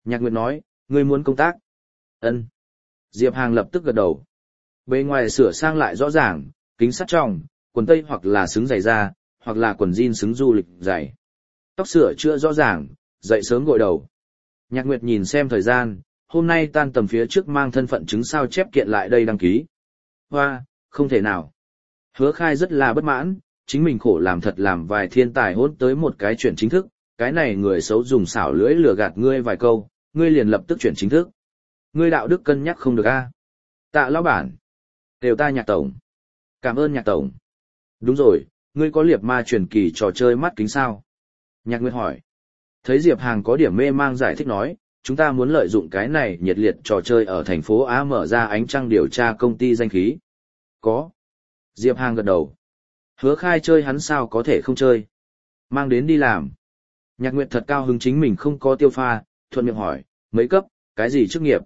Nhạc Nguyệt nói, ngươi muốn công tác? Ân. Diệp Hàng lập tức gật đầu. Bề ngoài sửa sang lại rõ ràng, kính sắt trong, quần tây hoặc là xứng giày da, hoặc là quần jean xứng du lịch dày. Tóc sửa chữa rõ ràng, dậy sớm gội đầu. Nhạc Nguyệt nhìn xem thời gian, hôm nay tan tầm phía trước mang thân phận chứng sao chép kiện lại đây đăng ký. Hoa, không thể nào. Hứa Khai rất là bất mãn, chính mình khổ làm thật làm vài thiên tài hôn tới một cái chuyển chính thức, cái này người xấu dùng xảo lưỡi lừa gạt ngươi vài câu, ngươi liền lập tức chuyển chính thức. Ngươi đạo đức cân nhắc không được a. Tạ lão bản. Đều ta Nhạc tổng. Cảm ơn Nhạc tổng. Đúng rồi, ngươi có liệp ma truyền kỳ trò chơi mắt kính sao? Nhạc Nguyệt hỏi. Thấy Diệp Hàng có điểm mê mang giải thích nói, chúng ta muốn lợi dụng cái này nhiệt liệt trò chơi ở thành phố Á mở ra ánh trăng điều tra công ty danh khí. Có. Diệp Hàng gật đầu. Hứa Khai chơi hắn sao có thể không chơi. Mang đến đi làm. Nhạc Nguyệt thật cao hứng chính mình không có tiêu pha, thuận miệng hỏi, mấy cấp, cái gì chức nghiệp?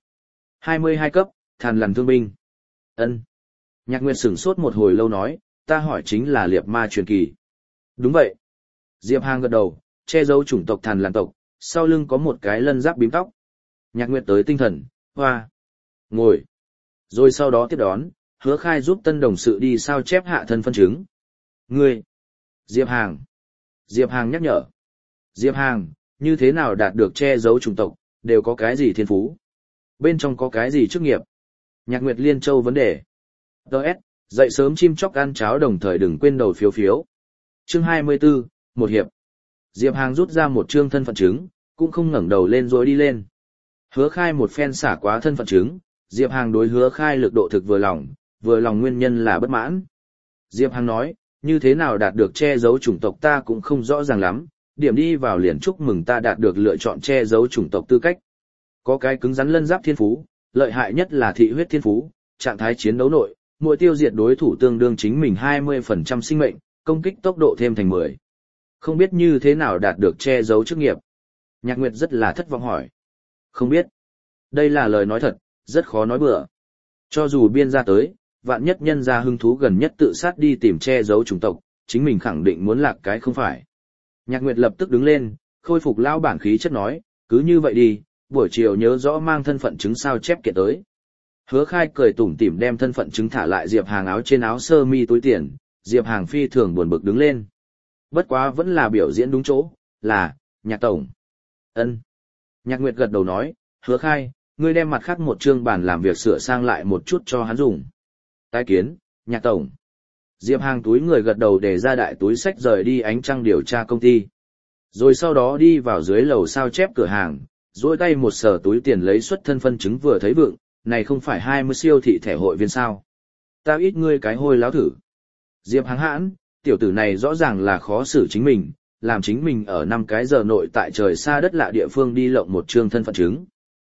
22 cấp, thàn lằn thương binh. Ân. Nhạc Nguyệt sửng sốt một hồi lâu nói, ta hỏi chính là liệp ma truyền kỳ. Đúng vậy. Diệp Hàng gật đầu, che giấu chủng tộc thàn lằn tộc, sau lưng có một cái lân giáp bím tóc. Nhạc Nguyệt tới tinh thần, hoa. Ngồi. Rồi sau đó tiếp đón, Hứa Khai giúp tân đồng sự đi sao chép hạ thân phân chứng. Ngươi. Diệp Hàng. Diệp Hàng nhắc nhở. Diệp Hàng, như thế nào đạt được che giấu chủng tộc, đều có cái gì thiên phú? Bên trong có cái gì chức nghiệp? Nhạc Nguyệt Liên Châu vấn đề. Đợt, dậy sớm chim chóc ăn cháo đồng thời đừng quên đầu phiếu phiếu. Chương 24, một hiệp. Diệp Hàng rút ra một chương thân phận chứng, cũng không ngẩng đầu lên rồi đi lên. Hứa Khai một phen xả quá thân phận chứng, Diệp Hàng đối Hứa Khai lực độ thực vừa lòng nguyên nhân là bất mãn. Diệp Hàng nói, như thế nào đạt được che giấu chủng tộc ta cũng không rõ ràng lắm, điểm đi vào liền chúc mừng ta đạt được lựa chọn che giấu chủng tộc tư cách. Có cái cứng rắn lân giáp thiên phú, lợi hại nhất là thị huyết thiên phú, trạng thái chiến đấu nội, mỗi tiêu diệt đối thủ tương đương chính mình 20% sinh mệnh, công kích tốc độ thêm thành 10. Không biết như thế nào đạt được che giấu chức nghiệp. Nhạc Nguyệt rất là thất vọng hỏi. Không biết. Đây là lời nói thật, rất khó nói bừa. Cho dù biên ra tới, vạn nhất nhân ra hứng thú gần nhất tự sát đi tìm che giấu chủng tộc, chính mình khẳng định muốn lạc cái không phải. Nhạc Nguyệt lập tức đứng lên, khôi phục lao bản khí chất nói, cứ như vậy đi, buổi chiều nhớ rõ mang thân phận chứng sao chép kiện tới. Hứa Khai cười tủm tỉm đem thân phận chứng thả lại Diệp Hàng áo trên áo sơ mi túi tiền, Diệp Hàng phi thường buồn bực đứng lên. Bất quá vẫn là biểu diễn đúng chỗ, là, Nhạc tổng. Ân. Nhạc Nguyệt gật đầu nói, Hứa Khai, ngươi đem mặt khác một chương bản làm việc sửa sang lại một chút cho hắn dùng. Tái kiến, Nhạc tổng. Diệp Hàng túi người gật đầu để ra đại túi sách rời đi ánh trăng điều tra công ty. Rồi sau đó đi vào dưới lầu sao chép cửa hàng, duỗi tay một sờ túi tiền lấy xuất thân phân chứng vừa thấy vượng, này không phải 20 siêu thị thẻ hội viên sao. Ta ít ngươi cái hôi láo thử. Diệp Hàng hãn, tiểu tử này rõ ràng là khó xử chính mình, làm chính mình ở 5 cái giờ nội tại trời xa đất lạ địa phương đi lộng một trương thân phận chứng.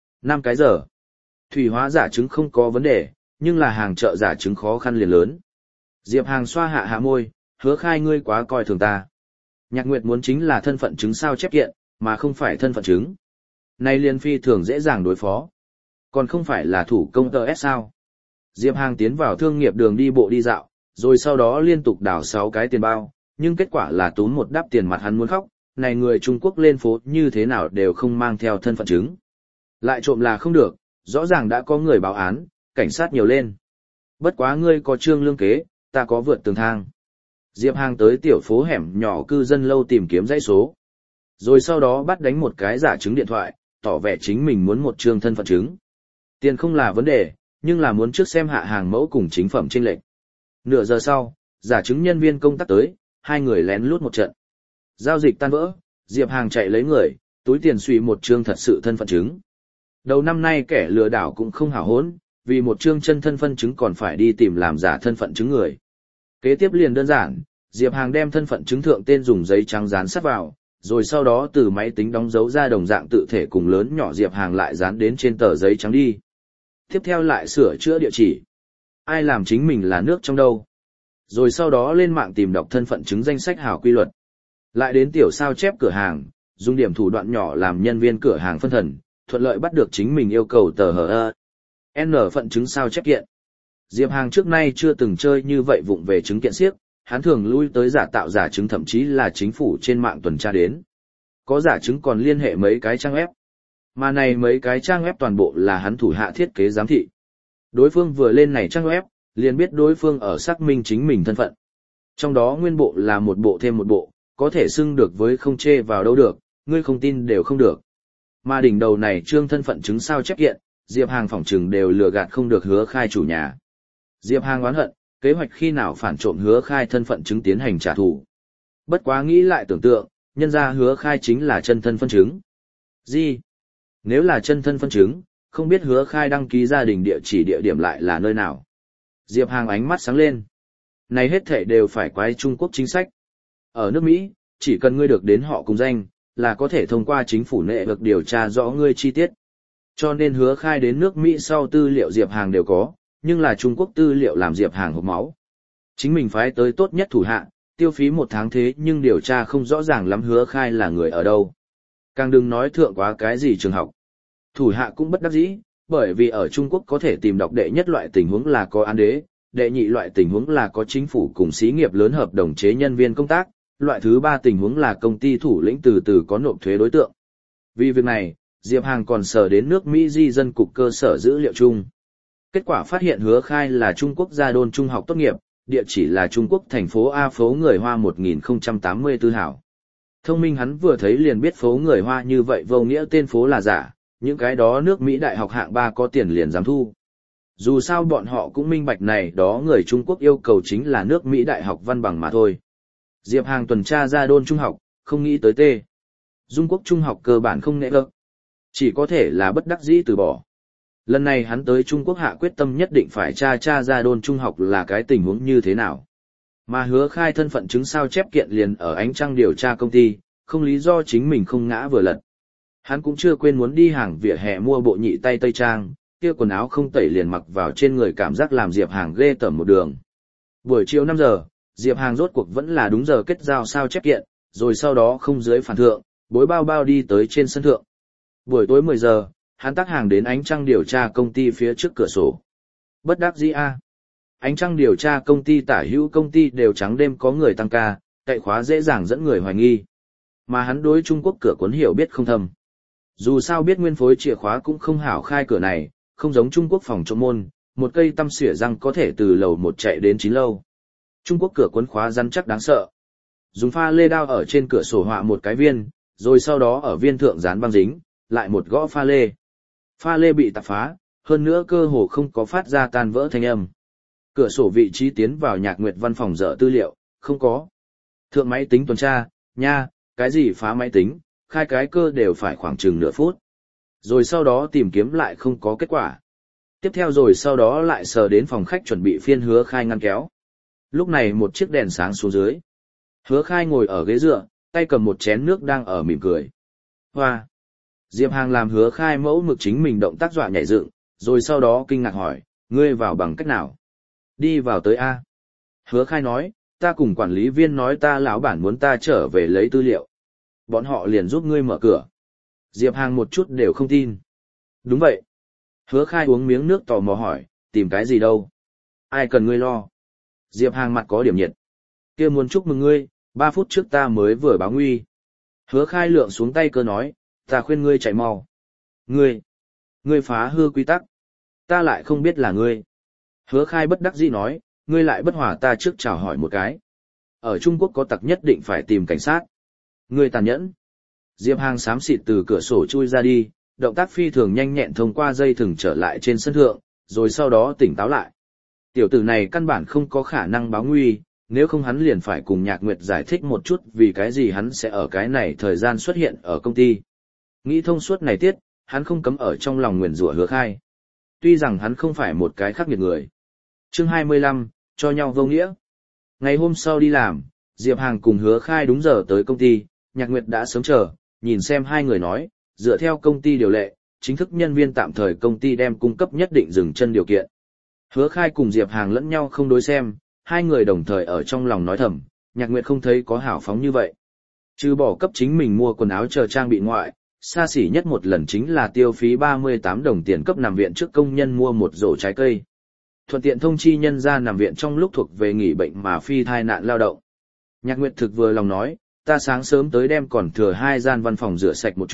5 cái giờ. Thủy hóa giả chứng không có vấn đề, nhưng là hàng chợ giả chứng khó khăn liền lớn. Diệp Hàng xoa hạ môi, Hứa Khai ngươi quá coi thường ta. Nhạc Nguyệt muốn chính là thân phận chứng sao chép kiện, mà không phải thân phận chứng. Nay liên phi thường dễ dàng đối phó. Còn không phải là thủ công tờ S sao. Diệp Hàng tiến vào thương nghiệp đường đi bộ đi dạo, rồi sau đó liên tục đảo 6 cái tiền bao, nhưng kết quả là tốn một đắp tiền mặt hắn muốn khóc, này người Trung Quốc lên phố như thế nào đều không mang theo thân phận chứng. Lại trộm là không được, rõ ràng đã có người báo án, cảnh sát nhiều lên. Bất quá ngươi có trương lương kế, ta có vượt tường thang. Diệp Hàng tới tiểu phố hẻm nhỏ cư dân lâu tìm kiếm dãy số. Rồi sau đó bắt đánh một cái giả chứng điện thoại, tỏ vẻ chính mình muốn một trương thân phận chứng. Tiền không là vấn đề, nhưng là muốn trước xem hạ hàng mẫu cùng chính phẩm chênh lệch. Nửa giờ sau, giả chứng nhân viên công tác tới, hai người lén lút một trận. Giao dịch tan vỡ, Diệp Hàng chạy lấy người, túi tiền suy một trương thật sự thân phận chứng. Đầu năm nay kẻ lừa đảo cũng không hảo hốn, vì một trương chân thân phận chứng còn phải đi tìm làm giả thân phận chứng người. Kế tiếp liền đơn giản, Diệp Hàng đem thân phận chứng thượng tên dùng giấy trắng dán sát vào, rồi sau đó từ máy tính đóng dấu ra đồng dạng tự thể cùng lớn nhỏ Diệp Hàng lại dán đến trên tờ giấy trắng đi. Tiếp theo lại sửa chữa địa chỉ. Ai làm chính mình là nước trong đâu. Rồi sau đó lên mạng tìm đọc thân phận chứng danh sách hảo quy luật. Lại đến tiểu sao chép cửa hàng, dùng điểm thủ đoạn nhỏ làm nhân viên cửa hàng phân thần, thuận lợi bắt được chính mình yêu cầu tờ hờ N phận chứng sao chép kiện. Diệp Hàng trước nay chưa từng chơi như vậy vụng về chứng kiện siếc, hắn thường lui tới giả tạo giả chứng thậm chí là chính phủ trên mạng tuần tra đến. Có giả chứng còn liên hệ mấy cái trang web. Mà này mấy cái trang web toàn bộ là hắn thủ hạ thiết kế giám thị. Đối phương vừa lên này trang web, liền biết đối phương ở xác minh chính mình thân phận. Trong đó nguyên bộ là một bộ thêm một bộ, có thể xưng được với không chê vào đâu được, ngươi không tin đều không được. Mà đỉnh đầu này trương thân phận chứng sao chép kiện, Diệp Hàng phỏng trừng đều lừa gạt không được Hứa Khai chủ nhà. Diệp Hàng oán hận, kế hoạch khi nào phản trộm Hứa Khai thân phận chứng tiến hành trả thù. Bất quá nghĩ lại tưởng tượng, nhân ra Hứa Khai chính là chân thân phân chứng. Gì? Nếu là chân thân phân chứng, không biết Hứa Khai đăng ký gia đình địa chỉ địa điểm lại là nơi nào. Diệp Hàng ánh mắt sáng lên. Này hết thảy đều phải quái Trung Quốc chính sách. Ở nước Mỹ, chỉ cần ngươi được đến họ cùng danh, là có thể thông qua chính phủ nệ vực điều tra rõ ngươi chi tiết. Cho nên Hứa Khai đến nước Mỹ sau tư liệu Diệp Hàng đều có, nhưng là Trung Quốc tư liệu làm Diệp Hàng hộc máu. Chính mình phái tới tốt nhất thủ hạ, tiêu phí 1 tháng thế nhưng điều tra không rõ ràng lắm Hứa Khai là người ở đâu. Càng đừng nói thượng quá cái gì trường học. Thủ hạ cũng bất đắc dĩ, bởi vì ở Trung Quốc có thể tìm đọc đệ nhất loại tình huống là có án đế, đệ nhị loại tình huống là có chính phủ cùng xí nghiệp lớn hợp đồng chế nhân viên công tác, loại thứ 3 tình huống là công ty thủ lĩnh từ từ có nộp thuế đối tượng. Vì việc này, Diệp Hàng còn sở đến nước Mỹ di dân cục cơ sở dữ liệu chung. Kết quả phát hiện Hứa Khai là Trung Quốc Gia Đôn Trung học tốt nghiệp, địa chỉ là Trung Quốc thành phố A phố người Hoa 1084 hảo. Thông minh hắn vừa thấy liền biết phố người Hoa như vậy vô nghĩa tên phố là giả, những cái đó nước Mỹ đại học hạng 3 có tiền liền dám thu. Dù sao bọn họ cũng minh bạch này đó người Trung Quốc yêu cầu chính là nước Mỹ đại học văn bằng mà thôi. Diệp Hàng tuần tra Gia Đôn Trung học, không nghĩ tới tê. Dung Quốc Trung học cơ bản không nệ lợ. Chỉ có thể là bất đắc dĩ từ bỏ. Lần này hắn tới Trung Quốc hạ quyết tâm nhất định phải tra Gia Đôn Trung học là cái tình huống như thế nào. Mà Hứa Khai thân phận chứng sao chép kiện liền ở ánh trăng điều tra công ty, không lý do chính mình không ngã vừa lật. Hắn cũng chưa quên muốn đi hàng vỉa hè mua bộ nhị tay tây trang, kia quần áo không tẩy liền mặc vào trên người cảm giác làm Diệp Hàng ghê tởm một đường. Buổi chiều 5 giờ, Diệp Hàng rốt cuộc vẫn là đúng giờ kết giao sao chép kiện, rồi sau đó không dưới phản thượng, bối bao bao đi tới trên sân thượng. Buổi tối 10 giờ, hắn tác hàng đến ánh trăng điều tra công ty phía trước cửa sổ. Bất đắc dĩ a. Ánh trăng điều tra công ty tả hữu công ty đều trắng đêm có người tăng ca, cậy khóa dễ dàng dẫn người hoài nghi. Mà hắn đối Trung Quốc cửa cuốn hiểu biết không thâm. Dù sao biết nguyên phối chìa khóa cũng không hảo khai cửa này, không giống Trung Quốc phòng trộm môn, một cây tăm xỉa răng có thể từ lầu 1 chạy đến 9 lâu. Trung Quốc cửa cuốn khóa rắn chắc đáng sợ. Dùng pha lê đao ở trên cửa sổ họa một cái viên, rồi sau đó ở viên thượng dán băng dính, lại một gõ pha lê. Pha lê bị tạp phá, hơn nữa cơ hồ không có phát ra tan vỡ thanh âm. Cửa sổ vị trí tiến vào Nhạc Nguyệt văn phòng dở tư liệu, không có. Thượng máy tính tuần tra, nha, cái gì phá máy tính, khai cái cơ đều phải khoảng chừng nửa phút. Rồi sau đó tìm kiếm lại không có kết quả. Tiếp theo rồi sau đó lại sờ đến phòng khách chuẩn bị phiên Hứa Khai ngăn kéo. Lúc này một chiếc đèn sáng xuống dưới. Hứa Khai ngồi ở ghế dựa, tay cầm một chén nước đang ở mỉm cười. Hoa! Diệp Hàng làm Hứa Khai mẫu mực chính mình động tác dọa nhảy dựng, rồi sau đó kinh ngạc hỏi, ngươi vào bằng cách nào? Đi vào tới A. Hứa Khai nói, ta cùng quản lý viên nói ta lão bản muốn ta trở về lấy tư liệu. Bọn họ liền giúp ngươi mở cửa. Diệp Hàng một chút đều không tin. Đúng vậy. Hứa Khai uống miếng nước tò mò hỏi, tìm cái gì đâu? Ai cần ngươi lo? Diệp Hàng mặt có điểm nhiệt. Kia muốn chúc mừng ngươi, 3 phút trước ta mới vừa báo nguy. Hứa Khai lượng xuống tay cơ nói, ta khuyên ngươi chạy mau. Ngươi phá hư quy tắc. Ta lại không biết là ngươi. Hứa Khai bất đắc dĩ nói, ngươi lại bất hòa ta trước chào hỏi một cái. Ở Trung Quốc có tặc nhất định phải tìm cảnh sát. Ngươi tàn nhẫn. Diệp Hàng xám xịt từ cửa sổ chui ra đi, động tác phi thường nhanh nhẹn thông qua dây thừng trở lại trên sân thượng, rồi sau đó tỉnh táo lại. Tiểu tử này căn bản không có khả năng báo nguy, nếu không hắn liền phải cùng Nhạc Nguyệt giải thích một chút vì cái gì hắn sẽ ở cái này thời gian xuất hiện ở công ty. Nghĩ thông suốt này tiết, hắn không cấm ở trong lòng nguyền rủa Hứa Khai. Tuy rằng hắn không phải một cái khắc nghiệt người. Chương 25, cho nhau vô nghĩa. Ngày hôm sau đi làm, Diệp Hàng cùng Hứa Khai đúng giờ tới công ty, Nhạc Nguyệt đã sớm chờ, nhìn xem hai người nói, dựa theo công ty điều lệ, chính thức nhân viên tạm thời công ty đem cung cấp nhất định dừng chân điều kiện. Hứa Khai cùng Diệp Hàng lẫn nhau không đối xem, hai người đồng thời ở trong lòng nói thầm, Nhạc Nguyệt không thấy có hảo phóng như vậy. Trừ bỏ cấp chính mình mua quần áo chờ trang bị ngoại, xa xỉ nhất một lần chính là tiêu phí 38 đồng tiền cấp nằm viện trước công nhân mua một rổ trái cây. Thuận tiện thông chi nhân ra nằm viện trong lúc thuộc về nghỉ bệnh mà phi thai nạn lao động. Nhạc Nguyệt thực vừa lòng nói, ta sáng sớm tới đem còn thừa 2 gian văn phòng rửa sạch một chút,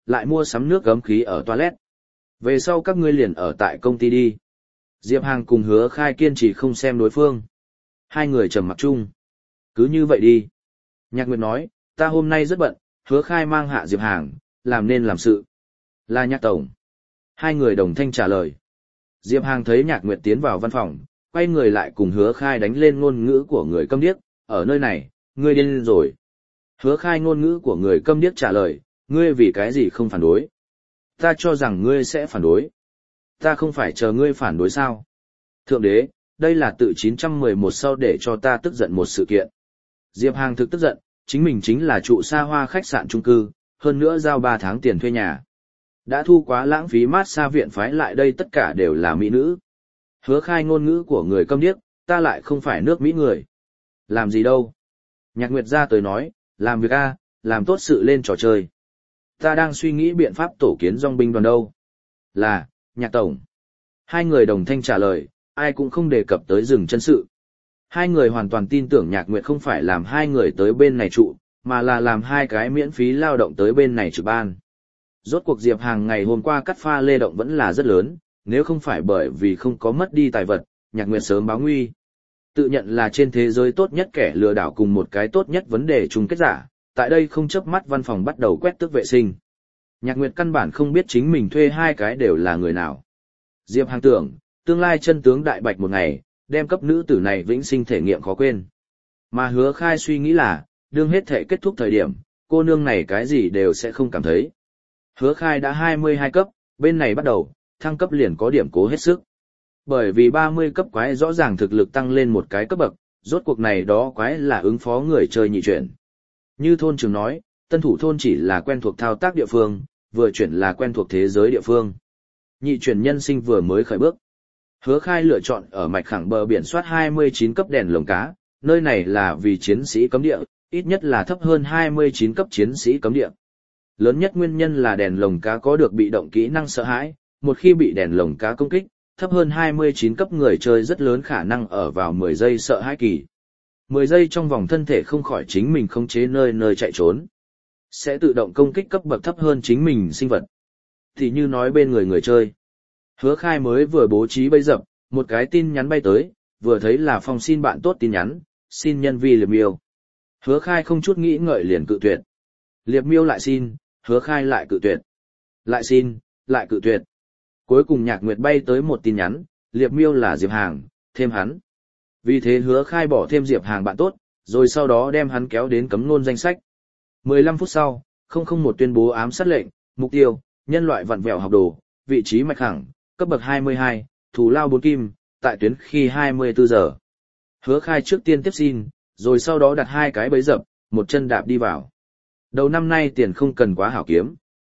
lại mua sắm nước gấm khí ở toilet. Về sau các ngươi liền ở tại công ty đi. Diệp Hàng cùng Hứa Khai kiên trì không xem đối phương. Hai người trầm mặc chung. Cứ như vậy đi. Nhạc Nguyệt nói, ta hôm nay rất bận, Hứa Khai mang hạ Diệp Hàng, làm nên làm sự. Là Nhạc Tổng. Hai người đồng thanh trả lời. Diệp Hàng thấy Nhạc Nguyệt tiến vào văn phòng, quay người lại cùng Hứa Khai đánh lên ngôn ngữ của người câm điếc, ở nơi này, ngươi điên rồi. Hứa Khai ngôn ngữ của người câm điếc trả lời, ngươi vì cái gì không phản đối? Ta cho rằng ngươi sẽ phản đối. Ta không phải chờ ngươi phản đối sao? Thượng đế, đây là tự 911 sau để cho ta tức giận một sự kiện. Diệp Hàng thực tức giận, chính mình chính là trụ xa hoa khách sạn chung cư, hơn nữa giao 3 tháng tiền thuê nhà. Đã thu quá lãng phí mát xa viện phái lại đây tất cả đều là mỹ nữ. Hứa Khai ngôn ngữ của người câm điếc, ta lại không phải nước Mỹ người. Làm gì đâu? Nhạc Nguyệt ra tới nói, làm việc A, làm tốt sự lên trò chơi. Ta đang suy nghĩ biện pháp tổ kiến dòng binh đoàn đâu. Là, Nhạc Tổng. Hai người đồng thanh trả lời, ai cũng không đề cập tới dừng chân sự. Hai người hoàn toàn tin tưởng Nhạc Nguyệt không phải làm hai người tới bên này trụ, mà là làm hai cái miễn phí lao động tới bên này trực ban. Rốt cuộc Diệp Hàng ngày hôm qua cắt pha lê động vẫn là rất lớn, nếu không phải bởi vì không có mất đi tài vật, Nhạc Nguyệt sớm báo nguy. Tự nhận là trên thế giới tốt nhất kẻ lừa đảo cùng một cái tốt nhất vấn đề chung kết giả, tại đây không chớp mắt văn phòng bắt đầu quét tước vệ sinh. Nhạc Nguyệt căn bản không biết chính mình thuê hai cái đều là người nào. Diệp Hàng tưởng, tương lai chân tướng đại bạch một ngày, đem cấp nữ tử này vĩnh sinh thể nghiệm khó quên. Mà Hứa Khai suy nghĩ là, đương hết thể kết thúc thời điểm, cô nương này cái gì đều sẽ không cảm thấy. Hứa Khai đã 22 cấp, bên này bắt đầu, thăng cấp liền có điểm cố hết sức. Bởi vì 30 cấp quái rõ ràng thực lực tăng lên một cái cấp bậc, rốt cuộc này đó quái là ứng phó người chơi nhị chuyển. Như thôn trưởng nói, tân thủ thôn chỉ là quen thuộc thao tác địa phương, vừa chuyển là quen thuộc thế giới địa phương. Nhị chuyển nhân sinh vừa mới khởi bước. Hứa Khai lựa chọn ở mạch khẳng bờ biển soát 29 cấp đèn lồng cá, nơi này là vì chiến sĩ cấm địa, ít nhất là thấp hơn 29 cấp chiến sĩ cấm địa. Lớn nhất nguyên nhân là đèn lồng cá có được bị động kỹ năng sợ hãi, một khi bị đèn lồng cá công kích, thấp hơn 29 cấp người chơi rất lớn khả năng ở vào 10 giây sợ hãi kỳ. 10 giây trong vòng thân thể không khỏi chính mình khống chế nơi nơi chạy trốn. Sẽ tự động công kích cấp bậc thấp hơn chính mình sinh vật. Thì như nói bên người chơi. Hứa Khai mới vừa bố trí bẫy dập, một cái tin nhắn bay tới, vừa thấy là Phong xin bạn tốt tin nhắn, xin nhân vi Liệp Miêu. Hứa Khai không chút nghĩ ngợi liền cự tuyệt. Liệp Miêu lại xin, Hứa Khai lại cự tuyệt. Lại xin, lại cự tuyệt. Cuối cùng Nhạc Nguyệt bay tới một tin nhắn, Liệp Miêu là Diệp Hàng, thêm hắn. Vì thế Hứa Khai bỏ thêm Diệp Hàng bạn tốt, rồi sau đó đem hắn kéo đến cấm ngôn danh sách. 15 phút sau, 001 tuyên bố ám sát lệnh, mục tiêu, nhân loại vặn vẹo học đồ, vị trí mạch khẳng, cấp bậc 22, thù lao 4 kim, tại tuyến khi 24 giờ. Hứa Khai trước tiên tiếp xin, rồi sau đó đặt hai cái bẫy dập, một chân đạp đi vào. Đầu năm nay tiền không cần quá hảo kiếm.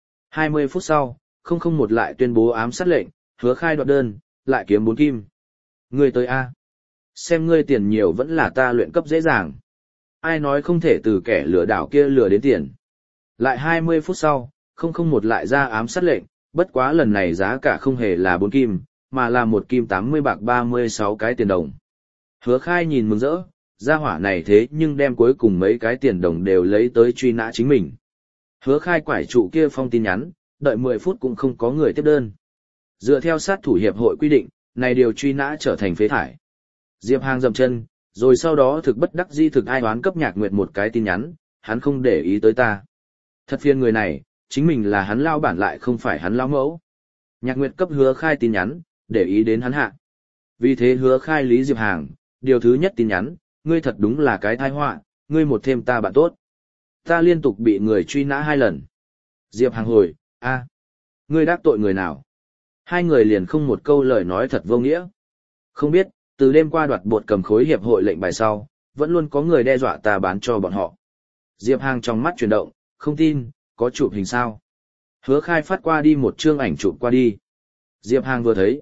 20 phút sau, 001 lại tuyên bố ám sát lệnh, Hứa Khai đoạt đơn, lại kiếm 4 kim. Ngươi tới A. Xem ngươi tiền nhiều vẫn là ta luyện cấp dễ dàng. Ai nói không thể từ kẻ lừa đảo kia lừa đến tiền. Lại 20 phút sau, 001 lại ra ám sát lệnh, bất quá lần này giá cả không hề là 4 kim, mà là 1 kim 80 bạc 36 cái tiền đồng. Hứa Khai nhìn mừng rỡ, gia hỏa này thế nhưng đem cuối cùng mấy cái tiền đồng đều lấy tới truy nã chính mình. Hứa Khai quải trụ kia phong tin nhắn, đợi 10 phút cũng không có người tiếp đơn. Dựa theo sát thủ hiệp hội quy định, này điều truy nã trở thành phế thải. Diệp Hàng dậm chân, rồi sau đó thực bất đắc dĩ thực ai đoán cấp Nhạc Nguyệt một cái tin nhắn, hắn không để ý tới ta. Thật phiền người này, chính mình là hắn lao bản lại không phải hắn lao mẫu. Nhạc Nguyệt cấp Hứa Khai tin nhắn, để ý đến hắn hạ. Vì thế Hứa Khai lý Diệp Hàng, điều thứ nhất tin nhắn, ngươi thật đúng là cái tai họa, ngươi một thêm ta bạn tốt. Ta liên tục bị người truy nã 2 lần. Diệp Hàng hồi, ngươi đắc tội người nào? Hai người liền không một câu lời nói thật vô nghĩa. Không biết, từ đêm qua đoạt bột cầm khối hiệp hội lệnh bài sau, vẫn luôn có người đe dọa ta bán cho bọn họ. Diệp Hàng trong mắt chuyển động, không tin, có chụp hình sao? Hứa Khai phát qua đi một chương ảnh chụp qua đi. Diệp Hàng vừa thấy,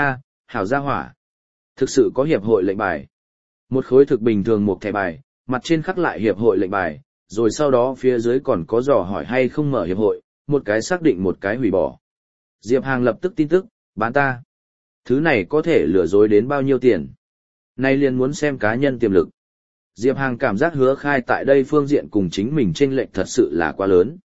hảo gia hỏa. Thực sự có hiệp hội lệnh bài. Một khối thực bình thường một thẻ bài, mặt trên khắc lại hiệp hội lệnh bài, rồi sau đó phía dưới còn có dò hỏi hay không mở hiệp hội, một cái xác định một cái hủy bỏ. Diệp Hàng lập tức tin tức, bán ta. Thứ này có thể lừa dối đến bao nhiêu tiền. Nay liền muốn xem cá nhân tiềm lực. Diệp Hàng cảm giác Hứa Khai tại đây phương diện cùng chính mình chênh lệch thật sự là quá lớn.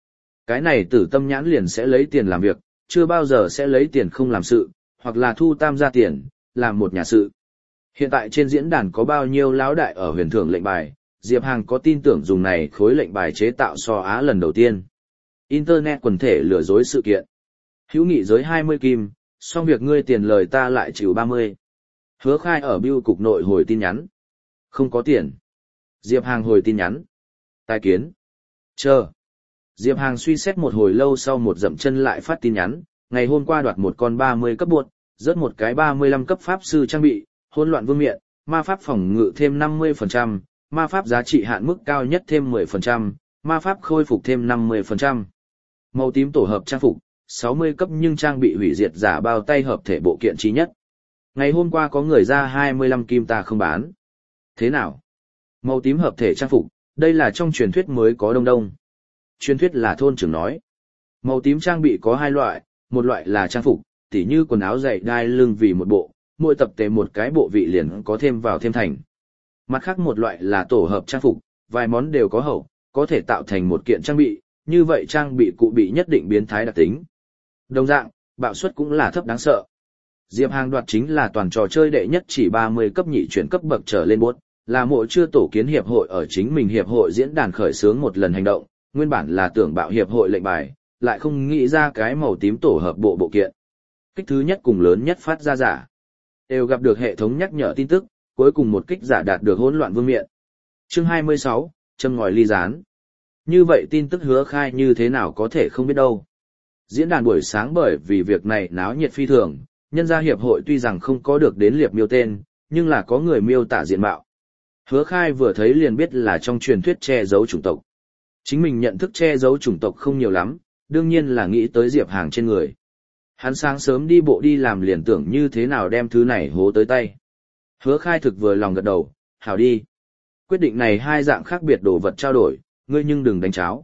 Cái này Tử Tâm Nhãn liền sẽ lấy tiền làm việc, chưa bao giờ sẽ lấy tiền không làm sự, hoặc là thu tam gia tiền, làm một nhà sự. Hiện tại trên diễn đàn có bao nhiêu lão đại ở huyền thưởng lệnh bài, Diệp Hàng có tin tưởng dùng này khối lệnh bài chế tạo so Á lần đầu tiên. Internet quần thể lừa dối sự kiện. Hữu nghị giới 20 kim, xong việc ngươi tiền lời ta lại chịu 30. Hứa Khai ở bưu cục nội hồi tin nhắn. Không có tiền. Diệp Hàng hồi tin nhắn. Tài kiến. Chờ. Diệp Hàng suy xét một hồi lâu sau một dậm chân lại phát tin nhắn, ngày hôm qua đoạt một con 30 cấp buột, rớt một cái 35 cấp pháp sư trang bị, hỗn loạn vương miện, ma pháp phòng ngự thêm 50%, ma pháp giá trị hạn mức cao nhất thêm 10%, ma pháp khôi phục thêm 50%. Màu tím tổ hợp trang phục, 60 cấp nhưng trang bị hủy diệt giả bao tay hợp thể bộ kiện chí nhất. Ngày hôm qua có người ra 25 kim ta không bán. Thế nào? Màu tím hợp thể trang phục, đây là trong truyền thuyết mới có đông đông. Truyền thuyết là thôn trưởng nói. Màu tím trang bị có hai loại, một loại là trang phục, tỉ như quần áo dày đai lưng vì một bộ, mỗi tập thể một cái bộ vị liền có thêm vào thêm thành. Mặt khác một loại là tổ hợp trang phục, vài món đều có hậu, có thể tạo thành một kiện trang bị, như vậy trang bị cụ bị nhất định biến thái đặc tính. Đồng dạng, bạo suất cũng là thấp đáng sợ. Diệp Hàng đoạt chính là toàn trò chơi đệ nhất chỉ 30 cấp nhị chuyển cấp bậc trở lên bốt, là mộ chưa tổ kiến hiệp hội ở chính mình hiệp hội diễn đàn khởi xướng một lần hành động, nguyên bản là tưởng bạo hiệp hội lệnh bài, lại không nghĩ ra cái màu tím tổ hợp bộ kiện. Kích thứ nhất cùng lớn nhất phát ra giả. Đều gặp được hệ thống nhắc nhở tin tức, cuối cùng một kích giả đạt được hỗn loạn vương miện. Chương 26, châm ngòi ly gián. Như vậy tin tức Hứa Khai như thế nào có thể không biết đâu. Diễn đàn buổi sáng bởi vì việc này náo nhiệt phi thường, nhân gia hiệp hội tuy rằng không có được đến liệp miêu tên, nhưng là có người miêu tả diện mạo. Hứa Khai vừa thấy liền biết là trong truyền thuyết che giấu chủng tộc. Chính mình nhận thức che giấu chủng tộc không nhiều lắm, đương nhiên là nghĩ tới Diệp Hàng trên người. Hắn sáng sớm đi bộ đi làm liền tưởng như thế nào đem thứ này hố tới tay. Hứa Khai thực vừa lòng gật đầu, hảo đi. Quyết định này hai dạng khác biệt đồ vật trao đổi, ngươi nhưng đừng đánh cháo.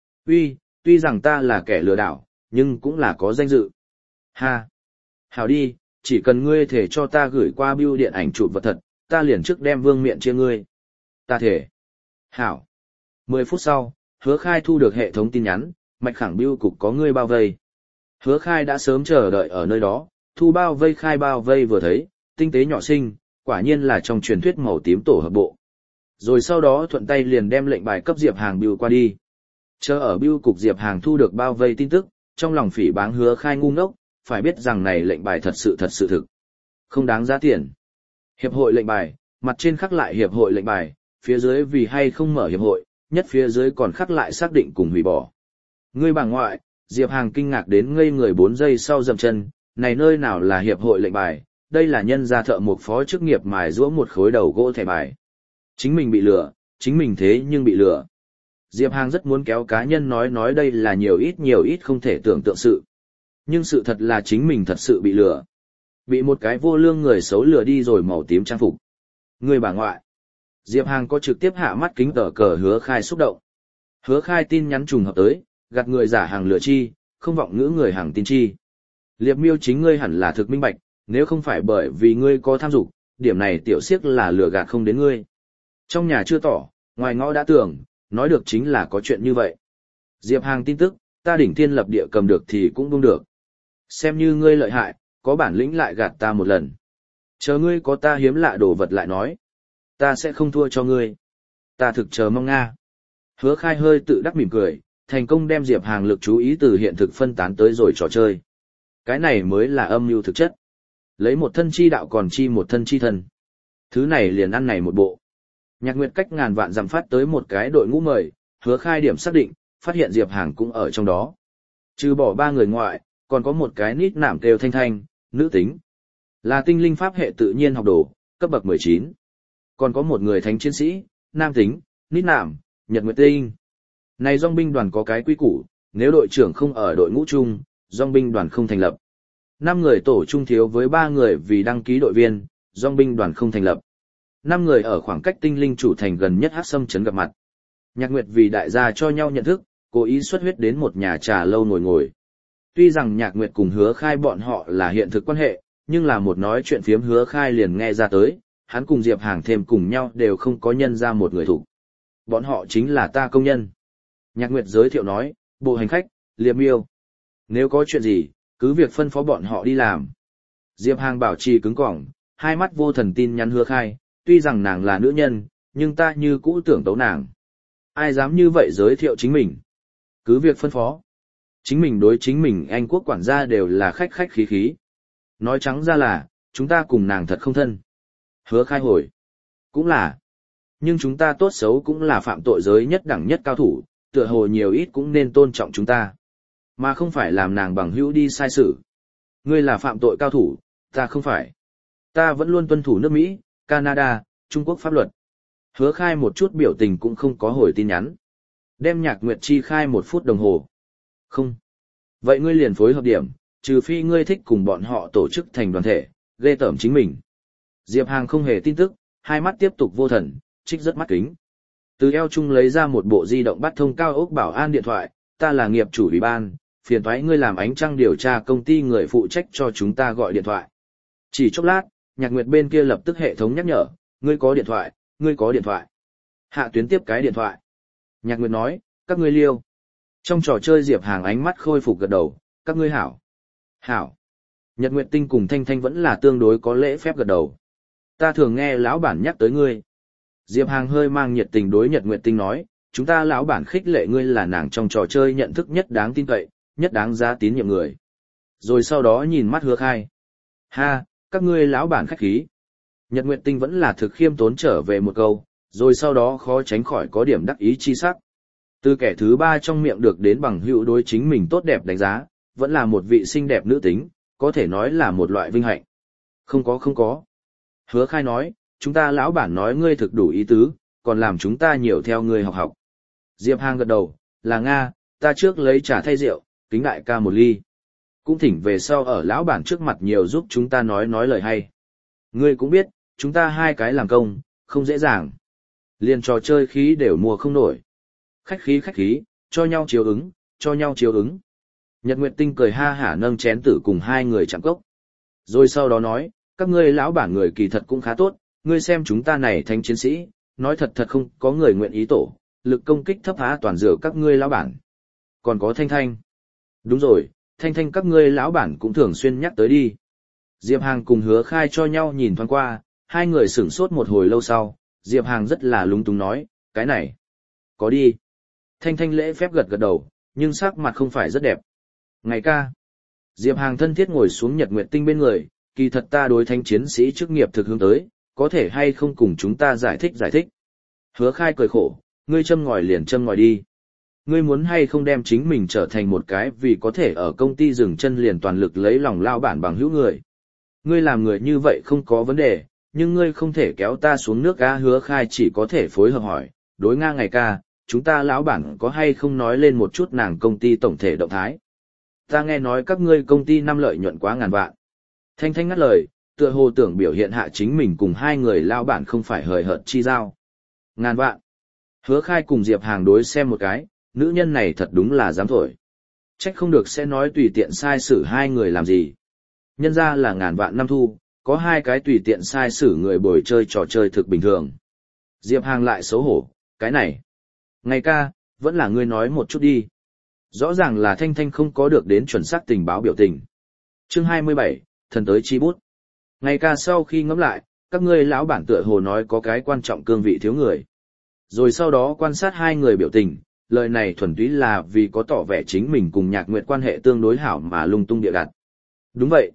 Tuy rằng ta là kẻ lừa đảo, nhưng cũng là có danh dự. Ha! Hảo đi, chỉ cần ngươi thể cho ta gửi qua bưu điện ảnh chụp vật thật, ta liền trước đem vương miện chia ngươi. Ta thể. Hảo. 10 phút sau, Hứa Khai thu được hệ thống tin nhắn, Mạch Khẳng bưu cục có ngươi bao vây. Hứa Khai đã sớm chờ đợi ở nơi đó, thu bao vây khai bao vây vừa thấy, tinh tế nhỏ xinh, quả nhiên là trong truyền thuyết màu tím tổ hợp bộ. Rồi sau đó thuận tay liền đem lệnh bài cấp Diệp Hàng bưu qua đi. Chờ ở bưu cục Diệp Hàng thu được bao vây tin tức, trong lòng phỉ báng Hứa Khai ngu ngốc, phải biết rằng này lệnh bài thật sự thực. Không đáng giá tiền. Hiệp hội lệnh bài, mặt trên khắc lại hiệp hội lệnh bài, phía dưới vì hay không mở hiệp hội, nhất phía dưới còn khắc lại xác định cùng hủy bỏ. Ngươi bà ngoại, Diệp Hàng kinh ngạc đến ngây người 4 giây sau dậm chân, này nơi nào là hiệp hội lệnh bài, đây là nhân gia thợ một phó chức nghiệp mài giũa một khối đầu gỗ thẻ bài. Chính mình bị lừa, chính mình thế nhưng bị lừa. Diệp Hàng rất muốn kéo cá nhân nói đây là nhiều ít không thể tưởng tượng sự. Nhưng sự thật là chính mình thật sự bị lừa. Bị một cái vô lương người xấu lừa đi rồi màu tím trang phục. Người bà ngoại. Diệp Hàng có trực tiếp hạ mắt kính tờ cờ Hứa Khai xúc động. Hứa Khai tin nhắn trùng hợp tới, gạt người giả hàng lừa chi, không vọng ngữ người hàng tin chi. Liệp miêu chính ngươi hẳn là thực minh bạch, nếu không phải bởi vì ngươi có tham dục, điểm này tiểu siếc là lừa gạt không đến ngươi. Trong nhà chưa tỏ, ngoài ngõ đã tưởng, nói được chính là có chuyện như vậy. Diệp Hàng tin tức, ta đỉnh thiên lập địa cầm được thì cũng buông được. Xem như ngươi lợi hại, có bản lĩnh lại gạt ta một lần. Chờ ngươi có ta hiếm lạ đồ vật lại nói. Ta sẽ không thua cho ngươi. Ta thực chờ mong Nga. Hứa Khai hơi tự đắc mỉm cười, thành công đem Diệp Hàng lực chú ý từ hiện thực phân tán tới rồi trò chơi. Cái này mới là âm mưu thực chất. Lấy một thân chi đạo còn chi một thân chi thân. Thứ này liền ăn này một bộ. Nhạc Nguyệt cách ngàn vạn dặm phát tới một cái đội ngũ mời, Hứa Khai điểm xác định, phát hiện Diệp Hàng cũng ở trong đó. Trừ bỏ 3 người ngoại, còn có một cái nít nảm kêu thanh thanh, nữ tính. Là tinh linh pháp hệ tự nhiên học đồ, cấp bậc 19. Còn có một người thánh chiến sĩ, nam tính, nít nảm, Nhật Nguyệt Tinh. Này dòng binh đoàn có cái quy củ, nếu đội trưởng không ở đội ngũ chung, dòng binh đoàn không thành lập. 5 người tổ chung thiếu với 3 người vì đăng ký đội viên, dòng binh đoàn không thành lập. 5 người ở khoảng cách tinh linh chủ thành gần nhất Hắc Sâm trấn gặp mặt. Nhạc Nguyệt vì đại gia cho nhau nhận thức, cố ý xuất huyết đến một nhà trà lâu ngồi. Tuy rằng Nhạc Nguyệt cùng Hứa Khai bọn họ là hiện thực quan hệ, nhưng là một nói chuyện phiếm Hứa Khai liền nghe ra tới, hắn cùng Diệp Hàng thêm cùng nhau đều không có nhân ra một người thủ. Bọn họ chính là ta công nhân. Nhạc Nguyệt giới thiệu nói, bộ hành khách, Liệp Miêu. Nếu có chuyện gì, cứ việc phân phó bọn họ đi làm. Diệp Hàng bảo trì cứng cỏng, hai mắt vô thần tin nhắn Hứa Khai, tuy rằng nàng là nữ nhân, nhưng ta như cũ tưởng tấu nàng. Ai dám như vậy giới thiệu chính mình? Cứ việc phân phó. Chính mình đối chính mình Anh quốc quản gia đều là khách khách khí khí. Nói trắng ra là, chúng ta cùng nàng thật không thân. Hứa Khai hồi. Cũng là. Nhưng chúng ta tốt xấu cũng là phạm tội giới nhất đẳng nhất cao thủ, tựa hồ nhiều ít cũng nên tôn trọng chúng ta. Mà không phải làm nàng bằng hữu đi sai sự. Ngươi là phạm tội cao thủ, ta không phải. Ta vẫn luôn tuân thủ nước Mỹ, Canada, Trung Quốc pháp luật. Hứa Khai một chút biểu tình cũng không có hồi tin nhắn. Đem Nhạc Nguyệt Chi khai 1 phút đồng hồ. Không. Vậy ngươi liền phối hợp điểm, trừ phi ngươi thích cùng bọn họ tổ chức thành đoàn thể, ghê tởm chính mình. Diệp Hàng không hề tin tức, hai mắt tiếp tục vô thần, trích rất mắt kính. Từ eo chung lấy ra một bộ di động bắt thông cao ốc bảo an điện thoại, ta là nghiệp chủ ủy ban, phiền thoái ngươi làm ánh trăng điều tra công ty người phụ trách cho chúng ta gọi điện thoại. Chỉ chốc lát, Nhạc Nguyệt bên kia lập tức hệ thống nhắc nhở, ngươi có điện thoại, ngươi có điện thoại. Hạ tuyến tiếp cái điện thoại. Nhạc Nguyệt nói, các ngươi liêu. Trong trò chơi Diệp Hàng ánh mắt khôi phục gật đầu, các ngươi hảo. Hảo. Nhật Nguyệt Tinh cùng Thanh Thanh vẫn là tương đối có lễ phép gật đầu. Ta thường nghe lão bản nhắc tới ngươi. Diệp Hàng hơi mang nhiệt tình đối Nhật Nguyệt Tinh nói, chúng ta lão bản khích lệ ngươi là nàng trong trò chơi nhận thức nhất đáng tin cậy, nhất đáng giá tín nhiệm người. Rồi sau đó nhìn mắt Hứa Khai. Ha, các ngươi lão bản khách khí. Nhật Nguyệt Tinh vẫn là thực khiêm tốn trở về một câu, rồi sau đó khó tránh khỏi có điểm đắc ý chi sắc. Từ kẻ thứ ba trong miệng được đến bằng hữu đối chính mình tốt đẹp đánh giá, vẫn là một vị xinh đẹp nữ tính, có thể nói là một loại vinh hạnh. Không có. Hứa Khai nói, chúng ta lão bản nói ngươi thực đủ ý tứ, còn làm chúng ta nhiều theo ngươi học học. Diệp Hàng gật đầu, là Nga, ta trước lấy trà thay rượu, kính đại ca một ly. Cũng thỉnh về sau ở lão bản trước mặt nhiều giúp chúng ta nói lời hay. Ngươi cũng biết, chúng ta hai cái làm công, không dễ dàng. Liên trò chơi khí đều mua không nổi. Khách khí, cho nhau chiếu ứng. Nhật Nguyệt Tinh cười ha hả nâng chén tử cùng hai người chạm cốc. Rồi sau đó nói, các ngươi lão bản người kỳ thật cũng khá tốt, ngươi xem chúng ta này thanh chiến sĩ, nói thật không có người nguyện ý tổ, lực công kích thấp há toàn dựa các ngươi lão bản. Còn có Thanh Thanh. Đúng rồi, Thanh các ngươi lão bản cũng thường xuyên nhắc tới đi. Diệp Hàng cùng Hứa Khai cho nhau nhìn thoáng qua, hai người sửng sốt một hồi lâu sau, Diệp Hàng rất là lúng túng nói, cái này. Có đi. Thanh lễ phép gật đầu, nhưng sắc mặt không phải rất đẹp. Ngày ca. Diệp Hàng thân thiết ngồi xuống Nhật Nguyệt Tinh bên người, kỳ thật ta đối thanh chiến sĩ chức nghiệp thực hướng tới, có thể hay không cùng chúng ta giải thích. Hứa Khai cười khổ, ngươi châm ngòi liền châm ngòi đi. Ngươi muốn hay không đem chính mình trở thành một cái vì có thể ở công ty dừng chân liền toàn lực lấy lòng lao bản bằng hữu người. Ngươi làm người như vậy không có vấn đề, nhưng ngươi không thể kéo ta xuống nước á. Hứa Khai chỉ có thể phối hợp hỏi, đối Nga ngày ca, chúng ta lão bản có hay không nói lên một chút nàng công ty tổng thể động thái. Ta nghe nói các ngươi công ty năm lợi nhuận quá ngàn vạn. Thanh ngắt lời, tựa hồ tưởng biểu hiện hạ chính mình cùng hai người lao bản không phải hời hợt chi giao. Ngàn vạn. Hứa Khai cùng Diệp Hàng đối xem một cái, nữ nhân này thật đúng là dám thổi. Trách không được sẽ nói tùy tiện sai xử hai người làm gì. Nhân ra là ngàn vạn năm thu, có hai cái tùy tiện sai xử người bồi chơi trò chơi thực bình thường. Diệp Hàng lại xấu hổ, cái này. Ngày ca, vẫn là ngươi nói một chút đi. Rõ ràng là Thanh không có được đến chuẩn xác tình báo biểu tình. Chương 27, thần tới chi bút. Ngày ca sau khi ngẫm lại, các ngươi lão bản tựa hồ nói có cái quan trọng cương vị thiếu người. Rồi sau đó quan sát hai người biểu tình, lời này thuần túy là vì có tỏ vẻ chính mình cùng Nhạc Nguyệt quan hệ tương đối hảo mà lung tung địa đặt. Đúng vậy,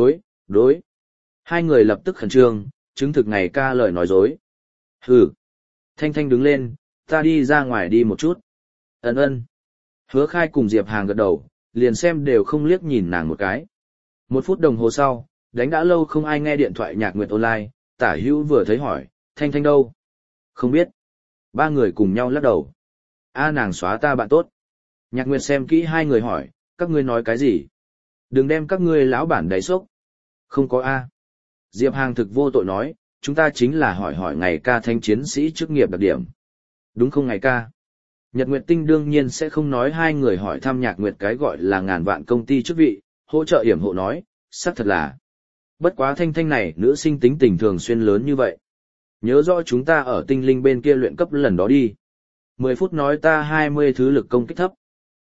đối. Hai người lập tức khẩn trương, chứng thực ngày ca lời nói dối. Hừ. Thanh đứng lên, ta đi ra ngoài đi một chút. Ân. Hứa Khai cùng Diệp Hàng gật đầu, liền xem đều không liếc nhìn nàng một cái. 1 phút đồng hồ sau, đánh đã lâu không ai nghe điện thoại Nhạc Nguyệt online, Tả Hữu vừa thấy hỏi, Thanh đâu? Không biết. Ba người cùng nhau lắc đầu. Nàng xóa ta bạn tốt. Nhạc Nguyệt xem kỹ hai người hỏi, các ngươi nói cái gì? Đừng đem các ngươi lão bản đáy sốc. Không có A. Diệp Hàng thực vô tội nói, chúng ta chính là hỏi ngày ca thanh chiến sĩ chức nghiệp đặc điểm. Đúng không ngày ca? Nhật Nguyệt Tinh đương nhiên sẽ không nói hai người hỏi thăm Nhạc Nguyệt cái gọi là ngàn vạn công ty chức vị, hỗ trợ yểm hộ nói, xác thật là. Bất quá Thanh này nữ sinh tính tình thường xuyên lớn như vậy. Nhớ rõ chúng ta ở tinh linh bên kia luyện cấp lần đó đi. 10 phút nói ta 20 thứ lực công kích thấp.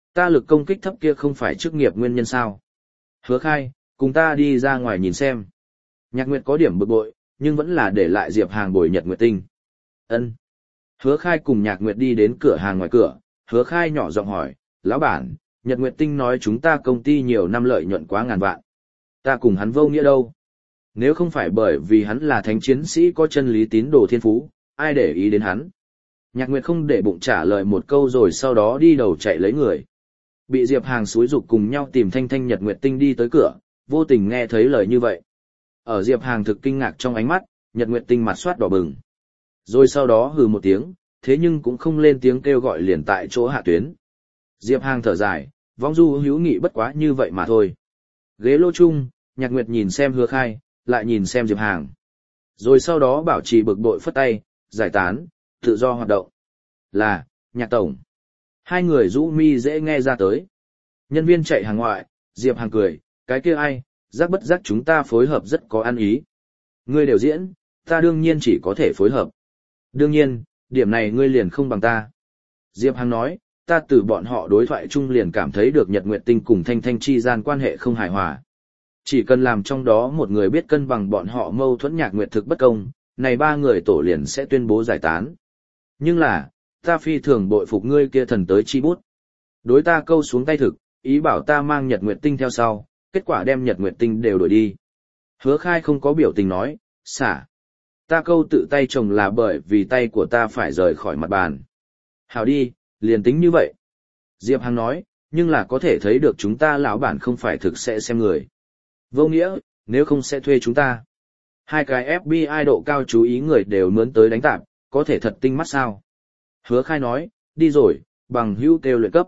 Ta lực công kích thấp kia không phải chức nghiệp nguyên nhân sao? Hứa Khai, cùng ta đi ra ngoài nhìn xem. Nhạc Nguyệt có điểm bực bội, nhưng vẫn là để lại Diệp Hàng bồi Nhật Nguyệt Tinh. Ân. Hứa Khai cùng Nhạc Nguyệt đi đến cửa hàng ngoài cửa, Hứa Khai nhỏ giọng hỏi, lão bản, Nhật Nguyệt Tinh nói chúng ta công ty nhiều năm lợi nhuận quá ngàn vạn. Ta cùng hắn vô nghĩa đâu. Nếu không phải bởi vì hắn là thánh chiến sĩ có chân lý tín đồ thiên phú, ai để ý đến hắn. Nhạc Nguyệt không để bụng trả lời một câu rồi sau đó đi đầu chạy lấy người. Bị Diệp Hàng xúi dục cùng nhau tìm Thanh Thanh Nhật Nguyệt Tinh đi tới cửa, vô tình nghe thấy lời như vậy. Ở Diệp Hàng thực kinh ngạc trong ánh mắt, Nhật Nguyệt Tinh mặt soát đỏ bừng. Rồi sau đó hừ một tiếng, thế nhưng cũng không lên tiếng kêu gọi liền tại chỗ hạ tuyến. Diệp Hàng thở dài, vong du hữu nghị bất quá như vậy mà thôi. Ghế lô chung, Nhạc Nguyệt nhìn xem Hứa Khai, lại nhìn xem Diệp Hàng. Rồi sau đó bảo trì bực bội phất tay, giải tán, tự do hoạt động. Là, Nhạc Tổng. Hai người rũ mi dễ nghe ra tới. Nhân viên chạy hàng ngoại, Diệp Hàng cười, cái kia ai, giác bất giác chúng ta phối hợp rất có ăn ý. Ngươi đều diễn, ta đương nhiên chỉ có thể phối hợp. Đương nhiên, điểm này ngươi liền không bằng ta. Diệp Hàng nói, ta từ bọn họ đối thoại chung liền cảm thấy được Nhật Nguyệt Tinh cùng Thanh Thanh chi gian quan hệ không hài hòa. Chỉ cần làm trong đó một người biết cân bằng bọn họ mâu thuẫn Nhạc Nguyệt thực bất công, này ba người tổ liền sẽ tuyên bố giải tán. Nhưng là, ta phi thường bội phục ngươi kia thần tới chi bút. Đối ta câu xuống tay thực, ý bảo ta mang Nhật Nguyệt Tinh theo sau, kết quả đem Nhật Nguyệt Tinh đều đổi đi. Hứa Khai không có biểu tình nói, xả. Ta câu tự tay chồng là bởi vì tay của ta phải rời khỏi mặt bàn. Hảo đi, liền tính như vậy. Diệp Hàng nói, nhưng là có thể thấy được chúng ta lão bản không phải thực sẽ xem người. Vô nghĩa, nếu không sẽ thuê chúng ta. Hai cái FBI độ cao chú ý người đều mướn tới đánh tạp, có thể thật tinh mắt sao. Hứa Khai nói, đi rồi, bằng hữu kêu luyện cấp.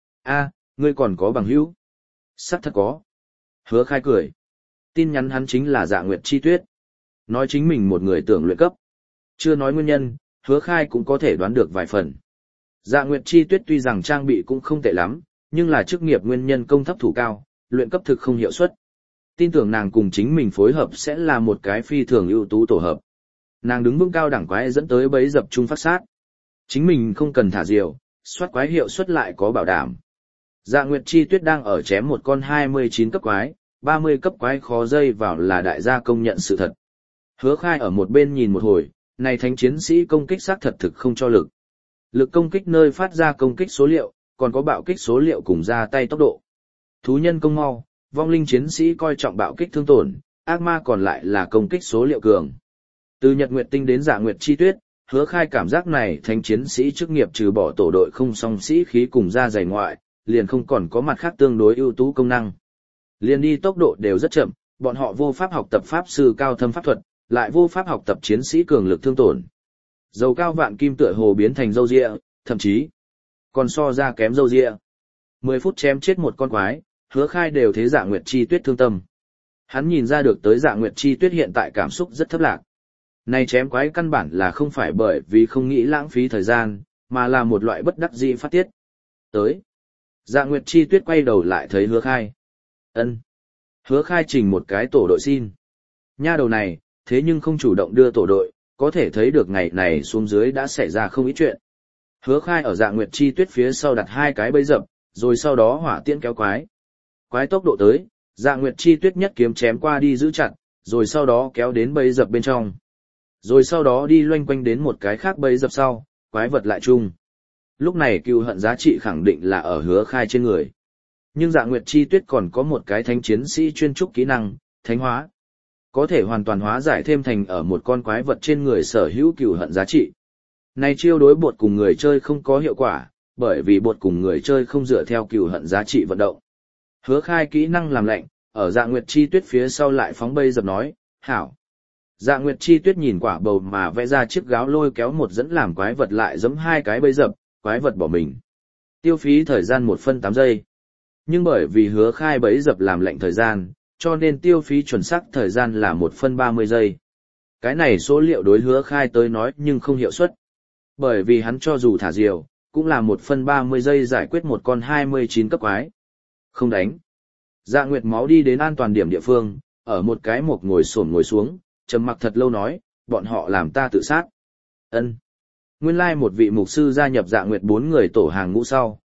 A, ngươi còn có bằng hữu? Sắc thật có. Hứa Khai cười. Tin nhắn hắn chính là Dạ Nguyệt Chi Tuyết. Nói chính mình một người tưởng luyện cấp. Chưa nói nguyên nhân, Hứa Khai cũng có thể đoán được vài phần. Dạ Nguyệt Chi Tuyết tuy rằng trang bị cũng không tệ lắm, nhưng là chức nghiệp nguyên nhân công thấp thủ cao, luyện cấp thực không hiệu suất. Tin tưởng nàng cùng chính mình phối hợp sẽ là một cái phi thường ưu tú tổ hợp. Nàng đứng vững cao đẳng quái dẫn tới bấy dập trung phát sát. Chính mình không cần thả diều, soát quái hiệu suất lại có bảo đảm. Dạ Nguyệt Chi Tuyết đang ở chém một con 29 cấp quái, 30 cấp quái khó dây vào là đại gia công nhận sự thật. Hứa Khai ở một bên nhìn một hồi, này thánh chiến sĩ công kích xác thật thực không cho lực. Lực công kích nơi phát ra công kích số liệu, còn có bạo kích số liệu cùng ra tay tốc độ. Thú nhân công mau, vong linh chiến sĩ coi trọng bạo kích thương tổn, ác ma còn lại là công kích số liệu cường. Từ Nhật Nguyệt Tinh đến Dạ Nguyệt Chi Tuyết, Hứa Khai cảm giác này thánh chiến sĩ chức nghiệp trừ bỏ tổ đội không song sĩ khí cùng ra dày ngoại, liền không còn có mặt khác tương đối ưu tú công năng. Liền đi tốc độ đều rất chậm, bọn họ vô pháp học tập pháp sư cao thâm pháp thuật, lại vô pháp học tập chiến sĩ cường lực thương tổn. Dầu cao vạn kim tựa hồ biến thành dâu ria, thậm chí còn so ra kém dâu ria. 10 phút chém chết một con quái, Hứa Khai đều thế Dạ Nguyệt Chi Tuyết thương tâm. Hắn nhìn ra được tới Dạ Nguyệt Chi Tuyết hiện tại cảm xúc rất thấp lạc. Này chém quái căn bản là không phải bởi vì không nghĩ lãng phí thời gian, mà là một loại bất đắc dĩ phát tiết. Tới. Dạ Nguyệt Chi Tuyết quay đầu lại thấy Hứa Khai. Ân. Hứa Khai trình một cái tổ đội xin. Nha đầu này, thế nhưng không chủ động đưa tổ đội, có thể thấy được ngày này xuống dưới đã xảy ra không ít chuyện. Hứa Khai ở Dạ Nguyệt Chi Tuyết phía sau đặt hai cái bẫy dập, rồi sau đó hỏa tiễn kéo quái. Quái tốc độ tới, Dạ Nguyệt Chi Tuyết nhất kiếm chém qua đi giữ chặt, rồi sau đó kéo đến bẫy dập bên trong. Rồi sau đó đi loanh quanh đến một cái khác bẫy dập sau, quái vật lại chung. Lúc này cừu hận giá trị khẳng định là ở Hứa Khai trên người. Nhưng Dạ Nguyệt Chi Tuyết còn có một cái thánh chiến sĩ chuyên trúc kỹ năng, thánh hóa. Có thể hoàn toàn hóa giải thêm thành ở một con quái vật trên người sở hữu cừu hận giá trị. Này chiêu đối bột cùng người chơi không có hiệu quả, bởi vì bột cùng người chơi không dựa theo cừu hận giá trị vận động. Hứa Khai kỹ năng làm lệnh, ở Dạ Nguyệt Chi Tuyết phía sau lại phóng bẫy dập nói, hảo. Dạ Nguyệt Chi Tuyết nhìn quả bầu mà vẽ ra chiếc gáo lôi kéo một dẫn làm quái vật lại giẫm hai cái bẫy dập, quái vật bỏ mình. Tiêu phí thời gian 1 phân 8 giây. Nhưng bởi vì Hứa Khai bẫy dập làm lệnh thời gian, cho nên tiêu phí chuẩn xác thời gian là 1 phân 30 giây. Cái này số liệu đối Hứa Khai tới nói nhưng không hiệu suất. Bởi vì hắn cho dù thả diều, cũng là 1 phân 30 giây giải quyết một con 29 cấp quái. Không đánh. Dạ Nguyệt máu đi đến an toàn điểm địa phương, ở một cái mộc ngồi xuống, trầm mặc thật lâu nói, bọn họ làm ta tự sát. Ân. Nguyên lai một vị mục sư gia nhập Dạ Nguyệt 4 người tổ hàng ngũ sau,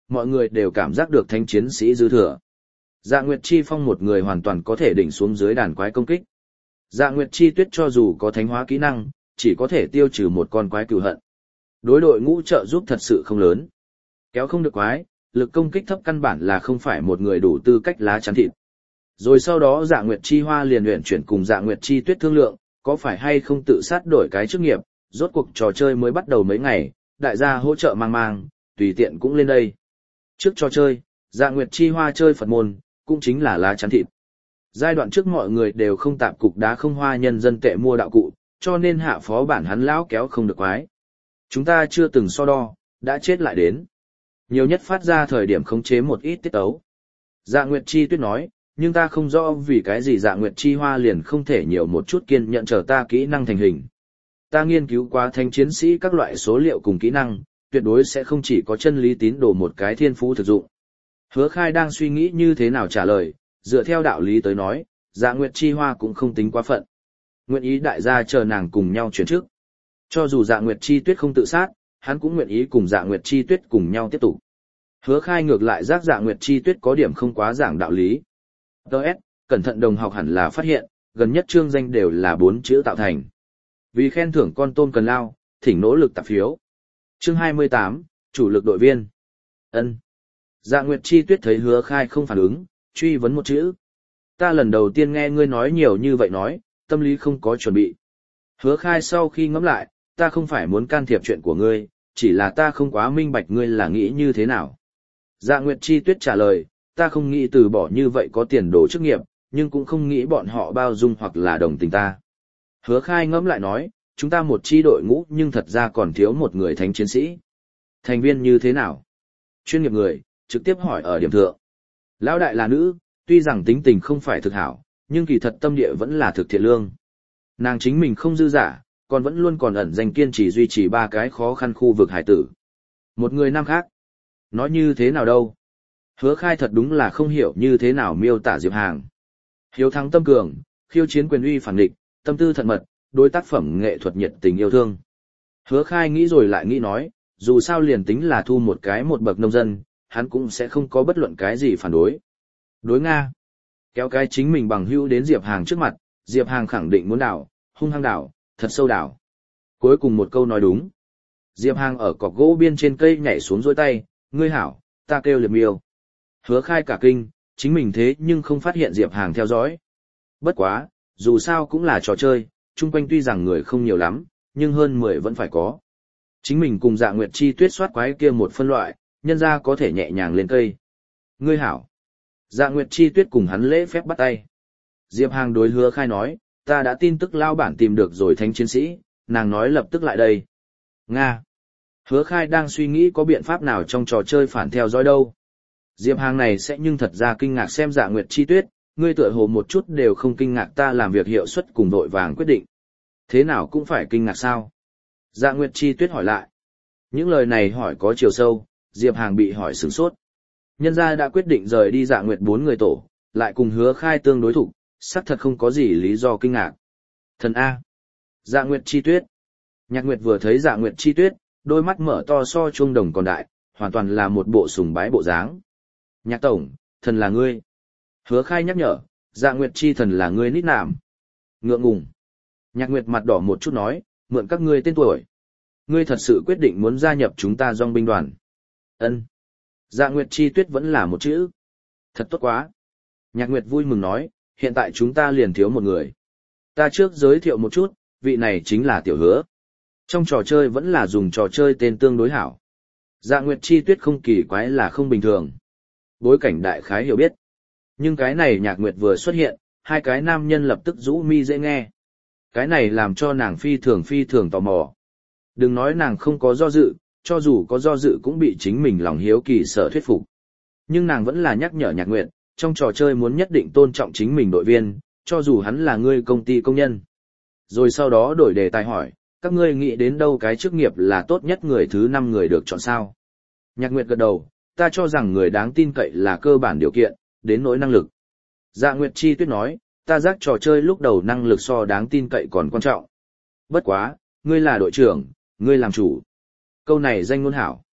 mọi người đều cảm giác được thánh chiến sĩ dư thừa. Dạ Nguyệt Chi Phong một người hoàn toàn có thể đỉnh xuống dưới đàn quái công kích. Dạ Nguyệt Chi Tuyết cho dù có thánh hóa kỹ năng, chỉ có thể tiêu trừ một con quái cừu hận. Đối đội ngũ trợ giúp thật sự không lớn. Kéo không được quái, lực công kích thấp căn bản là không phải một người đủ tư cách lá chắn thịt. Rồi sau đó Dạ Nguyệt Chi Hoa liền luyện chuyển cùng Dạ Nguyệt Chi Tuyết thương lượng, có phải hay không tự sát đổi cái chức nghiệp, rốt cuộc trò chơi mới bắt đầu mấy ngày, đại gia hỗ trợ mang mang, tùy tiện cũng lên đây. Trước trò chơi, Dạ Nguyệt Chi Hoa chơi Phật môn, cũng chính là lá chắn thịt. Giai đoạn trước mọi người đều không tạp cục đá không hoa nhân dân tệ mua đạo cụ, cho nên hạ phó bản hắn lão kéo không được quái. Chúng ta chưa từng so đo, đã chết lại đến. Nhiều nhất phát ra thời điểm khống chế một ít tiết ấu. Dạ Nguyệt Chi Tuyết nói, nhưng ta không rõ vì cái gì Dạ Nguyệt Chi Hoa liền không thể nhiều một chút kiên nhẫn chờ ta kỹ năng thành hình. Ta nghiên cứu qua thanh chiến sĩ các loại số liệu cùng kỹ năng, tuyệt đối sẽ không chỉ có chân lý tín đồ một cái thiên phú thực dụng. Hứa Khai đang suy nghĩ như thế nào trả lời, dựa theo đạo lý tới nói, Dạ Nguyệt Chi Hoa cũng không tính quá phận. Nguyện ý đại gia chờ nàng cùng nhau chuyển trước. Cho dù Dạ Nguyệt Chi Tuyết không tự sát, hắn cũng nguyện ý cùng Dạ Nguyệt Chi Tuyết cùng nhau tiếp tục. Hứa Khai ngược lại giác Dạ Nguyệt Chi Tuyết có điểm không quá giảng đạo lý. Đợt, cẩn thận đồng học hẳn là phát hiện, gần nhất chương danh đều là 4 chữ tạo thành. Vì khen thưởng con tôm cần lao, thỉnh nỗ lực tạp phiếu. Chương 28, chủ lực đội viên. Ân. Dạ Nguyệt Chi Tuyết thấy Hứa Khai không phản ứng, truy vấn một chữ. Ta lần đầu tiên nghe ngươi nói nhiều như vậy nói, tâm lý không có chuẩn bị. Hứa Khai sau khi ngẫm lại, ta không phải muốn can thiệp chuyện của ngươi, chỉ là ta không quá minh bạch ngươi là nghĩ như thế nào. Dạ Nguyệt Chi Tuyết trả lời, ta không nghĩ từ bỏ như vậy có tiền đồ chức nghiệp, nhưng cũng không nghĩ bọn họ bao dung hoặc là đồng tình ta. Hứa Khai ngẫm lại nói, chúng ta một chi đội ngũ nhưng thật ra còn thiếu một người thánh chiến sĩ. Thành viên như thế nào? Chuyên nghiệp người, trực tiếp hỏi ở điểm thượng. Lão đại là nữ, tuy rằng tính tình không phải thực hảo, nhưng kỳ thật tâm địa vẫn là thực thiện lương. Nàng chính mình không dư giả, còn vẫn luôn còn ẩn danh kiên trì duy trì 3 cái khó khăn khu vực hải tử. Một người nam khác. Nói như thế nào đâu? Hứa Khai thật đúng là không hiểu như thế nào miêu tả Diệp Hàng. Hiếu thắng tâm cường, khiêu chiến quyền uy phản địch, tâm tư thận mật, đối tác phẩm nghệ thuật nhiệt tình yêu thương. Hứa Khai nghĩ rồi lại nghĩ nói, dù sao liền tính là thu một cái một bậc nông dân, hắn cũng sẽ không có bất luận cái gì phản đối. Đối Nga. Kéo cái chính mình bằng hữu đến Diệp Hàng trước mặt, Diệp Hàng khẳng định muốn đảo, hung hăng đảo, thật sâu đảo. Cuối cùng một câu nói đúng. Diệp Hàng ở cọc gỗ biên trên cây nhảy xuống dôi tay, ngươi hảo, ta kêu Liệp Miêu. Hứa Khai cả kinh, chính mình thế nhưng không phát hiện Diệp Hàng theo dõi. Bất quá, dù sao cũng là trò chơi, chung quanh tuy rằng người không nhiều lắm, nhưng hơn 10 vẫn phải có. Chính mình cùng Dạ Nguyệt Chi Tuyết soát quái kia một phân loại, nhân ra có thể nhẹ nhàng lên cây. Ngươi hảo. Dạ Nguyệt Chi Tuyết cùng hắn lễ phép bắt tay. Diệp Hàng đối Hứa Khai nói, ta đã tin tức lao bản tìm được rồi thánh chiến sĩ, nàng nói lập tức lại đây. Nga. Hứa Khai đang suy nghĩ có biện pháp nào trong trò chơi phản theo dõi đâu. Diệp Hàng này sẽ nhưng thật ra kinh ngạc xem Dạ Nguyệt Chi Tuyết, ngươi tựa hồ một chút đều không kinh ngạc ta làm việc hiệu suất cùng vội vàng quyết định. Thế nào cũng phải kinh ngạc sao? Dạ Nguyệt Chi Tuyết hỏi lại. Những lời này hỏi có chiều sâu, Diệp Hàng bị hỏi sửng sốt. Nhân gia đã quyết định rời đi Dạ Nguyệt 4 người tổ, lại cùng Hứa Khai tương đối thủ, xác thật không có gì lý do kinh ngạc. Thần A. Dạ Nguyệt Chi Tuyết. Nhạc Nguyệt vừa thấy Dạ Nguyệt Chi Tuyết, đôi mắt mở to so chuông đồng còn đại, hoàn toàn là một bộ sùng bái bộ dáng. Nhạc tổng, thần là ngươi. Hứa Khai nhắc nhở, Dạ Nguyệt Chi thần là ngươi nít nạm. Ngượng ngùng. Nhạc Nguyệt mặt đỏ một chút nói, mượn các ngươi tên tuổi. Ngươi thật sự quyết định muốn gia nhập chúng ta dòng binh đoàn. Ân. Dạ Nguyệt Chi Tuyết vẫn là một chữ. Thật tốt quá. Nhạc Nguyệt vui mừng nói, hiện tại chúng ta liền thiếu một người. Ta trước giới thiệu một chút, vị này chính là Tiểu Hứa. Trong trò chơi vẫn là dùng trò chơi tên tương đối hảo. Dạ Nguyệt Chi Tuyết không kỳ quái là không bình thường. Bối cảnh đại khái hiểu biết. Nhưng cái này Nhạc Nguyệt vừa xuất hiện, 2 cái nam nhân lập tức rũ mi dễ nghe. Cái này làm cho nàng phi thường tò mò. Đừng nói nàng không có do dự, cho dù có do dự cũng bị chính mình lòng hiếu kỳ sở thuyết phục. Nhưng nàng vẫn là nhắc nhở Nhạc Nguyệt, trong trò chơi muốn nhất định tôn trọng chính mình đội viên, cho dù hắn là người công ty công nhân. Rồi sau đó đổi đề tài hỏi, các ngươi nghĩ đến đâu cái chức nghiệp là tốt nhất người thứ 5 người được chọn sao? Nhạc Nguyệt gật đầu, ta cho rằng người đáng tin cậy là cơ bản điều kiện, đến nỗi năng lực. Dạ Nguyệt Chi Tuyết nói, ta giác trò chơi lúc đầu năng lực so đáng tin cậy còn quan trọng. Bất quá, ngươi là đội trưởng, ngươi làm chủ. Câu này danh ngôn hảo.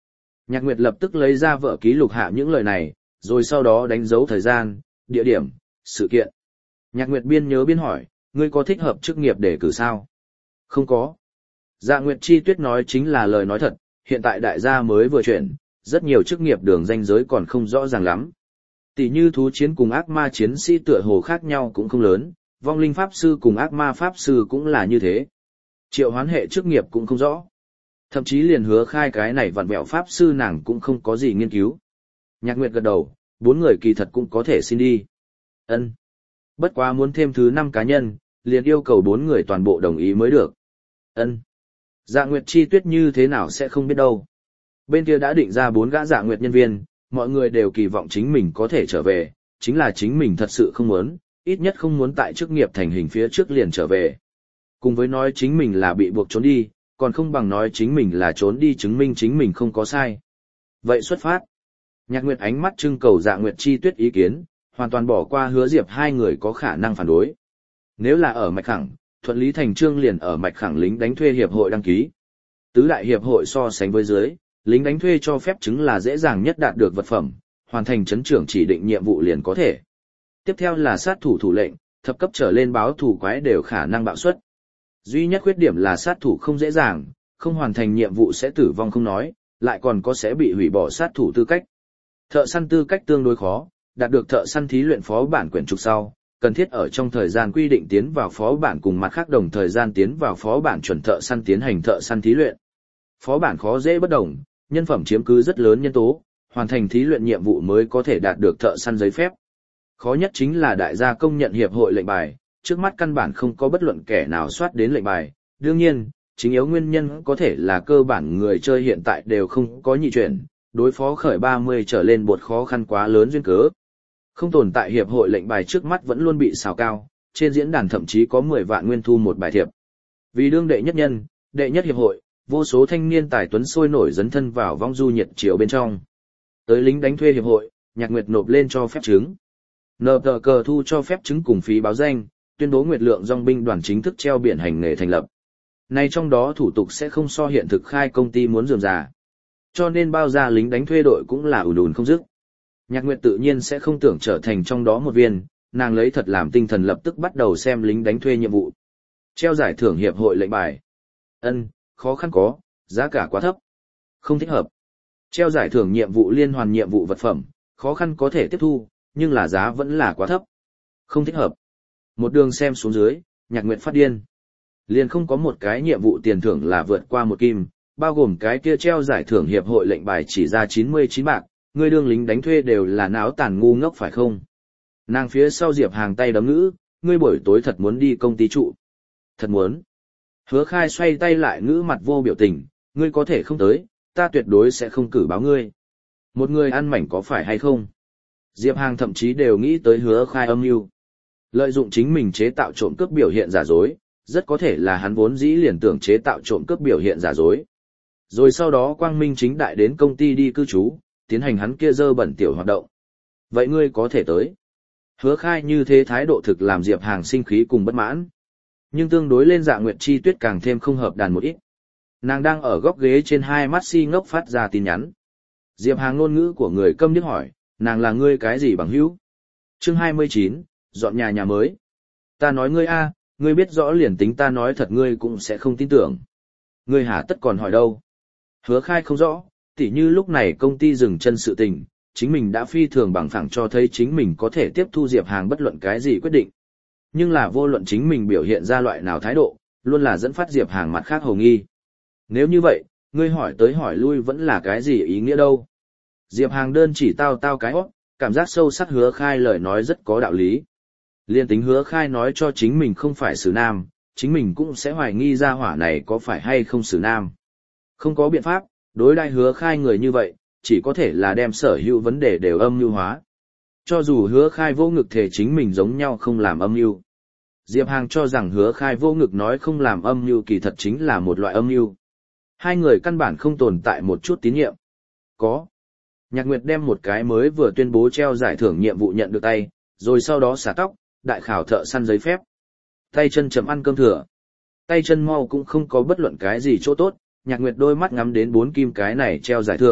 Nhạc Nguyệt lập tức lấy ra vở ký lục hạ những lời này, rồi sau đó đánh dấu thời gian, địa điểm, sự kiện. Nhạc Nguyệt biên nhớ biên hỏi, ngươi có thích hợp chức nghiệp để cử sao? Không có. Dạ Nguyệt Chi Tuyết nói chính là lời nói thật, hiện tại đại gia mới vừa chuyển, rất nhiều chức nghiệp đường ranh giới còn không rõ ràng lắm. Tỷ như thú chiến cùng ác ma chiến sĩ tựa hồ khác nhau cũng không lớn, vong linh pháp sư cùng ác ma pháp sư cũng là như thế. Triệu hoán hệ chức nghiệp cũng không rõ. Thậm chí liền Hứa Khai cái này vặn vẹo pháp sư nàng cũng không có gì nghiên cứu. Nhạc Nguyệt gật đầu, 4 người kỳ thật cũng có thể xin đi. Ân. Bất quá muốn thêm thứ 5 cá nhân, liền yêu cầu 4 người toàn bộ đồng ý mới được. Ân. Dạ Nguyệt Chi Tuyết như thế nào sẽ không biết đâu. Bên kia đã định ra 4 gã Dạ Nguyệt nhân viên, mọi người đều kỳ vọng chính mình có thể trở về, chính là chính mình thật sự không muốn, ít nhất không muốn tại chức nghiệp thành hình phía trước liền trở về. Cùng với nói chính mình là bị buộc trốn đi, còn không bằng nói chính mình là trốn đi chứng minh chính mình không có sai. Vậy xuất phát. Nhạc Nguyệt ánh mắt trưng cầu Dạ Nguyệt Chi Tuyết ý kiến, hoàn toàn bỏ qua Hứa Diệp hai người có khả năng phản đối. Nếu là ở Mạch Khẳng, thuận lý thành trương liền ở Mạch Khẳng lính đánh thuê hiệp hội đăng ký. Tứ đại hiệp hội so sánh với dưới, lính đánh thuê cho phép chứng là dễ dàng nhất đạt được vật phẩm, hoàn thành trấn trưởng chỉ định nhiệm vụ liền có thể. Tiếp theo là sát thủ thủ lệnh, thập cấp trở lên báo thủ quái đều khả năng bạo suất. Duy nhất khuyết điểm là sát thủ không dễ dàng, không hoàn thành nhiệm vụ sẽ tử vong không nói, lại còn có sẽ bị hủy bỏ sát thủ tư cách. Thợ săn tư cách tương đối khó, đạt được thợ săn thí luyện phó bản quyển trục sau, cần thiết ở trong thời gian quy định tiến vào phó bản cùng mặt khác đồng thời gian tiến vào phó bản chuẩn thợ săn tiến hành thợ săn thí luyện. Phó bản khó dễ bất đồng, nhân phẩm chiếm cứ rất lớn nhân tố, hoàn thành thí luyện nhiệm vụ mới có thể đạt được thợ săn giấy phép. Khó nhất chính là đại gia công nhận hiệp hội lệnh bài, trước mắt căn bản không có bất luận kẻ nào soát đến lệnh bài. Đương nhiên, chính yếu nguyên nhân có thể là cơ bản người chơi hiện tại đều không có nhị chuyển, đối phó khởi 30 trở lên bột khó khăn quá lớn duyên cớ. Không tồn tại hiệp hội lệnh bài trước mắt vẫn luôn bị xào cao, trên diễn đàn thậm chí có 10 vạn nguyên thu một bài thiệp. Vì đương đệ nhất nhân, đệ nhất hiệp hội, vô số thanh niên tài tuấn sôi nổi dấn thân vào vong du nhiệt chiều bên trong. Tới lính đánh thuê hiệp hội, Nhạc Nguyệt nộp lên cho phép chứng. Nợ tờ cờ thu cho phép chứng cùng phí báo danh, tuyên bố Nguyệt Lượng dòng binh đoàn chính thức treo biển hành nghề thành lập. Này trong đó thủ tục sẽ không so hiện thực khai công ty muốn rườm rà. Cho nên bao ra lính đánh thuê đội cũng là ùn ùn không dứt. Nhạc Nguyệt tự nhiên sẽ không tưởng trở thành trong đó một viên, nàng lấy thật làm tinh thần lập tức bắt đầu xem lính đánh thuê nhiệm vụ. Treo giải thưởng hiệp hội lệnh bài. Ân, khó khăn có, giá cả quá thấp. Không thích hợp. Treo giải thưởng nhiệm vụ liên hoàn nhiệm vụ vật phẩm, khó khăn có thể tiếp thu, nhưng là giá vẫn là quá thấp. Không thích hợp. Một đường xem xuống dưới, Nhạc Nguyệt phát điên. Liền không có một cái nhiệm vụ tiền thưởng là vượt qua 1 kim, bao gồm cái kia treo giải thưởng hiệp hội lệnh bài chỉ ra 99 bạc, người đương lính đánh thuê đều là náo tàn ngu ngốc phải không? Nàng phía sau Diệp Hàng tay đấm ngữ, ngươi buổi tối thật muốn đi công ty trụ. Thật muốn. Hứa Khai xoay tay lại ngữ mặt vô biểu tình, ngươi có thể không tới, ta tuyệt đối sẽ không cử báo ngươi. Một người ăn mảnh có phải hay không? Diệp Hàng thậm chí đều nghĩ tới Hứa Khai âm mưu. Lợi dụng chính mình chế tạo trộm cướp biểu hiện giả dối, rất có thể là hắn vốn dĩ liền tưởng chế tạo trộm cướp biểu hiện giả dối. Rồi sau đó quang minh chính đại đến công ty đi cư trú, tiến hành hắn kia dơ bẩn tiểu hoạt động. Vậy ngươi có thể tới. Hứa Khai như thế thái độ thực làm Diệp Hàng sinh khí cùng bất mãn. Nhưng tương đối lên Dạ Nguyệt Chi Tuyết càng thêm không hợp đàn một ít. Nàng đang ở góc ghế trên hai mắt si ngốc phát ra tin nhắn. Diệp Hàng ngôn ngữ của người câm điếc hỏi, nàng là ngươi cái gì bằng hữu? Chương 29, dọn nhà mới. Ta nói ngươi a, ngươi biết rõ liền tính ta nói thật ngươi cũng sẽ không tin tưởng. Ngươi hả tất còn hỏi đâu? Hứa Khai không rõ, tỉ như lúc này công ty dừng chân sự tình, chính mình đã phi thường bằng phẳng cho thấy chính mình có thể tiếp thu Diệp Hàng bất luận cái gì quyết định. Nhưng là vô luận chính mình biểu hiện ra loại nào thái độ, luôn là dẫn phát Diệp Hàng mặt khác hồ nghi. Nếu như vậy, ngươi hỏi tới hỏi lui vẫn là cái gì ý nghĩa đâu? Diệp Hàng đơn chỉ tao cái hót, cảm giác sâu sắc Hứa Khai lời nói rất có đạo lý. Liên tính Hứa Khai nói cho chính mình không phải xử nam, chính mình cũng sẽ hoài nghi ra hỏa này có phải hay không xử nam. Không có biện pháp, đối đãi Hứa Khai người như vậy, chỉ có thể là đem sở hữu vấn đề đều âm mưu hóa. Cho dù Hứa Khai vô ngực thể chính mình giống nhau không làm âm mưu. Diệp Hàng cho rằng Hứa Khai vô ngực nói không làm âm mưu kỳ thật chính là một loại âm mưu. Hai người căn bản không tồn tại một chút tín nhiệm. Có. Nhạc Nguyệt đem một cái mới vừa tuyên bố treo giải thưởng nhiệm vụ nhận được tay, rồi sau đó xả tóc, đại khảo thợ săn giấy phép. Tay chân chấm ăn cơm thừa. Tay chân mau cũng không có bất luận cái gì chỗ tốt, Nhạc Nguyệt đôi mắt ngắm đến 4 kim cái này treo giải thưởng,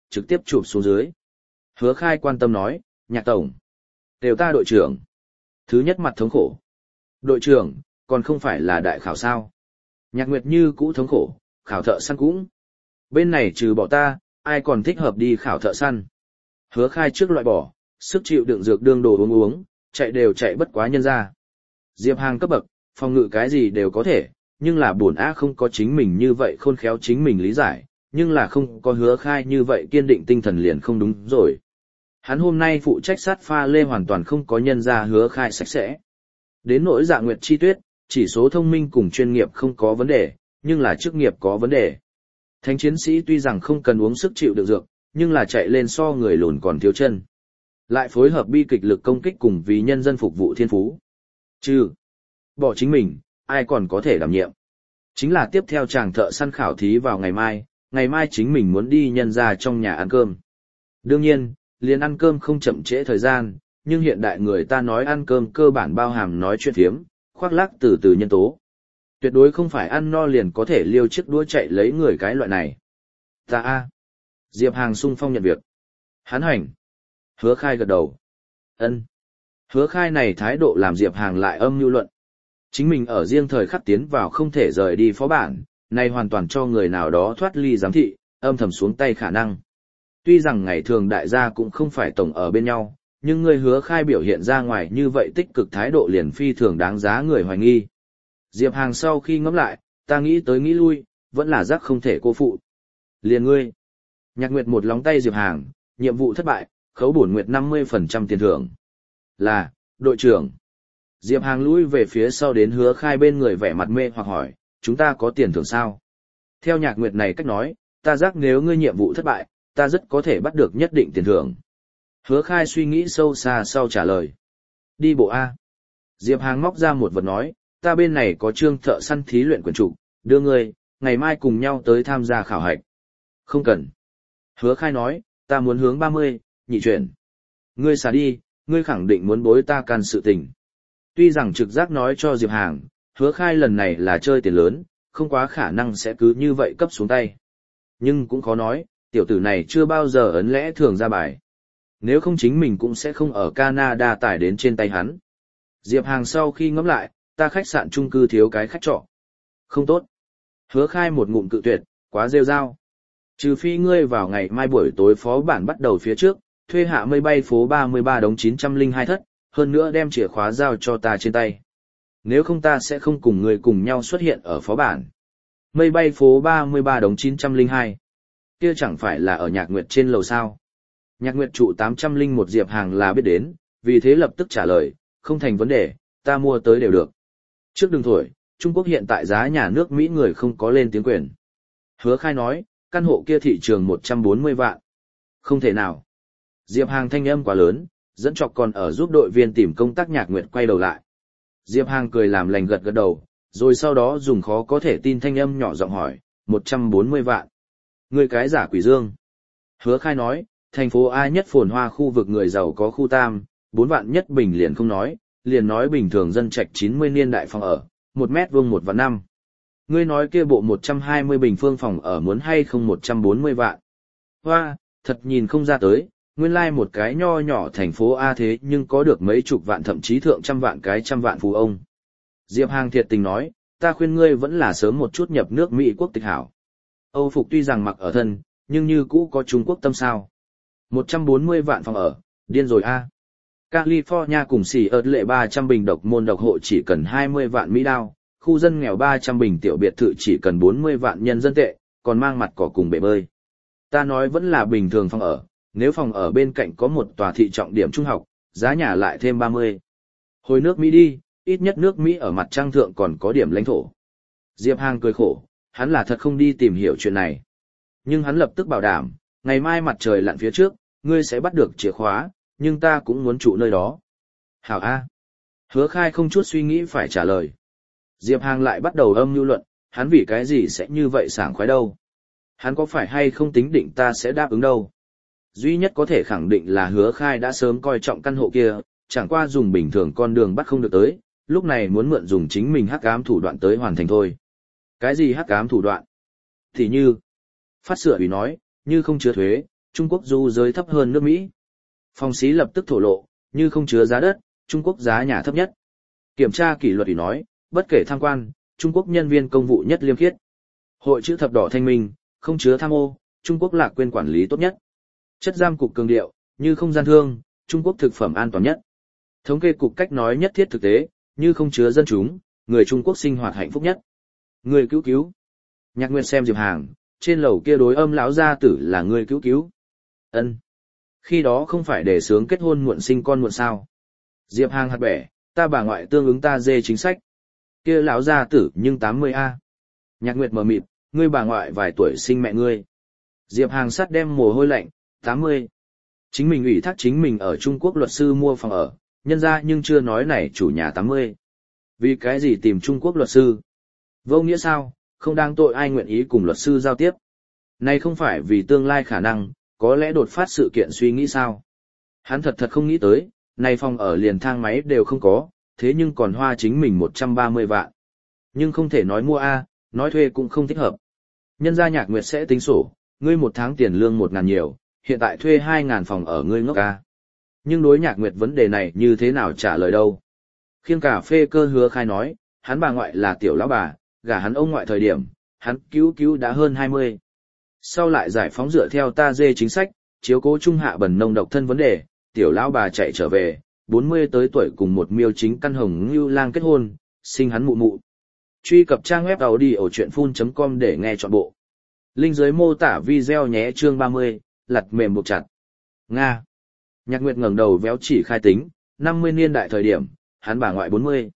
trực tiếp chụp xuống dưới. Hứa Khai quan tâm nói, Nhạc tổng, đều ta đội trưởng. Thứ nhất mặt thống khổ. Đội trưởng, còn không phải là đại khảo sao. Nhạc Nguyệt như cũ thống khổ, khảo thợ săn cũng. Bên này trừ bỏ ta, ai còn thích hợp đi khảo thợ săn. Hứa Khai trước loại bỏ, sức chịu đựng dược đương đồ uống, chạy đều chạy bất quá nhân ra. Diệp Hàng cấp bậc, phòng ngự cái gì đều có thể, nhưng là buồn á không có chính mình như vậy khôn khéo chính mình lý giải, nhưng là không có Hứa Khai như vậy kiên định tinh thần liền không đúng rồi. Hắn hôm nay phụ trách sát pha lê hoàn toàn không có nhân ra Hứa Khai sạch sẽ. Đến nỗi Dạ Nguyệt Chi Tuyết, chỉ số thông minh cùng chuyên nghiệp không có vấn đề, nhưng là chức nghiệp có vấn đề. Thánh chiến sĩ tuy rằng không cần uống sức chịu đựng dược, nhưng là chạy lên so người lùn còn thiếu chân. Lại phối hợp bi kịch lực công kích cùng vì nhân dân phục vụ thiên phú. Chứ, bỏ chính mình, ai còn có thể đảm nhiệm. Chính là tiếp theo chàng thợ săn khảo thí vào ngày mai chính mình muốn đi nhân ra trong nhà ăn cơm. Đương nhiên, liền ăn cơm không chậm trễ thời gian, nhưng hiện đại người ta nói ăn cơm cơ bản bao hàm nói chuyện thiếm, khoác lác từ từ nhân tố. Tuyệt đối không phải ăn no liền có thể liêu chiếc đũa chạy lấy người cái loại này. Ta a. Diệp Hàng sung phong nhận việc. Hắn hành. Hứa Khai gật đầu. Ân. Hứa Khai này thái độ làm Diệp Hàng lại âm mưu luận. Chính mình ở riêng thời khắc tiến vào không thể rời đi phó bản, này hoàn toàn cho người nào đó thoát ly giám thị, âm thầm xuống tay khả năng. Tuy rằng ngày thường đại gia cũng không phải tổng ở bên nhau, nhưng người Hứa Khai biểu hiện ra ngoài như vậy tích cực thái độ liền phi thường đáng giá người hoài nghi. Diệp Hàng sau khi ngẫm lại, ta nghĩ tới nghĩ lui, vẫn là giác không thể cô phụ. Liền ngươi. Nhạc Nguyệt một lóng tay Diệp Hàng, nhiệm vụ thất bại, khấu bổn Nguyệt 50% tiền thưởng. Là, đội trưởng. Diệp Hàng lui về phía sau đến Hứa Khai bên người vẻ mặt mê hoặc hỏi, chúng ta có tiền thưởng sao? Theo Nhạc Nguyệt này cách nói, ta giác nếu ngươi nhiệm vụ thất bại, ta rất có thể bắt được nhất định tiền thưởng. Hứa Khai suy nghĩ sâu xa sau trả lời. Đi bộ A. Diệp Hàng móc ra một vật nói, ta bên này có trương thợ săn thí luyện quyển trục, đưa ngươi, ngày mai cùng nhau tới tham gia khảo hạch. Không cần. Hứa Khai nói, ta muốn hướng 30, nhị chuyển. Ngươi xả đi, ngươi khẳng định muốn bối ta can sự tình. Tuy rằng trực giác nói cho Diệp Hàng, Hứa Khai lần này là chơi tiền lớn, không quá khả năng sẽ cứ như vậy cấp xuống tay. Nhưng cũng khó nói, tiểu tử này chưa bao giờ ấn lẽ thường ra bài. Nếu không chính mình cũng sẽ không ở Canada tải đến trên tay hắn. Diệp Hàng sau khi ngẫm lại, ta khách sạn chung cư thiếu cái khách trọ. Không tốt. Hứa Khai một ngụm cự tuyệt, quá rêu rao. Trừ phi ngươi vào ngày mai buổi tối phó bản bắt đầu phía trước, thuê hạ mây bay phố 33 đống 902 thất, hơn nữa đem chìa khóa giao cho ta trên tay. Nếu không ta sẽ không cùng ngươi cùng nhau xuất hiện ở phó bản. Mây bay phố 33 đống 902. Kia chẳng phải là ở Nhạc Nguyệt trên lầu sao. Nhạc Nguyệt trụ 801 Diệp Hàng là biết đến, vì thế lập tức trả lời, không thành vấn đề, ta mua tới đều được. Trước đừng thổi, Trung Quốc hiện tại giá nhà nước Mỹ người không có lên tiếng quyền. Hứa Khai nói, căn hộ kia thị trường 140 vạn. Không thể nào. Diệp Hàng thanh âm quá lớn, dẫn chọc còn ở giúp đội viên tìm công tác Nhạc Nguyệt quay đầu lại. Diệp Hàng cười làm lành gật gật đầu, rồi sau đó dùng khó có thể tin thanh âm nhỏ giọng hỏi, 140 vạn. Người cái giả quỷ dương. Hứa Khai nói, thành phố A nhất phồn hoa khu vực người giàu có khu Tam, 4 vạn nhất bình liền không nói, liền nói bình thường dân trạch 90 niên đại phòng ở, 1 mét vuông 1 vạn 5. Ngươi nói kia bộ 120 bình phương phòng ở muốn hay không 140 vạn. Hoa, thật nhìn không ra tới, nguyên lai một cái nho nhỏ thành phố A thế nhưng có được mấy chục vạn thậm chí thượng trăm vạn cái trăm vạn phú ông. Diệp Hàng thiệt tình nói, ta khuyên ngươi vẫn là sớm một chút nhập nước Mỹ quốc tịch hảo. Âu phục tuy rằng mặc ở thân, nhưng như cũ có Trung Quốc tâm sao. 140 vạn phòng ở, điên rồi a. California cùng xỉ ớt lệ 300 bình độc môn độc hộ chỉ cần 20 vạn Mỹ đao, khu dân nghèo 300 bình tiểu biệt thự chỉ cần 40 vạn nhân dân tệ, còn mang mặt cỏ cùng bể bơi. Ta nói vẫn là bình thường phòng ở, nếu phòng ở bên cạnh có một tòa thị trọng điểm trung học, giá nhà lại thêm 30. Hồi nước Mỹ đi, ít nhất nước Mỹ ở mặt trăng thượng còn có điểm lãnh thổ. Diệp Hàng cười khổ, hắn là thật không đi tìm hiểu chuyện này. Nhưng hắn lập tức bảo đảm, ngày mai mặt trời lặn phía trước, ngươi sẽ bắt được chìa khóa, nhưng ta cũng muốn trụ nơi đó. Hảo A. Hứa Khai không chút suy nghĩ phải trả lời. Diệp Hàng lại bắt đầu âm mưu luận, hắn vì cái gì sẽ như vậy sảng khoái đâu. Hắn có phải hay không tính định ta sẽ đáp ứng đâu. Duy nhất có thể khẳng định là Hứa Khai đã sớm coi trọng căn hộ kia, chẳng qua dùng bình thường con đường bắt không được tới, lúc này muốn mượn dùng chính mình hắc ám thủ đoạn tới hoàn thành thôi. Cái gì hắc ám thủ đoạn? Thì như, phát sửa ủy nói, như không chứa thuế, Trung Quốc du giới thấp hơn nước Mỹ. Phòng xí lập tức thổ lộ, như không chứa giá đất, Trung Quốc giá nhà thấp nhất. Kiểm tra kỷ luật ủy nói, bất kể tham quan, Trung Quốc nhân viên công vụ nhất liêm khiết. Hội chữ thập đỏ thanh minh, không chứa tham ô, Trung Quốc lạc quên quản lý tốt nhất. Chất giam cục cường điệu, như không gian thương, Trung Quốc thực phẩm an toàn nhất. Thống kê cục cách nói nhất thiết thực tế, như không chứa dân chúng, người Trung Quốc sinh hoạt hạnh phúc nhất. Người cứu cứu. Nhạc Nguyệt xem Diệp Hàng, trên lầu kia đối âm lão gia tử là người cứu cứu. Ân. Khi đó không phải để sướng kết hôn muộn sinh con muộn sao. Diệp Hàng hạt bẻ, ta bà ngoại tương ứng ta dê chính sách. Kia lão gia tử nhưng 80A. Nhạc Nguyệt mờ mịt, ngươi bà ngoại vài tuổi sinh mẹ ngươi. Diệp Hàng sắt đem mồ hôi lạnh, 80. Chính mình ủy thác chính mình ở Trung Quốc luật sư mua phòng ở, nhân ra nhưng chưa nói này chủ nhà 80. Vì cái gì tìm Trung Quốc luật sư? Vô nghĩa sao, không đang tội ai nguyện ý cùng luật sư giao tiếp. Này không phải vì tương lai khả năng, có lẽ đột phát sự kiện suy nghĩ sao. Hắn thật không nghĩ tới, này phòng ở liền thang máy đều không có, thế nhưng còn hoa chính mình 130 vạn. Nhưng không thể nói mua A, nói thuê cũng không thích hợp. Nhân gia Nhạc Nguyệt sẽ tính sổ, ngươi một tháng tiền lương 1.000 nhiều, hiện tại thuê 2.000 phòng ở ngươi ngốc A. Nhưng đối Nhạc Nguyệt vấn đề này như thế nào trả lời đâu. Khiêng cà phê Cơ Hứa khai nói, hắn bà ngoại là tiểu lão bà, gả hắn ông ngoại thời điểm, hắn cứu đã hơn 20. Sau lại giải phóng dựa theo ta dê chính sách, chiếu cố trung hạ bần nông độc thân vấn đề, tiểu lão bà chạy trở về, 40 tới tuổi cùng một miêu chính căn hồng ngưu lang kết hôn, sinh hắn mụ mụ. Truy cập trang web audiochuyenphun.com để nghe trọn bộ. Link dưới mô tả video nhé. Chương 30, lặt mềm buộc chặt. Nga. Nhạc Nguyệt ngẩng đầu véo chỉ khai tính, 50 niên đại thời điểm, hắn bà ngoại 40.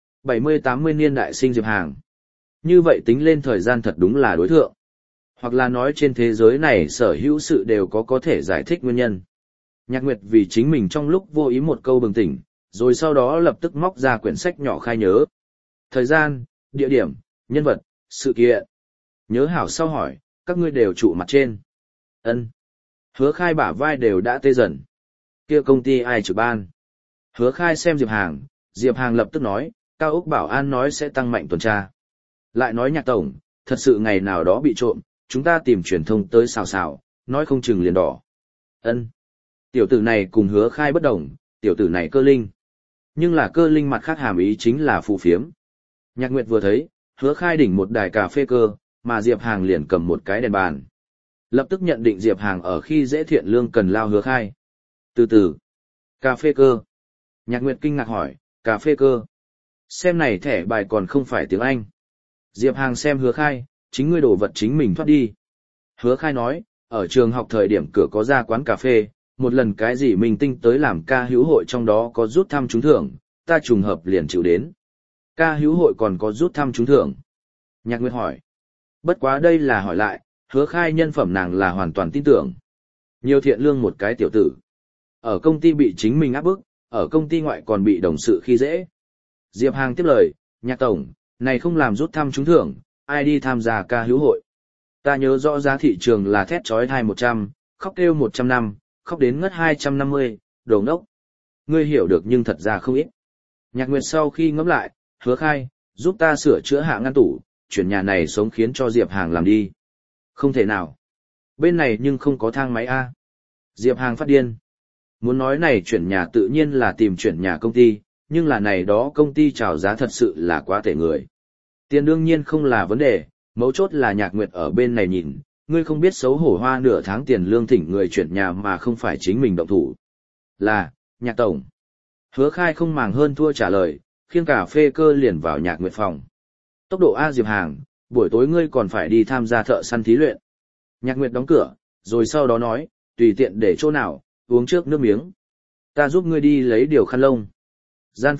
70-80 niên đại sinh Diệp Hàng. Như vậy tính lên thời gian thật đúng là đối thượng. Hoặc là nói trên thế giới này sở hữu sự đều có thể giải thích nguyên nhân. Nhạc Nguyệt vì chính mình trong lúc vô ý một câu bừng tỉnh, rồi sau đó lập tức móc ra quyển sách nhỏ khai nhớ. Thời gian, địa điểm, nhân vật, sự kiện. Nhớ hảo sau hỏi, các ngươi đều trụ mặt trên. Ân. Hứa khai bả vai đều đã tê dần. Kia công ty ai trực ban? Hứa khai xem Diệp Hàng lập tức nói, Cao ốc bảo an nói sẽ tăng mạnh tuần tra. Lại nói Nhạc tổng, thật sự ngày nào đó bị trộm, chúng ta tìm truyền thông tới xào, nói không chừng liền đỏ. Ân. Tiểu tử này cùng Hứa khai bất đồng, tiểu tử này cơ linh. Nhưng là cơ linh mặt khác hàm ý chính là phù phiếm. Nhạc Nguyệt vừa thấy, Hứa khai đỉnh một đài cà phê cơ, mà Diệp Hàng liền cầm một cái đèn bàn. Lập tức nhận định Diệp Hàng ở khi dễ thiện lương cần lao Hứa khai. Từ từ. Cà phê cơ. Nhạc Nguyệt kinh ngạc hỏi, cà phê cơ. Xem này thẻ bài còn không phải tiếng Anh. Diệp Hàng xem Hứa khai, chính ngươi đổ vật chính mình thoát đi. Hứa khai nói, ở trường học thời điểm cửa có ra quán cà phê, một lần cái gì mình tinh tới làm ca hữu hội trong đó có rút thăm trúng thưởng, ta trùng hợp liền chịu đến. Ca hữu hội còn có rút thăm trúng thưởng. Nhạc Nguyệt hỏi. Bất quá đây là hỏi lại, Hứa khai nhân phẩm nàng là hoàn toàn tin tưởng. Nhiều thiện lương một cái tiểu tử. Ở công ty bị chính mình áp bức, ở công ty ngoại còn bị đồng sự khi dễ. Diệp Hàng tiếp lời, Nhạc tổng, này không làm rút thăm trúng thưởng, ai đi tham gia ca hữu hội. Ta nhớ rõ giá thị trường là thét chói thai 100, khóc kêu 100 năm, khóc đến ngất 250, đồ ngốc. Ngươi hiểu được nhưng thật ra không ít. Nhạc Nguyệt sau khi ngẫm lại, Hứa khai, giúp ta sửa chữa hạ ngăn tủ, chuyển nhà này sống khiến cho Diệp Hàng làm đi. Không thể nào. Bên này nhưng không có thang máy A. Diệp Hàng phát điên. Muốn nói này chuyển nhà tự nhiên là tìm chuyển nhà công ty, nhưng là này đó công ty chào giá thật sự là quá tệ người. Tiền đương nhiên không là vấn đề, mấu chốt là Nhạc Nguyệt ở bên này nhìn, ngươi không biết xấu hổ hoa nửa tháng tiền lương thỉnh người chuyển nhà mà không phải chính mình động thủ. Là, Nhạc tổng. Hứa khai không màng hơn thua trả lời, khiêng cà phê cơ liền vào Nhạc Nguyệt phòng. Tốc độ A Diệp Hàng, buổi tối ngươi còn phải đi tham gia thợ săn thí luyện. Nhạc Nguyệt đóng cửa, rồi sau đó nói, tùy tiện để chỗ nào, uống trước nước miếng. Ta giúp ngươi đi lấy điều khăn lông. Gian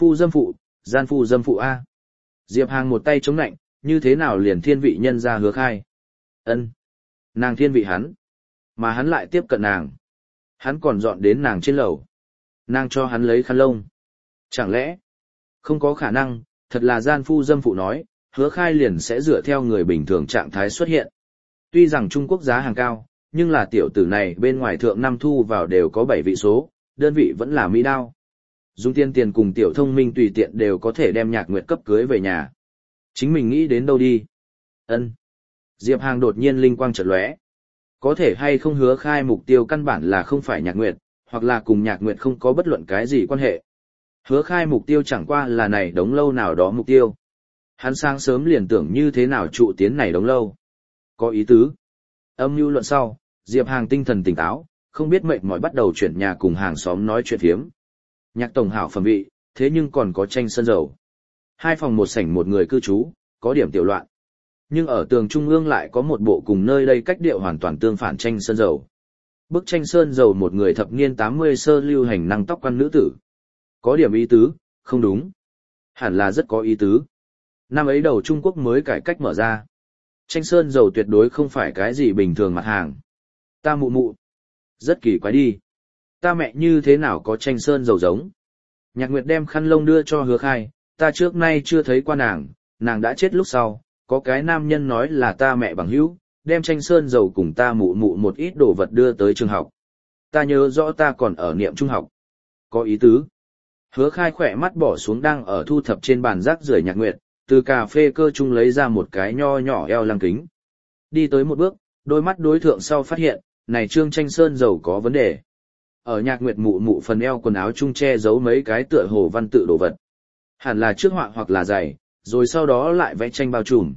phu dâm phụ A. Diệp Hàng một tay chống nạnh, như thế nào liền thiên vị nhân ra Hứa khai. Ân, nàng thiên vị hắn, mà hắn lại tiếp cận nàng. Hắn còn dọn đến nàng trên lầu. Nàng cho hắn lấy khăn lông. Chẳng lẽ, không có khả năng, thật là gian phu dâm phụ nói, Hứa khai liền sẽ dựa theo người bình thường trạng thái xuất hiện. Tuy rằng Trung Quốc giá hàng cao, nhưng là tiểu tử này bên ngoài thượng năm thu vào đều có 7 vị số, đơn vị vẫn là Mỹ đao. Dùng tiền cùng tiểu thông minh tùy tiện đều có thể đem Nhạc Nguyệt cấp cưới về nhà. Chính mình nghĩ đến đâu đi. Ân. Diệp Hàng đột nhiên linh quang chợt lóe. Có thể hay không Hứa Khai mục tiêu căn bản là không phải Nhạc Nguyệt, hoặc là cùng Nhạc Nguyệt không có bất luận cái gì quan hệ. Hứa Khai mục tiêu chẳng qua là này đống lâu nào đó mục tiêu. Hắn sáng sớm liền tưởng như thế nào trụ tiến này đống lâu. Có ý tứ. Âm mưu luận sau, Diệp Hàng tinh thần tỉnh táo, không biết mệt mỏi bắt đầu chuyển nhà cùng hàng xóm nói chuyện phiếm. Nhạc tổng hảo phẩm vị, thế nhưng còn có tranh sân dầu. 2 phòng 1 sảnh 1 người cư trú, có điểm tiểu loạn. Nhưng ở tường trung ương lại có một bộ cùng nơi đây cách điệu hoàn toàn tương phản tranh sơn dầu. Bức tranh sơn dầu một người thập niên 80 sơ lưu hành năng tóc quan nữ tử. Có điểm ý tứ, không đúng. Hẳn là rất có ý tứ. Năm ấy đầu Trung Quốc mới cải cách mở ra. Tranh sơn dầu tuyệt đối không phải cái gì bình thường mặt hàng. Ta mụ mụ. Rất kỳ quái đi. Ta mẹ như thế nào có tranh sơn dầu giống. Nhạc Nguyệt đem khăn lông đưa cho Hứa Khai, ta trước nay chưa thấy qua nàng đã chết lúc sau, có cái nam nhân nói là ta mẹ bằng hữu, đem tranh sơn dầu cùng ta mụ mụ một ít đồ vật đưa tới trường học. Ta nhớ rõ ta còn ở niệm trung học. Có ý tứ. Hứa Khai khỏe mắt bỏ xuống đang ở thu thập trên bàn rác rưởi Nhạc Nguyệt, từ cà phê cơ trung lấy ra một cái nho nhỏ eo lăng kính. Đi tới một bước, đôi mắt đối thượng sau phát hiện, này trương tranh sơn dầu có vấn đề. Ở Nhạc Nguyệt mụ mụ phần eo quần áo trung che giấu mấy cái tựa hồ văn tự đồ vật. Hẳn là trước họa hoặc là giày, rồi sau đó lại vẽ tranh bao trùm.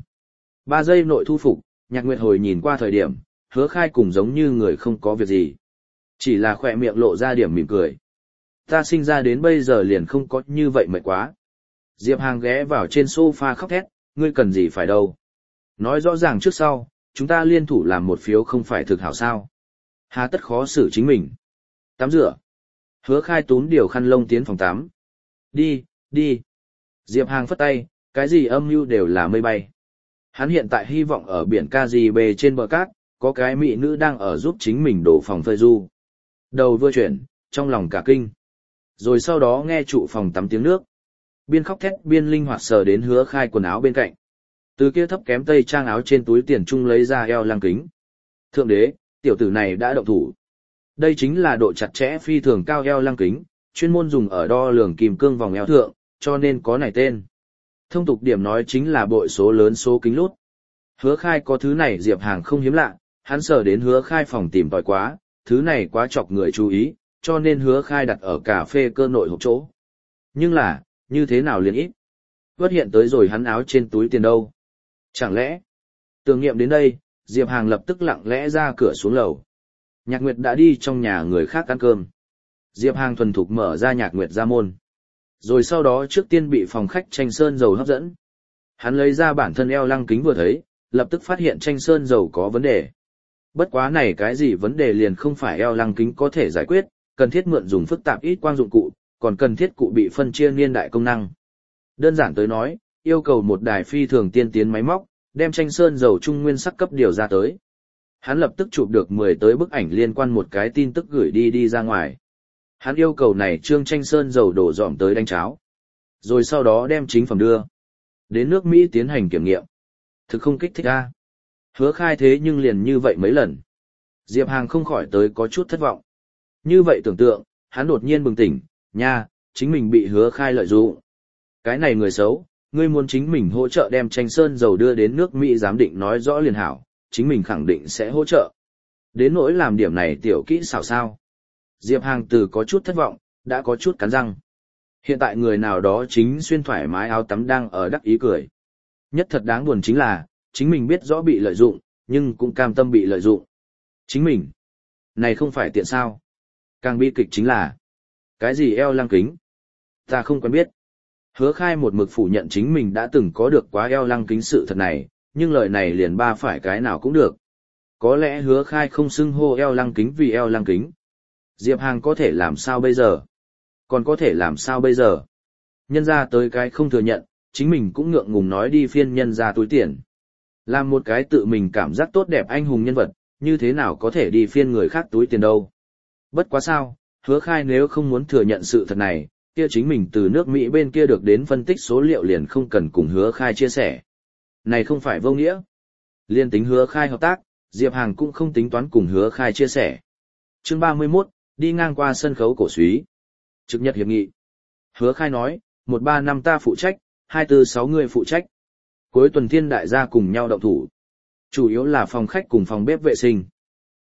3 giây nội thu phục, Nhạc Nguyệt hồi nhìn qua thời điểm, Hứa Khai cùng giống như người không có việc gì. Chỉ là khỏe miệng lộ ra điểm mỉm cười. Ta sinh ra đến bây giờ liền không có như vậy mệt quá. Diệp Hàng ghé vào trên sofa khóc thét, ngươi cần gì phải đâu. Nói rõ ràng trước sau, chúng ta liên thủ làm một phiếu không phải thực hảo sao. Hà tất khó xử chính mình. Tắm rửa. Hứa Khai túm điều khăn lông tiến phòng tắm. Đi, đi. Diệp Hàng phất tay, cái gì âm mưu đều là mây bay. Hắn hiện tại hy vọng ở biển Caribe trên bờ cát, có cái mỹ nữ đang ở giúp chính mình đổ phòng phơi du. Đầu vừa chuyển, trong lòng cả kinh. Rồi sau đó nghe trụ phòng tắm tiếng nước. Biên khóc thét biên linh hoạt sờ đến Hứa Khai quần áo bên cạnh. Từ kia thấp kém tây trang áo trên túi tiền trung lấy ra eo lăng kính. Thượng đế, tiểu tử này đã động thủ. Đây chính là độ chặt chẽ phi thường cao eo lăng kính, chuyên môn dùng ở đo lường kim cương vòng eo thượng, cho nên có này tên. Thông tục điểm nói chính là bội số lớn số kính lút. Hứa Khai có thứ này Diệp Hàng không hiếm lạ, hắn sờ đến Hứa Khai phòng tìm tòi quá, thứ này quá chọc người chú ý, cho nên Hứa Khai đặt ở cà phê cơ nội hộp chỗ. Nhưng là, như thế nào liền ít? Vất hiện tới rồi hắn áo trên túi tiền đâu? Chẳng lẽ? Tưởng nghiệm đến đây, Diệp Hàng lập tức lặng lẽ ra cửa xuống lầu. Nhạc Nguyệt đã đi trong nhà người khác ăn cơm. Diệp Hàng thuần thục mở ra Nhạc Nguyệt ra môn. Rồi sau đó trước tiên bị phòng khách tranh sơn dầu hấp dẫn. Hắn lấy ra bản thân eo lăng kính vừa thấy, lập tức phát hiện tranh sơn dầu có vấn đề. Bất quá này cái gì vấn đề liền không phải eo lăng kính có thể giải quyết, cần thiết mượn dùng phức tạp ít quang dụng cụ, còn cần thiết cụ bị phân chia niên đại công năng. Đơn giản tới nói, yêu cầu một đài phi thường tiên tiến máy móc, đem tranh sơn dầu trung nguyên sắc cấp điều ra tới. Hắn lập tức chụp được 10 tới bức ảnh liên quan một cái tin tức gửi đi ra ngoài. Hắn yêu cầu này trương tranh sơn dầu đổ dỏm tới đánh cháo. Rồi sau đó đem chính phẩm đưa đến nước Mỹ tiến hành kiểm nghiệm. Thực không kích thích a. Hứa Khai thế nhưng liền như vậy mấy lần. Diệp Hàng không khỏi tới có chút thất vọng. Như vậy tưởng tượng, hắn đột nhiên bừng tỉnh, nha, chính mình bị Hứa Khai lợi dụng. Cái này người xấu, ngươi muốn chính mình hỗ trợ đem tranh sơn dầu đưa đến nước Mỹ giám định nói rõ liền hảo, chính mình khẳng định sẽ hỗ trợ. Đến nỗi làm điểm này tiểu kỹ xảo sao. Diệp Hàng từ có chút thất vọng, đã có chút cắn răng. Hiện tại người nào đó chính xuyên thoải mái áo tắm đang ở đắc ý cười. Nhất thật đáng buồn chính là, chính mình biết rõ bị lợi dụng, nhưng cũng cam tâm bị lợi dụng. Chính mình. Này không phải tiện sao. Càng bi kịch chính là, cái gì eo lăng kính? Ta không quen biết. Hứa Khai một mực phủ nhận chính mình đã từng có được quá eo lăng kính sự thật này, nhưng lời này liền ba phải cái nào cũng được. Có lẽ Hứa Khai không xưng hô eo lăng kính vì eo lăng kính. Diệp Hàng có thể làm sao bây giờ? Còn có thể làm sao bây giờ? Nhân ra tới cái không thừa nhận, chính mình cũng ngượng ngùng nói đi phiên nhân ra túi tiền. Làm một cái tự mình cảm giác tốt đẹp anh hùng nhân vật, như thế nào có thể đi phiên người khác túi tiền đâu? Bất quá sao, Hứa Khai nếu không muốn thừa nhận sự thật này, kia chính mình từ nước Mỹ bên kia được đến phân tích số liệu liền không cần cùng Hứa Khai chia sẻ. Này không phải vô nghĩa. Liên tính Hứa Khai hợp tác, Diệp Hàng cũng không tính toán cùng Hứa Khai chia sẻ. Chương 31, đi ngang qua sân khấu cổ súy. Trực nhật hiệp nghị. Hứa Khai nói, 1-3 năm ta phụ trách, 2-4-6 người phụ trách. Cuối tuần thiên đại gia cùng nhau động thủ. Chủ yếu là phòng khách cùng phòng bếp vệ sinh.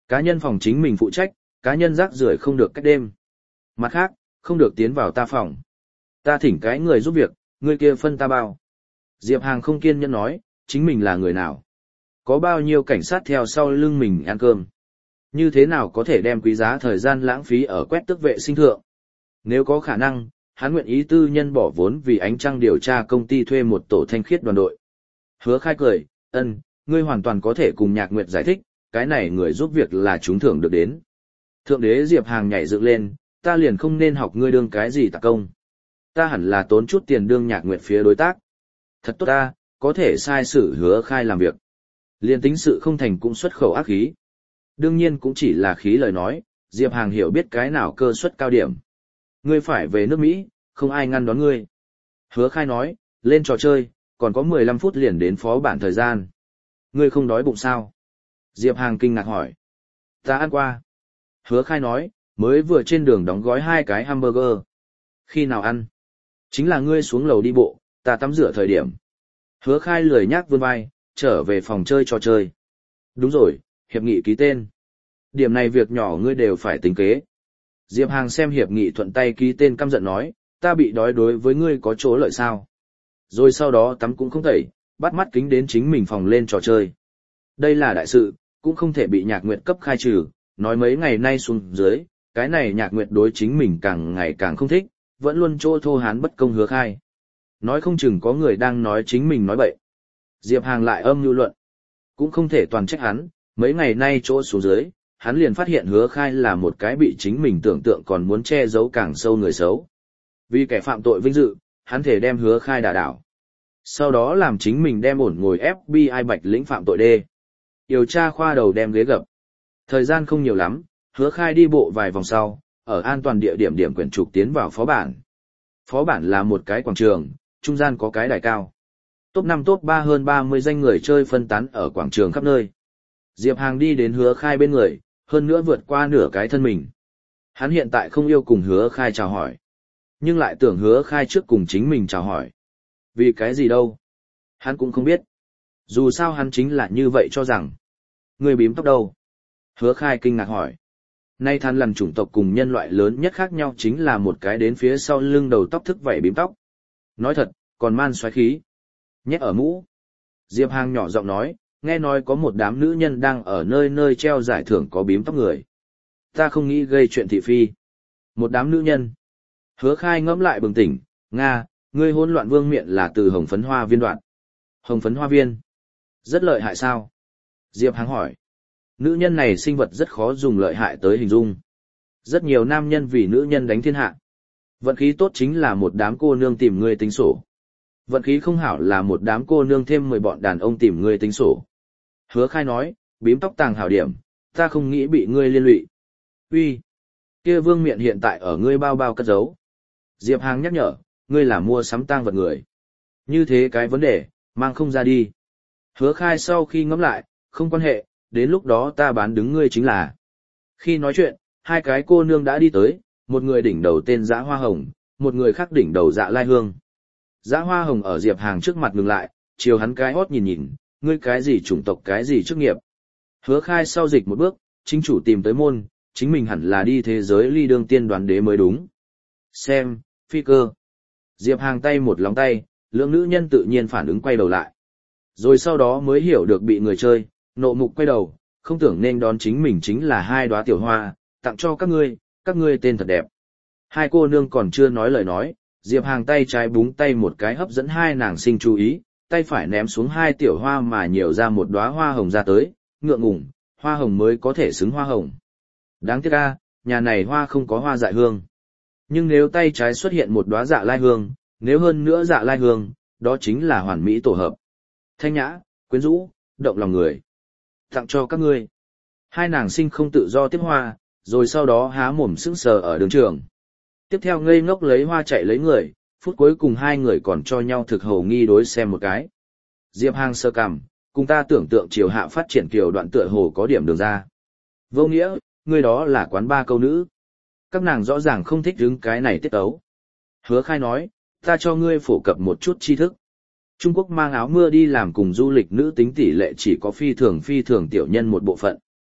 Cá nhân phòng chính mình phụ trách, cá nhân rác rưởi không được cách đêm. Mặt khác, không được tiến vào ta phòng. Ta thỉnh cái người giúp việc, người kia phân ta bao. Diệp Hàng không kiên nhẫn nói, chính mình là người nào? Có bao nhiêu cảnh sát theo sau lưng mình ăn cơm? Như thế nào có thể đem quý giá thời gian lãng phí ở quét tước vệ sinh thượng? Nếu có khả năng, hắn nguyện ý tư nhân bỏ vốn vì ánh trăng điều tra công ty thuê một tổ thanh khiết đoàn đội. Hứa Khai cười, ngươi hoàn toàn có thể cùng Nhạc Nguyệt giải thích, cái này người giúp việc là chúng thưởng được đến. Thượng đế Diệp Hàng nhảy dựng lên, ta liền không nên học ngươi đương cái gì tạc công. Ta hẳn là tốn chút tiền đương Nhạc Nguyệt phía đối tác. Thật tốt ta, có thể sai sử Hứa Khai làm việc. Liên tính sự không thành cũng xuất khẩu ác khí. Đương nhiên cũng chỉ là khí lời nói, Diệp Hàng hiểu biết cái nào cơ suất cao điểm. Ngươi phải về nước Mỹ, không ai ngăn đón ngươi. Hứa Khai nói, lên trò chơi, còn có 15 phút liền đến phó bản thời gian. Ngươi không đói bụng sao? Diệp Hàng kinh ngạc hỏi. Ta ăn qua. Hứa Khai nói, mới vừa trên đường đóng gói 2 cái hamburger. Khi nào ăn? Chính là ngươi xuống lầu đi bộ, ta tắm rửa thời điểm. Hứa Khai lười nhác vươn vai, trở về phòng chơi trò chơi. Đúng rồi, hiệp nghị ký tên. Điểm này việc nhỏ ngươi đều phải tính kế. Diệp Hàng xem hiệp nghị thuận tay ký tên căm giận nói, ta bị đói đối với ngươi có chỗ lợi sao. Rồi sau đó tắm cũng không tẩy, bắt mắt kính đến chính mình phòng lên trò chơi. Đây là đại sự, cũng không thể bị Nhạc Nguyệt cấp khai trừ, nói mấy ngày nay xuống dưới, cái này Nhạc Nguyệt đối chính mình càng ngày càng không thích, vẫn luôn chỗ thô hán bất công Hứa Khai. Nói không chừng có người đang nói chính mình nói bậy. Diệp Hàng lại âm mưu luận. Cũng không thể toàn trách hắn, mấy ngày nay chỗ xuống dưới, hắn liền phát hiện Hứa Khai là một cái bị chính mình tưởng tượng còn muốn che giấu càng sâu người xấu. Vì kẻ phạm tội vinh dự, hắn thể đem Hứa Khai đả đảo. Sau đó làm chính mình đem ổn ngồi FBI Bạch lĩnh phạm tội đê. Điều tra khoa đầu đem ghế gập. Thời gian không nhiều lắm, Hứa Khai đi bộ vài vòng sau, ở an toàn địa điểm điểm quyển trục tiến vào phó bản. Phó bản là một cái quảng trường, trung gian có cái đài cao. Top 5 top 3 hơn 30 danh người chơi phân tán ở quảng trường khắp nơi. Diệp Hàng đi đến Hứa Khai bên người, hơn nữa vượt qua nửa cái thân mình. Hắn hiện tại không yêu cùng Hứa Khai chào hỏi, nhưng lại tưởng Hứa Khai trước cùng chính mình chào hỏi. Vì cái gì đâu? Hắn cũng không biết. Dù sao hắn chính là như vậy cho rằng. Người bím tóc đâu? Hứa Khai kinh ngạc hỏi. Nay than lần chủng tộc cùng nhân loại lớn nhất khác nhau chính là một cái đến phía sau lưng đầu tóc thức vảy bím tóc. Nói thật, còn man xoáy khí. Nhét ở mũ. Diệp Hàng nhỏ giọng nói, nghe nói có một đám nữ nhân đang ở nơi nơi treo giải thưởng có bím tóc người. Ta không nghĩ gây chuyện thị phi. Một đám nữ nhân. Hứa Khai ngẫm lại bừng tỉnh, Nga, ngươi hỗn loạn vương miện là từ hồng phấn hoa viên đoạn. Hồng phấn hoa viên. Rất lợi hại sao? Diệp Hàng hỏi. Nữ nhân này sinh vật rất khó dùng lợi hại tới hình dung. Rất nhiều nam nhân vì nữ nhân đánh thiên hạ. Vận khí tốt chính là một đám cô nương tìm ngươi tính sổ. Vận khí không hảo là một đám cô nương thêm 10 bọn đàn ông tìm ngươi tính sổ. Hứa Khai nói, bím tóc tàng hảo điểm, ta không nghĩ bị ngươi liên lụy. Uy, kia vương miện hiện tại ở ngươi bao bao cất giấu. Diệp Hàng nhắc nhở, ngươi là mua sắm tang vật người. Như thế cái vấn đề, mang không ra đi. Hứa Khai sau khi ngẫm lại, không quan hệ, đến lúc đó ta bán đứng ngươi chính là. Khi nói chuyện, hai cái cô nương đã đi tới, một người đỉnh đầu tên Dã Hoa Hồng, một người khác đỉnh đầu Dạ Lai Hương. Dã Hoa Hồng ở Diệp Hàng trước mặt ngừng lại, chiều hắn cái hót nhìn nhìn, ngươi cái gì chủng tộc cái gì chức nghiệp. Hứa Khai sau dịch một bước, chính chủ tìm tới môn, chính mình hẳn là đi thế giới ly đương tiên đoán đế mới đúng. Xem, phi cơ. Diệp Hàng tay một lóng tay, lượng nữ nhân tự nhiên phản ứng quay đầu lại. Rồi sau đó mới hiểu được bị người chơi, nộ mục quay đầu, không tưởng nên đón chính mình chính là 2 đóa tiểu hoa, tặng cho các ngươi tên thật đẹp. Hai cô nương còn chưa nói lời nói, Diệp Hàng tay trái búng tay một cái hấp dẫn hai nàng sinh chú ý, tay phải ném xuống 2 tiểu hoa mà nhiều ra một đóa hoa hồng ra tới, ngượng ngùng, hoa hồng mới có thể xứng hoa hồng. Đáng tiếc a, nhà này hoa không có hoa dại hương. Nhưng nếu tay trái xuất hiện một đóa dạ lai hương, nếu hơn nữa dạ lai hương, đó chính là hoàn mỹ tổ hợp. Thanh nhã, quyến rũ, động lòng người. Tặng cho các ngươi. Hai nàng sinh không tự do tiếp hoa, rồi sau đó há mồm sững sờ ở đường trường. Tiếp theo ngây ngốc lấy hoa chạy lấy người, phút cuối cùng hai người còn cho nhau thực hầu nghi đối xem một cái. Diệp Hàng sơ cằm, cùng ta tưởng tượng chiều hạ phát triển kiều đoạn tựa hồ có điểm đường ra. Vô nghĩa, người đó là quán ba câu nữ. Các nàng rõ ràng không thích đứng cái này tiết tấu. Hứa Khai nói, ta cho ngươi phổ cập một chút tri thức. Trung Quốc mang áo mưa đi làm cùng du lịch nữ tính tỷ lệ chỉ có phi thường tiểu nhân một bộ phận.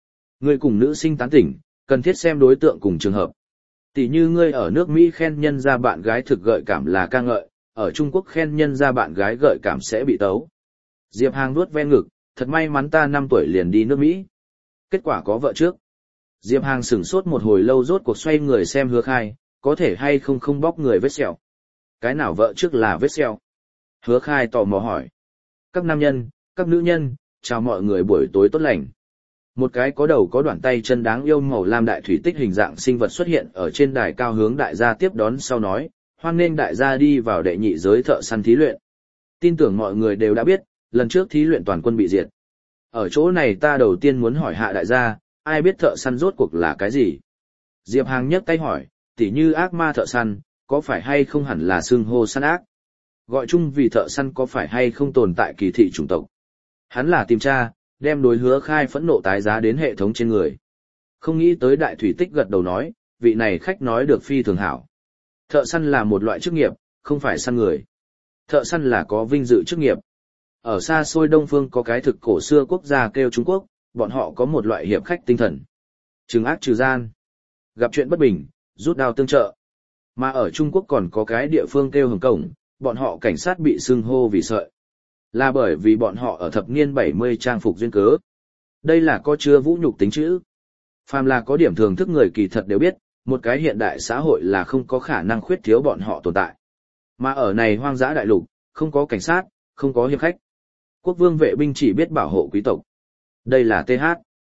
Ngươi cùng nữ sinh tán tỉnh, cần thiết xem đối tượng cùng trường hợp. Tỷ như ngươi ở nước Mỹ khen nhân ra bạn gái thực gợi cảm là ca ngợi, ở Trung Quốc khen nhân ra bạn gái gợi cảm sẽ bị tấu. Diệp Hàng nuốt ven ngực, thật may mắn ta 5 tuổi liền đi nước Mỹ. Kết quả có vợ trước. Diệp Hàng sửng sốt một hồi lâu rốt cuộc xoay người xem Hứa Khai, có thể hay không không bóc người vết sẹo. Cái nào vợ trước là vết sẹo? Hứa Khai tò mò hỏi. Các nam nhân, các nữ nhân, chào mọi người buổi tối tốt lành. Một cái có đầu có đoạn tay chân đáng yêu màu lam đại thủy tích hình dạng sinh vật xuất hiện ở trên đài cao hướng đại gia tiếp đón sau nói, hoan nghênh đại gia đi vào đệ nhị giới thợ săn thí luyện. Tin tưởng mọi người đều đã biết, lần trước thí luyện toàn quân bị diệt. Ở chỗ này ta đầu tiên muốn hỏi hạ đại gia, ai biết thợ săn rốt cuộc là cái gì? Diệp Hàng nhấc tay hỏi, tỉ như ác ma thợ săn, có phải hay không hẳn là xưng hô săn ác? Gọi chung vì thợ săn có phải hay không tồn tại kỳ thị chủng tộc? Hắn là tìm tra, đem đối Hứa Khai phẫn nộ tái giá đến hệ thống trên người. Không nghĩ tới đại thủy tích gật đầu nói, vị này khách nói được phi thường hảo. Thợ săn là một loại chức nghiệp, không phải săn người. Thợ săn là có vinh dự chức nghiệp. Ở xa xôi Đông Phương có cái thực cổ xưa quốc gia kêu Trung Quốc, bọn họ có một loại hiệp khách tinh thần. Trừng ác trừ gian. Gặp chuyện bất bình, rút đao tương trợ. Mà ở Trung Quốc còn có cái địa phương kêu Hồng Cổng, bọn họ cảnh sát bị xưng hô vì sợi. Là bởi vì bọn họ ở thập niên 70 trang phục duyên cớ. Đây là có chứa vũ nhục tính chữ. Phàm là có điểm thường thức người kỳ thật đều biết, một cái hiện đại xã hội là không có khả năng khuyết thiếu bọn họ tồn tại. Mà ở này hoang dã đại lục, không có cảnh sát, không có hiệp khách. Quốc vương vệ binh chỉ biết bảo hộ quý tộc. Đây là TH.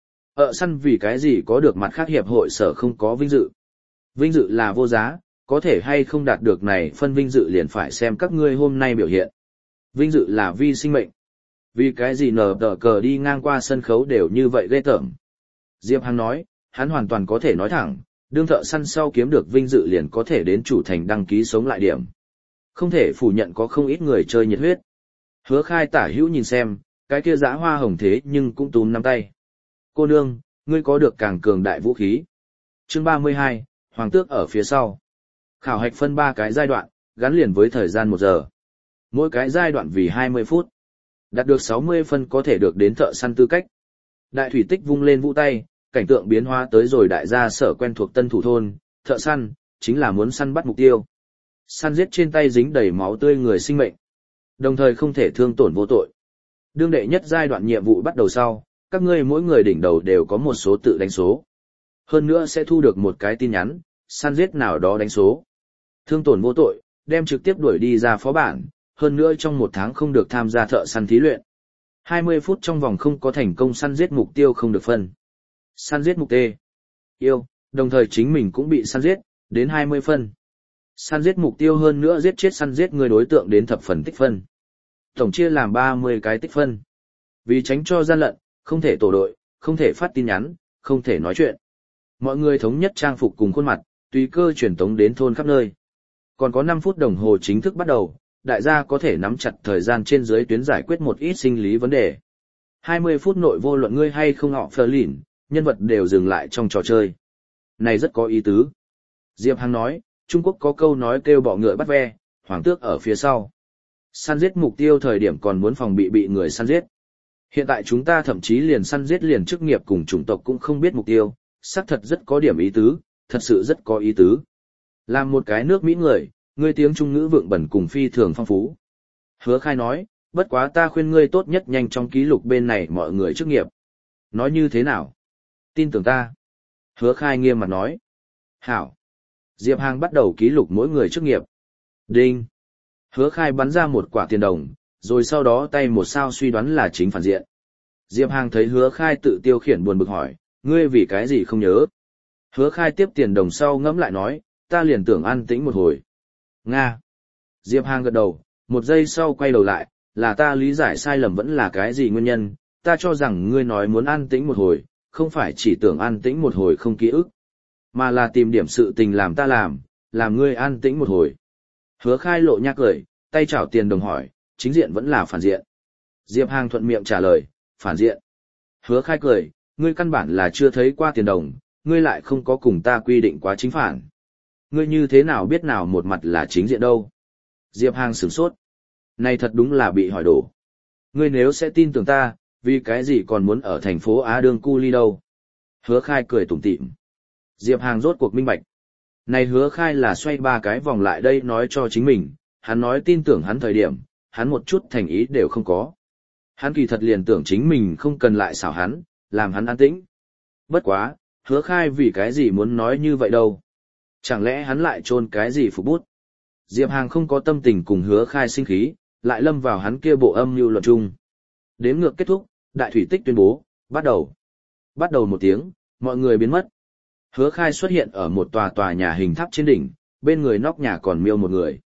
Săn vì cái gì có được mặt khác hiệp hội sở không có vinh dự. Vinh dự là vô giá, có thể hay không đạt được này phân vinh dự liền phải xem các ngươi hôm nay biểu hiện. Vinh dự là vi sinh mệnh. Vì cái gì nở tờ cờ đi ngang qua sân khấu đều như vậy ghê tởm. Diệp Hằng nói, hắn hoàn toàn có thể nói thẳng, đương thợ săn sau kiếm được vinh dự liền có thể đến chủ thành đăng ký sống lại điểm. Không thể phủ nhận có không ít người chơi nhiệt huyết. Hứa Khai tả hữu nhìn xem, cái kia dã hoa hồng thế nhưng cũng túm nắm tay. Cô nương, ngươi có được càng cường đại vũ khí. Chương 32, Hoàng tước ở phía sau. Khảo hạch phân 3 cái giai đoạn, gắn liền với thời gian 1 giờ. Mỗi cái giai đoạn vì 20 phút. Đạt được 60 phân có thể được đến thợ săn tư cách. Đại thủy tích vung lên vũ tay, cảnh tượng biến hóa tới rồi đại gia sở quen thuộc tân thủ thôn, thợ săn, chính là muốn săn bắt mục tiêu. Săn giết trên tay dính đầy máu tươi người sinh mệnh. Đồng thời không thể thương tổn vô tội. Đương đệ nhất giai đoạn nhiệm vụ bắt đầu sau, các ngươi mỗi người đỉnh đầu đều có một số tự đánh số. Hơn nữa sẽ thu được một cái tin nhắn, săn giết nào đó đánh số. Thương tổn vô tội, đem trực tiếp đuổi đi ra phó bản, hơn nữa trong 1 tháng không được tham gia thợ săn thí luyện. 20 phút trong vòng không có thành công săn giết mục tiêu không được phân. Săn giết mục tiêu. Yêu, đồng thời chính mình cũng bị săn giết, đến 20 phân. Săn giết mục tiêu hơn nữa giết chết săn giết người đối tượng đến thập phần tích phân. Tổng chia làm 30 cái tích phân. Vì tránh cho gian lận, không thể tổ đội, không thể phát tin nhắn, không thể nói chuyện. Mọi người thống nhất trang phục cùng khuôn mặt, tùy cơ truyền tống đến thôn khắp nơi. Còn có 5 phút đồng hồ chính thức bắt đầu, đại gia có thể nắm chặt thời gian trên dưới tuyến giải quyết một ít sinh lý vấn đề. 20 phút nội vô luận ngươi hay không họ phờ lìn, nhân vật đều dừng lại trong trò chơi. Này rất có ý tứ. Diệp Hằng nói, Trung Quốc có câu nói kêu bọ ngựa bắt ve, hoàng tước ở phía sau. Săn giết mục tiêu thời điểm còn muốn phòng bị người săn giết. Hiện tại chúng ta thậm chí liền săn giết liền chức nghiệp cùng chủng tộc cũng không biết mục tiêu, xác thật rất có điểm ý tứ, thật sự rất có ý tứ. Làm một cái nước Mỹ người, ngươi tiếng Trung ngữ vượng bẩn cùng phi thường phong phú. Hứa Khai nói, bất quá ta khuyên ngươi tốt nhất nhanh trong ký lục bên này mọi người chức nghiệp. Nói như thế nào? Tin tưởng ta. Hứa Khai nghiêm mặt nói. Hảo. Diệp Hàng bắt đầu ký lục mỗi người chức nghiệp. Đinh. Hứa Khai bắn ra một quả tiền đồng, rồi sau đó tay một sao suy đoán là chính phản diện. Diệp Hàng thấy Hứa Khai tự tiêu khiển buồn bực hỏi, ngươi vì cái gì không nhớ? Hứa Khai tiếp tiền đồng sau ngẫm lại nói, ta liền tưởng an tĩnh một hồi. Nga. Diệp Hàng gật đầu, 1 giây sau quay đầu lại, là ta lý giải sai lầm vẫn là cái gì nguyên nhân, ta cho rằng ngươi nói muốn an tĩnh một hồi, không phải chỉ tưởng an tĩnh một hồi không ký ức, mà là tìm điểm sự tình làm ta làm ngươi an tĩnh một hồi. Hứa Khai lộ nhác cười, tay chảo tiền đồng hỏi, chính diện vẫn là phản diện. Diệp Hàng thuận miệng trả lời, phản diện. Hứa Khai cười, ngươi căn bản là chưa thấy qua tiền đồng, ngươi lại không có cùng ta quy định quá chính phản. Ngươi như thế nào biết nào một mặt là chính diện đâu? Diệp Hàng sửng sốt. Này thật đúng là bị hỏi đổ. Ngươi nếu sẽ tin tưởng ta, vì cái gì còn muốn ở thành phố Á đương cu ly đâu? Hứa Khai cười tủm tỉm. Diệp Hàng rốt cuộc minh bạch. Này Hứa Khai là xoay 3 cái vòng lại đây nói cho chính mình, hắn nói tin tưởng hắn thời điểm, hắn một chút thành ý đều không có. Hắn kỳ thật liền tưởng chính mình không cần lại xảo hắn, làm hắn an tĩnh. Bất quá, Hứa Khai vì cái gì muốn nói như vậy đâu. Chẳng lẽ hắn lại trôn cái gì phục bút. Diệp Hàng không có tâm tình cùng Hứa Khai sinh khí, lại lâm vào hắn kia bộ âm mưu luận chung. Đếm ngược kết thúc, Đại Thủy Tích tuyên bố, bắt đầu. Bắt đầu một tiếng, mọi người biến mất. Hứa Khai xuất hiện ở một tòa nhà hình tháp trên đỉnh, bên người nóc nhà còn miêu một người.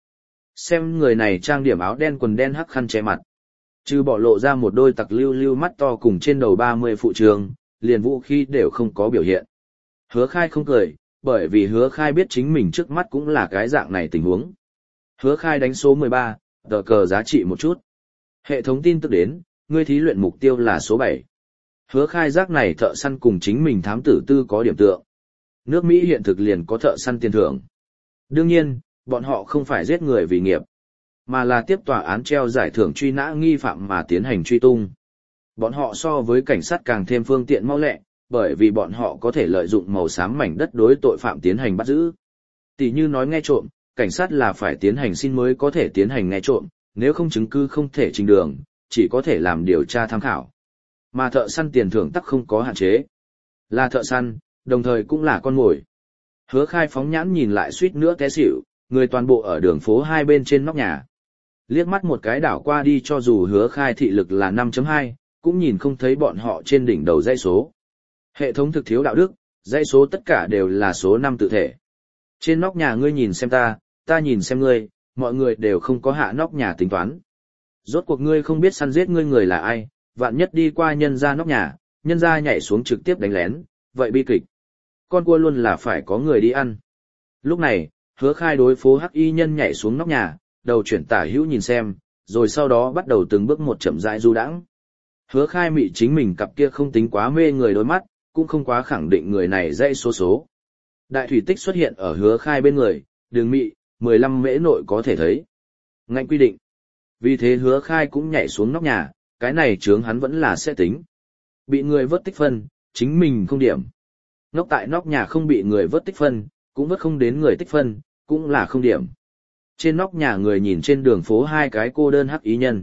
Xem người này trang điểm áo đen quần đen hắc khăn che mặt. Trừ bỏ lộ ra một đôi tặc lưu lưu mắt to cùng trên đầu 30 phụ trường, liền vũ khí đều không có biểu hiện. Hứa Khai không cười, bởi vì Hứa Khai biết chính mình trước mắt cũng là cái dạng này tình huống. Hứa Khai đánh số 13, tờ cờ giá trị một chút. Hệ thống tin tức đến, ngươi thí luyện mục tiêu là số 7. Hứa Khai giác này thợ săn cùng chính mình thám tử tư có điểm tượng. Nước Mỹ hiện thực liền có thợ săn tiền thưởng. Đương nhiên, bọn họ không phải giết người vì nghiệp, mà là tiếp tòa án treo giải thưởng truy nã nghi phạm mà tiến hành truy tung. Bọn họ so với cảnh sát càng thêm phương tiện mau lẹ, bởi vì bọn họ có thể lợi dụng màu xám mảnh đất đối tội phạm tiến hành bắt giữ. Tỷ như nói nghe trộm, cảnh sát là phải tiến hành xin mới có thể tiến hành nghe trộm, nếu không chứng cứ không thể trình đường, chỉ có thể làm điều tra tham khảo. Mà thợ săn tiền thưởng tắc không có hạn chế. Là thợ săn, đồng thời cũng là con mồi. Hứa Khai phóng nhãn nhìn lại suýt nữa té xỉu, người toàn bộ ở đường phố hai bên trên nóc nhà. Liếc mắt một cái đảo qua đi cho dù Hứa Khai thị lực là 5.2, cũng nhìn không thấy bọn họ trên đỉnh đầu dãy số. Hệ thống thực thiếu đạo đức, dãy số tất cả đều là số 5 tự thể. Trên nóc nhà ngươi nhìn xem ta nhìn xem ngươi, mọi người đều không có hạ nóc nhà tính toán. Rốt cuộc ngươi không biết săn giết ngươi người là ai, vạn nhất đi qua nhân ra nóc nhà, nhân ra nhảy xuống trực tiếp đánh lén, vậy bi kịch. Con cua luôn là phải có người đi ăn. Lúc này, Hứa Khai đối phố hắc y nhân nhảy xuống nóc nhà, đầu chuyển tả hữu nhìn xem, rồi sau đó bắt đầu từng bước một chậm rãi du đãng. Hứa Khai mị chính mình cặp kia không tính quá mê người đôi mắt, cũng không quá khẳng định người này dãy số. Đại Thủy Tích xuất hiện ở Hứa Khai bên người, đường mị, 15 mễ nội có thể thấy. Ngạnh quy định. Vì thế Hứa Khai cũng nhảy xuống nóc nhà, cái này chướng hắn vẫn là sẽ tính. Bị người vớt tích phân, chính mình không điểm. Ngốc tại nóc nhà không bị người vớt tích phân, cũng vớt không đến người tích phân, cũng là không điểm. Trên nóc nhà người nhìn trên đường phố hai cái cô đơn hắc ý nhân.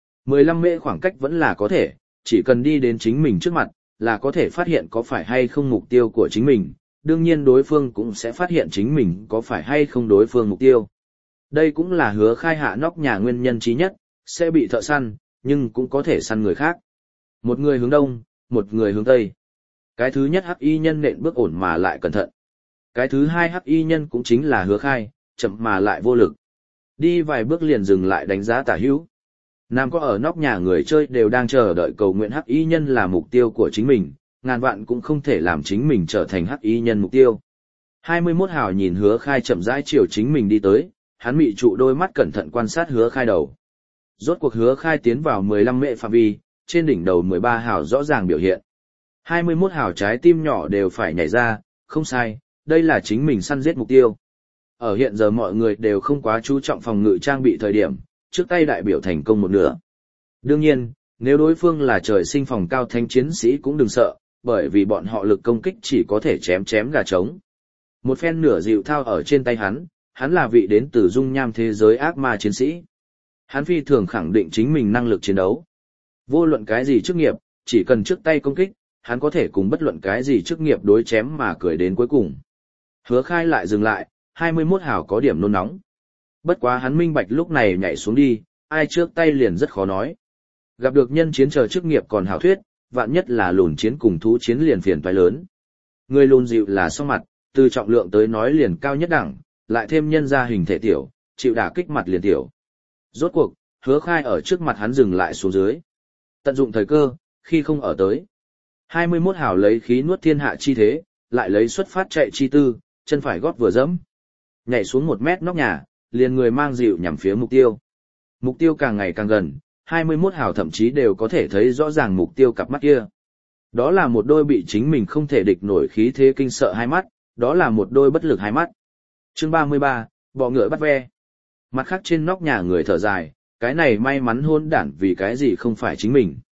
15 mễ khoảng cách vẫn là có thể, chỉ cần đi đến chính mình trước mặt, là có thể phát hiện có phải hay không mục tiêu của chính mình, đương nhiên đối phương cũng sẽ phát hiện chính mình có phải hay không đối phương mục tiêu. Đây cũng là Hứa Khai hạ nóc nhà nguyên nhân chí nhất, sẽ bị thợ săn, nhưng cũng có thể săn người khác. Một người hướng đông, một người hướng tây. Cái thứ nhất hắc y nhân nện bước ổn mà lại cẩn thận. Cái thứ hai hắc y nhân cũng chính là Hứa Khai, chậm mà lại vô lực. Đi vài bước liền dừng lại đánh giá tả hữu. Nam có ở nóc nhà người chơi đều đang chờ đợi cầu nguyện hắc y nhân là mục tiêu của chính mình, ngàn vạn cũng không thể làm chính mình trở thành hắc y nhân mục tiêu. 21 hào nhìn Hứa Khai chậm rãi chiều chính mình đi tới, hắn mị trụ đôi mắt cẩn thận quan sát Hứa Khai đầu. Rốt cuộc Hứa Khai tiến vào 15 mệ phạm vi, trên đỉnh đầu 13 hào rõ ràng biểu hiện. 21 hào trái tim nhỏ đều phải nhảy ra, không sai, đây là chính mình săn giết mục tiêu. Ở hiện giờ mọi người đều không quá chú trọng phòng ngự trang bị thời điểm, trước tay đại biểu thành công một nửa. Đương nhiên, nếu đối phương là trời sinh phòng cao thanh chiến sĩ cũng đừng sợ, bởi vì bọn họ lực công kích chỉ có thể chém gà trống. Một phen nửa dịu thao ở trên tay hắn là vị đến từ dung nham thế giới ác ma chiến sĩ. Hắn phi thường khẳng định chính mình năng lực chiến đấu. Vô luận cái gì chức nghiệp, chỉ cần trước tay công kích, hắn có thể cùng bất luận cái gì chức nghiệp đối chém mà cười đến cuối cùng. Hứa Khai lại dừng lại, 21 hào có điểm nôn nóng. Bất quá hắn minh bạch lúc này nhảy xuống đi, ai trước tay liền rất khó nói. Gặp được nhân chiến chờ chức nghiệp còn hảo thuyết, vạn nhất là lùn chiến cùng thú chiến liền phiền toái lớn. Người lùn dịu là song mặt, từ trọng lượng tới nói liền cao nhất đẳng, lại thêm nhân ra hình thể tiểu, chịu đả kích mặt liền tiểu. Rốt cuộc, Hứa Khai ở trước mặt hắn dừng lại xuống dưới. Tận dụng thời cơ, khi không ở tới. 21 hào lấy khí nuốt thiên hạ chi thế, lại lấy xuất phát chạy chi tư, chân phải gót vừa dẫm. Nhảy xuống 1 mét nóc nhà, liền người mang dịu nhằm phía mục tiêu. Mục tiêu càng ngày càng gần, 21 hào thậm chí đều có thể thấy rõ ràng mục tiêu cặp mắt kia. Đó là một đôi bị chính mình không thể địch nổi khí thế kinh sợ hai mắt, đó là một đôi bất lực hai mắt. Chương 33, bọ ngựa bắt ve. Mặt khác trên nóc nhà người thở dài, cái này may mắn hôn đản vì cái gì không phải chính mình.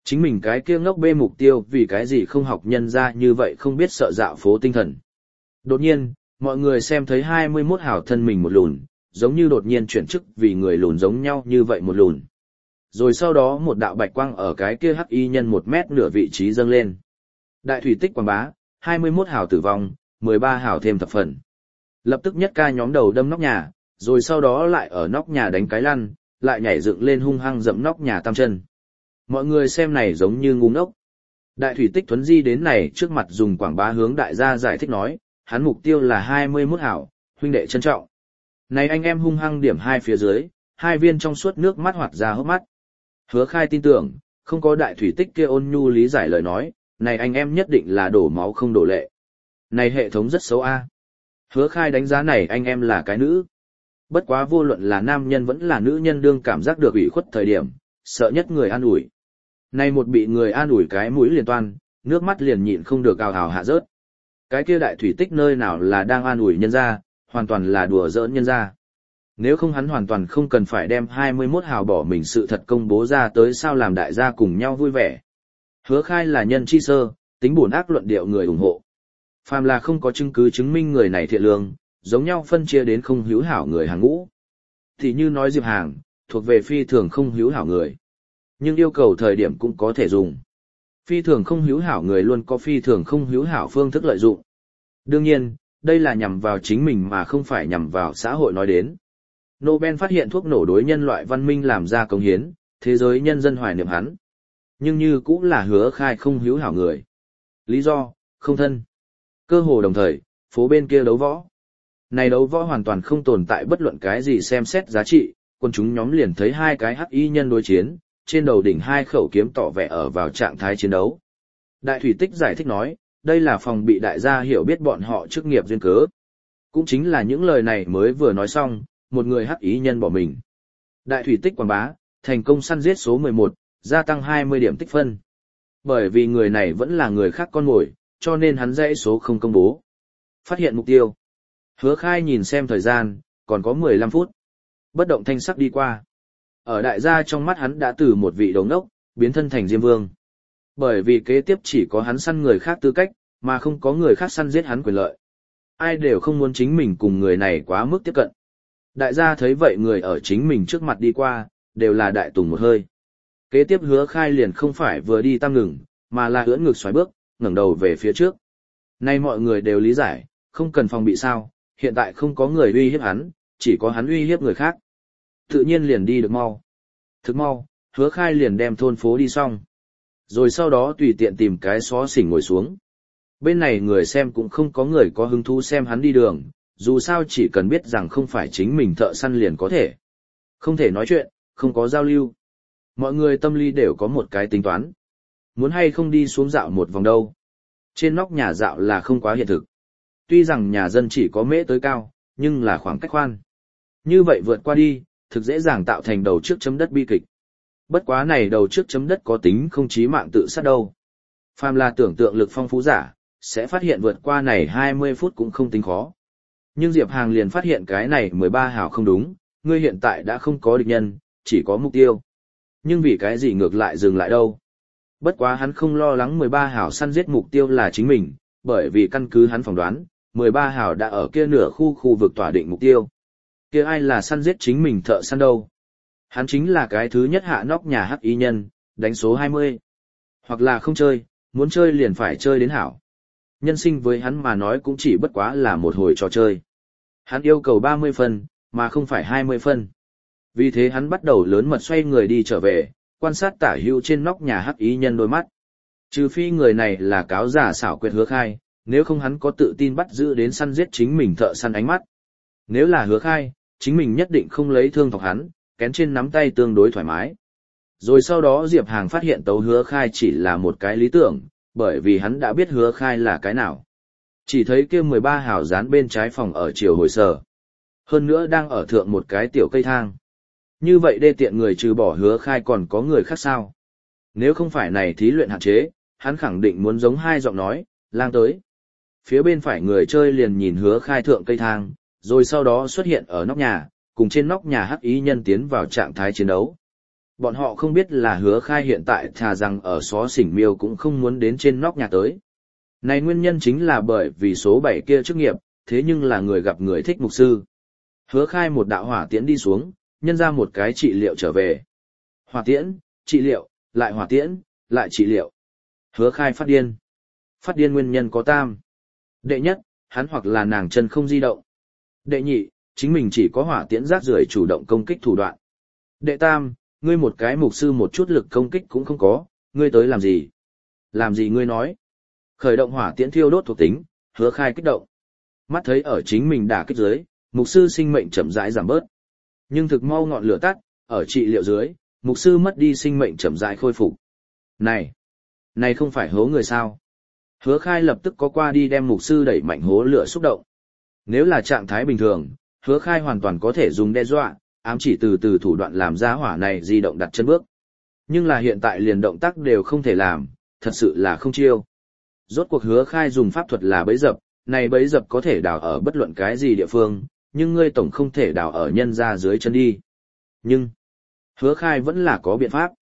Chính mình cái kia ngốc bê mục tiêu vì cái gì không học nhân ra như vậy không biết sợ dạo phố tinh thần. Đột nhiên, mọi người xem thấy 21 hảo thân mình một lùn, giống như đột nhiên chuyển chức vì người lùn giống nhau như vậy một lùn. Rồi sau đó một đạo bạch quang ở cái kia hắc y nhân 1 mét nửa vị trí dâng lên. Đại thủy tích quảng bá, 21 hảo tử vong, 13 hảo thêm thập phần. Lập tức nhất ca nhóm đầu đâm nóc nhà, rồi sau đó lại ở nóc nhà đánh cái lăn, lại nhảy dựng lên hung hăng dẫm nóc nhà tam chân. Mọi người xem này giống như ngu ngốc. Đại thủy tích Thuấn Di đến này trước mặt dùng quảng bá hướng đại gia giải thích nói, hắn mục tiêu là 21 hảo, huynh đệ trân trọng. Này anh em hung hăng điểm hai phía dưới, hai viên trong suốt nước mắt hoạt ra hốc mắt. Hứa Khai tin tưởng, không có đại thủy tích kia ôn nhu lý giải lời nói, này anh em nhất định là đổ máu không đổ lệ. Này hệ thống rất xấu a. Hứa Khai đánh giá này anh em là cái nữ. Bất quá vô luận là nam nhân vẫn là nữ nhân đương cảm giác được ủy khuất thời điểm, sợ nhất người an ủi. Này một bị người an ủi cái mũi liền toan, nước mắt liền nhịn không được ào ào hạ rớt. Cái kia đại thủy tích nơi nào là đang an ủi nhân ra, hoàn toàn là đùa giỡn nhân ra. Nếu không hắn hoàn toàn không cần phải đem 21 hào bỏ mình sự thật công bố ra tới sao làm đại gia cùng nhau vui vẻ. Hứa Khai là nhân chi sơ, tính bổn ác luận điệu người ủng hộ. Phàm là không có chứng cứ chứng minh người này thiện lương, giống nhau phân chia đến không hữu hảo người hàng ngũ. Thì như nói Diệp Hàng, thuộc về phi thường không hữu hảo người. Nhưng yêu cầu thời điểm cũng có thể dùng. Phi thường không hữu hảo người luôn có phi thường không hữu hảo phương thức lợi dụng. Đương nhiên, đây là nhằm vào chính mình mà không phải nhằm vào xã hội nói đến. Nobel phát hiện thuốc nổ đối nhân loại văn minh làm ra công hiến, thế giới nhân dân hoài niệm hắn. Nhưng như cũng là Hứa Khai không hữu hảo người. Lý do, không thân. Cơ hồ đồng thời, phố bên kia đấu võ. Này đấu võ hoàn toàn không tồn tại bất luận cái gì xem xét giá trị, quân chúng nhóm liền thấy hai cái hắc y nhân đối chiến, trên đầu đỉnh hai khẩu kiếm tỏ vẻ ở vào trạng thái chiến đấu. Đại thủy tích giải thích nói, đây là phòng bị đại gia hiểu biết bọn họ chức nghiệp duyên cớ. Cũng chính là những lời này mới vừa nói xong, một người hắc y nhân bỏ mình. Đại thủy tích quảng bá, thành công săn giết số 11, gia tăng 20 điểm tích phân. Bởi vì người này vẫn là người khác con mồi, cho nên hắn dãy số không công bố. Phát hiện mục tiêu. Hứa Khai nhìn xem thời gian, còn có 15 phút. Bất động thanh sắc đi qua. Ở đại gia trong mắt hắn đã từ một vị đồng đốc, biến thân thành Diêm Vương. Bởi vì kế tiếp chỉ có hắn săn người khác tư cách, mà không có người khác săn giết hắn quyền lợi. Ai đều không muốn chính mình cùng người này quá mức tiếp cận. Đại gia thấy vậy người ở chính mình trước mặt đi qua, đều là đại tùng một hơi. Kế tiếp Hứa Khai liền không phải vừa đi tam ngừng, mà là ưỡn ngực xoáy bước, ngẩng đầu về phía trước. Nay mọi người đều lý giải, không cần phòng bị sao, hiện tại không có người uy hiếp hắn, chỉ có hắn uy hiếp người khác. Tự nhiên liền đi được mau. Thực mau, Hứa Khai liền đem thôn phố đi xong. Rồi sau đó tùy tiện tìm cái xó xỉnh ngồi xuống. Bên này người xem cũng không có người có hứng thú xem hắn đi đường, dù sao chỉ cần biết rằng không phải chính mình thợ săn liền có thể. Không thể nói chuyện, không có giao lưu. Mọi người tâm lý đều có một cái tính toán. Muốn hay không đi xuống dạo một vòng đâu. Trên nóc nhà dạo là không quá hiện thực. Tuy rằng nhà dân chỉ có mễ tới cao, nhưng là khoảng cách khoan. Như vậy vượt qua đi, thực dễ dàng tạo thành đầu trước chấm đất bi kịch. Bất quá này đầu trước chấm đất có tính không chí mạng tự sát đâu. Phàm là tưởng tượng lực phong phú giả, sẽ phát hiện vượt qua này 20 phút cũng không tính khó. Nhưng Diệp Hàng liền phát hiện cái này 13 hào không đúng, ngươi hiện tại đã không có địch nhân, chỉ có mục tiêu. Nhưng vì cái gì ngược lại dừng lại đâu? Bất quá hắn không lo lắng 13 hào săn giết mục tiêu là chính mình, bởi vì căn cứ hắn phỏng đoán, 13 hào đã ở kia nửa khu vực tỏa định mục tiêu. Kia ai là săn giết chính mình thợ săn đâu? Hắn chính là cái thứ nhất hạ nóc nhà hắc y nhân, đánh số 20. Hoặc là không chơi, muốn chơi liền phải chơi đến hảo. Nhân sinh với hắn mà nói cũng chỉ bất quá là một hồi trò chơi. Hắn yêu cầu 30 phân, mà không phải 20 phân. Vì thế hắn bắt đầu lớn mật xoay người đi trở về, quan sát tả hữu trên nóc nhà hắc y nhân đôi mắt. Trừ phi người này là cáo giả xảo quyệt Hứa Khai, nếu không hắn có tự tin bắt giữ đến săn giết chính mình thợ săn ánh mắt. Nếu là Hứa Khai, chính mình nhất định không lấy thương thọc hắn, kén trên nắm tay tương đối thoải mái. Rồi sau đó Diệp Hàng phát hiện tấu Hứa Khai chỉ là một cái lý tưởng, bởi vì hắn đã biết Hứa Khai là cái nào. Chỉ thấy kia 13 hào dán bên trái phòng ở chiều hồi sở. Hơn nữa đang ở thượng một cái tiểu cây thang. Như vậy đê tiện người trừ bỏ Hứa Khai còn có người khác sao? Nếu không phải này thí luyện hạn chế, hắn khẳng định muốn giống hai giọng nói, lang tới. Phía bên phải người chơi liền nhìn Hứa Khai thượng cây thang, rồi sau đó xuất hiện ở nóc nhà, cùng trên nóc nhà hắc ý nhân tiến vào trạng thái chiến đấu. Bọn họ không biết là Hứa Khai hiện tại thà rằng ở xó xỉnh miêu cũng không muốn đến trên nóc nhà tới. Này nguyên nhân chính là bởi vì số 7 kia chức nghiệp, thế nhưng là người gặp người thích mục sư. Hứa Khai một đạo hỏa tiễn đi xuống, nhân ra một cái trị liệu trở về. Hỏa tiễn, trị liệu, lại hỏa tiễn, lại trị liệu. Hứa Khai phát điên. Phát điên nguyên nhân có tam. Đệ nhất, hắn hoặc là nàng chân không di động. Đệ nhị, chính mình chỉ có hỏa tiễn rác rưởi chủ động công kích thủ đoạn. Đệ tam, ngươi một cái mục sư một chút lực công kích cũng không có, ngươi tới làm gì? Làm gì ngươi nói? Khởi động hỏa tiễn thiêu đốt thuộc tính, Hứa Khai kích động. Mắt thấy ở chính mình đả kích dưới, mục sư sinh mệnh chậm rãi giảm bớt. Nhưng thực mau ngọn lửa tắt, ở trị liệu dưới, mục sư mất đi sinh mệnh chậm rãi khôi phục. Này không phải hố người sao? Hứa Khai lập tức có qua đi đem mục sư đẩy mạnh hố lửa xúc động. Nếu là trạng thái bình thường, Hứa Khai hoàn toàn có thể dùng đe dọa, ám chỉ từ thủ đoạn làm ra hỏa này di động đặt chân bước. Nhưng là hiện tại liền động tác đều không thể làm, thật sự là không chiêu. Rốt cuộc Hứa Khai dùng pháp thuật là bẫy dập, này bẫy dập có thể đào ở bất luận cái gì địa phương, nhưng ngươi tổng không thể đào ở nhân ra dưới chân đi. Nhưng, Hứa Khai vẫn là có biện pháp.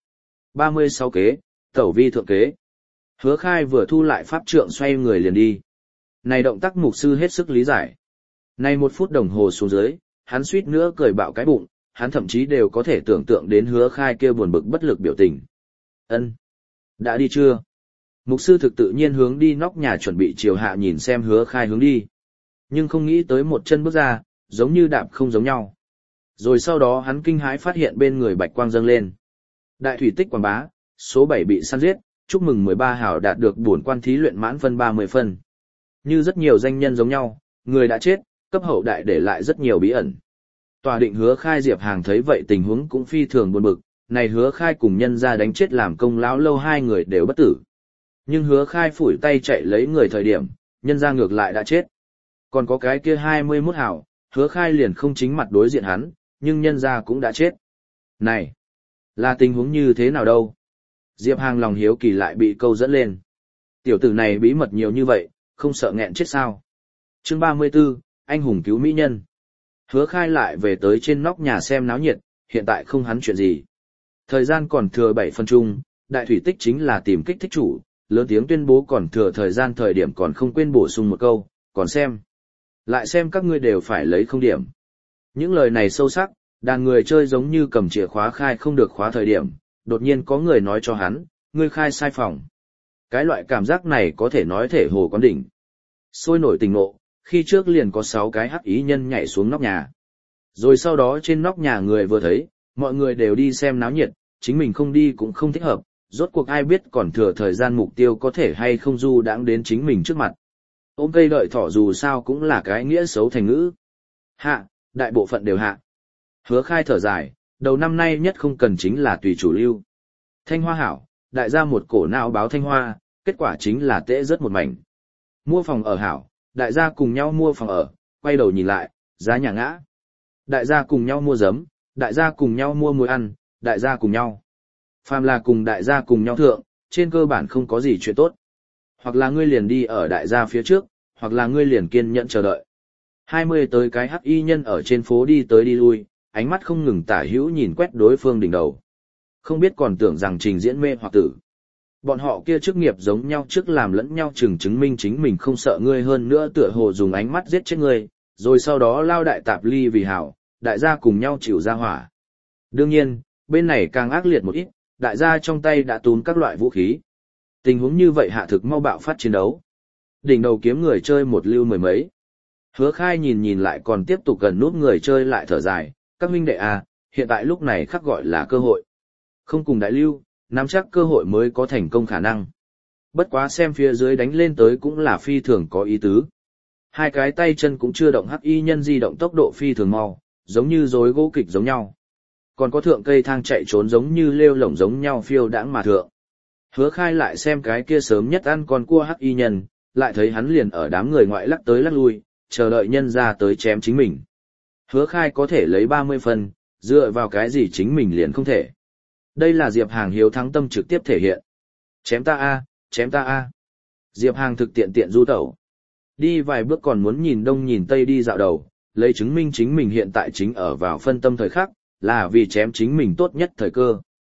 36 kế, tẩu vi thượng kế. Hứa Khai vừa thu lại pháp trượng xoay người liền đi. Này động tác mục sư hết sức lý giải. Này 1 phút đồng hồ xuống dưới, hắn suýt nữa cười bạo cái bụng, hắn thậm chí đều có thể tưởng tượng đến Hứa Khai kia buồn bực bất lực biểu tình. Ân, đã đi chưa? Mục sư thực tự nhiên hướng đi nóc nhà chuẩn bị chiều hạ nhìn xem Hứa Khai hướng đi. Nhưng không nghĩ tới một chân bước ra, giống như đạp không giống nhau. Rồi sau đó hắn kinh hãi phát hiện bên người bạch quang dâng lên. Đại thủy tích quảng bá, số 7 bị săn giết, chúc mừng 13 hảo đạt được bổn quan thí luyện mãn phân 30 phân. Như rất nhiều danh nhân giống nhau, người đã chết, cấp hậu đại để lại rất nhiều bí ẩn. Tòa định Hứa Khai Diệp Hàng thấy vậy tình huống cũng phi thường buồn bực, này Hứa Khai cùng nhân ra đánh chết làm công lão lâu hai người đều bất tử. Nhưng Hứa Khai phủi tay chạy lấy người thời điểm, nhân ra ngược lại đã chết. Còn có cái kia 21 hảo, Hứa Khai liền không chính mặt đối diện hắn, nhưng nhân ra cũng đã chết. Này, là tình huống như thế nào đâu? Diệp Hàng lòng hiếu kỳ lại bị câu dẫn lên. Tiểu tử này bí mật nhiều như vậy, không sợ nghẹn chết sao? Chương 34, anh hùng cứu mỹ nhân. Hứa Khai lại về tới trên nóc nhà xem náo nhiệt, hiện tại không hắn chuyện gì. Thời gian còn thừa 7 phân chung, đại thủy tích chính là tìm kích thích chủ, lớn tiếng tuyên bố còn thừa thời gian thời điểm còn không quên bổ sung một câu, còn xem. Lại xem các ngươi đều phải lấy không điểm. Những lời này sâu sắc, đàn người chơi giống như cầm chìa khóa khai không được khóa thời điểm, đột nhiên có người nói cho hắn, ngươi khai sai phòng. Cái loại cảm giác này có thể nói thể hồ quán đỉnh. Sôi nổi tình ngộ, khi trước liền có 6 cái hắc ý nhân nhảy xuống nóc nhà. Rồi sau đó trên nóc nhà người vừa thấy, mọi người đều đi xem náo nhiệt, chính mình không đi cũng không thích hợp, rốt cuộc ai biết còn thừa thời gian mục tiêu có thể hay không du đãng đến chính mình trước mặt. Ôm cây đợi thỏ dù sao cũng là cái nghĩa xấu thành ngữ. Hạ, đại bộ phận đều hạ. Hứa Khai thở dài, đầu năm nay nhất không cần chính là tùy chủ lưu. Thanh hoa hảo, đại gia một cổ não báo thanh hoa, kết quả chính là tễ rất một mảnh. Mua phòng ở hảo, đại gia cùng nhau mua phòng ở, quay đầu nhìn lại, giá nhà ngã. Đại gia cùng nhau mua giấm, đại gia cùng nhau mua muối ăn, đại gia cùng nhau. Phàm là cùng đại gia cùng nhau thượng, trên cơ bản không có gì chuyện tốt. Hoặc là ngươi liền đi ở đại gia phía trước, hoặc là ngươi liền kiên nhẫn chờ đợi. 20 tới cái hắc y nhân ở trên phố đi tới đi lui, ánh mắt không ngừng tả hữu nhìn quét đối phương đỉnh đầu. Không biết còn tưởng rằng trình diễn mê hoặc tử. Bọn họ kia chức nghiệp giống nhau trước làm lẫn nhau chứng minh chính mình không sợ ngươi hơn nữa tựa hồ dùng ánh mắt giết chết ngươi, rồi sau đó lao đại tạp ly vì hảo, đại gia cùng nhau chịu ra hỏa. Đương nhiên, bên này càng ác liệt một ít, đại gia trong tay đã túm các loại vũ khí. Tình huống như vậy hạ thực mau bạo phát chiến đấu. Đỉnh đầu kiếm người chơi một lưu mười mấy. Hứa Khai nhìn lại còn tiếp tục gần nút người chơi lại thở dài, các huynh đệ à, hiện tại lúc này khắc gọi là cơ hội. Không cùng đại lưu, nắm chắc cơ hội mới có thành công khả năng. Bất quá xem phía dưới đánh lên tới cũng là phi thường có ý tứ. Hai cái tay chân cũng chưa động hắc y nhân di động tốc độ phi thường mau, giống như rối gỗ kịch giống nhau. Còn có thượng cây thang chạy trốn giống như lêu lổng giống nhau phiêu đãng mà thượng. Hứa Khai lại xem cái kia sớm nhất ăn con cua hắc y nhân, lại thấy hắn liền ở đám người ngoại lắc tới lắc lui, chờ đợi nhân ra tới chém chính mình. Hứa Khai có thể lấy 30 phân, dựa vào cái gì chính mình liền không thể. Đây là Diệp Hàng hiếu thắng tâm trực tiếp thể hiện. Chém ta a, chém ta a. Diệp Hàng thực tiện du tẩu. Đi vài bước còn muốn nhìn đông nhìn tây đi dạo đầu, lấy chứng minh chính mình hiện tại chính ở vào phân tâm thời khắc, là vì chém chính mình tốt nhất thời cơ.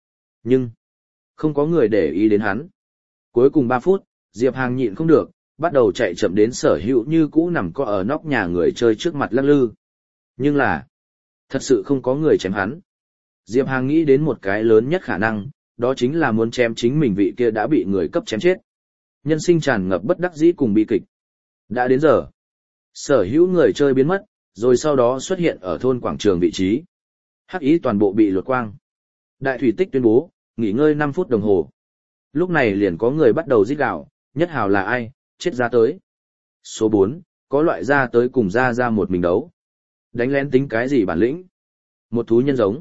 Nhưng, không có người để ý đến hắn. Cuối cùng 3 phút, Diệp Hàng nhịn không được, bắt đầu chạy chậm đến sở hữu như cũ nằm co ở nóc nhà người chơi trước mặt lắc lư. Nhưng là, thật sự không có người chém hắn. Diệp Hàng nghĩ đến một cái lớn nhất khả năng, đó chính là muốn chém chính mình vị kia đã bị người cấp chém chết. Nhân sinh tràn ngập bất đắc dĩ cùng bi kịch. Đã đến giờ. Sở hữu người chơi biến mất, rồi sau đó xuất hiện ở thôn quảng trường vị trí. Hắc ý toàn bộ bị lột quang. Đại thủy tích tuyên bố, nghỉ ngơi 5 phút đồng hồ. Lúc này liền có người bắt đầu rít gào, nhất hào là ai, chết ra tới. Số 4, có loại ra tới cùng ra một mình đấu. Đánh lén tính cái gì bản lĩnh? Một thú nhân giống.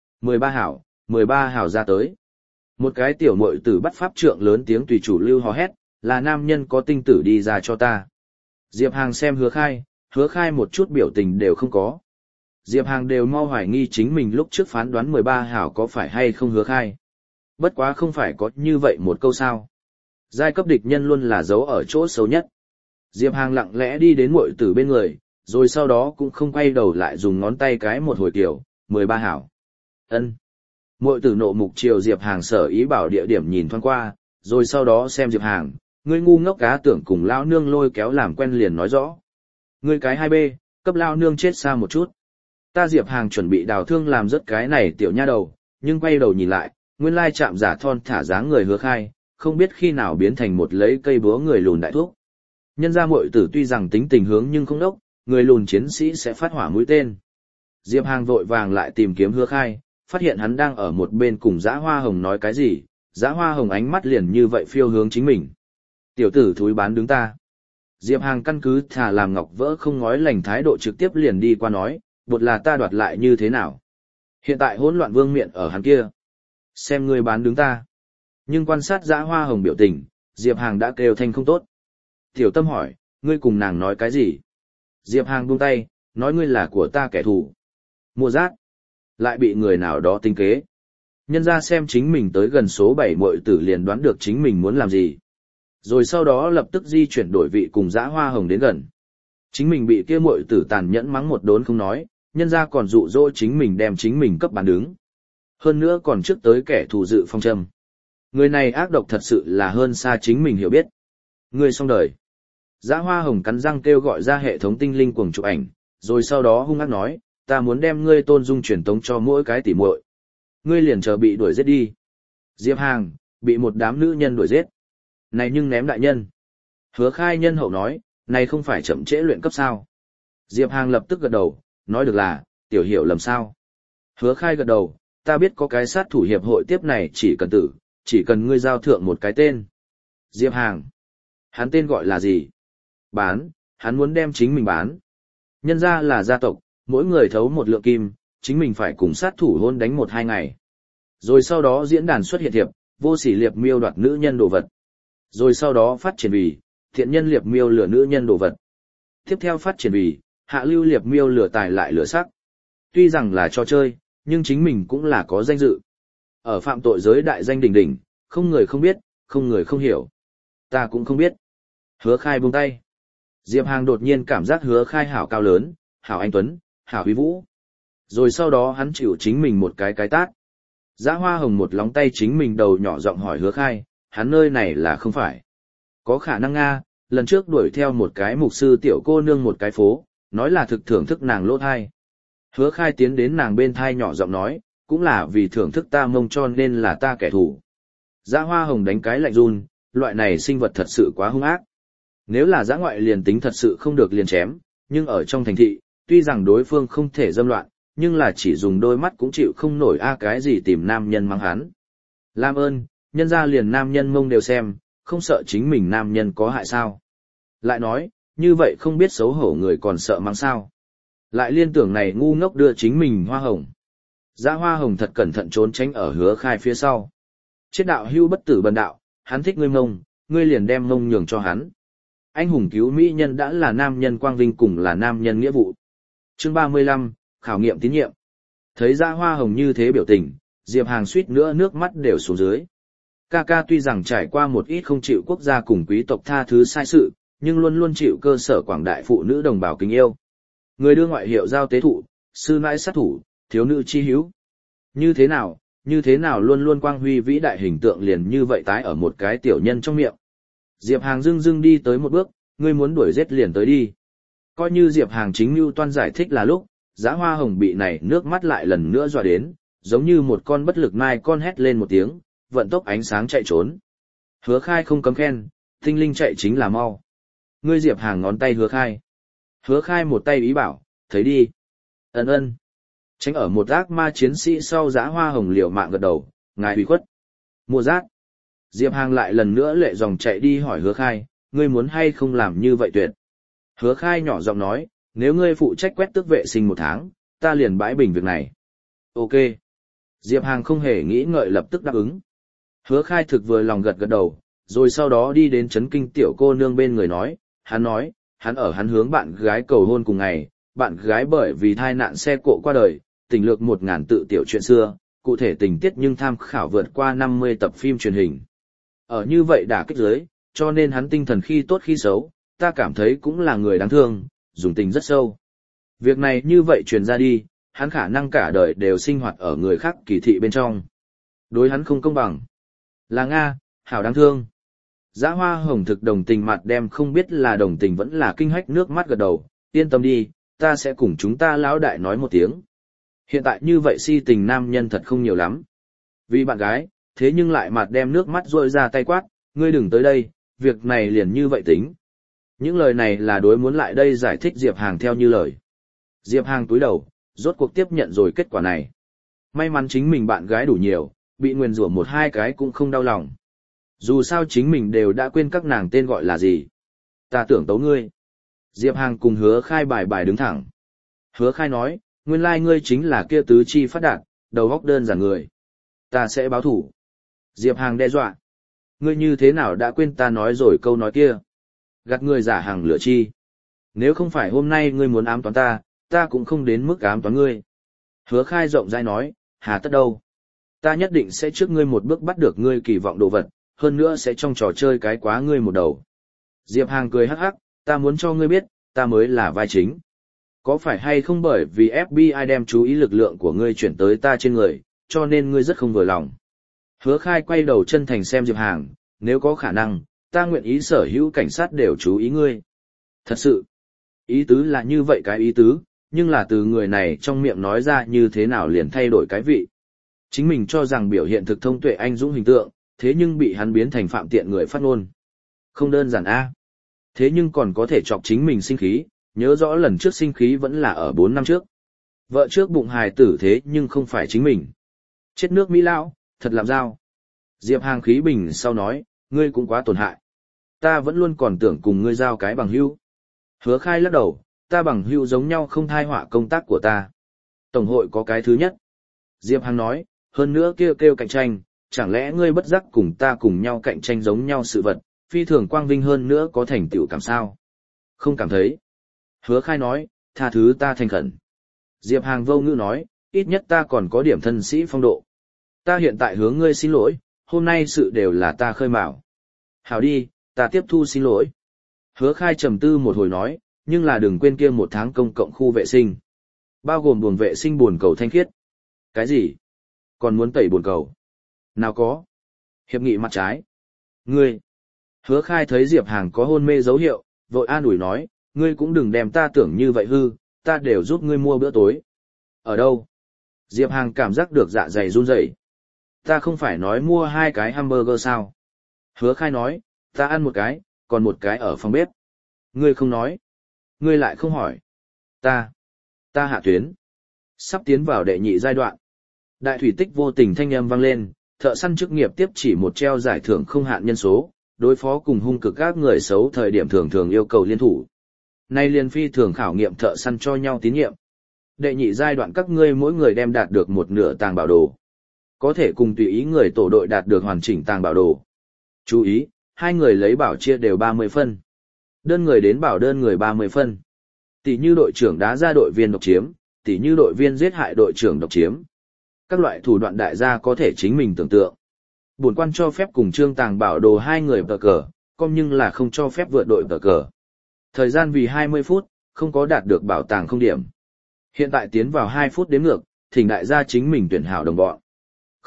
13 hảo ra tới. Một cái tiểu muội tử bắt pháp trượng lớn tiếng tùy chủ lưu hò hét, là nam nhân có tinh tử đi ra cho ta. Diệp Hàng xem hứa khai một chút biểu tình đều không có. Diệp Hàng đều mau hoài nghi chính mình lúc trước phán đoán 13 hảo có phải hay không hứa khai. Bất quá không phải có như vậy một câu sao. Giai cấp địch nhân luôn là giấu ở chỗ xấu nhất. Diệp Hàng lặng lẽ đi đến muội tử bên người, rồi sau đó cũng không quay đầu lại dùng ngón tay cái một hồi kiểu, 13 hảo. Ân. Muội tử nộ mục chiều Diệp Hàng sở ý bảo địa điểm nhìn thoáng qua, rồi sau đó xem Diệp Hàng, ngươi ngu ngốc cá tưởng cùng lão nương lôi kéo làm quen liền nói rõ. Ngươi cái 2B, cấp lão nương chết xa một chút. Ta Diệp Hàng chuẩn bị đào thương làm rất cái này tiểu nha đầu, nhưng quay đầu nhìn lại, nguyên lai chạm giả thon thả dáng người hứa khai, không biết khi nào biến thành một lấy cây búa người lùn đại thuốc. Nhân ra muội tử tuy rằng tính tình hướng nhưng không đốc, người lùn chiến sĩ sẽ phát hỏa mũi tên. Diệp Hàng vội vàng lại tìm kiếm hứa khai, phát hiện hắn đang ở một bên cùng Dã Hoa Hồng nói cái gì, Dã Hoa Hồng ánh mắt liền như vậy phiêu hướng chính mình. Tiểu tử thúi bán đứng ta. Diệp Hàng căn cứ thả làm ngọc vỡ không ngói lành thái độ trực tiếp liền đi qua nói, bột là ta đoạt lại như thế nào. Hiện tại hỗn loạn vương miện ở hắn kia. Xem ngươi bán đứng ta. Nhưng quan sát Dã Hoa Hồng biểu tình, Diệp Hàng đã kêu thanh không tốt. Tiểu Tâm hỏi, ngươi cùng nàng nói cái gì? Diệp Hàng buông tay, nói ngươi là của ta kẻ thù. Mua rác. Lại bị người nào đó tính kế. Nhân ra xem chính mình tới gần số 7 muội tử liền đoán được chính mình muốn làm gì. Rồi sau đó lập tức di chuyển đổi vị cùng Dã Hoa Hồng đến gần. Chính mình bị kia muội tử tàn nhẫn mắng một đốn không nói, nhân ra còn dụ dỗ chính mình đem chính mình cấp bán đứng. Hơn nữa còn trước tới kẻ thù dự phong châm. Người này ác độc thật sự là hơn xa chính mình hiểu biết. Người xong đời. Dã Hoa Hồng cắn răng kêu gọi ra hệ thống tinh linh cuồng chụp ảnh, rồi sau đó hung ác nói, ta muốn đem ngươi tôn dung truyền tống cho mỗi cái tỉ muội. Ngươi liền chờ bị đuổi giết đi. Diệp Hàng, bị một đám nữ nhân đuổi giết. Này nhưng ném đại nhân. Hứa khai nhân hậu nói, này không phải chậm trễ luyện cấp sao. Diệp Hàng lập tức gật đầu, nói được là, tiểu hiểu lầm sao. Hứa khai gật đầu, ta biết có cái sát thủ hiệp hội tiếp này chỉ cần ngươi giao thượng một cái tên. Diệp Hàng. Hắn tên gọi là gì? Bán, hắn muốn đem chính mình bán. Nhân ra là gia tộc, mỗi người thấu một lượng kim, chính mình phải cùng sát thủ hôn đánh 1-2 ngày. Rồi sau đó diễn đàn xuất hiện thiệp, vô sỉ liệp miêu đoạt nữ nhân đồ vật. Rồi sau đó phát triển vì, thiện nhân liệp miêu lừa nữ nhân đồ vật. Tiếp theo phát triển vì, hạ lưu liệp miêu lừa tài lại lừa sắc. Tuy rằng là trò chơi, nhưng chính mình cũng là có danh dự. Ở phạm tội giới đại danh đỉnh đỉnh, không người không biết, không người không hiểu. Ta cũng không biết. Hứa khai buông tay. Diệp Hàng đột nhiên cảm giác hứa khai hảo cao lớn, hảo anh tuấn, hảo uy vũ. Rồi sau đó hắn chịu chính mình một cái tát. Dã Hoa Hồng một lóng tay chính mình đầu nhỏ giọng hỏi hứa khai, hắn nơi này là không phải. Có khả năng Nga, lần trước đuổi theo một cái mục sư tiểu cô nương một cái phố, nói là thực thưởng thức nàng lỗ thai. Hứa khai tiến đến nàng bên thai nhỏ giọng nói, cũng là vì thưởng thức ta mông cho nên là ta kẻ thù. Dã Hoa Hồng đánh cái lạnh run, loại này sinh vật thật sự quá hung ác. Nếu là dã ngoại liền tính thật sự không được liền chém, nhưng ở trong thành thị, tuy rằng đối phương không thể dâm loạn, nhưng là chỉ dùng đôi mắt cũng chịu không nổi cái gì tìm nam nhân mắng hắn. Làm ơn, nhân ra liền nam nhân mông đều xem, không sợ chính mình nam nhân có hại sao. Lại nói, như vậy không biết xấu hổ người còn sợ mắng sao. Lại liên tưởng này ngu ngốc đưa chính mình Hoa Hồng. Dã Hoa Hồng thật cẩn thận trốn tránh ở hứa khai phía sau. Chết đạo hưu bất tử bần đạo, hắn thích ngươi mông, ngươi liền đem mông nhường cho hắn. Anh hùng cứu mỹ nhân đã là nam nhân quang vinh cùng là nam nhân nghĩa vụ. Chương 35, khảo nghiệm tín nhiệm. Thấy Dã Hoa Hồng như thế biểu tình, Diệp Hàng suýt nữa nước mắt đều xuống dưới. Ca tuy rằng trải qua một ít không chịu quốc gia cùng quý tộc tha thứ sai sự, nhưng luôn luôn chịu cơ sở quảng đại phụ nữ đồng bào kính yêu. Người đưa ngoại hiệu giao tế thụ, sư nãi sát thủ, thiếu nữ chi hiếu. Như thế nào, như thế nào luôn luôn quang huy vĩ đại hình tượng liền như vậy tái ở một cái tiểu nhân trong miệng. Diệp Hàng dưng dưng đi tới một bước, ngươi muốn đuổi giết liền tới đi. Coi như Diệp Hàng chính mưu toan giải thích là lúc, Dã Hoa Hồng bị này nước mắt lại lần nữa dọa đến, giống như một con bất lực mai con hét lên một tiếng, vận tốc ánh sáng chạy trốn. Hứa Khai không cấm khen, tinh linh chạy chính là mau. Ngươi Diệp Hàng ngón tay Hứa Khai. Hứa Khai một tay ý bảo, thấy đi. Ấn ơn. Tránh ở một ác ma chiến sĩ sau Dã Hoa Hồng liều mạng gật đầu, ngài hủy khuất. Mua rác. Diệp Hàng lại lần nữa lệ dòng chạy đi hỏi Hứa Khai, ngươi muốn hay không làm như vậy tuyệt. Hứa Khai nhỏ giọng nói, nếu ngươi phụ trách quét tước vệ sinh 1 tháng, ta liền bãi bình việc này. Ok. Diệp Hàng không hề nghĩ ngợi lập tức đáp ứng. Hứa Khai thực vừa lòng gật gật đầu, rồi sau đó đi đến chấn kinh tiểu cô nương bên người nói, hắn ở hắn hướng bạn gái cầu hôn cùng ngày, bạn gái bởi vì thai nạn xe cộ qua đời, tình lược 1000 tự tiểu chuyện xưa, cụ thể tình tiết nhưng tham khảo vượt qua 50 tập phim truyền hình. Ở như vậy đả kích giới, cho nên hắn tinh thần khi tốt khi xấu, ta cảm thấy cũng là người đáng thương, dùng tình rất sâu. Việc này như vậy truyền ra đi, hắn khả năng cả đời đều sinh hoạt ở người khác kỳ thị bên trong. Đối hắn không công bằng. Là Nga, hảo đáng thương. Dã Hoa Hồng thực đồng tình mặt đem không biết là đồng tình vẫn là kinh hách nước mắt gật đầu, yên tâm đi, ta sẽ cùng chúng ta lão đại nói một tiếng. Hiện tại như vậy si tình nam nhân thật không nhiều lắm. Vì bạn gái, thế nhưng lại mặt đem nước mắt rôi ra tay quát, ngươi đừng tới đây, việc này liền như vậy tính. Những lời này là đối muốn lại đây giải thích Diệp Hàng theo như lời. Diệp Hàng túi đầu, rốt cuộc tiếp nhận rồi kết quả này. May mắn chính mình bạn gái đủ nhiều, bị nguyền rủa 1-2 cái cũng không đau lòng. Dù sao chính mình đều đã quên các nàng tên gọi là gì. Ta tưởng tấu ngươi. Diệp Hàng cùng Hứa Khai bài đứng thẳng. Hứa Khai nói, nguyên lai ngươi chính là kia tứ chi phát đạt, đầu óc đơn giản người. Ta sẽ báo thủ. Diệp Hàng đe dọa. Ngươi như thế nào đã quên ta nói rồi câu nói kia. Gạt ngươi giả hàng lửa chi. Nếu không phải hôm nay ngươi muốn ám toán ta, ta cũng không đến mức ám toán ngươi. Hứa Khai rộng rãi nói, hà tất đâu. Ta nhất định sẽ trước ngươi một bước bắt được ngươi kỳ vọng đồ vật, hơn nữa sẽ trong trò chơi cái quá ngươi một đầu. Diệp Hàng cười hắc hắc, ta muốn cho ngươi biết, ta mới là vai chính. Có phải hay không bởi vì FBI đem chú ý lực lượng của ngươi chuyển tới ta trên người, cho nên ngươi rất không vừa lòng. Hứa Khai quay đầu chân thành xem Diệp Hàng, nếu có khả năng, ta nguyện ý sở hữu cảnh sát đều chú ý ngươi. Thật sự, ý tứ là như vậy cái ý tứ, nhưng là từ người này trong miệng nói ra như thế nào liền thay đổi cái vị. Chính mình cho rằng biểu hiện thực thông tuệ anh dũng hình tượng, thế nhưng bị hắn biến thành phạm tiện người phát ngôn. Không đơn giản a. Thế nhưng còn có thể chọc chính mình sinh khí, nhớ rõ lần trước sinh khí vẫn là ở 4 năm trước. Vợ trước bụng hài tử thế nhưng không phải chính mình. Chết nước Mỹ lão, thật làm dao. Diệp Hàng khí bình sau nói, ngươi cũng quá tổn hại. Ta vẫn luôn còn tưởng cùng ngươi giao cái bằng hữu. Hứa Khai lắc đầu, ta bằng hữu giống nhau không thai họa công tác của ta. Tổng hội có cái thứ nhất. Diệp Hàng nói, hơn nữa kêu cạnh tranh, chẳng lẽ ngươi bất giác cùng ta cùng nhau cạnh tranh giống nhau sự vật, phi thường quang vinh hơn nữa có thành tựu cảm sao? Không cảm thấy. Hứa Khai nói, tha thứ ta thành khẩn. Diệp Hàng vô ngữ nói, ít nhất ta còn có điểm thân sĩ phong độ. Ta hiện tại hướng ngươi xin lỗi, hôm nay sự đều là ta khơi mào. Hảo đi, ta tiếp thu xin lỗi. Hứa Khai trầm tư một hồi nói, nhưng là đừng quên kia 1 tháng công cộng khu vệ sinh. Bao gồm buồng vệ sinh buồn cầu thanh khiết. Cái gì? Còn muốn tẩy buồn cầu? Nào có. Hiệp nghị mặt trái. Ngươi. Hứa Khai thấy Diệp Hàng có hôn mê dấu hiệu, vội an ủi nói, ngươi cũng đừng đem ta tưởng như vậy hư, ta đều giúp ngươi mua bữa tối. Ở đâu? Diệp Hàng cảm giác được dạ dày run rẩy. Ta không phải nói mua 2 cái hamburger sao? Hứa Khai nói, ta ăn 1 cái, còn 1 cái ở phòng bếp. Ngươi không nói. Ngươi lại không hỏi. Ta hạ tuyến. Sắp tiến vào đệ nhị giai đoạn. Đại thủy tích vô tình thanh âm vang lên, thợ săn chức nghiệp tiếp chỉ một treo giải thưởng không hạn nhân số, đối phó cùng hung cực các người xấu thời điểm thường yêu cầu liên thủ. Nay liên phi thường khảo nghiệm thợ săn cho nhau tín nhiệm. Đệ nhị giai đoạn các ngươi mỗi người đem đạt được 1/2 tàng bảo đồ. Có thể cùng tùy ý người tổ đội đạt được hoàn chỉnh tàng bảo đồ. Chú ý, 2 người lấy bảo chia đều 30 phân. Đơn người đến bảo đơn người 30 phân. Tỷ như đội trưởng đá ra đội viên độc chiếm, tỷ như đội viên giết hại đội trưởng độc chiếm. Các loại thủ đoạn đại gia có thể chính mình tưởng tượng. Bổn quan cho phép cùng trương tàng bảo đồ 2 người tờ cờ, công nhưng là không cho phép vượt đội tờ cờ. Thời gian vì 20 phút, không có đạt được bảo tàng không điểm. Hiện tại tiến vào 2 phút đếm ngược, thỉnh đại gia chính mình tuyển hảo đồng bọn.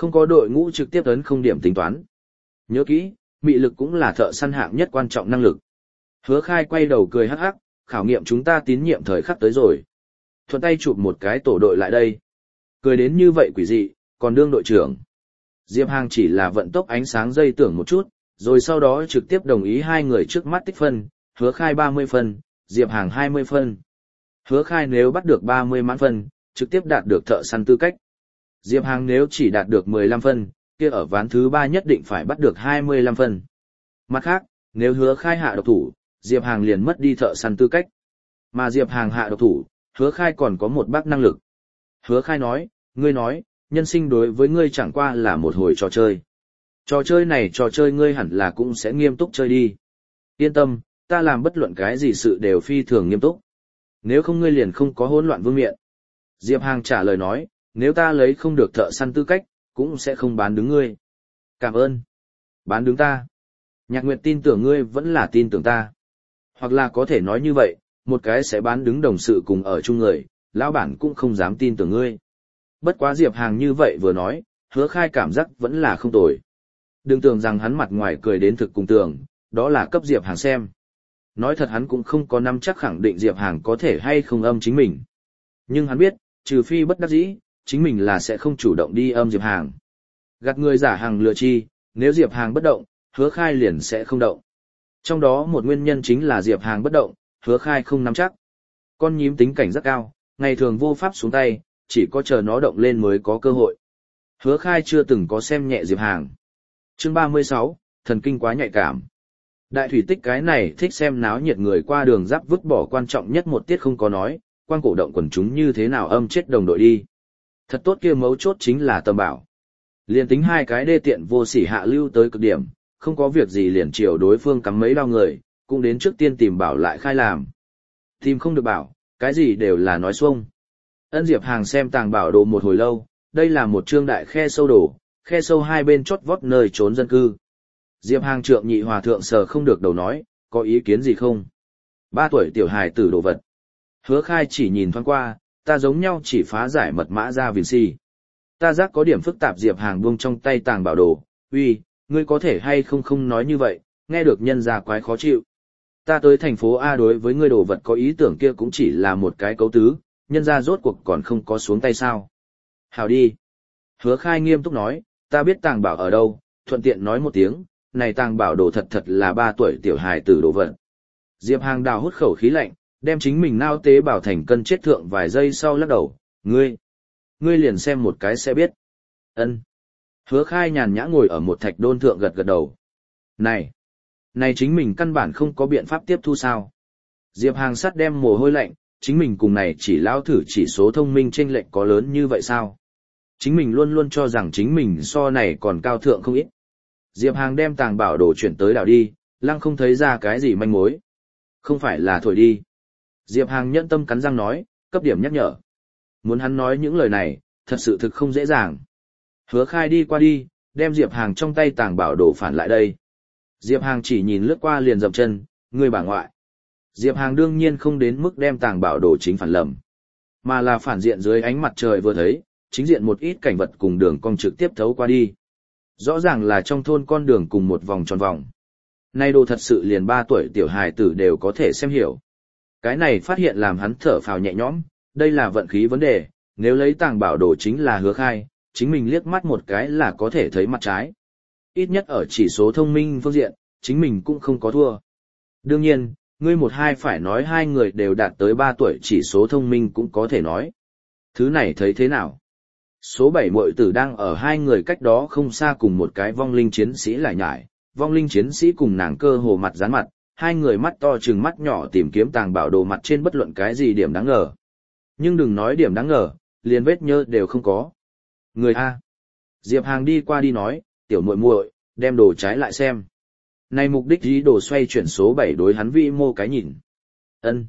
Không có đội ngũ trực tiếp tấn không điểm tính toán. Nhớ kỹ, mị lực cũng là thợ săn hạng nhất quan trọng năng lực. Hứa Khai quay đầu cười hắc hắc, khảo nghiệm chúng ta tín nhiệm thời khắc tới rồi. Thuận tay chụp một cái tổ đội lại đây. Cười đến như vậy quỷ dị, còn đương đội trưởng. Diệp Hàng chỉ là vận tốc ánh sáng dây tưởng một chút, rồi sau đó trực tiếp đồng ý hai người trước mắt tích phân, Hứa Khai 30 phân, Diệp Hàng 20 phân. Hứa Khai nếu bắt được 30 mãn phân, trực tiếp đạt được thợ săn tư cách. Diệp Hàng nếu chỉ đạt được 15 phân, kia ở ván thứ 3 nhất định phải bắt được 25 phân. Mặt khác, nếu Hứa Khai hạ độc thủ, Diệp Hàng liền mất đi thợ săn tư cách. Mà Diệp Hàng hạ độc thủ, Hứa Khai còn có một bác năng lực. Hứa Khai nói, ngươi nói, nhân sinh đối với ngươi chẳng qua là một hồi trò chơi. Trò chơi này trò chơi ngươi hẳn là cũng sẽ nghiêm túc chơi đi. Yên tâm, ta làm bất luận cái gì sự đều phi thường nghiêm túc. Nếu không ngươi liền không có hỗn loạn vương miện. Diệp Hàng trả lời nói, nếu ta lấy không được thợ săn tư cách, cũng sẽ không bán đứng ngươi. Cảm ơn. Bán đứng ta. Nhạc Nguyệt tin tưởng ngươi vẫn là tin tưởng ta. Hoặc là có thể nói như vậy, một cái sẽ bán đứng đồng sự cùng ở chung người, lão bản cũng không dám tin tưởng ngươi. Bất quá Diệp Hàng như vậy vừa nói, Hứa Khai cảm giác vẫn là không tồi. Đừng tưởng rằng hắn mặt ngoài cười đến thực cùng tưởng, đó là cấp Diệp Hàng xem. Nói thật hắn cũng không có nắm chắc khẳng định Diệp Hàng có thể hay không âm chính mình. Nhưng hắn biết, trừ phi bất đắc dĩ, chính mình là sẽ không chủ động đi âm Diệp Hàng. Gạt người giả hàng lừa chi, nếu Diệp Hàng bất động, Hứa Khai liền sẽ không động. Trong đó một nguyên nhân chính là Diệp Hàng bất động, Hứa Khai không nắm chắc. Con nhím tính cảnh rất cao, ngày thường vô pháp xuống tay, chỉ có chờ nó động lên mới có cơ hội. Hứa Khai chưa từng có xem nhẹ Diệp Hàng. Chương 36, thần kinh quá nhạy cảm. Đại thủy tích cái này thích xem náo nhiệt người qua đường giáp vứt bỏ quan trọng nhất một tiết không có nói, quan cổ động quần chúng như thế nào âm chết đồng đội đi. Thật tốt kia mấu chốt chính là Tầm Bảo. Liền tính hai cái đê tiện vô sỉ hạ lưu tới cực điểm, không có việc gì liền chiều đối phương cắm mấy đau người, cũng đến trước tiên tìm Bảo lại khai làm. Tìm không được Bảo, cái gì đều là nói xuông. Ân Diệp Hàng xem tàng bảo đồ một hồi lâu, đây là một trương đại khe sâu đồ, khe sâu hai bên chót vót nơi trốn dân cư. Diệp Hàng trượng nhị hòa thượng sờ không được đầu nói, có ý kiến gì không? 3 tuổi tiểu hài tử đồ vật. Hứa Khai chỉ nhìn thoáng qua, ta giống nhau chỉ phá giải mật mã ra viền si. Ta giác có điểm phức tạp. Diệp Hàng buông trong tay tàng bảo đồ, uy, ngươi có thể hay không nói như vậy, nghe được nhân ra quái khó chịu. Ta tới thành phố A đối với ngươi đồ vật có ý tưởng kia cũng chỉ là một cái cấu tứ, nhân ra rốt cuộc còn không có xuống tay sao. Hào đi. Hứa Khai nghiêm túc nói, ta biết tàng bảo ở đâu, thuận tiện nói một tiếng, này tàng bảo đồ thật là 3 tuổi tiểu hài tử đồ vật. Diệp Hàng đào hút khẩu khí lạnh, đem chính mình nao tế bảo thành cân chết thượng vài giây sau lắc đầu, ngươi liền xem một cái sẽ biết. Ân. Hứa Khai nhàn nhã ngồi ở một thạch đôn thượng gật gật đầu. Này chính mình căn bản không có biện pháp tiếp thu sao. Diệp Hàng sắt đem mồ hôi lạnh, chính mình cùng này chỉ lao thử chỉ số thông minh chênh lệch có lớn như vậy sao? Chính mình luôn luôn cho rằng chính mình so này còn cao thượng không ít. Diệp Hàng đem tàng bảo đồ chuyển tới đảo đi, lăng không thấy ra cái gì manh mối. Không phải là thổi đi. Diệp Hàng nhẫn tâm cắn răng nói, cấp điểm nhắc nhở. Muốn hắn nói những lời này, thật sự thực không dễ dàng. Hứa Khai đi qua đi, đem Diệp Hàng trong tay tàng bảo đồ phản lại đây. Diệp Hàng chỉ nhìn lướt qua liền dậm chân, người bà ngoại. Diệp Hàng đương nhiên không đến mức đem tàng bảo đồ chính phản lầm, mà là phản diện dưới ánh mặt trời vừa thấy, chính diện một ít cảnh vật cùng đường cong trực tiếp thấu qua đi. Rõ ràng là trong thôn con đường cùng một vòng tròn vòng. Nay đồ thật sự liền 3 tuổi tiểu hài tử đều có thể xem hiểu. Cái này phát hiện làm hắn thở phào nhẹ nhõm, đây là vận khí vấn đề, nếu lấy tàng bảo đồ chính là Hứa Khai, chính mình liếc mắt một cái là có thể thấy mặt trái. Ít nhất ở chỉ số thông minh phương diện, chính mình cũng không có thua. Đương nhiên, ngươi một hai phải nói hai người đều đạt tới 3 tuổi chỉ số thông minh cũng có thể nói. Thứ này thấy thế nào? Số 7 muội tử đang ở hai người cách đó không xa cùng một cái vong linh chiến sĩ lại nhải, vong linh chiến sĩ cùng nàng cơ hồ mặt dán mặt, hai người mắt to trừng mắt nhỏ tìm kiếm tàng bảo đồ mặt trên bất luận cái gì điểm đáng ngờ. Nhưng đừng nói điểm đáng ngờ, liền vết nhơ đều không có. Người A. Diệp Hàng đi qua đi nói, tiểu muội muội, đem đồ trái lại xem. Này mục đích ý đồ xoay chuyển số 7 đối hắn vĩ mô cái nhìn. Ân.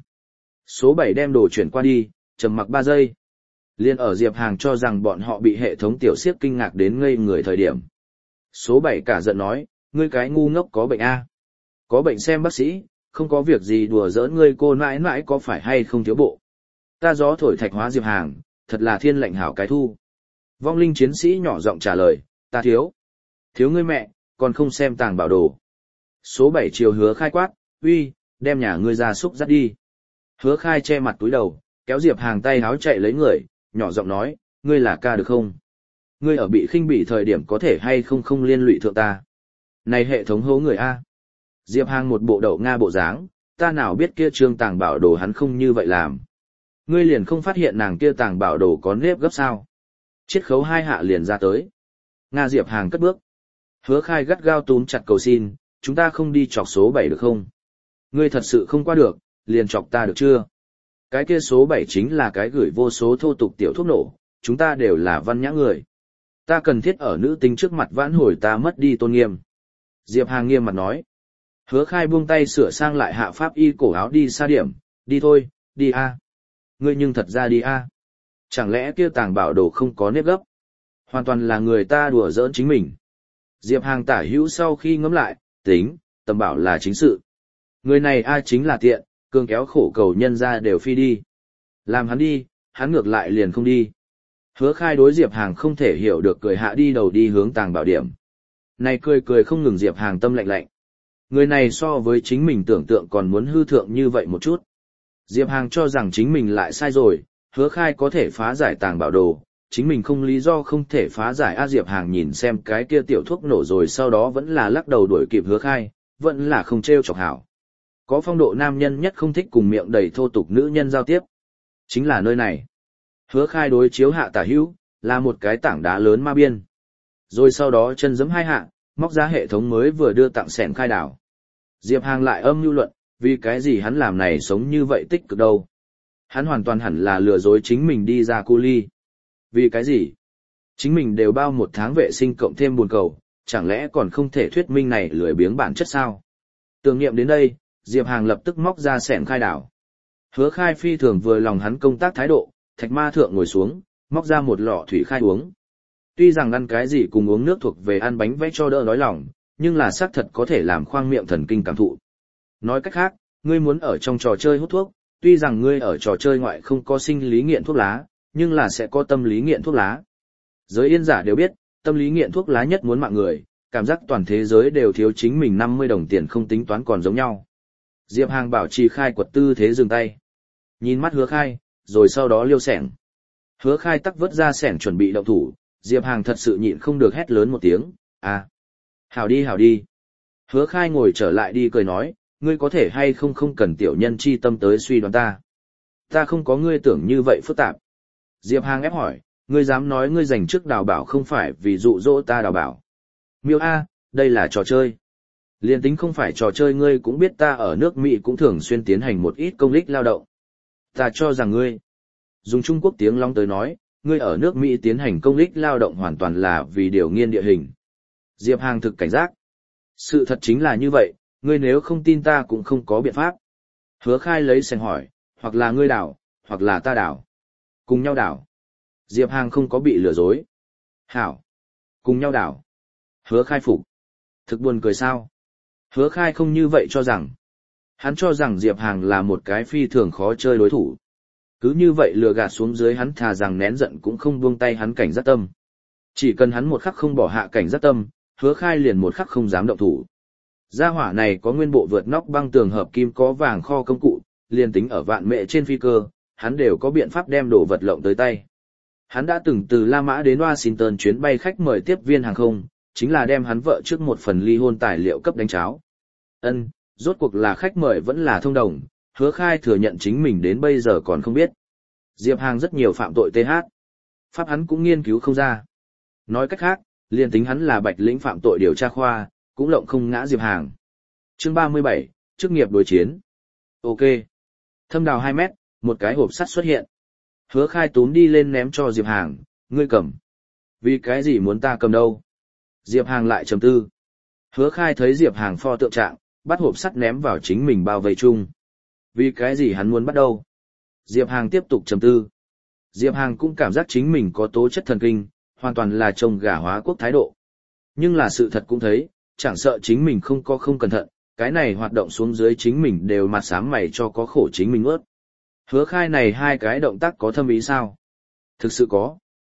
Số 7 đem đồ chuyển qua đi, trầm mặc 3 giây. Liên ở Diệp Hàng cho rằng bọn họ bị hệ thống tiểu siếc kinh ngạc đến ngây người thời điểm. Số 7 cả giận nói, ngươi cái ngu ngốc có bệnh A. Có bệnh xem bác sĩ, không có việc gì đùa giỡn ngươi cô nãi nãi có phải hay không thiếu bộ. Ta gió thổi thạch hóa Diệp Hàng, thật là thiên lệnh hảo cái thu. Vong linh chiến sĩ nhỏ giọng trả lời, ta thiếu. Thiếu ngươi mẹ, còn không xem tàng bảo đồ. Số 7 chiều Hứa Khai quát, uy, đem nhà ngươi ra súc dắt đi. Hứa Khai che mặt túi đầu, kéo Diệp Hàng tay háo chạy lấy người, nhỏ giọng nói, ngươi là ca được không? Ngươi ở bị khinh bỉ thời điểm có thể hay không liên lụy thượng ta. Này hệ thống hố người A. Diệp Hàng một bộ đậu Nga bộ dáng, ta nào biết kia trương tàng bảo đồ hắn không như vậy làm. Ngươi liền không phát hiện nàng kia tàng bảo đồ có nếp gấp sao. Chiết khấu 2 hạ liền ra tới. Nga Diệp Hàng cất bước. Hứa Khai gắt gao túm chặt cầu xin, chúng ta không đi chọc số 7 được không? Ngươi thật sự không qua được, liền chọc ta được chưa? Cái kia số 7 chính là cái gửi vô số thô tục tiểu thuốc nổ, chúng ta đều là văn nhã người. Ta cần thiết ở nữ tính trước mặt vãn hồi ta mất đi tôn nghiêm. Diệp Hàng nghiêm mặt nói. Hứa Khai buông tay sửa sang lại hạ pháp y cổ áo đi xa điểm, đi thôi, đi a. Ngươi nhưng thật ra đi a. Chẳng lẽ kia tàng bảo đồ không có nếp gấp? Hoàn toàn là người ta đùa giỡn chính mình. Diệp Hàng tả hữu sau khi ngẫm lại, tính, tầm bảo là chính sự. Người này ai chính là tiện, cương kéo khổ cầu nhân ra đều phi đi. Làm hắn đi, hắn ngược lại liền không đi. Hứa Khai đối Diệp Hàng không thể hiểu được cười hạ đi đầu đi hướng tàng bảo điểm. Này cười không ngừng Diệp Hàng tâm lạnh lạnh. Người này so với chính mình tưởng tượng còn muốn hư thượng như vậy một chút. Diệp Hàng cho rằng chính mình lại sai rồi, Hứa Khai có thể phá giải tàng bảo đồ, chính mình không lý do không thể phá giải. Diệp Hàng nhìn xem cái kia tiểu thuốc nổ rồi sau đó vẫn là lắc đầu đuổi kịp Hứa Khai, vẫn là không trêu chọc hảo. Có phong độ nam nhân nhất không thích cùng miệng đầy thô tục nữ nhân giao tiếp. Chính là nơi này. Hứa Khai đối chiếu hạ tả hữu, là một cái tảng đá lớn ma biên. Rồi sau đó chân giẫm 2 hạ, móc ra hệ thống mới vừa đưa tặng sẻn khai đảo. Diệp Hàng lại âm mưu luận, vì cái gì hắn làm này sống như vậy tích cực đâu. Hắn hoàn toàn hẳn là lừa dối chính mình đi ra cu ly. Vì cái gì? Chính mình đều bao 1 tháng vệ sinh cộng thêm buồn cầu, chẳng lẽ còn không thể thuyết minh này lười biếng bản chất sao? Tưởng niệm đến đây, Diệp Hàng lập tức móc ra sẻn khai đảo. Hứa Khai phi thường vừa lòng hắn công tác thái độ, thạch ma thượng ngồi xuống, móc ra một lọ thủy khai uống. Tuy rằng ăn cái gì cùng uống nước thuộc về ăn bánh vẽ cho đỡ đói lòng, nhưng là xác thật có thể làm khoang miệng thần kinh cảm thụ. Nói cách khác, ngươi muốn ở trong trò chơi hút thuốc, tuy rằng ngươi ở trò chơi ngoại không có sinh lý nghiện thuốc lá, nhưng là sẽ có tâm lý nghiện thuốc lá. Giới yên giả đều biết, tâm lý nghiện thuốc lá nhất muốn mạng người, cảm giác toàn thế giới đều thiếu chính mình 50 đồng tiền không tính toán còn giống nhau. Diệp Hàng bảo trì khai quật tư thế dừng tay. Nhìn mắt Hứa Khai, rồi sau đó liêu sẻng. Hứa Khai tắc vớt ra sẻng chuẩn bị động thủ, Diệp Hàng thật sự nhịn không được hét lớn một tiếng, à. Hảo đi. Hứa Khai ngồi trở lại đi cười nói, ngươi có thể hay không cần tiểu nhân chi tâm tới suy đoán ta. Ta không có ngươi tưởng như vậy phức tạp. Diệp Hàng ép hỏi, ngươi dám nói ngươi dành trước đào bảo không phải vì dụ dỗ ta đào bảo. Miêu A, đây là trò chơi. Liên tính không phải trò chơi ngươi cũng biết ta ở nước Mỹ cũng thường xuyên tiến hành một ít công ích lao động. Ta cho rằng ngươi, dùng Trung Quốc tiếng Long tới nói, ngươi ở nước Mỹ tiến hành công ích lao động hoàn toàn là vì điều nghiên địa hình. Diệp Hàng thực cảnh giác. Sự thật chính là như vậy, ngươi nếu không tin ta cũng không có biện pháp. Hứa Khai lấy sẻng hỏi, hoặc là ngươi đảo, hoặc là ta đảo. Cùng nhau đảo. Diệp Hàng không có bị lừa dối. Hảo. Cùng nhau đảo. Hứa Khai phục. Thực buồn cười sao? Hứa Khai không như vậy cho rằng. Hắn cho rằng Diệp Hàng là một cái phi thường khó chơi đối thủ. Cứ như vậy lừa gạt xuống dưới hắn thà rằng nén giận cũng không buông tay hắn cảnh giác tâm. Chỉ cần hắn một khắc không bỏ hạ cảnh giác tâm, Hứa Khai liền một khắc không dám động thủ. Gia hỏa này có nguyên bộ vượt nóc băng tường hợp kim có vàng kho công cụ, liền tính ở vạn mệ trên phi cơ, hắn đều có biện pháp đem đồ vật lộng tới tay. Hắn đã từng từ La Mã đến Washington chuyến bay khách mời tiếp viên hàng không, chính là đem hắn vợ trước một phần ly hôn tài liệu cấp đánh cháo. Rốt cuộc là khách mời vẫn là thông đồng, Hứa Khai thừa nhận chính mình đến bây giờ còn không biết. Diệp Hàng rất nhiều phạm tội TH. Pháp hắn cũng nghiên cứu không ra. Nói cách khác, liền tính hắn là Bạch lĩnh phạm tội điều tra khoa, cũng lộng không ngã Diệp Hàng. Chương 37, chức nghiệp đối chiến. Ok. Thâm đào 2 mét, một cái hộp sắt xuất hiện. Hứa Khai túm đi lên ném cho Diệp Hàng, ngươi cầm. Vì cái gì muốn ta cầm đâu? Diệp Hàng lại trầm tư. Hứa Khai thấy Diệp Hàng pho tượng trạng, bắt hộp sắt ném vào chính mình bao vây chung. Vì cái gì hắn muốn bắt đâu? Diệp Hàng tiếp tục trầm tư. Diệp Hàng cũng cảm giác chính mình có tố chất thần kinh, hoàn toàn là trông gà hóa quốc thái độ. Nhưng là sự thật cũng thấy, chẳng sợ chính mình không cẩn thận, cái này hoạt động xuống dưới chính mình đều mặt sám mày cho có khổ chính mình ướt. Hứa Khai này 2 cái động tác có thâm ý sao? Thực sự có.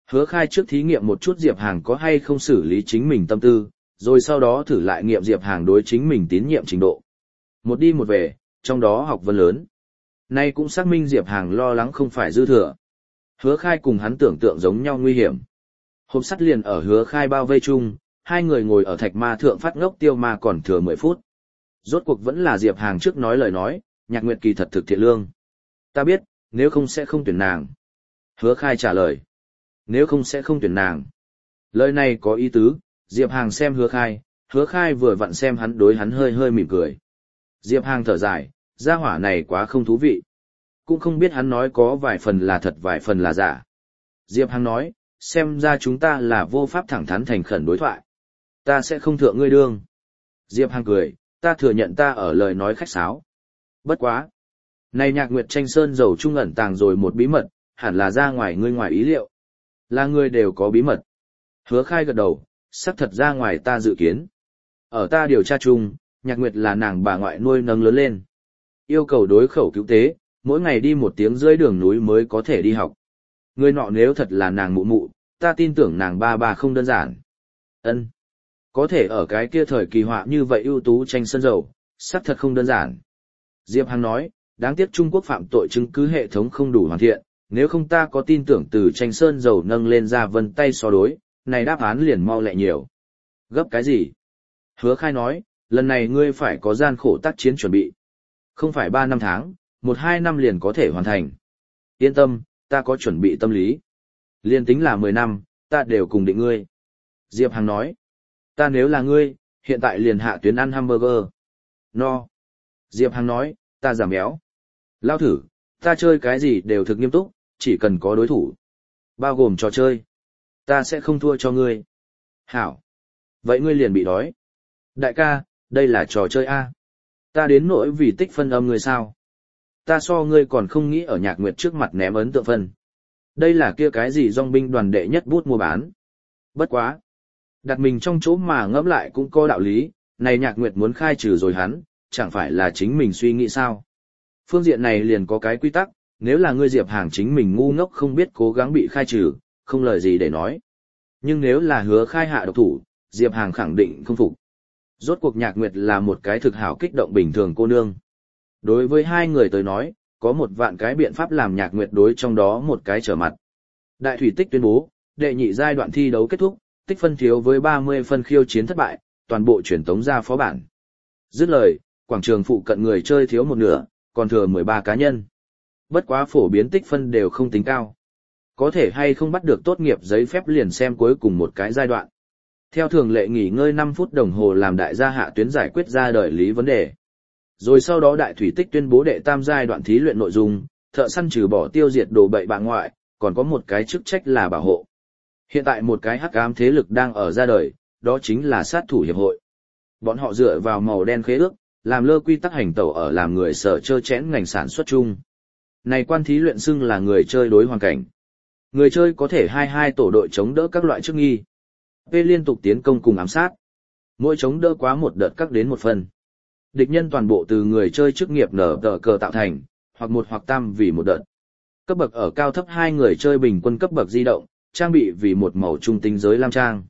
Hứa Khai trước thí nghiệm một chút Diệp Hàng có hay không xử lý chính mình tâm tư, rồi sau đó thử lại nghiệm Diệp Hàng đối chính mình tín nhiệm trình độ. Một đi một về, trong đó học vấn lớn. Nay cũng xác minh Diệp Hàng lo lắng không phải dư thừa. Hứa Khai cùng hắn tưởng tượng giống nhau nguy hiểm. Hộp sắt liền ở Hứa Khai bao vây chung, hai người ngồi ở thạch ma thượng phát ngốc tiêu ma còn thừa 10 phút. Rốt cuộc vẫn là Diệp Hàng trước nói lời nói, Nhạc Nguyệt kỳ thật thực thiện lương. Ta biết, nếu không sẽ không tuyển nàng. Hứa Khai trả lời. Nếu không sẽ không tuyển nàng. Lời này có ý tứ, Diệp Hàng xem Hứa Khai vừa vặn xem hắn đối hắn hơi hơi mỉm cười. Diệp Hàng thở dài, gia hỏa này quá không thú vị. Cũng không biết hắn nói có vài phần là thật vài phần là giả. Diệp Hàng nói, xem ra chúng ta là vô pháp thẳng thắn thành khẩn đối thoại. Ta sẽ không thượng ngươi đương. Diệp Hàng cười, ta thừa nhận ta ở lời nói khách sáo. Bất quá. Này Nhạc Nguyệt tranh sơn dầu trung ẩn tàng rồi một bí mật, hẳn là ra ngoài ngươi ngoài ý liệu. Là ngươi đều có bí mật. Hứa Khai gật đầu, xác thật ra ngoài ta dự kiến. Ở ta điều tra chung, Nhạc Nguyệt là nàng bà ngoại nuôi nâng lớn lên. Yêu cầu đối khẩu cứu tế, mỗi ngày đi 1 tiếng rưỡi đường núi mới có thể đi học. Người nọ nếu thật là nàng mụ mụ, ta tin tưởng nàng ba không đơn giản. Ân, có thể ở cái kia thời kỳ họa như vậy ưu tú tranh sơn dầu, xác thật không đơn giản. Diệp Hằng nói, đáng tiếc Trung Quốc phạm tội chứng cứ hệ thống không đủ hoàn thiện, nếu không ta có tin tưởng từ tranh sơn dầu nâng lên ra vân tay so đối, này đáp án liền mau lẹ nhiều. Gấp cái gì? Hứa Khai nói, lần này ngươi phải có gian khổ tác chiến chuẩn bị. Không phải 3 năm tháng, 1-2 năm liền có thể hoàn thành. Yên tâm, ta có chuẩn bị tâm lý. Liên tính là 10 năm, ta đều cùng định ngươi. Diệp Hằng nói, ta nếu là ngươi, hiện tại liền hạ tuyến ăn hamburger. No. Diệp Hằng nói, ta giảm béo. Lao thử, ta chơi cái gì đều thực nghiêm túc, chỉ cần có đối thủ. Bao gồm trò chơi. Ta sẽ không thua cho ngươi. Hảo. Vậy ngươi liền bị đói. Đại ca, đây là trò chơi A. Ta đến nỗi vì tích phân âm ngươi sao? Ta so ngươi còn không nghĩ ở Nhạc Nguyệt trước mặt ném ấn tượng phân. Đây là kia cái gì dòng binh đoàn đệ nhất bút mua bán. Bất quá. Đặt mình trong chỗ mà ngẫm lại cũng có đạo lý, này Nhạc Nguyệt muốn khai trừ rồi hắn, chẳng phải là chính mình suy nghĩ sao? Phương diện này liền có cái quy tắc, nếu là ngươi Diệp Hàng chính mình ngu ngốc không biết cố gắng bị khai trừ, không lời gì để nói. Nhưng nếu là Hứa Khai hạ độc thủ, Diệp Hàng khẳng định không phục. Rốt cuộc Nhạc Nguyệt là một cái thực hảo kích động bình thường cô nương. Đối với hai người tới nói, có 1 vạn cái biện pháp làm Nhạc Nguyệt đối trong đó một cái trở mặt. Đại thủy tích tuyên bố, đệ nhị giai đoạn thi đấu kết thúc, tích phân thiếu với 30 phân khiêu chiến thất bại, toàn bộ chuyển tống ra phó bản. Dứt lời, quảng trường phụ cận người chơi thiếu 1/2, còn thừa 13 cá nhân. Bất quá phổ biến tích phân đều không tính cao. Có thể hay không bắt được tốt nghiệp giấy phép liền xem cuối cùng một cái giai đoạn. Theo thường lệ nghỉ ngơi 5 phút đồng hồ làm đại gia hạ tuyến giải quyết ra đời lý vấn đề. Rồi sau đó đại thủy tích tuyên bố đệ tam giai đoạn thí luyện nội dung, thợ săn trừ bỏ tiêu diệt đồ bậy bạ ngoại, còn có một cái chức trách là bảo hộ. Hiện tại một cái hắc ám thế lực đang ở ra đời, đó chính là sát thủ hiệp hội. Bọn họ dựa vào màu đen khế ước, làm lơ quy tắc hành tẩu ở làm người sở chơ chẽn ngành sản xuất chung. Này quan thí luyện xưng là người chơi đối hoàn cảnh. Người chơi có thể hai tổ đội chống đỡ các loại chức nghi. P liên tục tiến công cùng ám sát. Mỗi chống đỡ quá một đợt các đến 1 phần. Địch nhân toàn bộ từ người chơi chức nghiệp nở tờ cờ tạo thành, hoặc 1 hoặc tam vì một đợt. Cấp bậc ở cao thấp 2 người chơi bình quân cấp bậc di động, trang bị vì một màu trung tinh giới lam trang.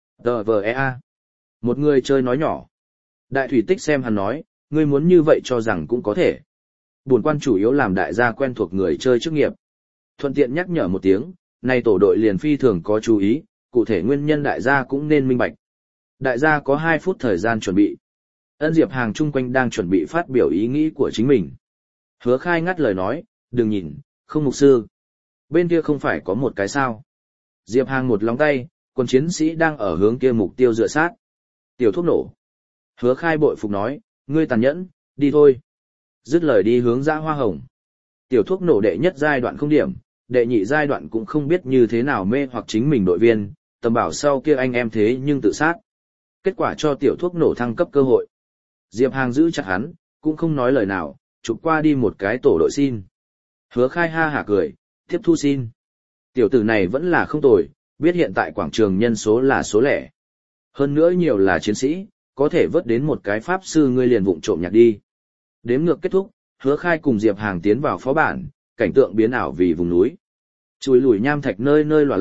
TVEA. Một người chơi nói nhỏ. Đại thủy tích xem hắn nói, ngươi muốn như vậy cho rằng cũng có thể. Buồn quan chủ yếu làm đại gia quen thuộc người chơi chức nghiệp. Thuận tiện nhắc nhở một tiếng, này tổ đội liền phi thường có chú ý, cụ thể nguyên nhân đại gia cũng nên minh bạch. Đại gia có 2 phút thời gian chuẩn bị. Ân Diệp Hàng chung quanh đang chuẩn bị phát biểu ý nghĩ của chính mình. Hứa Khai ngắt lời nói, đừng nhìn, không mục sư. Bên kia không phải có một cái sao. Diệp Hàng một lóng tay, quân chiến sĩ đang ở hướng kia mục tiêu dựa sát. Tiểu thuốc nổ. Hứa Khai bội phục nói, ngươi tàn nhẫn, đi thôi. Dứt lời đi hướng dã hoa hồng. Tiểu thuốc nổ đệ nhất giai đoạn không điểm, đệ nhị giai đoạn cũng không biết như thế nào mê hoặc chính mình đội viên, tầm bảo sau kia anh em thế nhưng tự sát. Kết quả cho tiểu thuốc nổ thăng cấp cơ hội. Diệp Hàng giữ chặt hắn, cũng không nói lời nào, chụp qua đi một cái tổ đội xin. Hứa Khai ha hả cười, tiếp thu xin. Tiểu tử này vẫn là không tồi, biết hiện tại quảng trường nhân số là số lẻ. Hơn nữa nhiều là chiến sĩ, có thể vớt đến một cái pháp sư ngươi liền vụng trộm nhặt đi. Đếm ngược kết thúc, Hứa Khai cùng Diệp Hàng tiến vào phó bản, cảnh tượng biến ảo vì vùng núi. Chùi lùi nham thạch nơi nơi lòa lạc,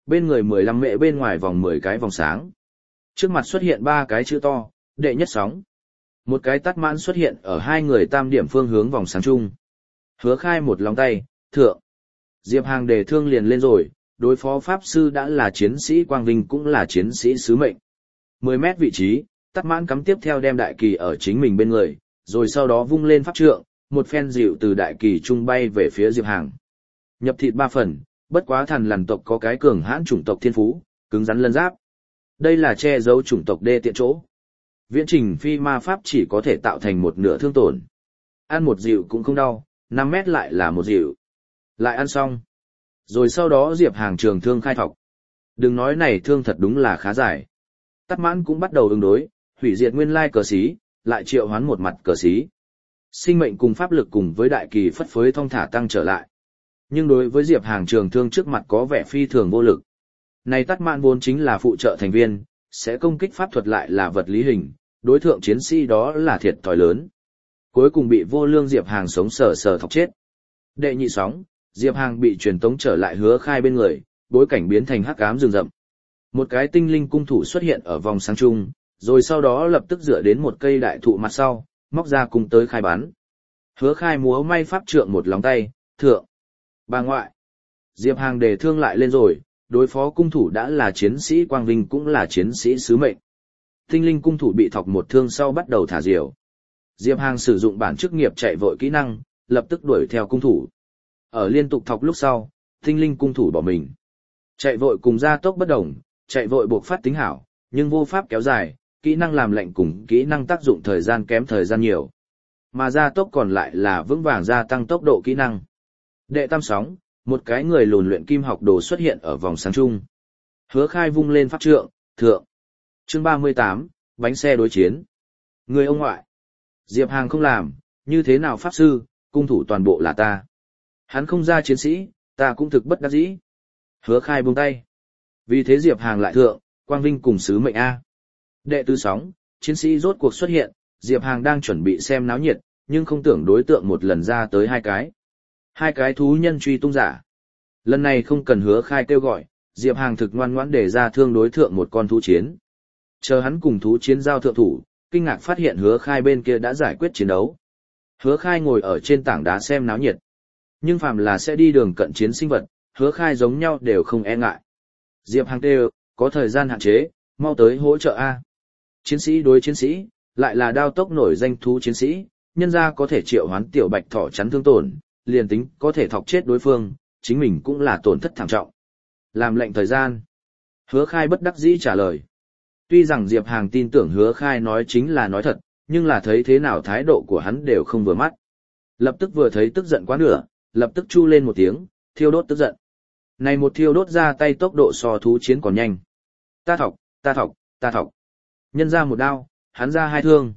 bên người 15 mệ bên ngoài vòng 10 cái vòng sáng. Trước mặt xuất hiện 3 cái chữ to, đệ nhất sóng. Một cái tắt mãn xuất hiện ở hai người tam điểm phương hướng vòng sáng chung. Hứa Khai một lòng tay, thượng. Diệp Hàng đề thương liền lên rồi, đối phó Pháp Sư đã là chiến sĩ Quang Vinh cũng là chiến sĩ sứ mệnh. 10 mét vị trí, tắt mãn cắm tiếp theo đem đại kỳ ở chính mình bên người, rồi sau đó vung lên pháp trượng, một phen dịu từ đại kỳ trung bay về phía Diệp Hàng. Nhập thịt 3 phần, bất quá thần lằn tộc có cái cường hãn chủng tộc thiên phú, cứng rắn lân giáp. Đây là che giấu chủng tộc đê tiện chỗ. Viễn trình phi ma pháp chỉ có thể tạo thành một nửa thương tổn. Ăn một dịu cũng không đau, 5 mét lại là một dịu. Lại ăn xong. Rồi sau đó Diệp Hàng trường thương khai thọc. Đừng nói này thương thật đúng là khá dài. Tắt mãn cũng bắt đầu ứng đối, hủy diệt nguyên lai cờ xí, lại triệu hoán một mặt cờ xí. Sinh mệnh cùng pháp lực cùng với đại kỳ phất phới thong thả tăng trở lại. Nhưng đối với Diệp Hàng trường thương trước mặt có vẻ phi thường vô lực. Này tắt mãn vốn chính là phụ trợ thành viên, sẽ công kích pháp thuật lại là vật lý hình, đối thượng chiến sĩ đó là thiệt thòi lớn. Cuối cùng bị vô lương Diệp Hàng sống sờ sờ thọc chết. Đệ nhị sóng, Diệp Hàng bị truyền tống trở lại Hứa Khai bên người, bối cảnh biến thành hắc ám rừng rậm. Một cái tinh linh cung thủ xuất hiện ở vòng sáng trung, rồi sau đó lập tức dựa đến một cây đại thụ mặt sau, móc ra cung tới khai bắn. Hứa Khai múa may pháp trượng một lòng tay, thượng. Bà ngoại. Diệp Hàng đề thương lại lên rồi, đối phó cung thủ đã là chiến sĩ Quang Vinh cũng là chiến sĩ sứ mệnh. Tinh linh cung thủ bị thọc một thương sau bắt đầu thả diều. Diệp Hàng sử dụng bản chức nghiệp chạy vội kỹ năng, lập tức đuổi theo cung thủ. Ở liên tục thọc lúc sau, tinh linh cung thủ bỏ mình. Chạy vội cùng gia tốc bất đồng, chạy vội buộc phát tính hảo, nhưng vô pháp kéo dài, kỹ năng làm lệnh cùng kỹ năng tác dụng thời gian kém thời gian nhiều. Mà gia tốc còn lại là vững vàng gia tăng tốc độ kỹ năng. Đệ tam sóng, một cái người lùn luyện kim học đồ xuất hiện ở vòng sáng chung. Hứa Khai vung lên pháp trượng, thượng. Chương 38, bánh xe đối chiến. Người ông ngoại. Diệp Hàng không làm, như thế nào pháp sư, cung thủ toàn bộ là ta. Hắn không ra chiến sĩ, ta cũng thực bất đắc dĩ. Hứa Khai buông tay. Vì thế Diệp Hàng lại thượng, Quang Vinh cùng sứ mệnh A. Đệ tứ sóng, chiến sĩ rốt cuộc xuất hiện, Diệp Hàng đang chuẩn bị xem náo nhiệt, nhưng không tưởng đối tượng một lần ra tới hai cái. Hai cái thú nhân truy tung giả. Lần này không cần Hứa Khai kêu gọi, Diệp Hàng thực ngoan ngoãn để ra thương đối thượng một con thú chiến. Chờ hắn cùng thú chiến giao thượng thủ, kinh ngạc phát hiện Hứa Khai bên kia đã giải quyết chiến đấu. Hứa Khai ngồi ở trên tảng đá xem náo nhiệt. Nhưng phàm là sẽ đi đường cận chiến sinh vật, Hứa Khai giống nhau đều không e ngại. Diệp Hàng kêu, có thời gian hạn chế, mau tới hỗ trợ A. Chiến sĩ đối chiến sĩ, lại là đao tốc nổi danh thú chiến sĩ, nhân ra có thể triệu hoán tiểu bạch thỏ chắn thương tổn, liền tính có thể thọc chết đối phương, chính mình cũng là tổn thất thảm trọng. Làm lệnh thời gian. Hứa Khai bất đắc dĩ trả lời. Tuy rằng Diệp Hàng tin tưởng Hứa Khai nói chính là nói thật, nhưng là thấy thế nào thái độ của hắn đều không vừa mắt. Lập tức vừa thấy tức giận quá nửa, lập tức chu lên một tiếng, thiêu đốt tức giận. Này một thiêu đốt ra tay tốc độ so thú chiến còn nhanh. Ta thọc, ta thọc, ta thọc. Nhân ra một đao, hắn ra hai thương.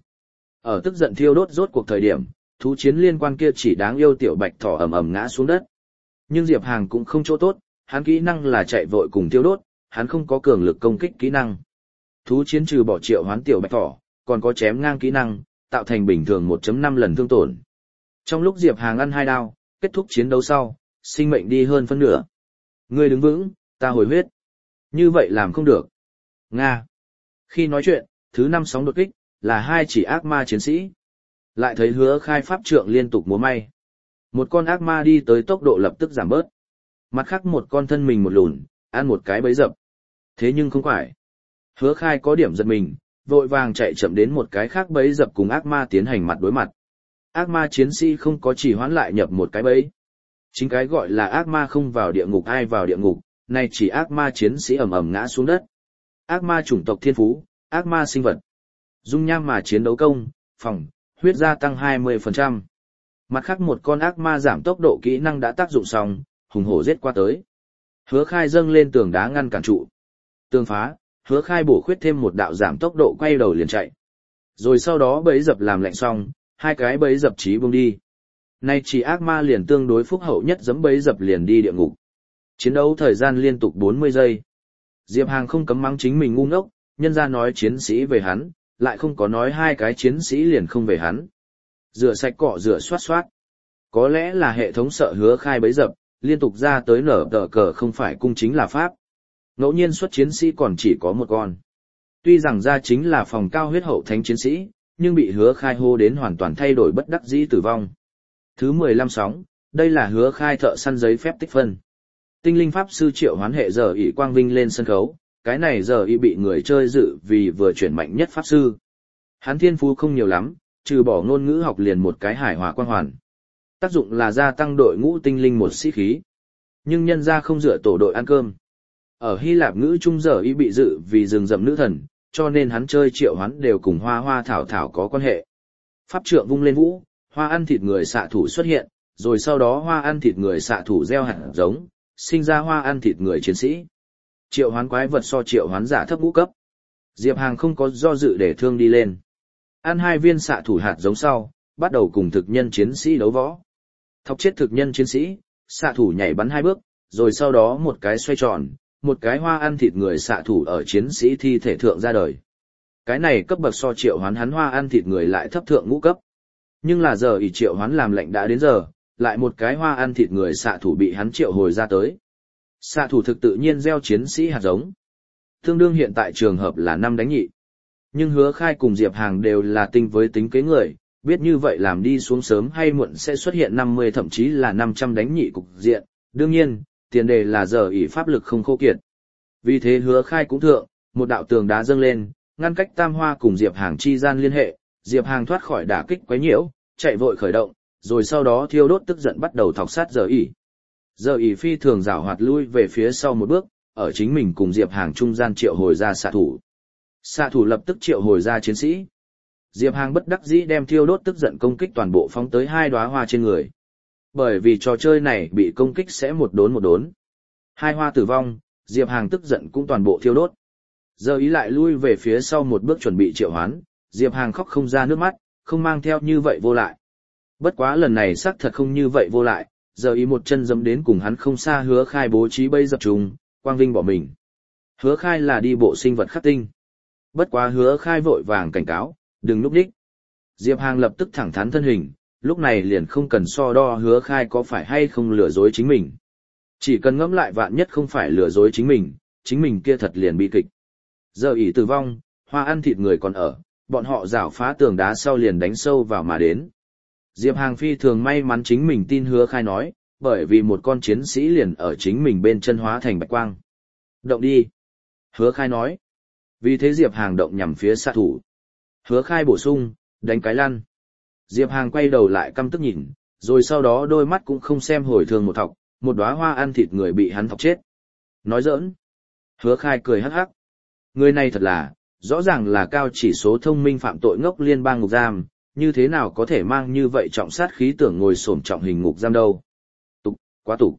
Ở tức giận thiêu đốt rốt cuộc thời điểm, thú chiến liên quan kia chỉ đáng yêu tiểu bạch thỏ ầm ầm ngã xuống đất. Nhưng Diệp Hàng cũng không chỗ tốt, hắn kỹ năng là chạy vội cùng thiêu đốt, hắn không có cường lực công kích kỹ năng. Thú chiến trừ bỏ triệu hoán tiểu bạch thỏ, còn có chém ngang kỹ năng, tạo thành bình thường 1.5 lần thương tổn. Trong lúc Diệp Hàng ăn hai đao, kết thúc chiến đấu sau, sinh mệnh đi hơn phân nửa. Ngươi đứng vững, ta hồi huyết. Như vậy làm không được. Nga. Khi nói chuyện, thứ 5 sóng đột kích, là hai chỉ ác ma chiến sĩ. Lại thấy Hứa Khai pháp trượng liên tục múa may. Một con ác ma đi tới tốc độ lập tức giảm bớt. Mặt khác một con thân mình một lùn, ăn một cái bẫy dập. Thế nhưng không phải. Hứa Khai có điểm giật mình, vội vàng chạy chậm đến một cái khác bẫy dập cùng ác ma tiến hành mặt đối mặt. Ác ma chiến sĩ không có chỉ hoãn lại nhập một cái bẫy. Chính cái gọi là ác ma không vào địa ngục ai vào địa ngục, này chỉ ác ma chiến sĩ ầm ầm ngã xuống đất. Ác ma chủng tộc thiên phú, ác ma sinh vật. Dung nham mà chiến đấu công, phòng, huyết gia tăng 20%. Mặt khác một con ác ma giảm tốc độ kỹ năng đã tác dụng xong, hùng hổ giết qua tới. Hứa Khai dâng lên tường đá ngăn cản trụ. Tường phá, Hứa Khai bổ khuyết thêm một đạo giảm tốc độ quay đầu liền chạy. Rồi sau đó bẫy dập làm lạnh xong, hai cái bẫy dập chí buông đi. Nay chỉ ác ma liền tương đối phúc hậu nhất giẫm bẫy dập liền đi địa ngục. Chiến đấu thời gian liên tục 40 giây. Diệp Hàng không cấm mắng chính mình ngu ngốc, nhân ra nói chiến sĩ về hắn, lại không có nói hai cái chiến sĩ liền không về hắn. Rửa sạch cọ rửa xoát xoát. Có lẽ là hệ thống sợ Hứa Khai bẫy dập, liên tục ra tới nở tờ cờ không phải cung chính là pháp. Ngẫu nhiên xuất chiến sĩ còn chỉ có một con. Tuy rằng ra chính là phòng cao huyết hậu thánh chiến sĩ, nhưng bị Hứa Khai hô đến hoàn toàn thay đổi bất đắc dĩ tử vong. Thứ 15 sóng, đây là Hứa Khai thợ săn giấy phép tích phân. Tinh linh pháp sư triệu hoán hệ giờ ỷ quang vinh lên sân khấu, cái này giờ ỷ bị người chơi dự vì vừa chuyển mạnh nhất pháp sư. Hắn thiên phú không nhiều lắm, trừ bỏ ngôn ngữ học liền một cái hải hòa quang hoàn. Tác dụng là gia tăng đội ngũ tinh linh một sĩ khí. Nhưng nhân ra không dựa tổ đội ăn cơm. Ở Hy Lạp ngữ trung giờ ỷ bị dự vì rừng rậm nữ thần, cho nên hắn chơi triệu hoán đều cùng hoa hoa thảo thảo có quan hệ. Pháp trượng vung lên vũ, hoa ăn thịt người xạ thủ xuất hiện, rồi sau đó hoa ăn thịt người xạ thủ gieo hạt giống, sinh ra hoa ăn thịt người chiến sĩ. Triệu hoán quái vật so triệu hoán giả thấp ngũ cấp. Diệp Hàng không có do dự để thương đi lên. Ăn 2 viên xạ thủ hạt giống sau, bắt đầu cùng thực nhân chiến sĩ đấu võ. Thọc chết thực nhân chiến sĩ, xạ thủ nhảy bắn 2 bước, rồi sau đó một cái xoay tròn, một cái hoa ăn thịt người xạ thủ ở chiến sĩ thi thể thượng ra đời. Cái này cấp bậc so triệu hoán hắn hoa ăn thịt người lại thấp thượng ngũ cấp. Nhưng là giờ ỷ triệu hoán làm lệnh đã đến giờ, lại một cái hoa ăn thịt người xạ thủ bị hắn triệu hồi ra tới. Xạ thủ thực tự nhiên gieo chiến sĩ hạt giống. Tương đương hiện tại trường hợp là 5 đánh nhị. Nhưng Hứa Khai cùng Diệp Hàng đều là tinh với tính kế người, biết như vậy làm đi xuống sớm hay muộn sẽ xuất hiện 50 thậm chí là 500 đánh nhị cục diện. Đương nhiên, tiền đề là giờ ỷ pháp lực không khô kiệt. Vì thế Hứa Khai cũng thượng, một đạo tường đá dâng lên, ngăn cách Tam Hoa cùng Diệp Hàng chi gian liên hệ, Diệp Hàng thoát khỏi đả kích quấy nhiễu, chạy vội khởi động, rồi sau đó thiêu đốt tức giận bắt đầu thọc sát giờ ỷ. Giờ ỷ phi thường giảo hoạt lui về phía sau một bước, ở chính mình cùng Diệp Hàng trung gian triệu hồi ra xạ thủ. Xạ thủ lập tức triệu hồi ra chiến sĩ. Diệp Hàng bất đắc dĩ đem thiêu đốt tức giận công kích toàn bộ phóng tới 2 đóa hoa trên người. Bởi vì trò chơi này bị công kích sẽ một đốn. 2 hoa tử vong, Diệp Hàng tức giận cũng toàn bộ thiêu đốt. Giờ ý lại lui về phía sau một bước chuẩn bị triệu hoán, Diệp Hàng khóc không ra nước mắt, không mang theo như vậy vô lại. Bất quá lần này xác thật không như vậy vô lại, giờ ý một chân giẫm đến cùng hắn không xa Hứa Khai bố trí bây dập trùng, quang vinh bỏ mình. Hứa Khai là đi bộ sinh vật khắc tinh. Bất quá Hứa Khai vội vàng cảnh cáo, đừng núp đích. Diệp Hàng lập tức thẳng thắn thân hình, lúc này liền không cần so đo Hứa Khai có phải hay không lừa dối chính mình. Chỉ cần ngẫm lại vạn nhất không phải lừa dối chính mình kia thật liền bị kịch. Giờ ỷ tử vong, hoa ăn thịt người còn ở, bọn họ rảo phá tường đá sau liền đánh sâu vào mà đến. Diệp Hàng phi thường may mắn chính mình tin Hứa Khai nói, bởi vì một con chiến sĩ liền ở chính mình bên chân hóa thành bạch quang. Động đi. Hứa Khai nói. Vì thế Diệp Hàng động nhằm phía xạ thủ. Hứa Khai bổ sung, đánh cái lăn. Diệp Hàng quay đầu lại căm tức nhìn, rồi sau đó đôi mắt cũng không xem hồi thường một thọc, một đóa hoa ăn thịt người bị hắn thọc chết. Nói giỡn. Hứa Khai cười hắc hắc. Người này thật là, rõ ràng là cao chỉ số thông minh phạm tội ngốc liên bang ngục giam, như thế nào có thể mang như vậy trọng sát khí tưởng ngồi xổm trọng hình ngục giam đâu. Quá tục.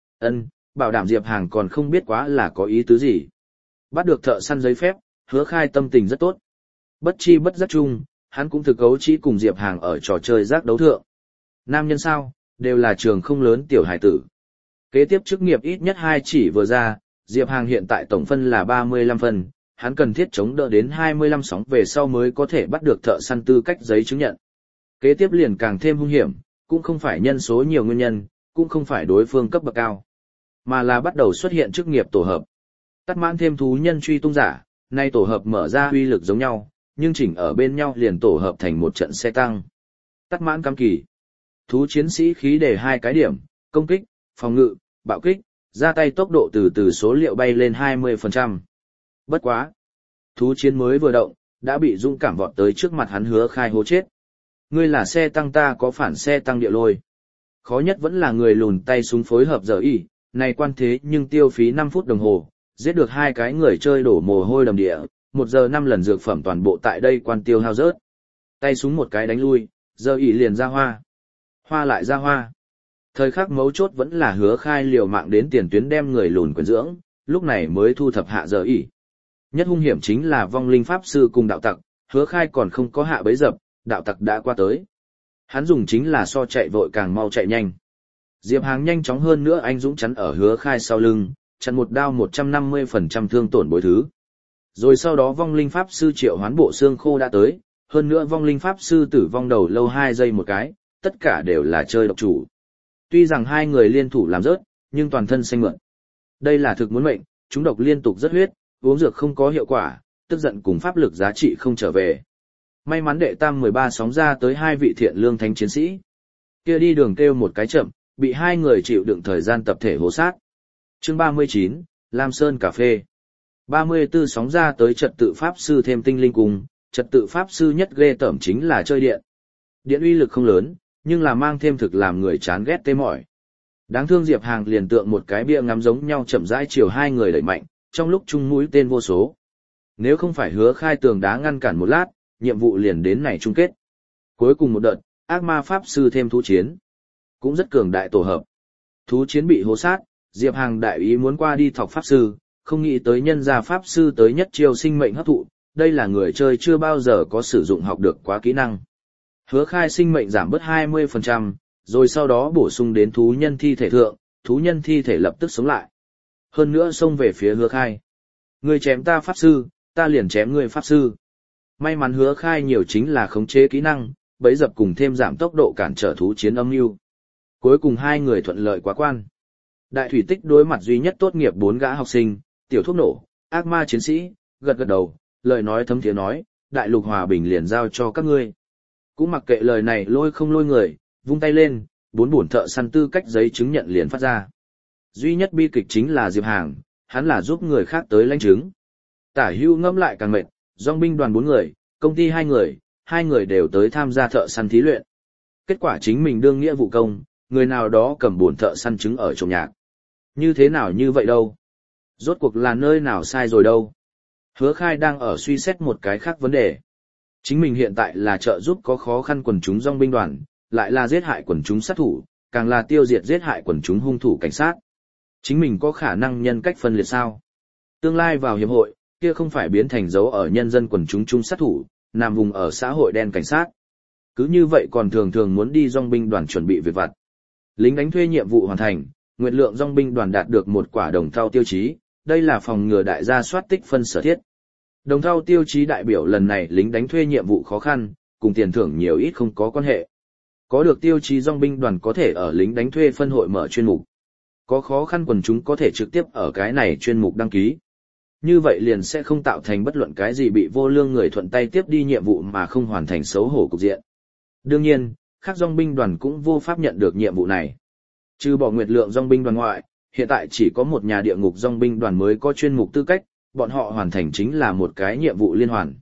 Bảo đảm Diệp Hàng còn không biết quá là có ý tứ gì. Bắt được thợ săn giấy phép, Hứa Khai tâm tình rất tốt. Bất chi bất giác chung, hắn cũng thực cấu chỉ cùng Diệp Hàng ở trò chơi giác đấu thượng. Nam nhân sao, đều là trường không lớn tiểu hải tử. Kế tiếp chức nghiệp ít nhất 2 chỉ vừa ra, Diệp Hàng hiện tại tổng phân là 35 phân, hắn cần thiết chống đỡ đến 25 sóng về sau mới có thể bắt được thợ săn tư cách giấy chứng nhận. Kế tiếp liền càng thêm hung hiểm, cũng không phải nhân số nhiều nguyên nhân, cũng không phải đối phương cấp bậc cao, mà là bắt đầu xuất hiện chức nghiệp tổ hợp. Tắt mãn thêm thú nhân truy tung giả, nay tổ hợp mở ra uy lực giống nhau, nhưng chỉnh ở bên nhau liền tổ hợp thành một trận xe tăng. Tắt mãn cam kỳ. Thú chiến sĩ khí đề 2 cái điểm, công kích, phòng ngự, bạo kích, ra tay tốc độ từ số liệu bay lên 20%. Bất quá. Thú chiến mới vừa động, đã bị dũng cảm vọt tới trước mặt hắn Hứa Khai hố chết. Ngươi là xe tăng ta có phản xe tăng địa lôi. Khó nhất vẫn là người lùn tay súng phối hợp giờ ỷ, này quan thế nhưng tiêu phí 5 phút đồng hồ, giết được 2 cái người chơi đổ mồ hôi đầm địa, 1 giờ 5 lần dược phẩm toàn bộ tại đây quan tiêu hao rớt. Tay súng một cái đánh lui, giờ ỷ liền ra hoa. Hoa lại ra hoa. Thời khắc mấu chốt vẫn là Hứa Khai liều mạng đến tiền tuyến đem người lùn quyền dưỡng, lúc này mới thu thập hạ giờ ỷ. Nhất hung hiểm chính là vong linh pháp sư cùng đạo tặc, Hứa Khai còn không có hạ bấy dập, đạo tặc đã qua tới. Hắn dùng chính là so chạy vội càng mau chạy nhanh. Diệp Hàng nhanh chóng hơn nữa anh dũng chắn ở Hứa Khai sau lưng, chặn một đao 150% thương tổn bối thứ. Rồi sau đó vong linh pháp sư triệu hoán bộ xương khô đã tới, hơn nữa vong linh pháp sư tử vong đầu lâu 2 giây một cái, tất cả đều là chơi độc chủ. Tuy rằng 2 người liên thủ làm rớt, nhưng toàn thân xanh mượn. Đây là thực muốn mệnh, chúng độc liên tục rất huyết, uống dược không có hiệu quả, tức giận cùng pháp lực giá trị không trở về. May mắn đệ tam 13 sóng ra tới hai vị thiện lương thánh chiến sĩ. Kia đi đường kêu một cái chậm, bị hai người chịu đựng thời gian tập thể hố sát. Chương 39, Lam Sơn Cà Phê. 34 sóng ra tới trật tự pháp sư thêm tinh linh cùng, trật tự pháp sư nhất ghê tởm chính là chơi điện. Điện uy lực không lớn, nhưng là mang thêm thực làm người chán ghét tê mỏi. Đáng thương Diệp Hàng liền tượng một cái bia ngắm giống nhau chậm rãi chiều hai người đẩy mạnh, trong lúc chung mũi tên vô số. Nếu không phải Hứa Khai tường đá ngăn cản một lát, nhiệm vụ liền đến này chung kết. Cuối cùng một đợt, ác ma pháp sư thêm thú chiến. Cũng rất cường đại tổ hợp. Thú chiến bị hố sát, Diệp Hàng đại ý muốn qua đi thọc pháp sư, không nghĩ tới nhân gia pháp sư tới nhất chiêu sinh mệnh hấp thụ, đây là người chơi chưa bao giờ có sử dụng học được quá kỹ năng. Hứa Khai sinh mệnh giảm bớt 20%, rồi sau đó bổ sung đến thú nhân thi thể thượng, thú nhân thi thể lập tức sống lại. Hơn nữa xông về phía Hứa Khai. Ngươi chém ta pháp sư, ta liền chém ngươi pháp sư. May mắn Hứa Khai nhiều chính là khống chế kỹ năng, bẫy dập cùng thêm giảm tốc độ cản trở thú chiến âm mưu. Cuối cùng hai người thuận lợi quá quan. Đại thủy tích đối mặt duy nhất tốt nghiệp 4 gã học sinh, tiểu thuốc nổ, ác ma chiến sĩ, gật gật đầu, lời nói thấm thiế nói, đại lục hòa bình liền giao cho các ngươi. Cũng mặc kệ lời này lôi không lôi người, vung tay lên, 4 bổn thợ săn tư cách giấy chứng nhận liền phát ra. Duy nhất bi kịch chính là Diệp Hàng, hắn là giúp người khác tới lãnh chứng. Tả Hưu ngẫm lại càng mệt, dòng binh đoàn 4 người, công ty 2 người đều tới tham gia thợ săn thí luyện. Kết quả chính mình đương nghĩa vụ công, người nào đó cầm bổn thợ săn chứng ở trong nhạc. Như thế nào như vậy đâu? Rốt cuộc là nơi nào sai rồi đâu? Hứa Khai đang ở suy xét một cái khác vấn đề. Chính mình hiện tại là trợ giúp có khó khăn quần chúng dòng binh đoàn, lại là giết hại quần chúng sát thủ, càng là tiêu diệt giết hại quần chúng hung thủ cảnh sát. Chính mình có khả năng nhân cách phân liệt sao? Tương lai vào hiệp hội, kia không phải biến thành dấu ở nhân dân quần chúng chung sát thủ, nằm vùng ở xã hội đen cảnh sát. Cứ như vậy còn thường thường muốn đi dòng binh đoàn chuẩn bị việc vặt. Lính đánh thuê nhiệm vụ hoàn thành, nguyện lượng dòng binh đoàn đạt được một quả đồng thau tiêu chí, đây là phòng ngừa đại gia soát tích phân sở thiết. Đồng thau tiêu chí đại biểu lần này lính đánh thuê nhiệm vụ khó khăn, cùng tiền thưởng nhiều ít không có quan hệ. Có được tiêu chí dòng binh đoàn có thể ở lính đánh thuê phân hội mở chuyên mục. Có khó khăn quần chúng có thể trực tiếp ở cái này chuyên mục đăng ký. Như vậy liền sẽ không tạo thành bất luận cái gì bị vô lương người thuận tay tiếp đi nhiệm vụ mà không hoàn thành xấu hổ cục diện. Đương nhiên, khác dòng binh đoàn cũng vô pháp nhận được nhiệm vụ này. Trừ bỏ nguyệt lượng dòng binh đoàn ngoại, hiện tại chỉ có một nhà địa ngục dòng binh đoàn mới có chuyên mục tư cách, bọn họ hoàn thành chính là một cái nhiệm vụ liên hoàn.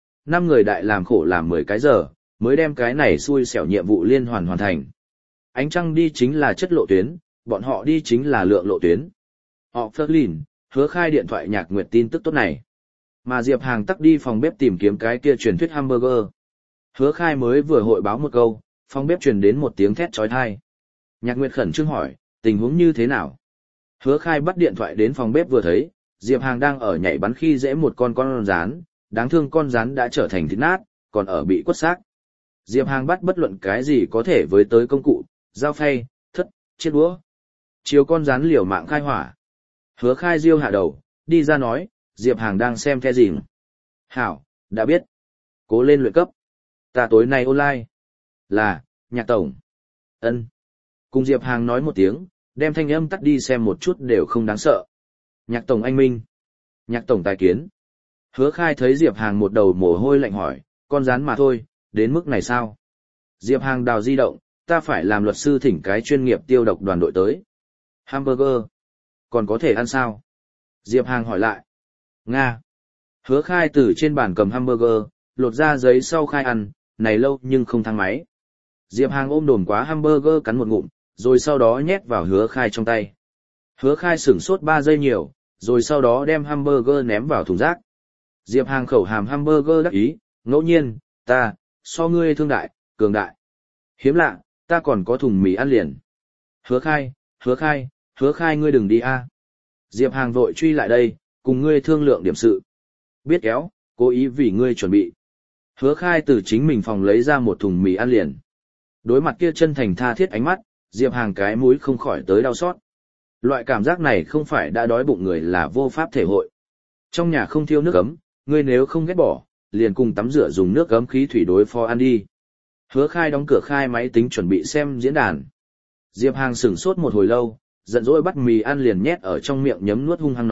5 người đại làm khổ làm 10 cái giờ, mới đem cái này xui xẻo nhiệm vụ liên hoàn hoàn thành. Ánh trăng đi chính là chất lộ tuyến, bọn họ đi chính là lượng lộ tuyến. Họ phớt lìn, Hứa Khai điện thoại nhạc nguyệt tin tức tốt này. Mà Diệp Hàng tắc đi phòng bếp tìm kiếm cái kia truyền thuyết hamburger. Hứa Khai mới vừa hội báo một câu, phòng bếp truyền đến một tiếng thét chói tai. Nhạc Nguyệt khẩn trương hỏi, tình huống như thế nào? Hứa Khai bắt điện thoại đến phòng bếp vừa thấy, Diệp Hàng đang ở nhảy bắn khi dễ một con rán, đáng thương con rán đã trở thành thịt nát, còn ở bị quất xác. Diệp Hàng bắt bất luận cái gì có thể với tới công cụ, dao phay, thất, chiếc đũa. Chiều con rán liều mạng khai hỏa. Hứa Khai riêu hạ đầu, đi ra nói, Diệp Hàng đang xem the gì. Hảo, đã biết. Cố lên luyện cấp. Ta tối nay online. Là, Nhạc Tổng. Ân. Cùng Diệp Hàng nói một tiếng, đem thanh âm tắt đi xem một chút đều không đáng sợ. Nhạc Tổng anh minh. Nhạc Tổng tài kiến. Hứa Khai thấy Diệp Hàng một đầu mồ hôi lạnh hỏi, con rán mà thôi, đến mức này sao? Diệp Hàng đào di động, ta phải làm luật sư thỉnh cái chuyên nghiệp tiêu độc đoàn đội tới. Hamburger. Còn có thể ăn sao? Diệp Hàng hỏi lại. Nga. Hứa Khai từ trên bàn cầm hamburger, lột ra giấy sau khai ăn, này lâu nhưng không thang máy. Diệp Hàng ôm đồn quá hamburger cắn một ngụm, rồi sau đó nhét vào Hứa Khai trong tay. Hứa Khai sửng sốt 3 giây nhiều, rồi sau đó đem hamburger ném vào thùng rác. Diệp Hàng khẩu hàm hamburger đắc ý, ngẫu nhiên, ta, so ngươi thương đại, cường đại. Hiếm lạ, ta còn có thùng mì ăn liền. Hứa Khai ngươi đừng đi a. Diệp Hàng vội truy lại đây, cùng ngươi thương lượng điểm sự. Biết kéo, cố ý vì ngươi chuẩn bị. Hứa Khai từ chính mình phòng lấy ra một thùng mì ăn liền. Đối mặt kia chân thành tha thiết ánh mắt, Diệp Hàng cái mũi không khỏi tới đau xót. Loại cảm giác này không phải đã đói bụng người là vô pháp thể hội. Trong nhà không thiêu nước ấm, ngươi nếu không ghét bỏ, liền cùng tắm rửa dùng nước ấm khí thủy đối phó ăn đi. Hứa Khai đóng cửa khai máy tính chuẩn bị xem diễn đàn. Diệp Hàng sửng sốt một hồi lâu, giận dỗi bắt mì ăn liền nhét ở trong miệng nhấm nuốt hung hăng nói,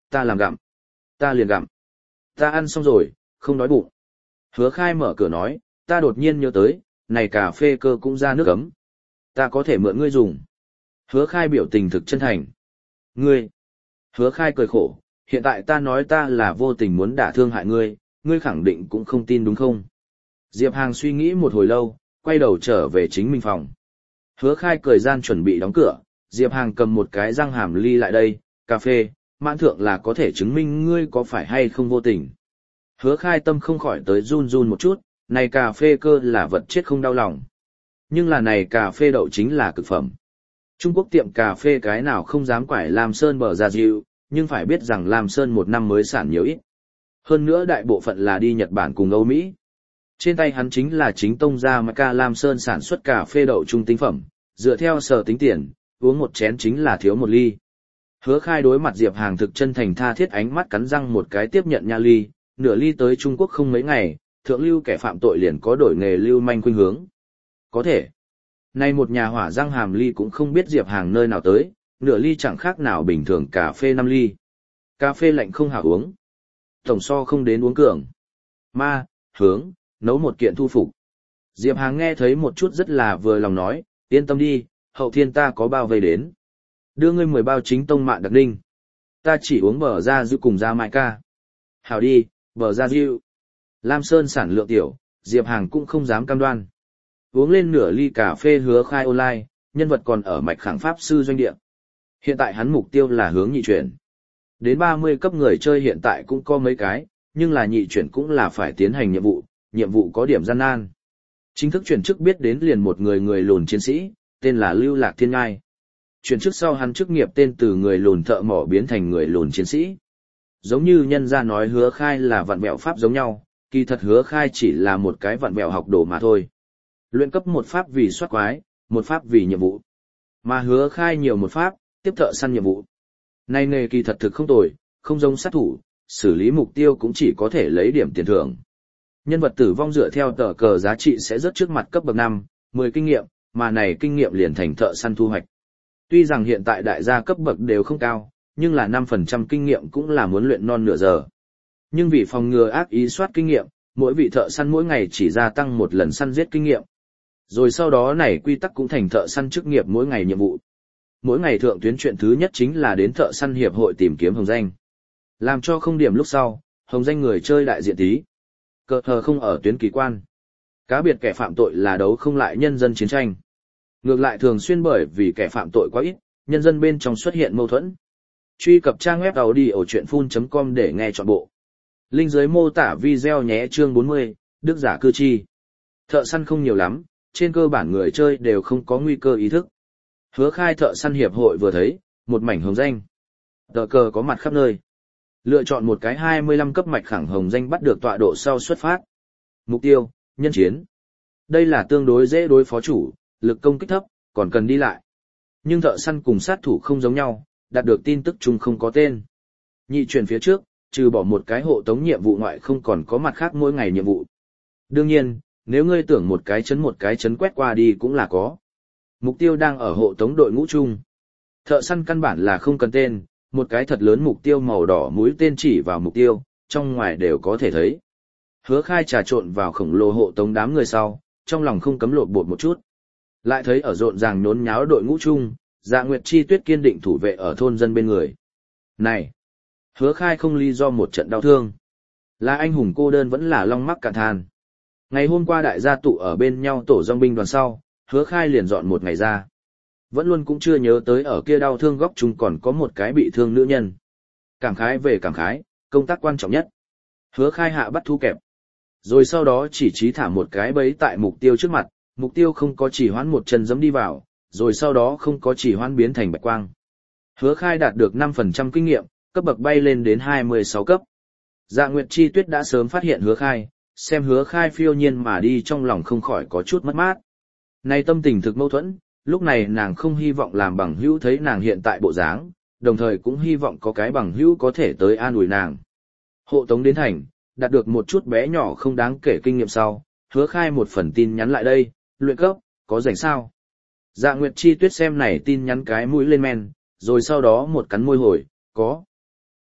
ta làm gặm. Ta liền gặm. Ta ăn xong rồi, không đói bụng. Hứa Khai mở cửa nói, ta đột nhiên nhớ tới, này cà phê cơ cũng ra nước ấm. Ta có thể mượn ngươi dùng. Hứa Khai biểu tình thực chân thành. Ngươi. Hứa Khai cười khổ, hiện tại ta nói ta là vô tình muốn đả thương hại ngươi, ngươi khẳng định cũng không tin đúng không? Diệp Hàng suy nghĩ một hồi lâu, quay đầu trở về chính mình phòng. Hứa Khai cười gian chuẩn bị đóng cửa, Diệp Hàng cầm một cái răng hàm ly lại đây, cà phê, mãn thượng là có thể chứng minh ngươi có phải hay không vô tình. Hứa Khai tâm không khỏi tới run run một chút, này cà phê cơ là vật chết không đau lòng. Nhưng là này cà phê đậu chính là cực phẩm. Trung Quốc tiệm cà phê cái nào không dám quải Lam Sơn bờ ra dịu, nhưng phải biết rằng Lam Sơn một năm mới sản nhiều ít. Hơn nữa đại bộ phận là đi Nhật Bản cùng Âu Mỹ. Trên tay hắn chính là chính tông gia Maca Lam Sơn sản xuất cà phê đậu trung tinh phẩm, dựa theo sở tính tiền, uống một chén chính là thiếu một ly. Hứa Khai đối mặt Diệp Hàng thực chân thành tha thiết ánh mắt cắn răng một cái tiếp nhận nha ly, nửa ly tới Trung Quốc không mấy ngày, thượng lưu kẻ phạm tội liền có đổi nghề lưu manh khuynh hướng. Có thể. Nay một nhà hỏa răng hàm ly cũng không biết Diệp Hàng nơi nào tới, nửa ly chẳng khác nào bình thường cà phê 5 ly. Cà phê lạnh không hảo uống. Tổng so không đến uống cường. Ma, hướng, nấu một kiện thu phục. Diệp Hàng nghe thấy một chút rất là vừa lòng nói, yên tâm đi, hậu thiên ta có bao vây đến. Đưa ngươi 10 bao chính tông mạn đặc ninh. Ta chỉ uống bờ ra dư cùng ra mai ca. Hảo đi, bờ ra dư. Lam Sơn sản lượng tiểu, Diệp Hàng cũng không dám cam đoan. Uống lên nửa ly cà phê Hứa Khai online, nhân vật còn ở mạch khẳng pháp sư doanh địa. Hiện tại hắn mục tiêu là hướng nhị chuyển. Đến 30 cấp người chơi hiện tại cũng có mấy cái, nhưng là nhị chuyển cũng là phải tiến hành nhiệm vụ có điểm gian nan. Chính thức chuyển chức biết đến liền một người lùn chiến sĩ, tên là Lưu Lạc Thiên Ngai. Chuyển chức sau hắn chức nghiệp tên từ người lùn thợ mỏ biến thành người lùn chiến sĩ. Giống như nhân gia nói Hứa Khai là vặn vẹo pháp giống nhau, kỳ thật Hứa Khai chỉ là một cái vặn vẹo học đồ mà thôi. Luyện cấp một pháp vì soát quái, một pháp vì nhiệm vụ. Mà Hứa Khai nhiều một pháp, tiếp thợ săn nhiệm vụ. Này nghề kỳ thật thực không tồi, không giống sát thủ, xử lý mục tiêu cũng chỉ có thể lấy điểm tiền thưởng. Nhân vật tử vong dựa theo tờ cờ giá trị sẽ rớt trước mặt cấp bậc 5, 10 kinh nghiệm, mà này kinh nghiệm liền thành thợ săn thu hoạch. Tuy rằng hiện tại đại gia cấp bậc đều không cao, nhưng là 5% kinh nghiệm cũng là muốn luyện non nửa giờ. Nhưng vì phòng ngừa ác ý soát kinh nghiệm, mỗi vị thợ săn mỗi ngày chỉ gia tăng một lần săn giết kinh nghiệm. Rồi sau đó này quy tắc cũng thành thợ săn chức nghiệp mỗi ngày nhiệm vụ. Mỗi ngày thượng tuyến chuyện thứ nhất chính là đến thợ săn hiệp hội tìm kiếm hồng danh. Làm cho không điểm lúc sau, hồng danh người chơi đại diện tí. Cờ hờ không ở tuyến kỳ quan. Cá biệt kẻ phạm tội là đấu không lại nhân dân chiến tranh. Ngược lại thường xuyên bởi vì kẻ phạm tội quá ít, nhân dân bên trong xuất hiện mâu thuẫn. Truy cập trang web audiochuyenphun.com để nghe trọn bộ. Link dưới mô tả video nhé. Chương 40, Đức giả cư chi. Thợ săn không nhiều lắm, trên cơ bản người chơi đều không có nguy cơ ý thức. Hứa Khai thợ săn hiệp hội vừa thấy, một mảnh hồng danh. Tờ cờ có mặt khắp nơi. Lựa chọn một cái 25 cấp mạch khẳng hồng danh bắt được tọa độ sau xuất phát. Mục tiêu, nhân chiến. Đây là tương đối dễ đối phó chủ, lực công kích thấp, còn cần đi lại. Nhưng thợ săn cùng sát thủ không giống nhau, đạt được tin tức chung không có tên. Nhị chuyển phía trước, trừ bỏ một cái hộ tống nhiệm vụ ngoại không còn có mặt khác mỗi ngày nhiệm vụ. Đương nhiên, nếu ngươi tưởng một cái chấn quét qua đi cũng là có. Mục tiêu đang ở hộ tống đội ngũ chung. Thợ săn căn bản là không cần tên, một cái thật lớn mục tiêu màu đỏ mũi tên chỉ vào mục tiêu, trong ngoài đều có thể thấy. Hứa Khai trà trộn vào khổng lồ hộ tống đám người sau, trong lòng không cấm lột bột một chút. Lại thấy ở rộn ràng nhốn nháo đội ngũ chung, Dạ Nguyệt Chi Tuyết kiên định thủ vệ ở thôn dân bên người. Này! Hứa Khai không lý do một trận đau thương. Là anh hùng cô đơn vẫn là long mắc cạn than. Ngày hôm qua đại gia tụ ở bên nhau tổ dòng binh đoàn sau, Hứa Khai liền dọn một ngày ra. Vẫn luôn cũng chưa nhớ tới ở kia đau thương góc chung còn có một cái bị thương nữ nhân. Cảm khái về cảm khái, công tác quan trọng nhất. Hứa Khai hạ bắt thu kẹp. Rồi sau đó chỉ trí thả một cái bẫy tại mục tiêu trước mặt, mục tiêu không có chỉ hoãn một chân giẫm đi vào, rồi sau đó không có chỉ hoãn biến thành bạch quang. Hứa Khai đạt được 5% kinh nghiệm, cấp bậc bay lên đến 26 cấp. Dạ Nguyệt Chi Tuyết đã sớm phát hiện Hứa Khai, xem Hứa Khai phiêu nhiên mà đi trong lòng không khỏi có chút mất mát. Này tâm tình thực mâu thuẫn, lúc này nàng không hy vọng làm bằng hữu thấy nàng hiện tại bộ dáng, đồng thời cũng hy vọng có cái bằng hữu có thể tới an ủi nàng. Hộ tống đến thành, đạt được một chút bé nhỏ không đáng kể kinh nghiệm sau, Hứa Khai một phần tin nhắn lại đây, luyện cấp, có rảnh sao? Dạ Nguyệt Chi Tuyết xem này tin nhắn cái mũi lên men, rồi sau đó một cắn môi hồi, có.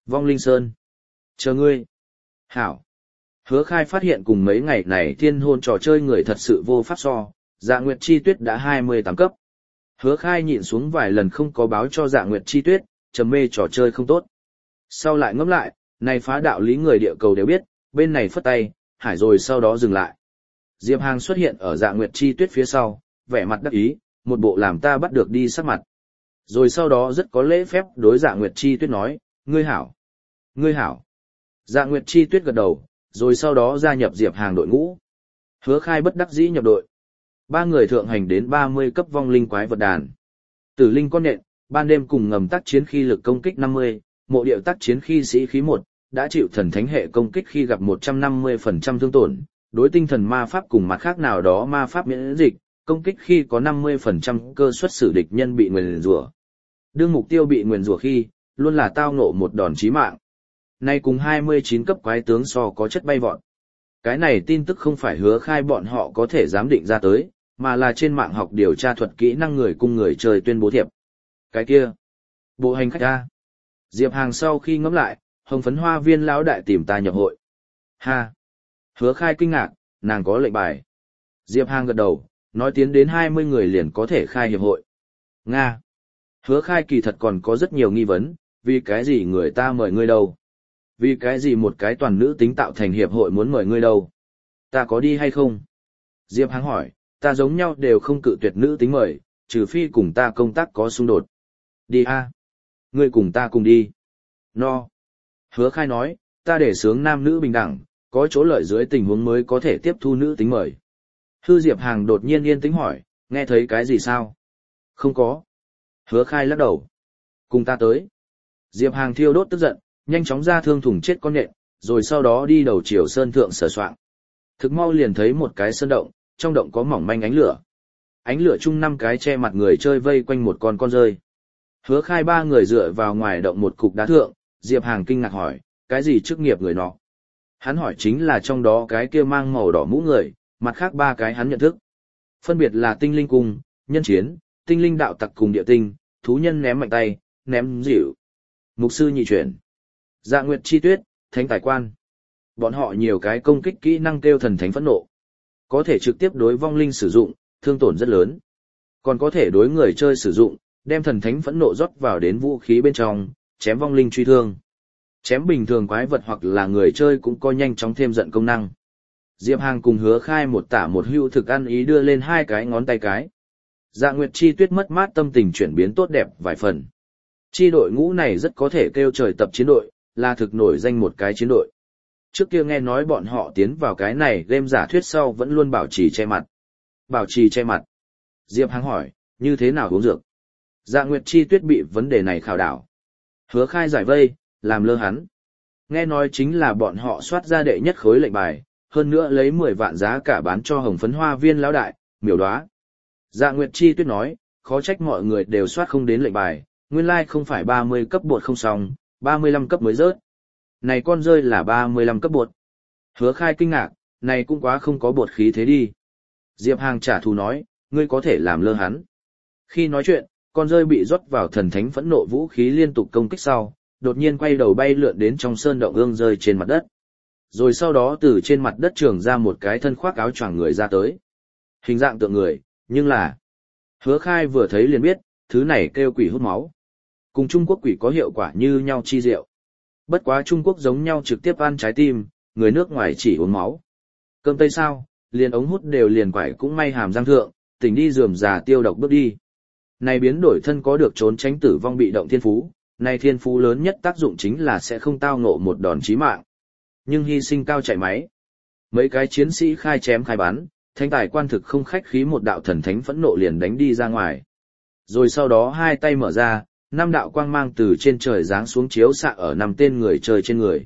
Vong Linh Sơn. Chờ ngươi. Hảo. Hứa Khai phát hiện cùng mấy ngày này thiên hôn trò chơi người thật sự vô pháp so, Dạ Nguyệt Chi Tuyết đã 28 cấp. Hứa Khai nhịn xuống vài lần không có báo cho Dạ Nguyệt Chi Tuyết, trầm mê trò chơi không tốt. Sau lại ngẫm lại, này phá đạo lý người địa cầu đều biết, bên này phất tay, hải rồi sau đó dừng lại. Diệp Hàng xuất hiện ở Dạ Nguyệt Chi Tuyết phía sau, vẻ mặt đắc ý, một bộ làm ta bắt được đi sắc mặt. Rồi sau đó rất có lễ phép đối Dạ Nguyệt Chi Tuyết nói, ngươi hảo. Ngươi hảo. Dạ Nguyệt Chi Tuyết gật đầu, rồi sau đó gia nhập Diệp Hàng đội ngũ. Hứa Khai bất đắc dĩ nhập đội. Ba người thượng hành đến 30 cấp vong linh quái vật đàn. Tử linh con nện, ban đêm cùng ngầm tác chiến khi lực công kích 50, mộ điệu tác chiến khi sĩ khí 1, đã chịu thần thánh hệ công kích khi gặp 150% thương tổn, đối tinh thần ma pháp cùng mặt khác nào đó ma pháp miễn dịch, công kích khi có 50% cơ suất xử địch nhân bị nguyền rủa. Đương mục tiêu bị nguyền rủa khi, luôn là tao ngộ một đòn chí mạng. Nay cùng 29 cấp quái tướng so có chất bay vọt. Cái này tin tức không phải Hứa Khai bọn họ có thể giám định ra tới, mà là trên mạng học điều tra thuật kỹ năng người cùng người chơi tuyên bố thiệp. Cái kia, bộ hành khách ta. Diệp Hàng sau khi ngẫm lại, hồng phấn hoa viên lão đại tìm ta nhập hội. Ha! Hứa Khai kinh ngạc, nàng có lệnh bài. Diệp Hàng gật đầu, nói tiến đến 20 người liền có thể khai hiệp hội. Nga! Hứa Khai kỳ thật còn có rất nhiều nghi vấn, vì cái gì người ta mời ngươi đâu? Vì cái gì một cái toàn nữ tính tạo thành hiệp hội muốn mời ngươi đâu? Ta có đi hay không? Diệp Hàng hỏi, ta giống nhau đều không cự tuyệt nữ tính mời, trừ phi cùng ta công tác có xung đột. Đi a, ngươi cùng ta cùng đi. No. Hứa Khai nói, ta để sướng nam nữ bình đẳng, có chỗ lợi dưới tình huống mới có thể tiếp thu nữ tính mời. Hư Diệp Hàng đột nhiên yên tĩnh hỏi, nghe thấy cái gì sao? Không có. Hứa Khai lắc đầu. Cùng ta tới. Diệp Hàng thiêu đốt tức giận, nhanh chóng ra thương thủng chết con nhện, rồi sau đó đi đầu chiều sơn thượng sờ soạng. Thực mau liền thấy một cái sơn động, trong động có mỏng manh ánh lửa. Ánh lửa chung 5 cái che mặt người chơi vây quanh một con rơi. Hứa Khai 3 người dựa vào ngoài động một cục đá thượng, Diệp Hàng kinh ngạc hỏi, cái gì chức nghiệp người nọ? Hắn hỏi chính là trong đó cái kia mang màu đỏ mũ người, mặt khác 3 cái hắn nhận thức. Phân biệt là tinh linh cung, nhân chiến, tinh linh đạo tặc cùng địa tinh, thú nhân ném mạnh tay, ném dịu. Mục sư nhị chuyển. Dạ Nguyệt Chi Tuyết, thánh tài quan. Bọn họ nhiều cái công kích kỹ năng kêu thần thánh phẫn nộ. Có thể trực tiếp đối vong linh sử dụng, thương tổn rất lớn. Còn có thể đối người chơi sử dụng, đem thần thánh phẫn nộ rót vào đến vũ khí bên trong, chém vong linh truy thương. Chém bình thường quái vật hoặc là người chơi cũng có nhanh chóng thêm giận công năng. Diệp Hàng cùng Hứa Khai một tả một hữu thực ăn ý đưa lên 2 cái ngón tay cái. Dạ Nguyệt Chi Tuyết mất mát tâm tình chuyển biến tốt đẹp vài phần. Chi đội ngũ này rất có thể kêu trời tập chiến đội, là thực nổi danh một cái chiến đội. Trước kia nghe nói bọn họ tiến vào cái này game giả thuyết sau vẫn luôn bảo trì che mặt. Bảo trì che mặt. Diệp Hàng hỏi, như thế nào uống dược? Dạ Nguyệt Chi Tuyết bị vấn đề này khảo đảo. Hứa Khai giải vây, làm lơ hắn. Nghe nói chính là bọn họ soát ra đệ nhất khối lệnh bài, hơn nữa lấy 10 vạn giá cả bán cho hồng phấn hoa viên lão đại, miểu đoá. Dạ Nguyệt Chi Tuyết nói, khó trách mọi người đều soát không đến lệnh bài, nguyên lai không phải 30 cấp bột không xong, 35 cấp mới rớt. Này con rơi là 35 cấp bột. Hứa Khai kinh ngạc, này cũng quá không có bột khí thế đi. Diệp Hàng trả thù nói, ngươi có thể làm lơ hắn. Khi nói chuyện, con rơi bị rót vào thần thánh phẫn nộ vũ khí liên tục công kích sau, đột nhiên quay đầu bay lượn đến trong sơn động ương rơi trên mặt đất. Rồi sau đó từ trên mặt đất trường ra một cái thân khoác áo choàng người ra tới. Hình dạng tượng người, nhưng là... Hứa Khai vừa thấy liền biết, thứ này kêu quỷ hút máu. Cùng Trung Quốc quỷ có hiệu quả như nhau chi diệu. Bất quá Trung Quốc giống nhau trực tiếp ăn trái tim, người nước ngoài chỉ uống máu. Cơm tây sao, liền ống hút đều liền quải cũng may hàm răng thượng, tỉnh đi rườm rà tiêu độc bước đi. Này biến đổi thân có được trốn tránh tử vong bị động thiên phú, này thiên phú lớn nhất tác dụng chính là sẽ không tao ngộ một đòn chí mạng. Nhưng hy sinh cao chạy máy. Mấy cái chiến sĩ khai chém khai bắn, thanh tài quan thực không khách khí một đạo thần thánh phẫn nộ liền đánh đi ra ngoài. Rồi sau đó 2 tay mở ra, 5 đạo quang mang từ trên trời giáng xuống chiếu xạ ở 5 tên người chơi trên người.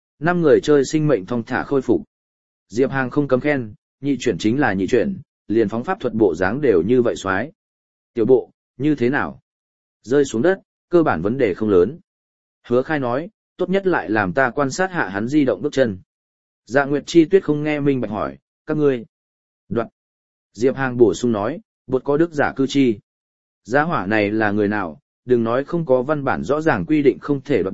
5 người chơi sinh mệnh thong thả khôi phục. Diệp Hàng không cấm khen, nhị chuyển chính là nhị chuyển, liền phóng pháp thuật bộ dáng đều như vậy xoái. Tiểu bộ, như thế nào? Rơi xuống đất, cơ bản vấn đề không lớn. Hứa Khai nói, tốt nhất lại làm ta quan sát hạ hắn di động bước chân. Dạ Nguyệt Chi Tuyết không nghe minh bạch hỏi, các ngươi. Đoạn. Diệp Hàng bổ sung nói, bột có đức giả cư chi. Giá hỏa này là người nào, đừng nói không có văn bản rõ ràng quy định không thể đoạt bốt,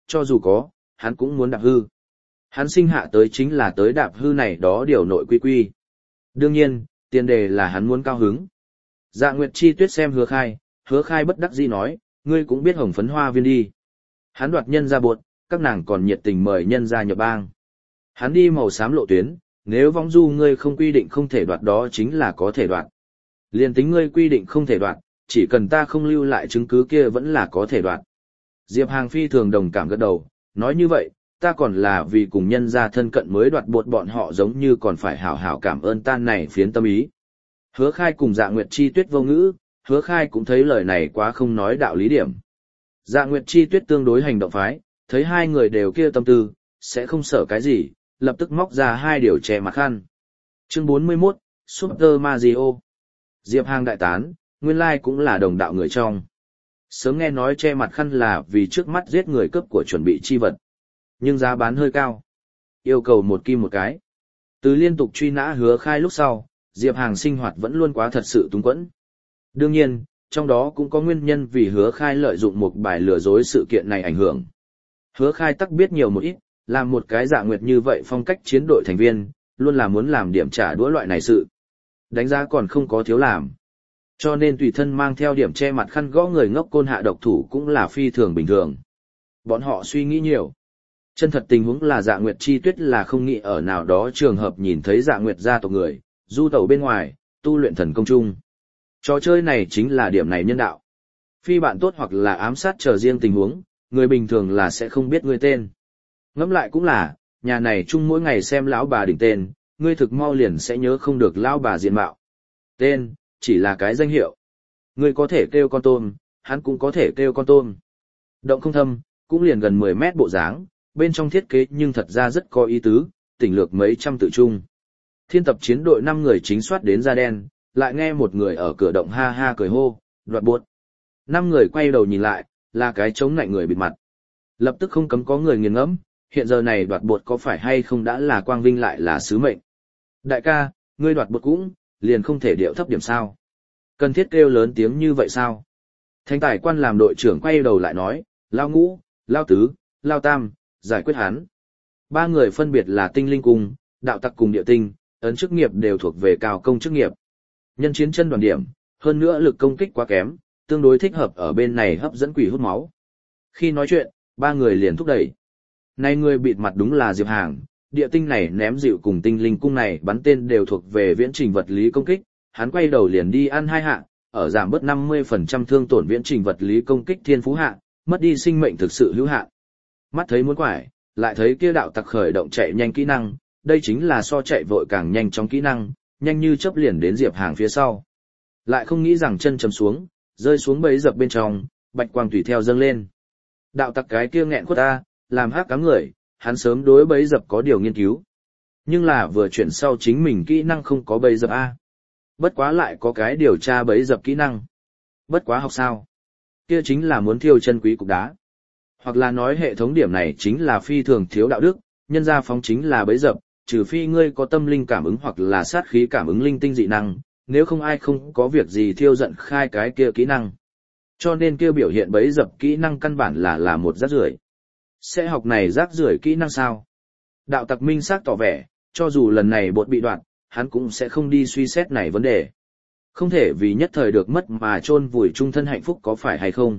cho dù có, hắn cũng muốn đạp hư. Hắn sinh hạ tới chính là tới đạp hư này đó điều nội quy quy. Đương nhiên, tiền đề là hắn muốn cao hứng. Dạ Nguyệt Chi Tuyết xem Hứa Khai bất đắc dĩ nói, ngươi cũng biết hồng phấn hoa viên đi. Hắn đoạt nhân ra buộc, các nàng còn nhiệt tình mời nhân ra nhập bang. Hắn đi màu xám lộ tuyến, nếu vong du ngươi không quy định không thể đoạt đó chính là có thể đoạt. Liên tính ngươi quy định không thể đoạt, chỉ cần ta không lưu lại chứng cứ kia vẫn là có thể đoạt. Diệp Hàng phi thường đồng cảm gật đầu, nói như vậy, ta còn là vì cùng nhân gia thân cận mới đoạt bột bọn họ giống như còn phải hảo hảo cảm ơn tan này phiến tâm ý. Hứa Khai cùng Dạ Nguyệt Chi Tuyết vô ngữ, Hứa Khai cũng thấy lời này quá không nói đạo lý điểm. Dạ Nguyệt Chi Tuyết tương đối hành động phái, thấy hai người đều kia tâm tư, sẽ không sợ cái gì, lập tức móc ra hai điều che mặt khăn. Chương 41, Super Mario. Diệp Hàng đại tán, nguyên lai cũng là đồng đạo người trong. Sớm nghe nói che mặt khăn là vì trước mắt giết người cướp của chuẩn bị chi vật. Nhưng giá bán hơi cao. Yêu cầu 1 kim một cái. Từ liên tục truy nã Hứa Khai lúc sau, Diệp Hàng sinh hoạt vẫn luôn quá thật sự túng quẫn. Đương nhiên, trong đó cũng có nguyên nhân vì Hứa Khai lợi dụng một bài lừa dối sự kiện này ảnh hưởng. Hứa Khai tắc biết nhiều một ít, làm một cái Dạ Nguyệt như vậy phong cách chiến đội thành viên, luôn là muốn làm điểm trả đũa loại này sự. Đánh giá còn không có thiếu làm. Cho nên tùy thân mang theo điểm che mặt khăn gõ người ngốc côn hạ độc thủ cũng là phi thường bình thường. Bọn họ suy nghĩ nhiều. Chân thật tình huống là Dạ Nguyệt Chi Tuyết là không nghĩ ở nào đó trường hợp nhìn thấy Dạ Nguyệt gia tộc người, du tẩu bên ngoài, tu luyện thần công chung. Trò chơi này chính là điểm này nhân đạo. Phi bạn tốt hoặc là ám sát chờ riêng tình huống, người bình thường là sẽ không biết người tên. Ngẫm lại cũng là, nhà này chung mỗi ngày xem lão bà đỉnh tên, ngươi thực mau liền sẽ nhớ không được lão bà diện mạo. Tên, chỉ là cái danh hiệu. Ngươi có thể kêu con tôm, hắn cũng có thể kêu con tôm. Động không thâm, cũng liền gần 10 mét bộ dáng, bên trong thiết kế nhưng thật ra rất có ý tứ, tỉnh lược mấy trăm tự chung. Thiên tập chiến đội 5 người chính soát đến da đen, lại nghe một người ở cửa động ha ha cười hô, đoạt buốt. 5 người quay đầu nhìn lại, là cái chống nạnh người bịt mặt. Lập tức không cấm có người nghiền ngẫm, hiện giờ này đoạt bột có phải hay không đã là quang vinh lại là sứ mệnh. Đại ca, ngươi đoạt bột cũng, liền không thể điệu thấp điểm sao. Cần thiết kêu lớn tiếng như vậy sao? Thanh tài quan làm đội trưởng quay đầu lại nói, Lao Ngũ, Lao Tứ, Lao Tam, giải quyết hắn. 3 người phân biệt là tinh linh cung, đạo tặc cùng địa tinh, ấn chức nghiệp đều thuộc về cao công chức nghiệp. Nhân chiến chân đoàn điểm, hơn nữa lực công kích quá kém, tương đối thích hợp ở bên này hấp dẫn quỷ hút máu. Khi nói chuyện, 3 người liền thúc đẩy. Này người bịt mặt đúng là Diệp Hàng, địa tinh này ném dịu cùng tinh linh cung này bắn tên đều thuộc về viễn trình vật lý công kích, hắn quay đầu liền đi ăn 2 hạ, ở giảm bớt 50% thương tổn viễn trình vật lý công kích thiên phú hạ, mất đi sinh mệnh thực sự hữu hạn. Mắt thấy muốn quải, lại thấy kia đạo tặc khởi động chạy nhanh kỹ năng, đây chính là so chạy vội càng nhanh trong kỹ năng, nhanh như chớp liền đến Diệp Hàng phía sau. Lại không nghĩ rằng chân chầm xuống, rơi xuống bẫy dập bên trong, bạch quang tùy theo dâng lên. Đạo tặc cái kia nghẹn khuất ta, làm hắc cám người, hắn sớm đối bẫy dập có điều nghiên cứu. Nhưng là vừa chuyển sau chính mình kỹ năng không có bẫy dập A. Bất quá lại có cái điều tra bẫy dập kỹ năng. Bất quá học sao? Kia chính là muốn thiêu chân quý cục đá. Hoặc là nói hệ thống điểm này chính là phi thường thiếu đạo đức, nhân ra phóng chính là bẫy dập, trừ phi ngươi có tâm linh cảm ứng hoặc là sát khí cảm ứng linh tinh dị năng, nếu không ai không có việc gì thiêu giận khai cái kia kỹ năng. Cho nên kia biểu hiện bẫy dập kỹ năng căn bản là một rác rưởi. Sẽ học này rác rưởi kỹ năng sao? Đạo tặc minh xác tỏ vẻ, cho dù lần này bột bị đoạn, hắn cũng sẽ không đi suy xét này vấn đề. Không thể vì nhất thời được mất mà chôn vùi trung thân hạnh phúc có phải hay không?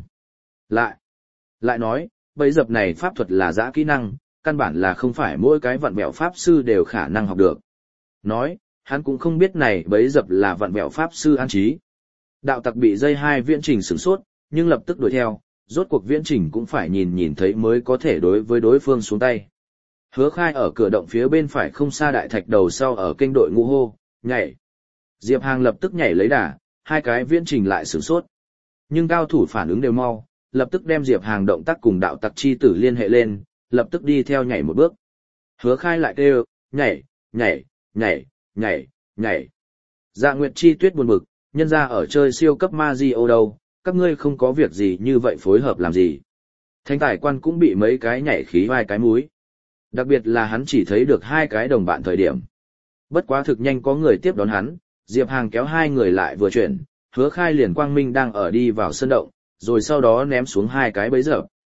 Lại nói, bẫy dập này pháp thuật là dã kỹ năng, căn bản là không phải mỗi cái vặn vẹo pháp sư đều khả năng học được. Nói, hắn cũng không biết này bẫy dập là vặn vẹo pháp sư an trí. Đạo tặc bị dây 2 viễn trình sửng sốt, nhưng lập tức đuổi theo, rốt cuộc viễn trình cũng phải nhìn thấy mới có thể đối với đối phương xuống tay. Hứa Khai ở cửa động phía bên phải không xa đại thạch đầu sau ở kênh đội ngũ hô, nhảy. Diệp Hàng lập tức nhảy lấy đà, 2 cái viễn trình lại sửng sốt. Nhưng cao thủ phản ứng đều mau, lập tức đem Diệp Hàng động tác cùng đạo tặc chi tử liên hệ lên, lập tức đi theo nhảy một bước. Hứa Khai lại kêu, nhảy, nhảy, nhảy, nhảy, nhảy. Dạ Nguyệt Chi Tuyết buồn bực, nhân ra ở chơi siêu cấp Mario đâu, các ngươi không có việc gì như vậy phối hợp làm gì. Thanh tài quan cũng bị mấy cái nhảy khí vai cái múi. Đặc biệt là hắn chỉ thấy được 2 cái đồng bạn thời điểm. Bất quá thực nhanh có người tiếp đón hắn, Diệp Hàng kéo 2 người lại vừa chuyển, Hứa Khai liền quang minh đang ở đi vào sân động, rồi sau đó ném xuống 2 cái bẫy dập.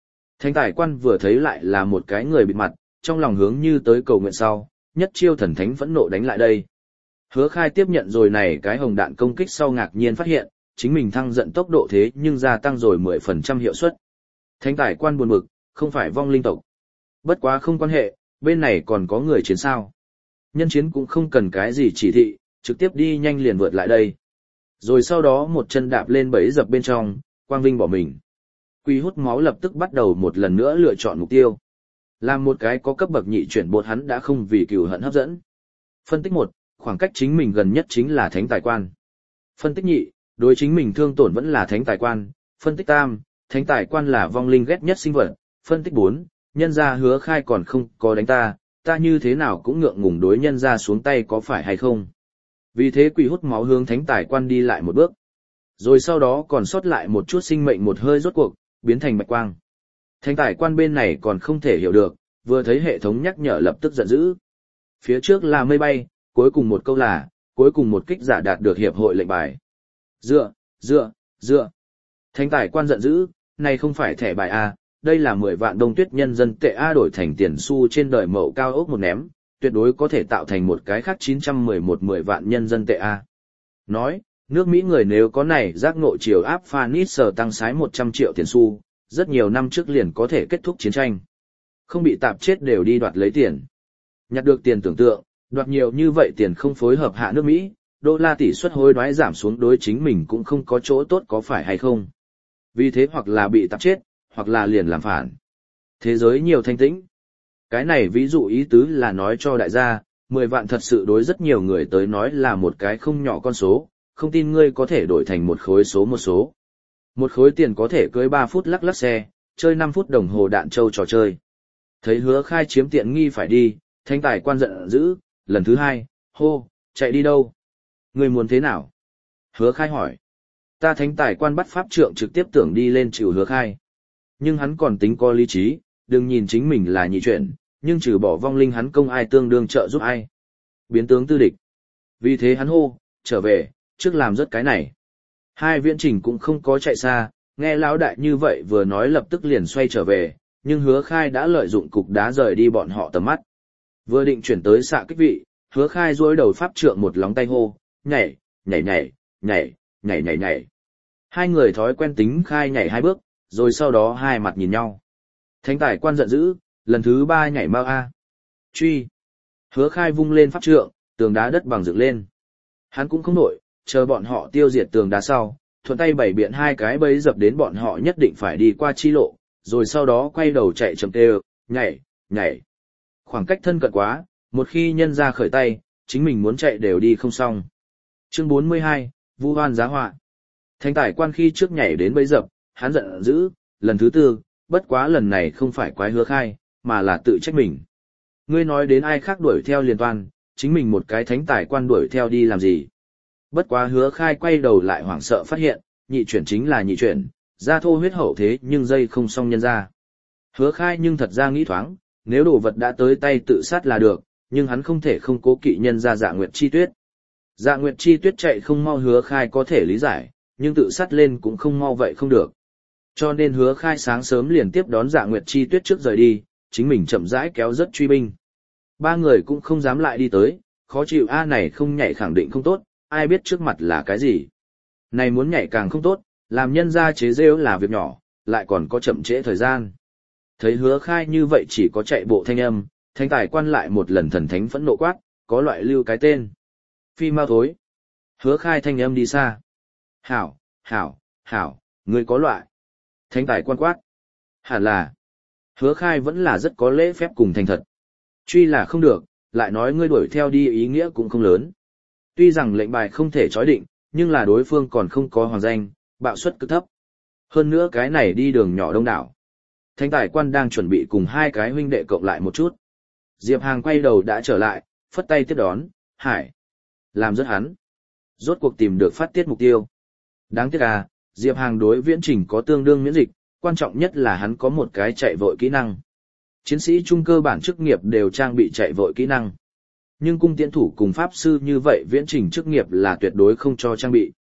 Thánh tài quan vừa thấy lại là một cái người bịt mặt, trong lòng hướng như tới cầu nguyện sau, nhất chiêu thần thánh phẫn nộ đánh lại đây. Hứa Khai tiếp nhận rồi này cái hồng đạn công kích sau ngạc nhiên phát hiện, chính mình thăng giận tốc độ thế nhưng gia tăng rồi 10% hiệu suất. Thánh tài quan buồn bực, không phải vong linh tộc. Bất quá không quan hệ, bên này còn có người chiến sao. Nhân chiến cũng không cần cái gì chỉ thị, trực tiếp đi nhanh liền vượt lại đây. Rồi sau đó một chân đạp lên bẫy dập bên trong, Quang Vinh bỏ mình. Quỷ hút máu lập tức bắt đầu một lần nữa lựa chọn mục tiêu. Làm một cái có cấp bậc nhị chuyển bột hắn đã không vì cừu hận hấp dẫn. Phân tích 1, khoảng cách chính mình gần nhất chính là thánh tài quan. Phân tích nhị, đối chính mình thương tổn vẫn là thánh tài quan. Phân tích tam, thánh tài quan là vong linh ghét nhất sinh vật. Phân tích 4, nhân gia Hứa Khai còn không có đánh ta như thế nào cũng ngượng ngùng đối nhân gia xuống tay có phải hay không. Vì thế quỷ hút máu hướng thánh tài quan đi lại một bước. Rồi sau đó còn sót lại một chút sinh mệnh một hơi rốt cuộc, biến thành bạch quang. Thánh tài quan bên này còn không thể hiểu được, vừa thấy hệ thống nhắc nhở lập tức giận dữ. Phía trước là mây bay, cuối cùng một câu là, cuối cùng một kích giả đạt được hiệp hội lệnh bài. Dựa. Thánh tài quan giận dữ, này không phải thẻ bài A, đây là 10 vạn đông tuyết nhân dân tệ A đổi thành tiền xu trên đời mậu cao ốc một ném, tuyệt đối có thể tạo thành một cái khác 911 10 vạn nhân dân tệ A. Nói, nước Mỹ người nếu có này giác ngộ chiều áp Phanis tăng sái 100 triệu tiền xu, rất nhiều năm trước liền có thể kết thúc chiến tranh. Không bị tạp chết đều đi đoạt lấy tiền. Nhặt được tiền tưởng tượng, đoạt nhiều như vậy tiền không phối hợp hạ nước Mỹ, đô la tỷ suất hối đoái giảm xuống đối chính mình cũng không có chỗ tốt có phải hay không. Vì thế hoặc là bị tạp chết, hoặc là liền làm phản. Thế giới nhiều thanh tĩnh. Cái này ví dụ ý tứ là nói cho đại gia, 10 vạn thật sự đối rất nhiều người tới nói là một cái không nhỏ con số, không tin ngươi có thể đổi thành một khối số một số. Một khối tiền có thể cưới 3 phút lắc lắc xe, chơi 5 phút đồng hồ đạn châu trò chơi. Thấy Hứa Khai chiếm tiện nghi phải đi, thánh tài quan giận dữ, lần thứ 2, hô, chạy đi đâu? Ngươi muốn thế nào? Hứa Khai hỏi. Ta thánh tài quan bắt pháp trượng trực tiếp tưởng đi lên chịu Hứa Khai. Nhưng hắn còn tính có lý trí, đừng nhìn chính mình là nhị chuyển, nhưng trừ bỏ vong linh hắn công ai tương đương trợ giúp ai. Biến tướng tư địch. Vì thế hắn hô, trở về, trước làm rất cái này. Hai viễn trình cũng không có chạy xa, nghe lão đại như vậy vừa nói lập tức liền xoay trở về, nhưng Hứa Khai đã lợi dụng cục đá rời đi bọn họ tầm mắt. Vừa định chuyển tới xạ kích vị, Hứa Khai duỗi đầu pháp trượng một lóng tay hô, nhảy. Hai người thói quen tính khai nhảy 2 bước, rồi sau đó hai mặt nhìn nhau. Thánh tài quan giận dữ, lần thứ 3 nhảy mau A. Truy. Hứa Khai vung lên pháp trượng, tường đá đất bằng dựng lên. Hắn cũng không nổi, chờ bọn họ tiêu diệt tường đá sau, thuận tay bày biện 2 cái bẫy dập đến bọn họ nhất định phải đi qua chi lộ, rồi sau đó quay đầu chạy chậm tê, nhảy. Khoảng cách thân cận quá, một khi nhân ra khởi tay, chính mình muốn chạy đều đi không xong. Chương 42, Vu Hoan giá họa. Thánh tài quan khi trước nhảy đến bẫy dập, hắn giận dữ, lần thứ 4, bất quá lần này không phải quái Hứa Khai, mà là tự trách mình. Ngươi nói đến ai khác đuổi theo liền toan, chính mình một cái thánh tài quan đuổi theo đi làm gì. Bất quá Hứa Khai quay đầu lại hoảng sợ phát hiện, nhị chuyển chính là nhị chuyển, ra thô huyết hậu thế nhưng dây không xong nhân ra. Hứa Khai nhưng thật ra nghĩ thoáng, nếu đồ vật đã tới tay tự sát là được, nhưng hắn không thể không cố kỵ nhân ra Dạ Nguyệt Chi Tuyết. Dạ Nguyệt Chi Tuyết chạy không mau Hứa Khai có thể lý giải, nhưng tự sát lên cũng không mau vậy không được. Cho nên Hứa Khai sáng sớm liền tiếp đón Dạ Nguyệt Chi Tuyết trước rời đi, chính mình chậm rãi kéo rất truy binh. 3 người cũng không dám lại đi tới, khó chịu A này không nhảy khẳng định không tốt, ai biết trước mặt là cái gì. Này muốn nhảy càng không tốt, làm nhân ra chế rêu là việc nhỏ, lại còn có chậm trễ thời gian. Thấy Hứa Khai như vậy chỉ có chạy bộ thanh âm, thánh tài quan lại một lần thần thánh phẫn nộ quát, có loại lưu cái tên. Phi mau thối. Hứa Khai thanh âm đi xa. Hảo, ngươi có loại. Thánh tài quan quát. Hẳn là. Hứa Khai vẫn là rất có lễ phép cùng thành thật. Truy là không được, lại nói ngươi đuổi theo đi ý nghĩa cũng không lớn. Tuy rằng lệnh bài không thể chói định, nhưng là đối phương còn không có hoàng danh, bạo suất cực thấp. Hơn nữa cái này đi đường nhỏ đông đảo. Thánh tài quan đang chuẩn bị cùng 2 cái huynh đệ cộng lại một chút. Diệp Hàng quay đầu đã trở lại, phất tay tiếp đón, Hải. Làm rất hắn. Rốt cuộc tìm được phát tiết mục tiêu. Đáng tiếc à, Diệp Hàng đối viễn trình có tương đương miễn dịch, quan trọng nhất là hắn có một cái chạy vội kỹ năng. Chiến sĩ trung cơ bản chức nghiệp đều trang bị chạy vội kỹ năng. Nhưng cung tiễn thủ cùng pháp sư như vậy viễn trình chức nghiệp là tuyệt đối không cho trang bị.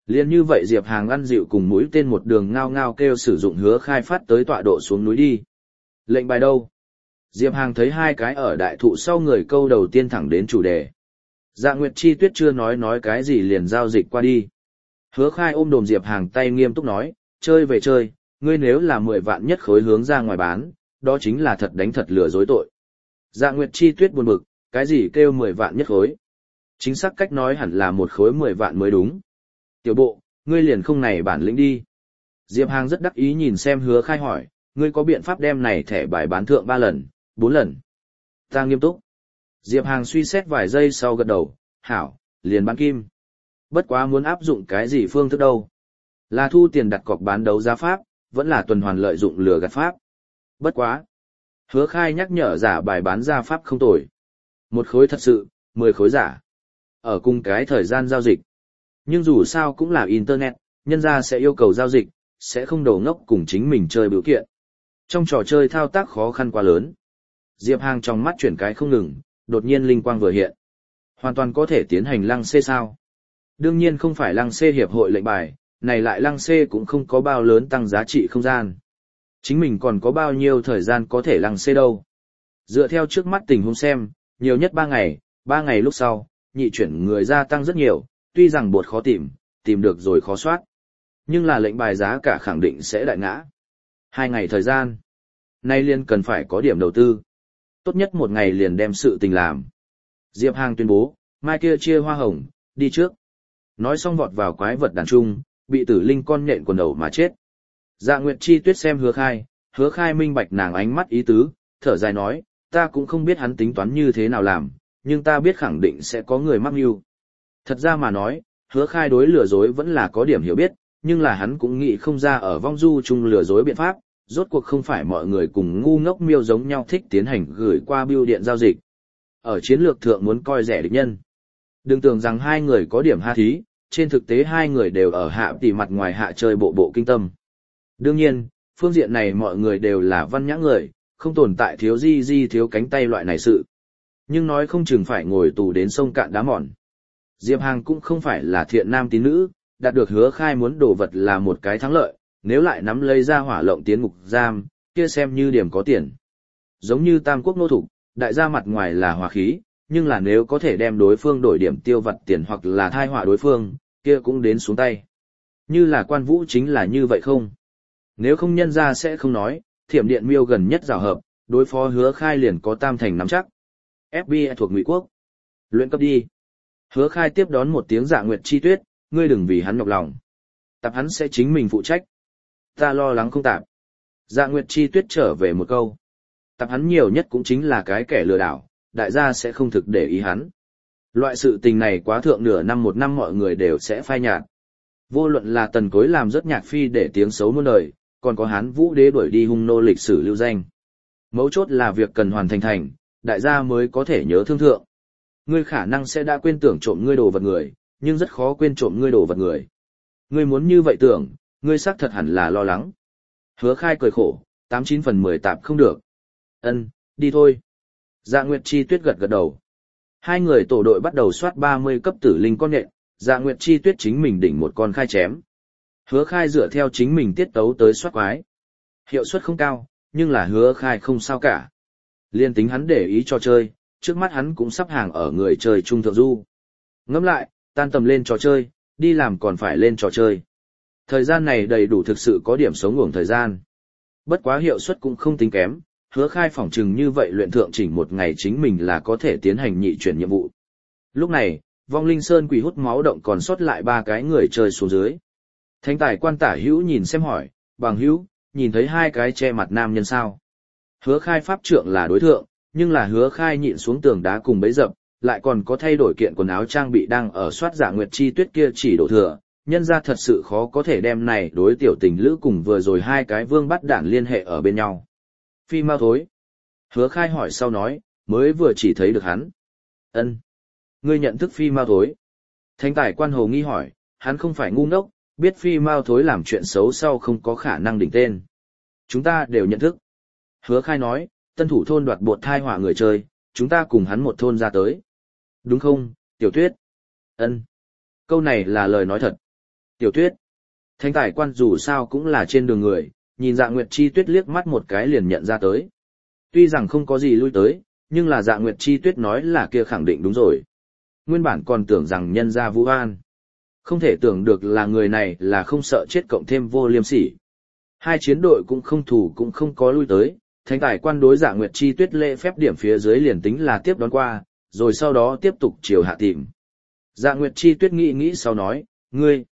Liên như vậy Diệp Hàng ăn dịu cùng mũi tên một đường ngao ngao kêu sử dụng Hứa Khai phát tới tọa độ xuống núi đi. Lệnh bài đâu? Diệp Hàng thấy hai cái ở đại thụ sau người câu đầu tiên thẳng đến chủ đề. Dạ Nguyệt Chi Tuyết chưa nói cái gì liền giao dịch qua đi. Hứa Khai ôm đồm Diệp Hàng tay nghiêm túc nói, chơi về chơi, ngươi nếu là 10 vạn nhất khối hướng ra ngoài bán, đó chính là thật đánh thật lừa dối tội. Dạ Nguyệt Chi Tuyết buồn bực, cái gì kêu 10 vạn nhất khối? Chính xác cách nói hẳn là một khối 10 vạn mới đúng. Tiểu bộ, ngươi liền không này bản lĩnh đi. Diệp Hàng rất đắc ý nhìn xem Hứa Khai hỏi, ngươi có biện pháp đem này thẻ bài bán thượng 3 lần, 4 lần. Ta nghiêm túc. Diệp Hàng suy xét vài giây sau gật đầu, hảo, liền bán kim. Bất quá muốn áp dụng cái gì phương thức đâu. Là thu tiền đặt cọc bán đấu giá pháp, vẫn là tuần hoàn lợi dụng lừa gạt pháp. Bất quá. Hứa Khai nhắc nhở giả bài bán ra pháp không tồi. 1 khối thật sự, 10 khối giả. Ở cùng cái thời gian giao dịch. Nhưng dù sao cũng là Internet, nhân ra sẽ yêu cầu giao dịch, sẽ không đầu ngốc cùng chính mình chơi biểu kiện. Trong trò chơi thao tác khó khăn quá lớn. Diệp Hàng trong mắt chuyển cái không ngừng, đột nhiên linh quang vừa hiện. Hoàn toàn có thể tiến hành lăng xê sao. Đương nhiên không phải lăng xê hiệp hội lệnh bài, này lại lăng xê cũng không có bao lớn tăng giá trị không gian. Chính mình còn có bao nhiêu thời gian có thể lăng xê đâu. Dựa theo trước mắt tình huống xem, nhiều nhất 3 ngày lúc sau, nhị chuyển người gia tăng rất nhiều, tuy rằng bột khó tìm được rồi khó soát. Nhưng là lệnh bài giá cả khẳng định sẽ đại ngã. 2 ngày thời gian. Nay liền cần phải có điểm đầu tư. Tốt nhất 1 ngày liền đem sự tình làm. Diệp Hàng tuyên bố, mai kia chia hoa hồng, đi trước. Nói xong vọt vào quái vật đàn trung, bị tử linh con nhện quần đầu mà chết. Dạ Nguyệt Chi Tuyết xem Hứa Khai minh bạch nàng ánh mắt ý tứ, thở dài nói, ta cũng không biết hắn tính toán như thế nào làm, nhưng ta biết khẳng định sẽ có người mắc mưu. Thật ra mà nói, Hứa Khai đối lừa dối vẫn là có điểm hiểu biết, nhưng là hắn cũng nghĩ không ra ở vong du chung lừa dối biện pháp, rốt cuộc không phải mọi người cùng ngu ngốc miêu giống nhau thích tiến hành gửi qua bưu điện giao dịch. Ở chiến lược thượng muốn coi rẻ địch nhân. Đừng tưởng rằng hai người có điểm ha thí, trên thực tế hai người đều ở hạ tỷ mặt ngoài hạ chơi bộ kinh tâm. Đương nhiên, phương diện này mọi người đều là văn nhã người, không tồn tại thiếu di thiếu cánh tay loại này sự. Nhưng nói không chừng phải ngồi tù đến sông cạn đá mòn. Diệp Hàng cũng không phải là thiện nam tín nữ, đạt được Hứa Khai muốn đồ vật là một cái thắng lợi, nếu lại nắm lấy ra hỏa lộng tiến ngục giam, kia xem như điểm có tiền. Giống như Tam Quốc nô thủ, đại gia mặt ngoài là hòa khí, nhưng là nếu có thể đem đối phương đổi điểm tiêu vặt tiền hoặc là thai họa đối phương, kia cũng đến xuống tay. Như là Quan Vũ chính là như vậy không? Nếu không nhân ra sẽ không nói, Thiểm Điện Miêu gần nhất rào hợp, đối phó Hứa Khai liền có tam thành nắm chắc. FBI thuộc Ngụy Quốc. Luyện cấp đi. Hứa Khai tiếp đón một tiếng Dạ Nguyệt Chi Tuyết, ngươi đừng vì hắn nhọc lòng. Tạp hắn sẽ chính mình phụ trách. Ta lo lắng không tạp. Dạ Nguyệt Chi Tuyết trở về một câu. Tạp hắn nhiều nhất cũng chính là cái kẻ lừa đảo, đại gia sẽ không thực để ý hắn. Loại sự tình này quá thượng nửa năm 1 năm mọi người đều sẽ phai nhạt. Vô luận là Tần Cối làm rất nhạc phi để tiếng xấu muôn đời, còn có Hán Vũ Đế đuổi đi hung nô lịch sử lưu danh. Mấu chốt là việc cần hoàn thành, đại gia mới có thể nhớ thương thượng. Ngươi khả năng sẽ đã quên tưởng trộm ngươi đồ vật người, nhưng rất khó quên trộm ngươi đồ vật người. Ngươi muốn như vậy tưởng, ngươi xác thật hẳn là lo lắng. Hứa Khai cười khổ, 89 phần 10 tạp không được. Đi thôi. Dạ Nguyệt Chi Tuyết gật đầu. Hai người tổ đội bắt đầu soát 30 cấp tử linh con nhện, Dạ Nguyệt Chi Tuyết chính mình đỉnh một con khai chém. Hứa Khai dựa theo chính mình tiết tấu tới soát quái. Hiệu suất không cao, nhưng là Hứa Khai không sao cả. Liên tính hắn để ý trò chơi, trước mắt hắn cũng sắp hàng ở người chơi trung thượng du. Ngẫm lại, tan tầm lên trò chơi, đi làm còn phải lên trò chơi. Thời gian này đầy đủ thực sự có điểm sống uổng thời gian. Bất quá hiệu suất cũng không tính kém, Hứa Khai phỏng chừng như vậy luyện thượng chỉnh một ngày chính mình là có thể tiến hành nhị chuyển nhiệm vụ. Lúc này, Vong Linh Sơn quỷ hút máu động còn sót lại 3 cái người chơi xuống dưới. Thánh tài quan Tả Hữu nhìn xem hỏi, bằng Hữu, nhìn thấy 2 cái che mặt nam nhân sao? Hứa Khai pháp trượng là đối thượng, nhưng là Hứa Khai nhịn xuống tường đá cùng bấy dập, lại còn có thay đổi kiện quần áo trang bị đang ở soát Dạ Nguyệt Chi Tuyết kia chỉ đổ thừa, nhân ra thật sự khó có thể đem này đối tiểu tình lữ cùng vừa rồi 2 cái vương bắt đản liên hệ ở bên nhau. Phi Mao Thối. Hứa Khai hỏi sau nói, mới vừa chỉ thấy được hắn. Ngươi nhận thức Phi Mao Thối? Thánh tài quan hồ nghi hỏi, hắn không phải ngu ngốc, biết Phi Mao Thối làm chuyện xấu sau không có khả năng đỉnh tên. Chúng ta đều nhận thức. Hứa Khai nói, tân thủ thôn đoạt bột thai hỏa người chơi, chúng ta cùng hắn một thôn ra tới. Đúng không, Tiểu Tuyết? Câu này là lời nói thật. Tiểu Tuyết. Thánh tài quan dù sao cũng là trên đường người, nhìn Dạ Nguyệt Chi Tuyết liếc mắt một cái liền nhận ra tới. Tuy rằng không có gì lui tới, nhưng là Dạ Nguyệt Chi Tuyết nói là kia khẳng định đúng rồi. Nguyên bản còn tưởng rằng nhân gia Vũ An. Không thể tưởng được là người này là không sợ chết cộng thêm vô liêm sỉ. Hai chiến đội cũng không thủ cũng không có lui tới, thánh tài quan đối Dạ Nguyệt Chi Tuyết lễ phép điểm phía dưới liền tính là tiếp đón qua, rồi sau đó tiếp tục chiều hạ tìm. Dạ Nguyệt Chi Tuyết nghĩ nghĩ sau nói, ngươi,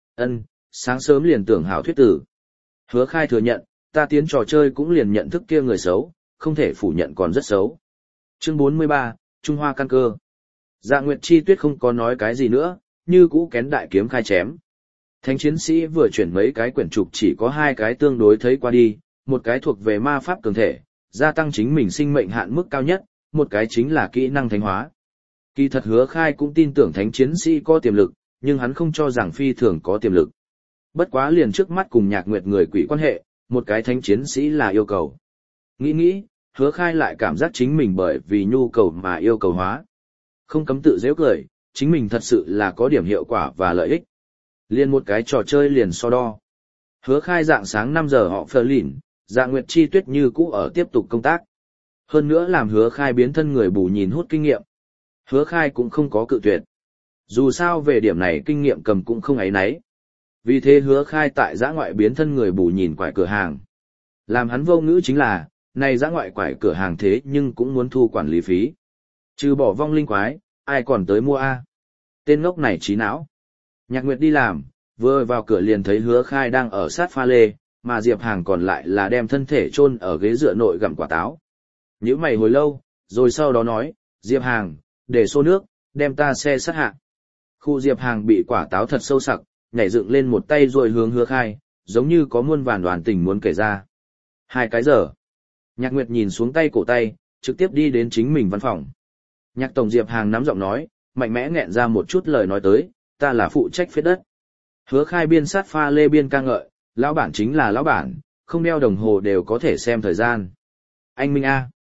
sáng sớm liền tưởng hảo thuyết tử. Hứa Khai thừa nhận, ta tiến trò chơi cũng liền nhận thức kia người xấu, không thể phủ nhận còn rất xấu. Chương 43, Trung Hoa căn cơ. Dạ Nguyệt Chi Tuyết không có nói cái gì nữa, như cũ kén đại kiếm khai chém. Thánh chiến sĩ vừa chuyển mấy cái quyển trục chỉ có hai cái tương đối thấy qua đi, một cái thuộc về ma pháp cường thể, gia tăng chính mình sinh mệnh hạn mức cao nhất, một cái chính là kỹ năng thánh hóa. Kỳ thật Hứa Khai cũng tin tưởng thánh chiến sĩ có tiềm lực, nhưng hắn không cho rằng phi thường có tiềm lực. Bất quá liền trước mắt cùng Nhạc Nguyệt người quỷ quan hệ, một cái thánh chiến sĩ là yêu cầu. Nghĩ, Hứa Khai lại cảm giác chính mình bởi vì nhu cầu mà yêu cầu hóa. Không cấm tự giễu cười, chính mình thật sự là có điểm hiệu quả và lợi ích. Liên một cái trò chơi liền so đo. Hứa Khai dạng sáng 5 giờ họ phờ lỉn, Dạ Nguyệt Chi Tuyết như cũ ở tiếp tục công tác. Hơn nữa làm Hứa Khai biến thân người bù nhìn hút kinh nghiệm. Hứa Khai cũng không có cự tuyệt. Dù sao về điểm này kinh nghiệm cầm cũng không ấy nấy. Vì thế Hứa Khai tại dã ngoại biến thân người bù nhìn quải cửa hàng. Làm hắn vô ngữ chính là, này dã ngoại quải cửa hàng thế nhưng cũng muốn thu quản lý phí. Trừ bỏ vong linh quái, ai còn tới mua a? Tên ngốc này trí não. Nhạc Nguyệt đi làm, vừa vào cửa liền thấy Hứa Khai đang ở sát pha lê, mà Diệp Hàng còn lại là đem thân thể chôn ở ghế dựa nội gặm quả táo. Nhíu mày hồi lâu, rồi sau đó nói, Diệp Hàng, để xô nước, đem ta xe sát hạ. Khu Diệp Hàng bị quả táo thật sâu sặc, nhảy dựng lên một tay rồi hướng Hứa Khai, giống như có muôn vàn đoàn tình muốn kể ra. 2 cái giờ. Nhạc Nguyệt nhìn xuống tay cổ tay, trực tiếp đi đến chính mình văn phòng. Nhạc tổng Diệp Hàng nắm giọng nói, mạnh mẽ nghẹn ra một chút lời nói tới, ta là phụ trách phết đất. Hứa Khai biên sát pha lê biên ca ngợi, lão bản chính là lão bản, không đeo đồng hồ đều có thể xem thời gian. Anh Minh A.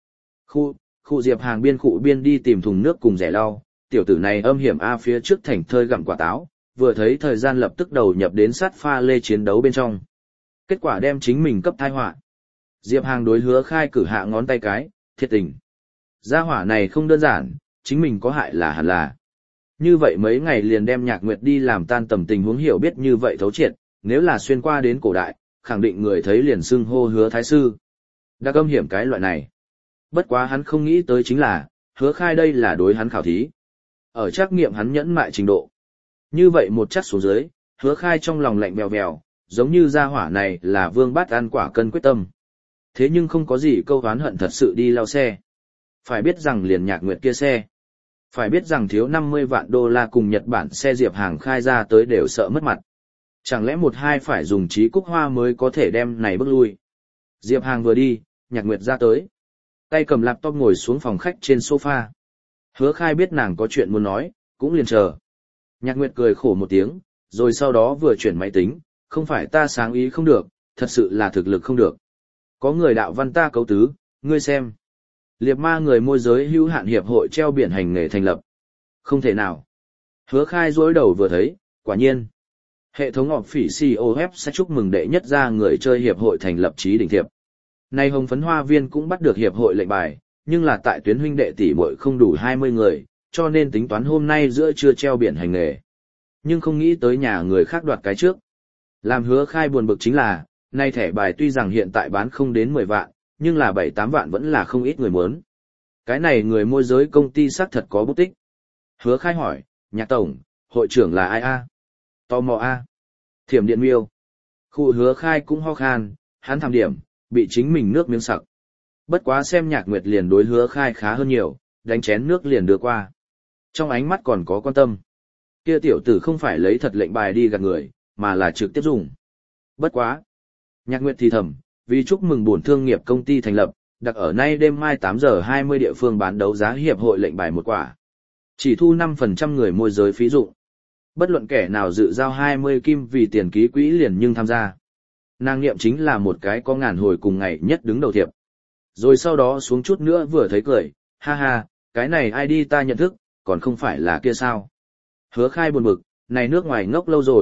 Khu Diệp Hàng biên đi tìm thùng nước cùng rẻ lau, tiểu tử này âm hiểm A phía trước thành thơi gặm quả táo, vừa thấy thời gian lập tức đầu nhập đến sát pha lê chiến đấu bên trong. Kết quả đem chính mình cấp thai họa. Diệp Hàng đối Hứa Khai cử hạ ngón tay cái, thiệt tình. Gia hỏa này không đơn giản, chính mình có hại là hẳn là. Như vậy mấy ngày liền đem Nhạc Nguyệt đi làm tan tầm tình huống hiểu biết như vậy thấu triệt, nếu là xuyên qua đến cổ đại, khẳng định người thấy liền xưng hô Hứa Thái Sư. Đã âm hiểm cái loại này. Bất quá hắn không nghĩ tới chính là, Hứa Khai đây là đối hắn khảo thí. Ở trắc nghiệm hắn nhẫn mại trình độ. Như vậy một chắc xuống dưới, Hứa Khai trong lòng lạnh bèo bèo, giống như gia hỏa này là vương bát ăn quả cân quyết tâm. Thế nhưng không có gì câu oán hận thật sự đi lao xe. Phải biết rằng liền Nhạc Nguyệt kia xe. Phải biết rằng thiếu 50 vạn đô la cùng Nhật Bản xe Diệp Hàng khai ra tới đều sợ mất mặt. Chẳng lẽ một hai phải dùng trí cúc hoa mới có thể đem này bước lui. Diệp Hàng vừa đi, Nhạc Nguyệt ra tới. Tay cầm laptop ngồi xuống phòng khách trên sofa. Hứa Khai biết nàng có chuyện muốn nói, cũng liền chờ. Nhạc Nguyệt cười khổ một tiếng, rồi sau đó vừa chuyển máy tính, không phải ta sáng ý không được, thật sự là thực lực không được. Có người đạo văn ta cấu tứ, ngươi xem. Liệt ma người môi giới hữu hạn hiệp hội treo biển hành nghề thành lập. Không thể nào. Hứa Khai rối đầu vừa thấy, quả nhiên. Hệ thống họp phỉ COF sẽ chúc mừng đệ nhất ra người chơi hiệp hội thành lập chí đỉnh thiệp. Nay Hồng Phấn Hoa Viên cũng bắt được hiệp hội lệnh bài, nhưng là tại tuyến huynh đệ tỷ muội không đủ 20 người, cho nên tính toán hôm nay giữa trưa treo biển hành nghề. Nhưng không nghĩ tới nhà người khác đoạt cái trước. Làm Hứa Khai buồn bực chính là, nay thẻ bài tuy rằng hiện tại bán không đến 10 vạn, nhưng là 7-8 vạn vẫn là không ít người muốn. Cái này người môi giới công ty xác thật có bút tích. Hứa Khai hỏi, Nhạc tổng, hội trưởng là ai a? Tò mò a? Thiểm Điện Miêu. Khu Hứa Khai cũng ho khan, hắn thảm điểm, bị chính mình nước miếng sặc. Bất quá xem Nhạc Nguyệt liền đối Hứa Khai khá hơn nhiều, đánh chén nước liền đưa qua. Trong ánh mắt còn có quan tâm. Kia tiểu tử không phải lấy thật lệnh bài đi gạt người, mà là trực tiếp dùng. Bất quá. Nhạc Nguyệt thì thầm, vì chúc mừng buồn thương nghiệp công ty thành lập, đặc ở nay đêm mai 8 giờ 20 địa phương bán đấu giá hiệp hội lệnh bài một quả. Chỉ thu 5% người môi giới phí dụng. Bất luận kẻ nào dự giao 20 kim vì tiền ký quỹ liền nhưng tham gia. Nàng niệm chính là một cái có ngàn hồi cùng ngày nhất đứng đầu thiệp. Rồi sau đó xuống chút nữa vừa thấy cười, ha ha, cái này ID ta nhận thức, còn không phải là kia sao. Hứa Khai buồn bực, này nước ngoài ngốc lâu rồi,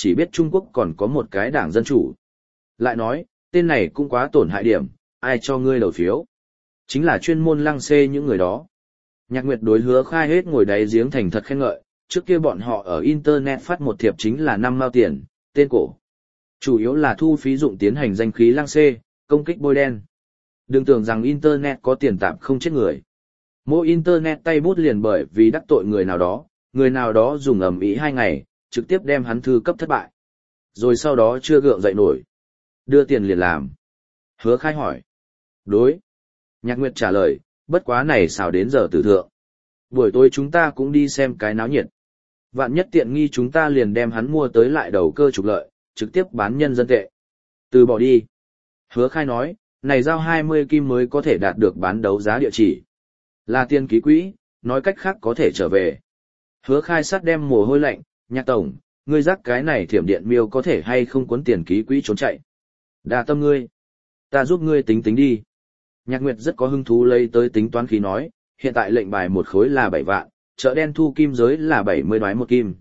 chỉ biết Trung Quốc còn có một cái đảng Dân Chủ. Lại nói, tên này cũng quá tổn hại điểm, ai cho ngươi đầu phiếu? Chính là chuyên môn lăng xê những người đó. Nhạc Nguyệt đối Hứa Khai hết ngồi đáy giếng thành thật khen ngợi, trước kia bọn họ ở Internet phát một thiệp chính là 5 mao tiền, tên cổ. Chủ yếu là thu phí dụng tiến hành danh khí lăng xê, công kích bôi đen. Đừng tưởng rằng Internet có tiền tạm không chết người. Mỗi Internet tay bút liền bởi vì đắc tội người nào đó dùng ầm ĩ 2 ngày, trực tiếp đem hắn thư cấp thất bại. Rồi sau đó chưa gượng dậy nổi. Đưa tiền liền làm. Hứa Khai hỏi. Đối. Nhạc Nguyệt trả lời, bất quá này xào đến giờ tử thượng. Buổi tối chúng ta cũng đi xem cái náo nhiệt. Vạn nhất tiện nghi chúng ta liền đem hắn mua tới lại đầu cơ trục lợi, trực tiếp bán nhân dân tệ. Từ bỏ đi. Hứa Khai nói, này giao 20 kim mới có thể đạt được bán đấu giá địa chỉ. Là tiền ký quỹ, nói cách khác có thể trở về. Hứa Khai sát đem mồ hôi lạnh, Nhạc tổng, ngươi rắc cái này thiểm điện miêu có thể hay không cuốn tiền ký quỹ trốn chạy. Đa tâm ngươi. Ta giúp ngươi tính tính đi. Nhạc Nguyệt rất có hứng thú lấy tới tính toán khí nói, hiện tại lệnh bài một khối là 7 vạn, chợ đen thu kim giới là 70 đoái một kim.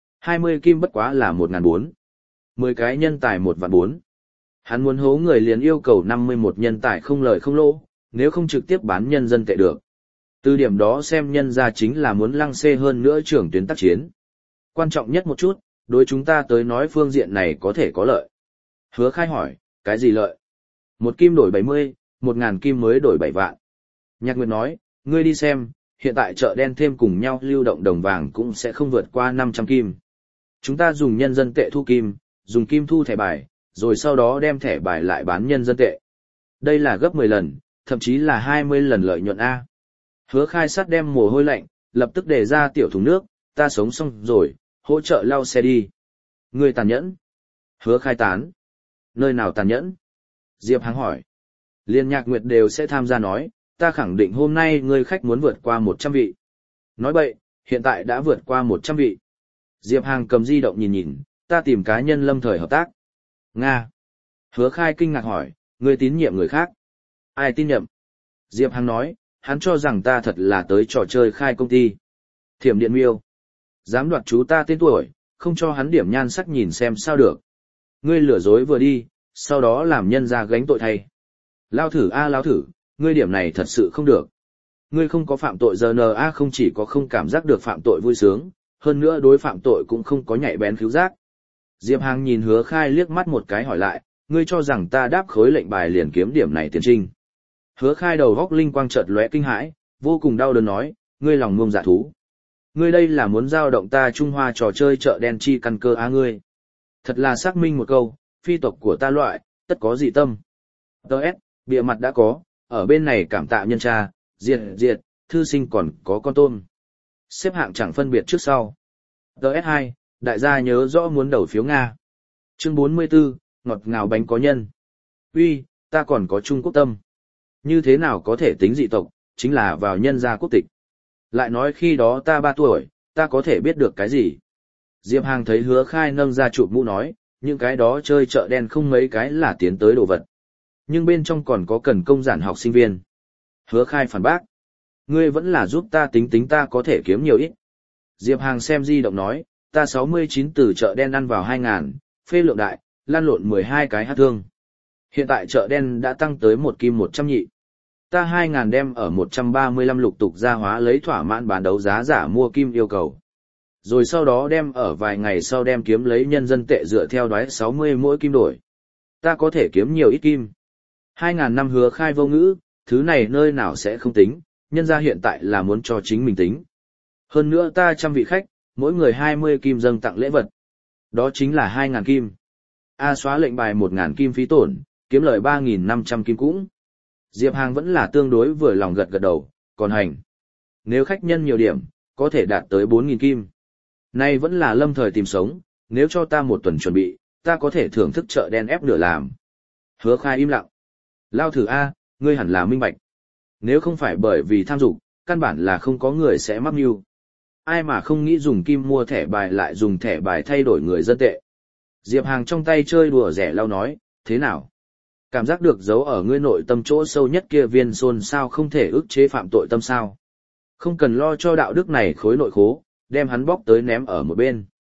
20 kim bất quá là 1.400. 10 cái nhân tài 1 vạn 4. Hắn muốn hố người liền yêu cầu 51 nhân tài không lời không lỗ, nếu không trực tiếp bán nhân dân tệ được. Từ điểm đó xem nhân ra chính là muốn lăng xê hơn nữa trưởng tuyến tác chiến. Quan trọng nhất một chút, đối chúng ta tới nói phương diện này có thể có lợi. Hứa Khai hỏi, cái gì lợi? 1 kim đổi 70, 1.000 kim mới đổi 7 vạn. Nhạc Nguyệt nói, ngươi đi xem, hiện tại chợ đen thêm cùng nhau lưu động đồng vàng cũng sẽ không vượt qua 500 kim. Chúng ta dùng nhân dân tệ thu kim, dùng kim thu thẻ bài, rồi sau đó đem thẻ bài lại bán nhân dân tệ. Đây là gấp 10 lần, thậm chí là 20 lần lợi nhuận A. Hứa Khai sát đem mồ hôi lạnh, lập tức để ra tiểu thùng nước, ta sống xong rồi, hỗ trợ lau xe đi. Ngươi tàn nhẫn. Hứa Khai tán. Nơi nào tàn nhẫn? Diệp Hàng hỏi. Liên Nhạc Nguyệt đều sẽ tham gia nói, ta khẳng định hôm nay ngươi khách muốn vượt qua 100 vị. Nói bậy, hiện tại đã vượt qua 100 vị. Diệp Hàng cầm di động nhìn nhìn, ta tìm cá nhân lâm thời hợp tác. Nga. Hứa Khai kinh ngạc hỏi, ngươi tín nhiệm người khác. Ai tín nhiệm? Diệp Hàng nói, hắn cho rằng ta thật là tới trò chơi khai công ty. Thiểm điện miêu. Dám đoạt chú ta tên tuổi, không cho hắn điểm nhan sắc nhìn xem sao được. Ngươi lừa dối vừa đi, sau đó làm nhân ra gánh tội thay. Lao thử a lao thử, ngươi điểm này thật sự không được. Ngươi không có phạm tội GNA không chỉ có không cảm giác được phạm tội vui sướng, hơn nữa đối phạm tội cũng không có nhạy bén khứu giác. Diệp Hàng nhìn Hứa Khai liếc mắt một cái hỏi lại, ngươi cho rằng ta đáp khối lệnh bài liền kiếm điểm này tiền trinh. Hứa Khai đầu góc linh quang chợt lóe kinh hãi, vô cùng đau đớn nói, ngươi lòng ngông dạ thú. Ngươi đây là muốn giao động ta Trung Hoa trò chơi chợ đen chi căn cơ á ngươi. Thật là xác minh một câu, phi tộc của ta loại, tất có dị tâm. Đợt, bìa mặt đã có, ở bên này cảm tạ nhân tra, diệt, thư sinh còn có con tôm. Xếp hạng chẳng phân biệt trước sau. Đợt 2, đại gia nhớ rõ muốn đầu phiếu Nga. Chương 44, ngọt ngào bánh có nhân. Uy, ta còn có Trung Quốc tâm. Như thế nào có thể tính dị tộc, chính là vào nhân gia quốc tịch. Lại nói khi đó ta 3 tuổi, ta có thể biết được cái gì. Diệp Hàng thấy Hứa Khai nâng ra chụp mũ nói, những cái đó chơi chợ đen không mấy cái là tiến tới đồ vật. Nhưng bên trong còn có cần công giản học sinh viên. Hứa Khai phản bác. Ngươi vẫn là giúp ta tính tính ta có thể kiếm nhiều ít. Diệp Hàng xem di động nói, ta 69 từ chợ đen ăn vào 2.000, phê lượng đại, lan lộn 12 cái hát thương. Hiện tại chợ đen đã tăng tới 1 kim 100 nhị. Ta 2.000 đem ở 135 lục tục gia hóa lấy thỏa mãn bán đấu giá giả mua kim yêu cầu. Rồi sau đó đem ở vài ngày sau đem kiếm lấy nhân dân tệ dựa theo đoái 60 mỗi kim đổi. Ta có thể kiếm nhiều ít kim. 2.000 năm Hứa Khai vô ngữ, thứ này nơi nào sẽ không tính, nhân ra hiện tại là muốn cho chính mình tính. Hơn nữa ta 100 vị khách, mỗi người 20 kim dâng tặng lễ vật. Đó chính là 2.000 kim. A xóa lệnh bài 1.000 kim phí tổn, kiếm lời 3.500 kim cũng. Diệp Hàng vẫn là tương đối vừa lòng gật gật đầu, còn hành. Nếu khách nhân nhiều điểm, có thể đạt tới 4.000 kim. Nay vẫn là lâm thời tìm sống, nếu cho ta 1 tuần chuẩn bị, ta có thể thưởng thức chợ đen ép nửa làm. Hứa Khai im lặng. Lao thử A, ngươi hẳn là minh bạch. Nếu không phải bởi vì tham dục, căn bản là không có người sẽ mắc mưu. Ai mà không nghĩ dùng kim mua thẻ bài lại dùng thẻ bài thay đổi người dân tệ. Diệp Hàng trong tay chơi đùa rẻ lau nói, thế nào? Cảm giác được giấu ở ngươi nội tâm chỗ sâu nhất kia viên xôn sao không thể ức chế phạm tội tâm sao. Không cần lo cho đạo đức này khối nội khố, đem hắn bóc tới ném ở một bên.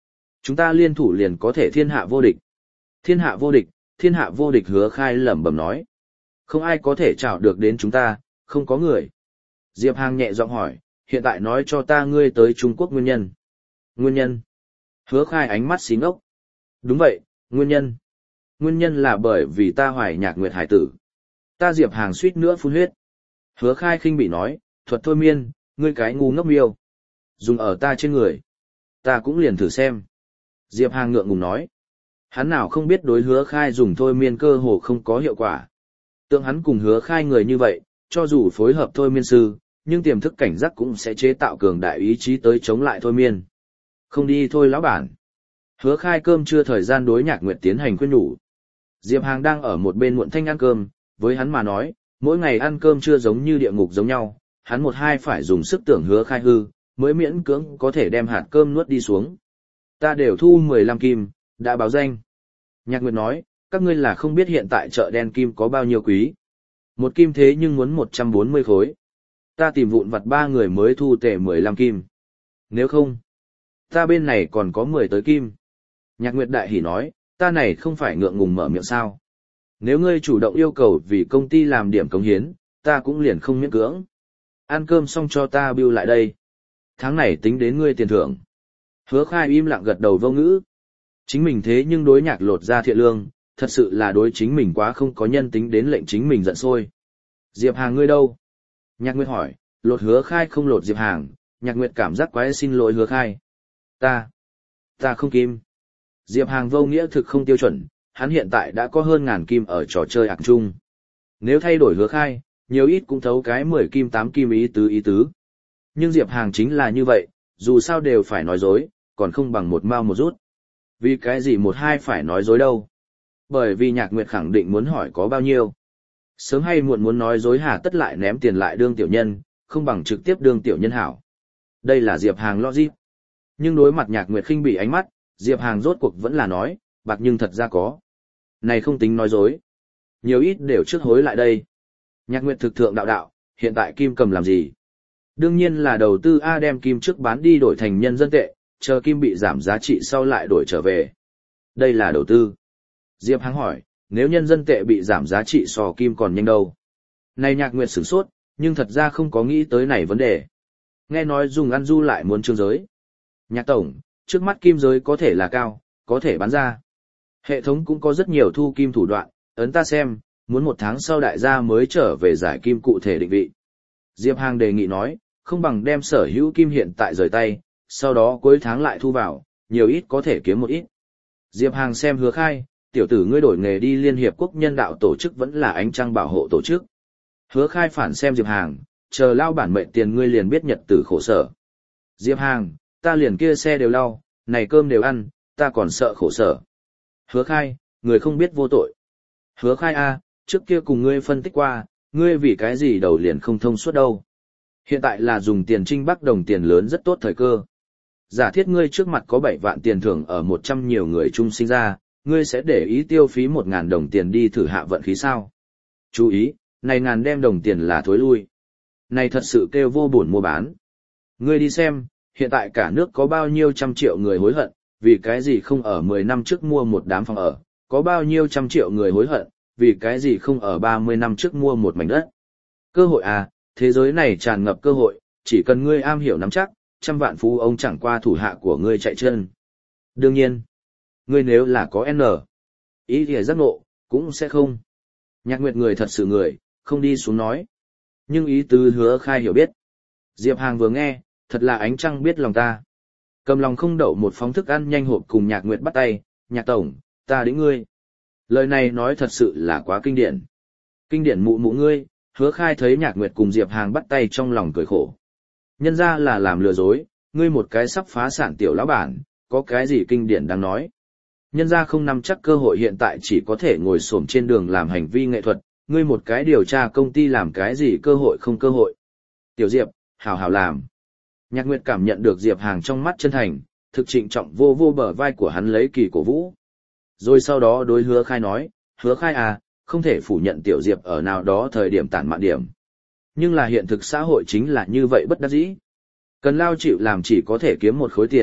Chúng ta liên thủ liền có thể thiên hạ vô địch. Thiên hạ vô địch, thiên hạ vô địch Hứa Khai lẩm bẩm nói. Không ai có thể chảo được đến chúng ta, không có người. Diệp Hàng nhẹ giọng hỏi, hiện tại nói cho ta ngươi tới Trung Quốc nguyên nhân. Nguyên nhân? Hứa Khai ánh mắt xí ngốc. Đúng vậy, nguyên nhân. Nguyên nhân là bởi vì ta hoài Nhạc Nguyệt hải tử. Ta Diệp Hàng suýt nữa phun huyết. Hứa Khai khinh bị nói, thuật thôi miên, ngươi cái ngu ngốc miêu. Dùng ở ta trên người. Ta cũng liền thử xem. Diệp Hàng ngượng ngùng nói. Hắn nào không biết đối Hứa Khai dùng thôi miên cơ hồ không có hiệu quả. Tượng hắn cùng Hứa Khai người như vậy, cho dù phối hợp thôi miên sư, nhưng tiềm thức cảnh giác cũng sẽ chế tạo cường đại ý chí tới chống lại thôi miên. Không đi thôi lão bản. Hứa Khai cơm chưa thời gian đối Nhạc Nguyệt tiến hành khuyên nhủ. Diệp Hàng đang ở một bên muộn thanh ăn cơm, với hắn mà nói, mỗi ngày ăn cơm chưa giống như địa ngục giống nhau, hắn một hai phải dùng sức tưởng Hứa Khai hư, mới miễn cưỡng có thể đem hạt cơm nuốt đi xuống. Ta đều thu 15 kim, đã báo danh. Nhạc Nguyệt nói, các ngươi là không biết hiện tại chợ đen kim có bao nhiêu quý. Một kim thế nhưng muốn 140 khối. Ta tìm vụn vặt 3 người mới thu tệ 15 kim. Nếu không, ta bên này còn có 10 tới kim. Nhạc Nguyệt đại hỉ nói, ta này không phải ngượng ngùng mở miệng sao. Nếu ngươi chủ động yêu cầu vì công ty làm điểm cống hiến, ta cũng liền không miễn cưỡng. Ăn cơm xong cho ta bưu lại đây. Tháng này tính đến ngươi tiền thưởng. Hứa Khai im lặng gật đầu vô ngữ. Chính mình thế nhưng đối Nhạc lột ra thiện lương, thật sự là đối chính mình quá không có nhân tính đến lệnh chính mình giận sôi. Diệp Hàng ngươi đâu? Nhạc Nguyệt hỏi, lột Hứa Khai không lột Diệp Hàng, Nhạc Nguyệt cảm giác quái xin lỗi Hứa Khai. Ta không kim. Diệp Hàng vô nghĩa thực không tiêu chuẩn, hắn hiện tại đã có hơn 1000 kim ở trò chơi ạc chung. Nếu thay đổi Hứa Khai, nhiều ít cũng thấu cái 10 kim 8 kim ý tứ. Nhưng Diệp Hàng chính là như vậy, dù sao đều phải nói dối, còn không bằng một mao một rút. Vì cái gì một hai phải nói dối đâu? Bởi vì Nhạc Nguyệt khẳng định muốn hỏi có bao nhiêu. Sớm hay muộn muốn nói dối hà tất lại ném tiền lại đương tiểu nhân, không bằng trực tiếp đương tiểu nhân hảo. Đây là Diệp Hàng logic. Nhưng đối mặt Nhạc Nguyệt khinh bỉ ánh mắt, Diệp Hàng rốt cuộc vẫn là nói, bạc nhưng thật ra có. Này không tính nói dối. Nhiều ít đều trước hối lại đây. Nhạc Nguyệt thực thượng đạo, hiện tại kim cầm làm gì? Đương nhiên là đầu tư A đem kim trước bán đi đổi thành nhân dân tệ, chờ kim bị giảm giá trị sau lại đổi trở về. Đây là đầu tư. Diệp Hàng hỏi, nếu nhân dân tệ bị giảm giá trị so kim còn nhanh đâu? Này Nhạc Nguyệt sửng sốt, nhưng thật ra không có nghĩ tới này vấn đề. Nghe nói dùng ăn du lại muốn trương giới. Nhạc tổng, trước mắt kim giới có thể là cao, có thể bán ra. Hệ thống cũng có rất nhiều thu kim thủ đoạn, ấn ta xem, muốn 1 tháng sau đại gia mới trở về giải kim cụ thể định vị. Diệp Hàng đề nghị nói, không bằng đem sở hữu kim hiện tại rời tay, sau đó cuối tháng lại thu vào, nhiều ít có thể kiếm một ít. Diệp Hàng xem Hứa Khai, tiểu tử ngươi đổi nghề đi Liên Hiệp Quốc Nhân đạo tổ chức vẫn là ánh trăng bảo hộ tổ chức. Hứa Khai phản xem Diệp Hàng, chờ lao bản mệnh tiền ngươi liền biết nhật tử khổ sở. Diệp Hàng, ta liền kia xe đều lau, này cơm đều ăn, ta còn sợ khổ sở. Hứa Khai, người không biết vô tội. Hứa Khai a, trước kia cùng ngươi phân tích qua, ngươi vì cái gì đầu liền không thông suốt đâu. Hiện tại là dùng tiền Trinh Bắc đồng tiền lớn rất tốt thời cơ. Giả thiết ngươi trước mặt có 7 vạn tiền thưởng ở 100 nhiều người chung sinh ra, ngươi sẽ để ý tiêu phí 1000 đồng tiền đi thử hạ vận khí sao? Chú ý, này ngàn đem đồng tiền là thối lui. Này thật sự kêu vô buồn mua bán. Ngươi đi xem, hiện tại cả nước có bao nhiêu trăm triệu người hối hận, vì cái gì không ở 10 năm trước mua một đám phòng ở, có bao nhiêu trăm triệu người hối hận, vì cái gì không ở 30 năm trước mua một mảnh đất. Cơ hội à, thế giới này tràn ngập cơ hội, chỉ cần ngươi am hiểu nắm chắc, trăm vạn phú ông chẳng qua thủ hạ của ngươi chạy chân. Đương nhiên, ngươi nếu là có N, ý thì giác ngộ, cũng sẽ không. Nhạc Nguyệt người thật sự người, không đi xuống nói. Nhưng ý tứ Hứa Khai hiểu biết. Diệp Hàng vừa nghe, thật là ánh trăng biết lòng ta. Cầm lòng không đậu một phóng thức ăn nhanh hộp cùng Nhạc Nguyệt bắt tay, Nhạc tổng, ta đĩnh ngươi. Lời này nói thật sự là quá kinh điển. Kinh điển mụ mụ ngươi, Hứa Khai thấy Nhạc Nguyệt cùng Diệp Hàng bắt tay trong lòng cười khổ. Nhân ra là làm lừa dối, ngươi một cái sắp phá sản tiểu lão bản, có cái gì kinh điển đang nói. Nhân ra không nắm chắc cơ hội hiện tại chỉ có thể ngồi xổm trên đường làm hành vi nghệ thuật, ngươi một cái điều tra công ty làm cái gì cơ hội không cơ hội. Tiểu Diệp, hào hào làm. Nhạc Nguyệt cảm nhận được Diệp Hàng trong mắt chân thành, thực trịnh trọng vô vô bờ vai của hắn lấy kỳ cổ vũ. Rồi sau đó đối Hứa Khai nói, Hứa Khai à, không thể phủ nhận Tiểu Diệp ở nào đó thời điểm tản mạn điểm. Nhưng là hiện thực xã hội chính là như vậy bất đắc dĩ. Cần lao chịu làm chỉ có thể kiếm một khối tiền,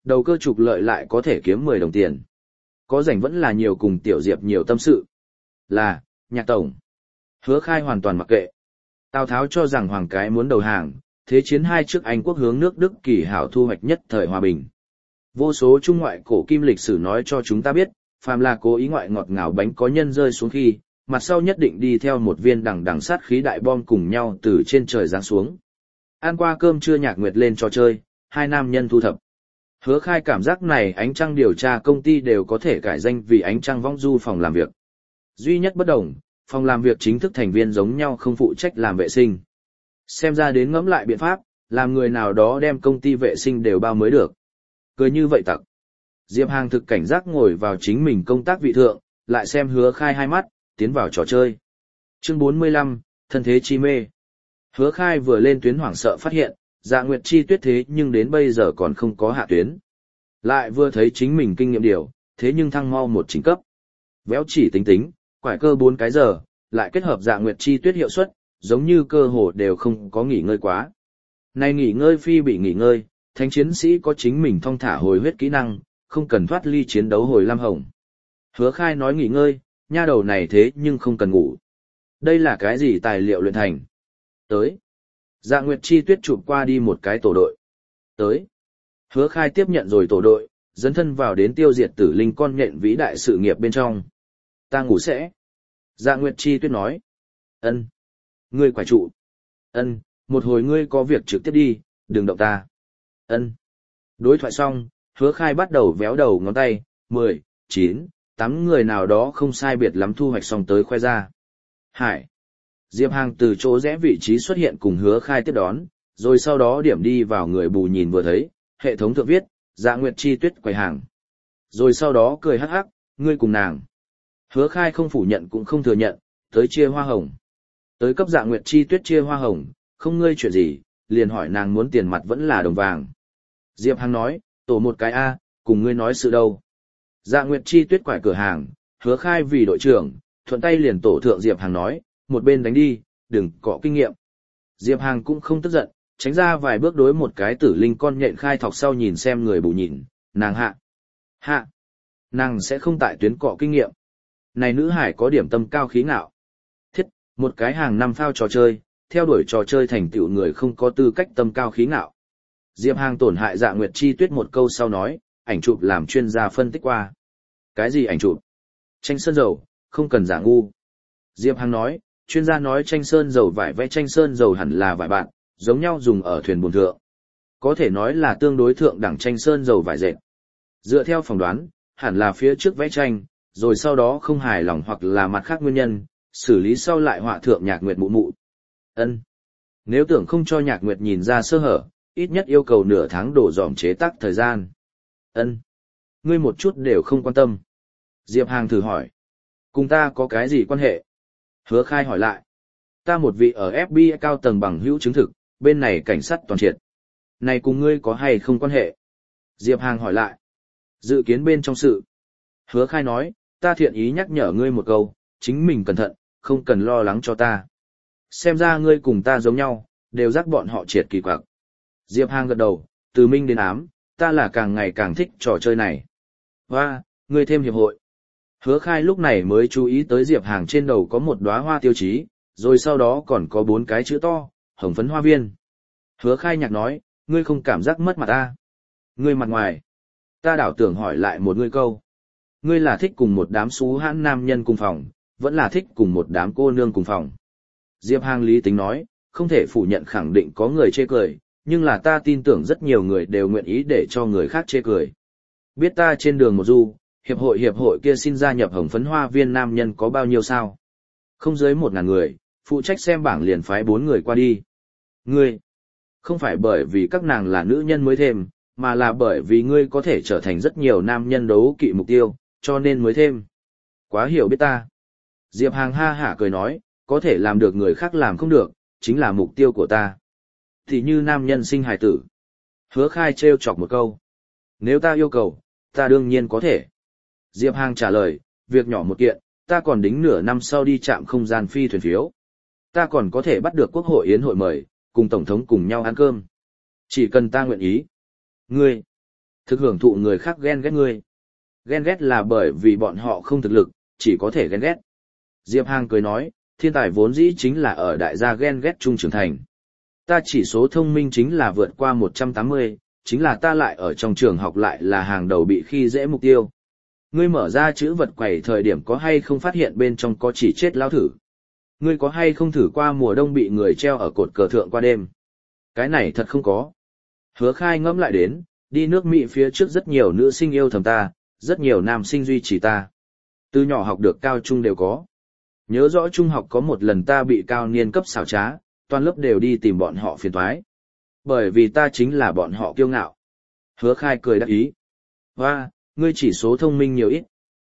đầu cơ trục lợi lại có thể kiếm 10 đồng tiền. Có rảnh vẫn là nhiều cùng Tiểu Diệp nhiều tâm sự. Là, Nhạc tổng. Hứa Khai hoàn toàn mặc kệ. Tào Tháo cho rằng Hoàng cái muốn đầu hàng, thế chiến hai trước Anh quốc hướng nước Đức kỳ hảo thu hoạch nhất thời hòa bình. Vô số trung ngoại cổ kim lịch sử nói cho chúng ta biết, phàm là cố ý ngoại ngọt ngào bánh có nhân rơi xuống khi, mặt sau nhất định đi theo một viên đằng sát khí đại bom cùng nhau từ trên trời giáng xuống. Ăn qua cơm trưa Nhạc Nguyệt lên trò chơi, hai nam nhân thu thập. Hứa Khai cảm giác này Ánh Trăng điều tra công ty đều có thể cải danh vì Ánh Trăng Vong Du phòng làm việc. Duy nhất bất đồng, phòng làm việc chính thức thành viên giống nhau không phụ trách làm vệ sinh. Xem ra đến ngẫm lại biện pháp, làm người nào đó đem công ty vệ sinh đều bao mới được. Cười như vậy tặc. Diệp Hàng thực cảnh giác ngồi vào chính mình công tác vị thượng, lại xem Hứa Khai hai mắt, tiến vào trò chơi. Chương 45, thân thế chi mê. Hứa Khai vừa lên tuyến hoảng sợ phát hiện, Dạ Nguyệt Chi Tuyết thế nhưng đến bây giờ còn không có hạ tuyến. Lại vừa thấy chính mình kinh nghiệm điều, thế nhưng thăng mau một chính cấp. Véo chỉ tính, quải cơ 4 cái giờ, lại kết hợp Dạ Nguyệt Chi Tuyết hiệu suất, giống như cơ hồ đều không có nghỉ ngơi quá. Này nghỉ ngơi phi bị nghỉ ngơi, thánh chiến sĩ có chính mình thong thả hồi huyết kỹ năng, không cần thoát ly chiến đấu hồi lam hồng. Hứa Khai nói nghỉ ngơi, nha đầu này thế nhưng không cần ngủ. Đây là cái gì tài liệu luyện thành? Tới. Dạ Nguyệt Chi Tuyết chụp qua đi một cái tổ đội. Tới. Hứa Khai tiếp nhận rồi tổ đội, dấn thân vào đến tiêu diệt tử linh con nhện vĩ đại sự nghiệp bên trong. Ta ngủ sẽ. Dạ Nguyệt Chi Tuyết nói. Ân. Ngươi quải trụ. Ân, một hồi ngươi có việc trực tiếp đi, đừng động ta. Ân. Đối thoại xong, Hứa Khai bắt đầu véo đầu ngón tay, 10, 9, 8 người nào đó không sai biệt lắm thu hoạch xong tới khoe ra. Hải. Diệp Hàng từ chỗ rẽ vị trí xuất hiện cùng Hứa Khai tiếp đón, rồi sau đó điểm đi vào người bù nhìn vừa thấy, hệ thống thượng viết, Dạ Nguyệt Chi Tuyết quầy hàng. Rồi sau đó cười hắc hắc, ngươi cùng nàng. Hứa Khai không phủ nhận cũng không thừa nhận, tới chia hoa hồng. Tới cấp Dạ Nguyệt Chi Tuyết chia hoa hồng, không ngươi chuyện gì, liền hỏi nàng muốn tiền mặt vẫn là đồng vàng. Diệp Hàng nói, tổ một cái A, cùng ngươi nói sự đâu. Dạ Nguyệt Chi Tuyết quải cửa hàng, Hứa Khai vì đội trưởng, thuận tay liền tổ thượng Diệp Hàng nói, một bên đánh đi, đừng có kinh nghiệm. Diệp Hàng cũng không tức giận, tránh ra vài bước đối một cái tử linh con nhện khai thọc sau nhìn xem người bù nhìn, nàng hạ. Hạ. Nàng sẽ không tại tuyến cọ kinh nghiệm. Này nữ hải có điểm tâm cao khí ngạo. Thiết, một cái hàng năm phao trò chơi, theo đuổi trò chơi thành tựu người không có tư cách tâm cao khí ngạo. Diệp Hàng tổn hại Dạ Nguyệt Chi Tuyết một câu sau nói, ảnh chụp làm chuyên gia phân tích qua. Cái gì ảnh chụp? Tranh sơn dầu, không cần giả ngu. Diệp Hàng nói, chuyên gia nói tranh sơn dầu vải vẽ tranh sơn dầu hẳn là vải bạn, giống nhau dùng ở thuyền buồm thượng. Có thể nói là tương đối thượng đẳng tranh sơn dầu vải dệt. Dựa theo phỏng đoán, hẳn là phía trước vẽ tranh, rồi sau đó không hài lòng hoặc là mặt khác nguyên nhân, xử lý sau lại họa thượng Nhạc Nguyệt mụ mụ. Ân. Nếu tưởng không cho Nhạc Nguyệt nhìn ra sơ hở, ít nhất yêu cầu nửa tháng đổ dòm chế tác thời gian. Ân. Ngươi một chút đều không quan tâm. Diệp Hàng thử hỏi. Cùng ta có cái gì quan hệ? Hứa Khai hỏi lại. Ta một vị ở FBI cao tầng bằng hữu chứng thực, bên này cảnh sát toàn triệt. Này cùng ngươi có hay không quan hệ? Diệp Hàng hỏi lại. Dự kiến bên trong sự. Hứa Khai nói, ta thiện ý nhắc nhở ngươi một câu, chính mình cẩn thận, không cần lo lắng cho ta. Xem ra ngươi cùng ta giống nhau, đều dắt bọn họ triệt kỳ quặc. Diệp Hàng gật đầu, từ minh đến ám, ta là càng ngày càng thích trò chơi này. Hoa, ngươi thêm hiệp hội. Hứa Khai lúc này mới chú ý tới Diệp Hàng trên đầu có một đóa hoa tiêu chí, rồi sau đó còn có 4 cái chữ to, hồng phấn hoa viên. Hứa Khai nhạc nói, ngươi không cảm giác mất mặt ta. Ngươi mặt ngoài. Ta đảo tưởng hỏi lại một ngươi câu. Ngươi là thích cùng một đám xú hãn nam nhân cùng phòng, vẫn là thích cùng một đám cô nương cùng phòng. Diệp Hàng lý tính nói, không thể phủ nhận khẳng định có người chê cười, nhưng là ta tin tưởng rất nhiều người đều nguyện ý để cho người khác chê cười. Biết ta trên đường một du, hiệp hội kia xin gia nhập hồng phấn hoa viên nam nhân có bao nhiêu sao? Không dưới 1.000 người, phụ trách xem bảng liền phái 4 người qua đi. Ngươi, không phải bởi vì các nàng là nữ nhân mới thêm, mà là bởi vì ngươi có thể trở thành rất nhiều nam nhân đấu kỵ mục tiêu, cho nên mới thêm. Quá hiểu biết ta. Diệp Hàng ha hả cười nói, có thể làm được người khác làm không được, chính là mục tiêu của ta. Thì như nam nhân sinh hài tử. Hứa Khai trêu chọc một câu. Nếu ta yêu cầu, ta đương nhiên có thể. Diệp Hàng trả lời, việc nhỏ một kiện, ta còn đính nửa năm sau đi trạm không gian phi thuyền phiếu. Ta còn có thể bắt được quốc hội yến hội mời, cùng tổng thống cùng nhau ăn cơm. Chỉ cần ta nguyện ý. Ngươi, Thực hưởng thụ người khác ghen ghét ngươi. Ghen ghét là bởi vì bọn họ không thực lực, chỉ có thể ghen ghét. Diệp Hàng cười nói, thiên tài vốn dĩ chính là ở đại gia ghen ghét trung trưởng thành. Ta chỉ số thông minh chính là vượt qua 180, chính là ta lại ở trong trường học lại là hàng đầu bị khi dễ mục tiêu. Ngươi mở ra chữ vật quầy thời điểm có hay không phát hiện bên trong có chỉ chết lao thử? Ngươi có hay không thử qua mùa đông bị người treo ở cột cờ thượng qua đêm? Cái này thật không có. Hứa Khai ngẫm lại đến, đi nước Mỹ phía trước rất nhiều nữ sinh yêu thầm ta, rất nhiều nam sinh duy trì ta. Từ nhỏ học được cao trung đều có. Nhớ rõ trung học có một lần ta bị cao niên cấp xảo trá, toàn lớp đều đi tìm bọn họ phiền toái. Bởi vì ta chính là bọn họ kiêu ngạo. Hứa Khai cười đắc ý. Hoa, ngươi chỉ số thông minh nhiều ít.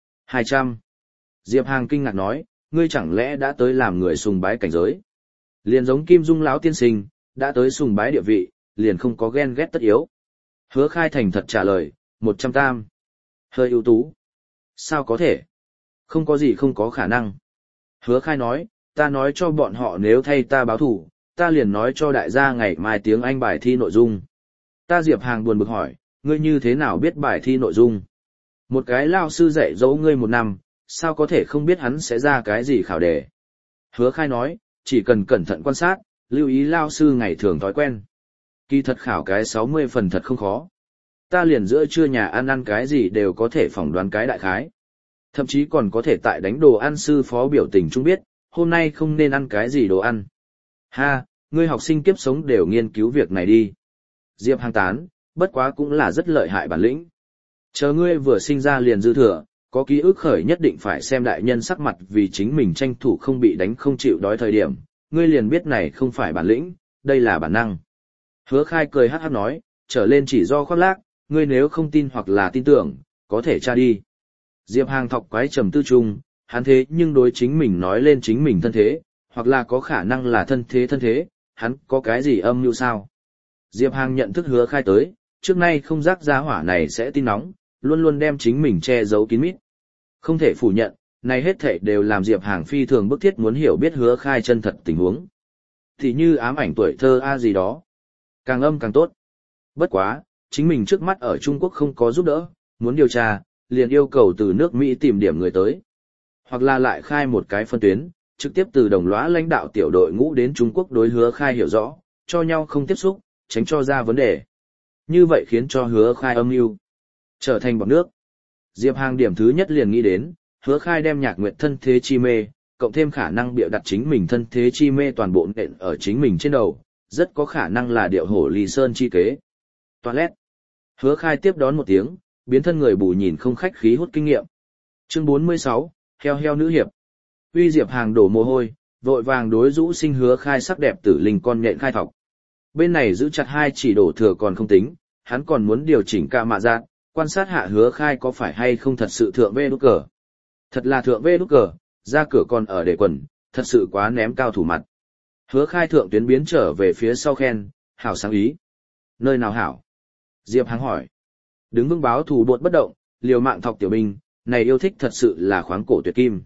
200. Diệp Hàng kinh ngạc nói, ngươi chẳng lẽ đã tới làm người sùng bái cảnh giới. Liền giống Kim Dung lão tiên sinh, đã tới sùng bái địa vị, liền không có ghen ghét tất yếu. Hứa Khai thành thật trả lời, 100 tam. Hơi ưu tú. Sao có thể? Không có gì không có khả năng. Hứa Khai nói, ta nói cho bọn họ nếu thay ta báo thủ, ta liền nói cho đại gia ngày mai tiếng Anh bài thi nội dung. Ta Diệp Hàng buồn bực hỏi, ngươi như thế nào biết bài thi nội dung? Một cái lao sư dạy dỗ ngươi 1 năm, sao có thể không biết hắn sẽ ra cái gì khảo đề? Hứa Khai nói, chỉ cần cẩn thận quan sát, lưu ý lao sư ngày thường thói quen. Kỳ thật khảo cái 60 phần thật không khó. Ta liền giữa trưa nhà ăn cái gì đều có thể phỏng đoán cái đại khái. Thậm chí còn có thể tại đánh đồ ăn sư phó biểu tình chung biết, hôm nay không nên ăn cái gì đồ ăn. Ha, ngươi học sinh kiếp sống đều nghiên cứu việc này đi. Diệp Hàng tán, bất quá cũng là rất lợi hại bản lĩnh. Chờ ngươi vừa sinh ra liền dư thừa, có ký ức khởi nhất định phải xem đại nhân sắc mặt vì chính mình tranh thủ không bị đánh không chịu đói thời điểm, ngươi liền biết này không phải bản lĩnh, đây là bản năng. Hứa Khai cười hát hát nói, trở lên chỉ do khoác lác, ngươi nếu không tin hoặc là tin tưởng, có thể tra đi. Diệp Hàng thọc quái trầm tư chung, hắn thế nhưng đối chính mình nói lên chính mình thân thế, hoặc là có khả năng là thân thế, hắn có cái gì âm mưu sao? Diệp Hàng nhận thức Hứa Khai tới, trước nay không rắc ra hỏa này sẽ tin nóng, luôn luôn đem chính mình che giấu kín mít. Không thể phủ nhận, này hết thảy đều làm Diệp Hàng phi thường bức thiết muốn hiểu biết Hứa Khai chân thật tình huống. Thì như ám ảnh tuổi thơ gì đó. Càng âm càng tốt. Bất quá, chính mình trước mắt ở Trung Quốc không có giúp đỡ, muốn điều tra, liền yêu cầu từ nước Mỹ tìm điểm người tới. Hoặc là lại khai một cái phân tuyến, trực tiếp từ đồng lõa lãnh đạo tiểu đội ngũ đến Trung Quốc đối Hứa Khai hiểu rõ, cho nhau không tiếp xúc, tránh cho ra vấn đề. Như vậy khiến cho Hứa Khai âm mưu trở thành bọt nước. Diệp Hàng điểm thứ nhất liền nghĩ đến, Hứa Khai đem Nhạc Nguyệt thân thế chi mê, cộng thêm khả năng bịa đặt chính mình thân thế chi mê toàn bộ nện ở chính mình trên đầu, rất có khả năng là điệu hổ ly sơn chi kế. Toilet. Hứa Khai tiếp đón một tiếng, biến thân người bù nhìn không khách khí hút kinh nghiệm. Chương 46, heo nữ hiệp. Uy Diệp Hàng đổ mồ hôi, vội vàng đối Dũ Sinh Hứa Khai sắc đẹp tử linh con nhện khai thọc. Bên này giữ chặt 2 chỉ đổ thừa còn không tính, hắn còn muốn điều chỉnh ca mạ giác, quan sát hạ Hứa Khai có phải hay không thật sự thượng vê nút cờ. Thật là thượng vê nút cờ, ra cửa còn ở để quần, thật sự quá ném cao thủ mặt. Hứa Khai thượng tuyến biến trở về phía sau khen, hảo sáng ý. Nơi nào hảo? Diệp Hàng hỏi. Đứng vững báo thủ bột bất động, liều mạng thọc tiểu binh, này yêu thích thật sự là khoáng cổ tuyệt kim.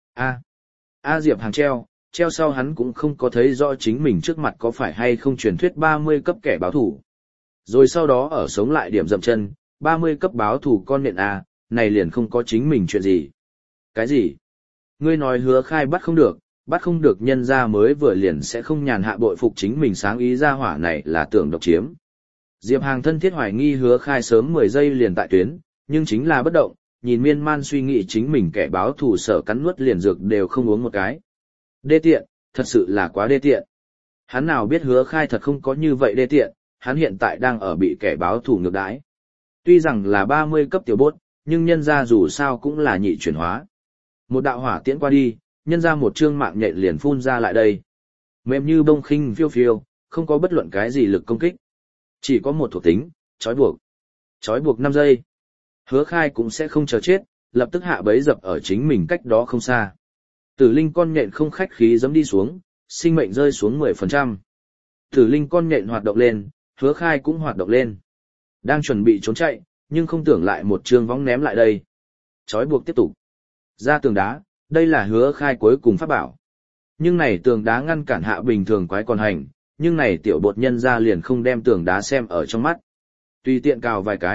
Diệp Hàng treo sau hắn cũng không có thấy rõ chính mình trước mặt có phải hay không truyền thuyết 30 cấp kẻ báo thủ. Rồi sau đó ở sống lại điểm dậm chân, 30 cấp báo thủ con nện này liền không có chính mình chuyện gì. Cái gì? Ngươi nói Hứa Khai bắt không được nhân ra mới vừa liền sẽ không nhàn hạ bội phục chính mình sáng ý ra hỏa này là tưởng độc chiếm. Diệp Hàng thân thiết hoài nghi Hứa Khai sớm 10 giây liền tại tuyến, nhưng chính là bất động, nhìn miên man suy nghĩ chính mình kẻ báo thù sở cắn nuốt liền dược đều không uống một cái. Đê tiện, thật sự là quá đê tiện. Hắn nào biết Hứa Khai thật không có như vậy đê tiện, hắn hiện tại đang ở bị kẻ báo thù ngược đãi. Tuy rằng là 30 cấp tiểu bốt, nhưng nhân ra dù sao cũng là nhị chuyển hóa. Một đạo hỏa tiễn qua đi, nhân ra một chương mạng nhện liền phun ra lại đây. Mềm như bông khinh phiêu phiêu, không có bất luận cái gì lực công kích. Chỉ có một thuộc tính, trói buộc. Trói buộc 5 giây. Hứa Khai cũng sẽ không chờ chết, lập tức hạ bấy dập ở chính mình cách đó không xa. Tử linh con nhện không khách khí giẫm đi xuống, sinh mệnh rơi xuống 10%. Tử linh con nhện hoạt động lên, Hứa Khai cũng hoạt động lên. Đang chuẩn bị trốn chạy, nhưng không tưởng lại một chương vóng ném lại đây. Trói buộc tiếp tục. Ra tường đá, đây là Hứa Khai cuối cùng pháp bảo. Nhưng này tường đá ngăn cản hạ bình thường quái còn hành, nhưng này tiểu bột nhân ra liền không đem tường đá xem ở trong mắt. Tùy tiện cào vài cái,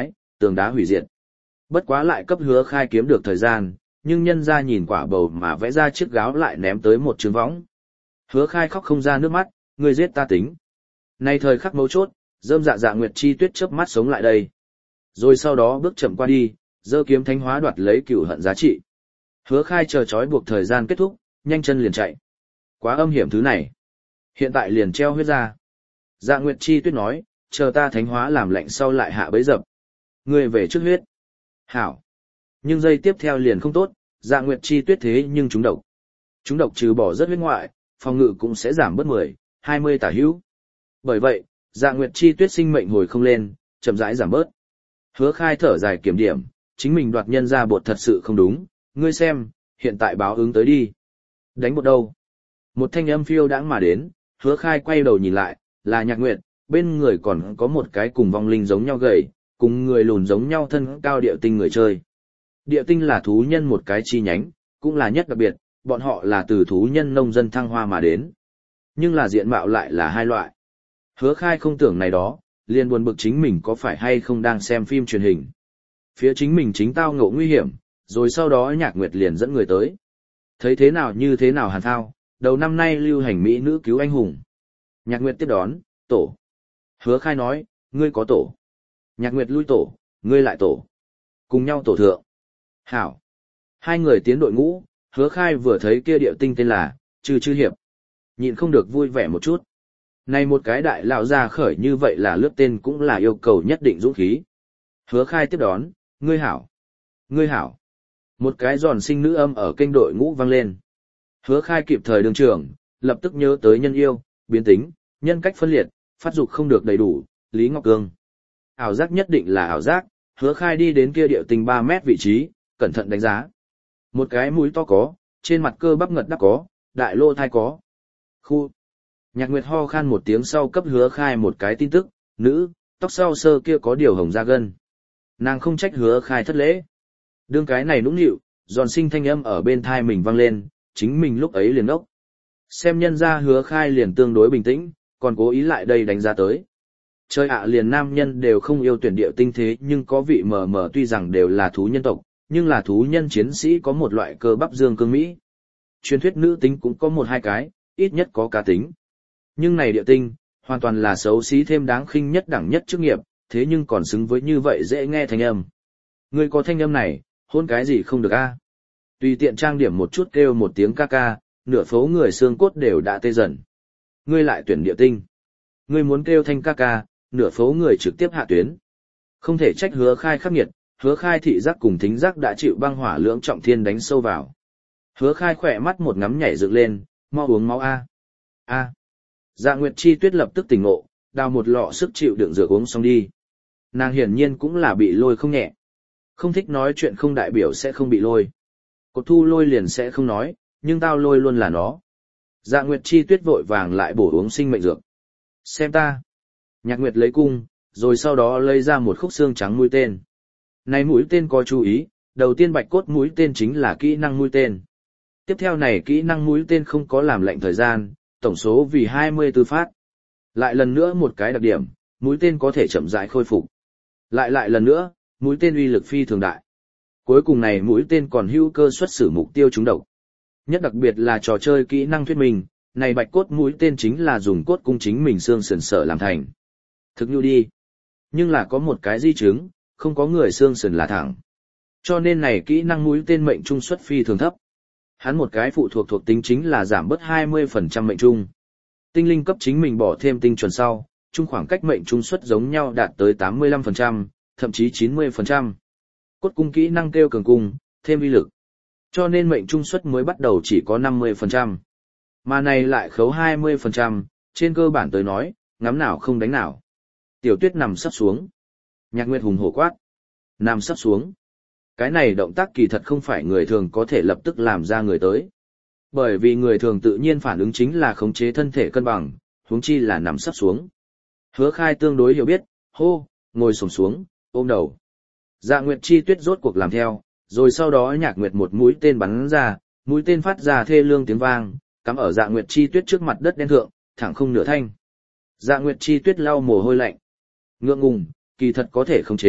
tường đá hủy diệt. Bất quá lại cấp Hứa Khai kiếm được thời gian, nhưng nhân ra nhìn quả bầu mà vẽ ra chiếc gáo lại ném tới một trứng võng. Hứa Khai khóc không ra nước mắt, ngươi giết ta tính. Nay thời khắc mấu chốt, rơm dạ Nguyệt Chi Tuyết chớp mắt sống lại đây. Rồi sau đó bước chậm qua đi, giơ kiếm thánh hóa đoạt lấy cửu hận giá trị. Hứa Khai chờ trói buộc thời gian kết thúc, nhanh chân liền chạy. Quá âm hiểm thứ này. Hiện tại liền treo huyết ra. Dạ Nguyệt Chi Tuyết nói, chờ ta thánh hóa làm lạnh sau lại hạ bấy dập. Ngươi về trước huyết. Hảo. Nhưng giây tiếp theo liền không tốt, Dạ Nguyệt Chi Tuyết thế nhưng chúng độc. Chúng độc trừ bỏ rất huyết ngoại, phòng ngự cũng sẽ giảm bớt 10, 20 tả hữu. Bởi vậy, Dạ Nguyệt Chi Tuyết sinh mệnh hồi không lên, chậm rãi giảm bớt. Hứa Khai thở dài kiểm điểm, chính mình đoạt nhân ra bột thật sự không đúng, ngươi xem, hiện tại báo ứng tới đi. Đánh bột đâu? Một thanh âm phiêu đãng mà đến, Hứa Khai quay đầu nhìn lại, là Nhạc Nguyệt, bên người còn có một cái cùng vong linh giống nhau gầy, cùng người lùn giống nhau thân cao điệu tinh người chơi. Điệu tinh là thú nhân một cái chi nhánh, cũng là nhất đặc biệt, bọn họ là từ thú nhân nông dân thăng hoa mà đến. Nhưng là diện mạo lại là hai loại. Hứa Khai không tưởng này đó, liền buồn bực chính mình có phải hay không đang xem phim truyền hình. Phía chính mình chính tao ngộ nguy hiểm, rồi sau đó Nhạc Nguyệt liền dẫn người tới. Thấy thế nào như thế nào Hàn Thao, đầu năm nay lưu hành mỹ nữ cứu anh hùng. Nhạc Nguyệt tiếp đón, tổ. Hứa Khai nói, ngươi có tổ. Nhạc Nguyệt lui tổ, ngươi lại tổ. Cùng nhau tổ thượng. Hảo. Hai người tiến đội ngũ, Hứa Khai vừa thấy kia điệu tinh tên là, Chư Hiệp. Nhịn không được vui vẻ một chút. Này một cái đại lão ra khởi như vậy là lướt tên cũng là yêu cầu nhất định dũng khí. Hứa Khai tiếp đón, ngươi hảo. Ngươi hảo. Một cái giòn sinh nữ âm ở kênh đội ngũ vang lên. Hứa Khai kịp thời đường trưởng, lập tức nhớ tới nhân yêu, biến tính, nhân cách phân liệt, phát dục không được đầy đủ, Lý Ngọc Cương. Ảo giác nhất định là ảo giác, Hứa Khai đi đến kia điệu tinh 3 mét vị trí, cẩn thận đánh giá. Một cái mũi to có, trên mặt cơ bắp ngật đắp có, đại lô thai có. Khu. Nhạc Nguyệt ho khan một tiếng sau cấp Hứa Khai một cái tin tức, nữ, tóc sau sơ kia có điều hồng da gân. Nàng không trách Hứa Khai thất lễ. Đương cái này nũng nịu, giòn sinh thanh âm ở bên thai mình vang lên, chính mình lúc ấy liền ốc. Xem nhân ra Hứa Khai liền tương đối bình tĩnh, còn cố ý lại đây đánh giá tới. Chơi ạ liền nam nhân đều không yêu tuyển điệu tinh thế nhưng có vị mờ mờ tuy rằng đều là thú nhân tộc, nhưng là thú nhân chiến sĩ có một loại cơ bắp dương cương Mỹ. Truyền thuyết nữ tính cũng có một hai cái, ít nhất có cá tính. Nhưng này điệu tinh, hoàn toàn là xấu xí thêm đáng khinh nhất đẳng nhất chức nghiệp, thế nhưng còn xứng với như vậy dễ nghe thanh âm. Ngươi có thanh âm này, hôn cái gì không được a? Tùy tiện trang điểm một chút kêu một tiếng ca ca, nửa phố người xương cốt đều đã tê dần. Ngươi lại tuyển điệu tinh. Ngươi muốn kêu thanh ca ca, nửa phố người trực tiếp hạ tuyến. Không thể trách Hứa Khai khắc nghiệt, Hứa Khai thị giác cùng thính giác đã chịu băng hỏa lưỡng trọng thiên đánh sâu vào. Hứa Khai khỏe mắt một ngắm nhảy dựng lên, mau uống máu a. A. Dạ Nguyệt Chi Tuyết lập tức tỉnh ngộ, đào một lọ sức chịu đựng dược uống xong đi. Nàng hiển nhiên cũng là bị lôi không nhẹ. Không thích nói chuyện không đại biểu sẽ không bị lôi. Cột thu lôi liền sẽ không nói, nhưng tao lôi luôn là nó. Dạ Nguyệt Chi Tuyết vội vàng lại bổ uống sinh mệnh dược. Xem ta. Nhạc Nguyệt lấy cung, rồi sau đó lấy ra một khúc xương trắng mũi tên. Này mũi tên có chú ý, đầu tiên bạch cốt mũi tên chính là kỹ năng mũi tên. Tiếp theo này kỹ năng mũi tên không có làm lệnh thời gian, tổng số vì 24 phát. Lại lần nữa một cái đặc điểm, mũi tên có thể chậm rãi khôi phục. Lại lần nữa, mũi tên uy lực phi thường đại. Cuối cùng này mũi tên còn hữu cơ xuất xử mục tiêu trúng độc. Nhất đặc biệt là trò chơi kỹ năng thuyết minh, này bạch cốt mũi tên chính là dùng cốt cung chính mình xương sườn sở làm thành. Thực như đi. Nhưng là có một cái di chứng, không có người xương sườn là thẳng. Cho nên này kỹ năng mũi tên mệnh trung suất phi thường thấp. Hắn một cái phụ thuộc tính chính là giảm bớt 20% mệnh trung. Tinh linh cấp chính mình bỏ thêm tinh chuẩn sau, chung khoảng cách mệnh trung suất giống nhau đạt tới 85%, thậm chí 90%. Cốt cung kỹ năng kêu cường cung, thêm uy lực. Cho nên mệnh trung suất mới bắt đầu chỉ có 50%. Mà này lại khấu 20%, trên cơ bản tới nói, ngắm nào không đánh nào. Tiểu Tuyết nằm sắp xuống. Nhạc Nguyệt hùng hổ quát. Nằm sắp xuống. Cái này động tác kỳ thật không phải người thường có thể lập tức làm ra người tới. Bởi vì người thường tự nhiên phản ứng chính là khống chế thân thể cân bằng, huống chi là nằm sắp xuống. Hứa Khai tương đối hiểu biết, hô, ngồi xổm xuống, ôm đầu. Dạ Nguyệt Chi Tuyết rốt cuộc làm theo, rồi sau đó Nhạc Nguyệt một mũi tên bắn ra, mũi tên phát ra thê lương tiếng vang, cắm ở Dạ Nguyệt Chi Tuyết trước mặt đất đen thượng, thẳng không nửa thanh. Dạ Nguyệt Chi Tuyết lau mồ hôi lạnh. Ngượng ngùng, kỳ thật có thể khống chế,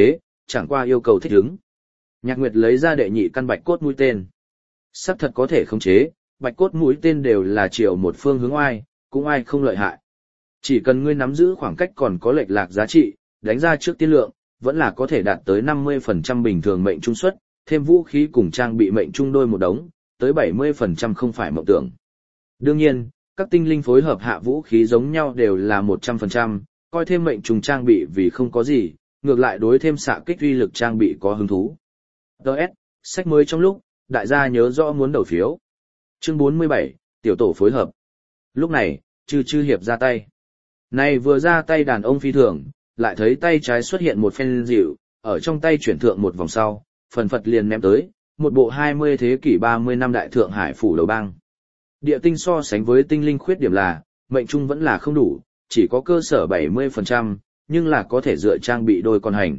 chẳng qua yêu cầu thích ứng. Nhạc Nguyệt lấy ra đệ nhị căn bạch cốt mũi tên. Sắc thật có thể khống chế, bạch cốt mũi tên đều là chiều một phương hướng oai, cũng ai không lợi hại. Chỉ cần ngươi nắm giữ khoảng cách còn có lệch lạc giá trị, đánh ra trước tiên lượng, vẫn là có thể đạt tới 50% bình thường mệnh trung suất, thêm vũ khí cùng trang bị mệnh trung đôi một đống, tới 70% không phải mộng tưởng. Đương nhiên, các tinh linh phối hợp hạ vũ khí giống nhau đều là 100%, coi thêm mệnh trùng trang bị vì không có gì, ngược lại đối thêm xạ kích uy lực trang bị có hứng thú. Đợt, sách mới trong lúc, đại gia nhớ rõ muốn đầu phiếu. Chương 47, tiểu tổ phối hợp. Lúc này, Chư Hiệp ra tay. Này vừa ra tay đàn ông phi thường, lại thấy tay trái xuất hiện một phen dịu, ở trong tay chuyển thượng một vòng sau, phần phật liền ném tới, một bộ 20 thế kỷ 30 năm đại thượng hải phủ đầu bang. Địa tinh so sánh với tinh linh khuyết điểm là, mệnh trung vẫn là không đủ, chỉ có cơ sở 70%, nhưng là có thể dựa trang bị đôi con hành.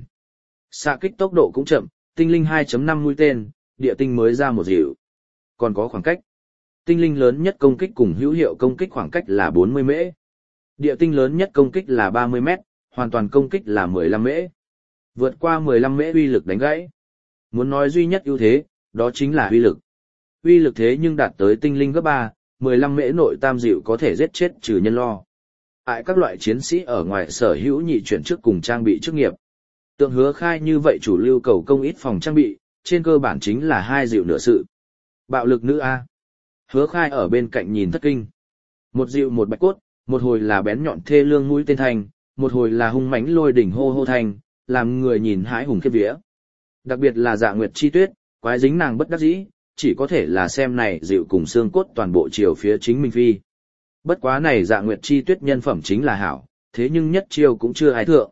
Xạ kích tốc độ cũng chậm, tinh linh 2.5 mũi tên, địa tinh mới ra một dịu. Còn có khoảng cách. Tinh linh lớn nhất công kích cùng hữu hiệu công kích khoảng cách là 40 mễ. Địa tinh lớn nhất công kích là 30 mét, hoàn toàn công kích là 15 mễ. Vượt qua 15 mễ uy lực đánh gãy. Muốn nói duy nhất ưu thế, đó chính là uy lực. Uy lực thế nhưng đạt tới tinh linh gấp 3, 15 mễ nội tam dịu có thể giết chết trừ nhân lo. Các loại chiến sĩ ở ngoài sở hữu nhị chuyển trước cùng trang bị chức nghiệp. Tượng Hứa Khai như vậy chủ lưu cầu công ít phòng trang bị, trên cơ bản chính là 2 dịu nửa sự. Bạo lực nữ A. Hứa Khai ở bên cạnh nhìn thất kinh. Một dịu một bạch cốt, một hồi là bén nhọn thê lương mũi tên thành, một hồi là hung mãnh lôi đỉnh hô hô thành, làm người nhìn hãi hùng khiếp vía. Đặc biệt là Dạ Nguyệt Chi Tuyết, quái dính nàng bất đắc dĩ, chỉ có thể là xem này dịu cùng xương cốt toàn bộ chiều phía chính mình phi. Bất quá này Dạ Nguyệt Chi Tuyết nhân phẩm chính là hảo, thế nhưng nhất chiêu cũng chưa ai thượng.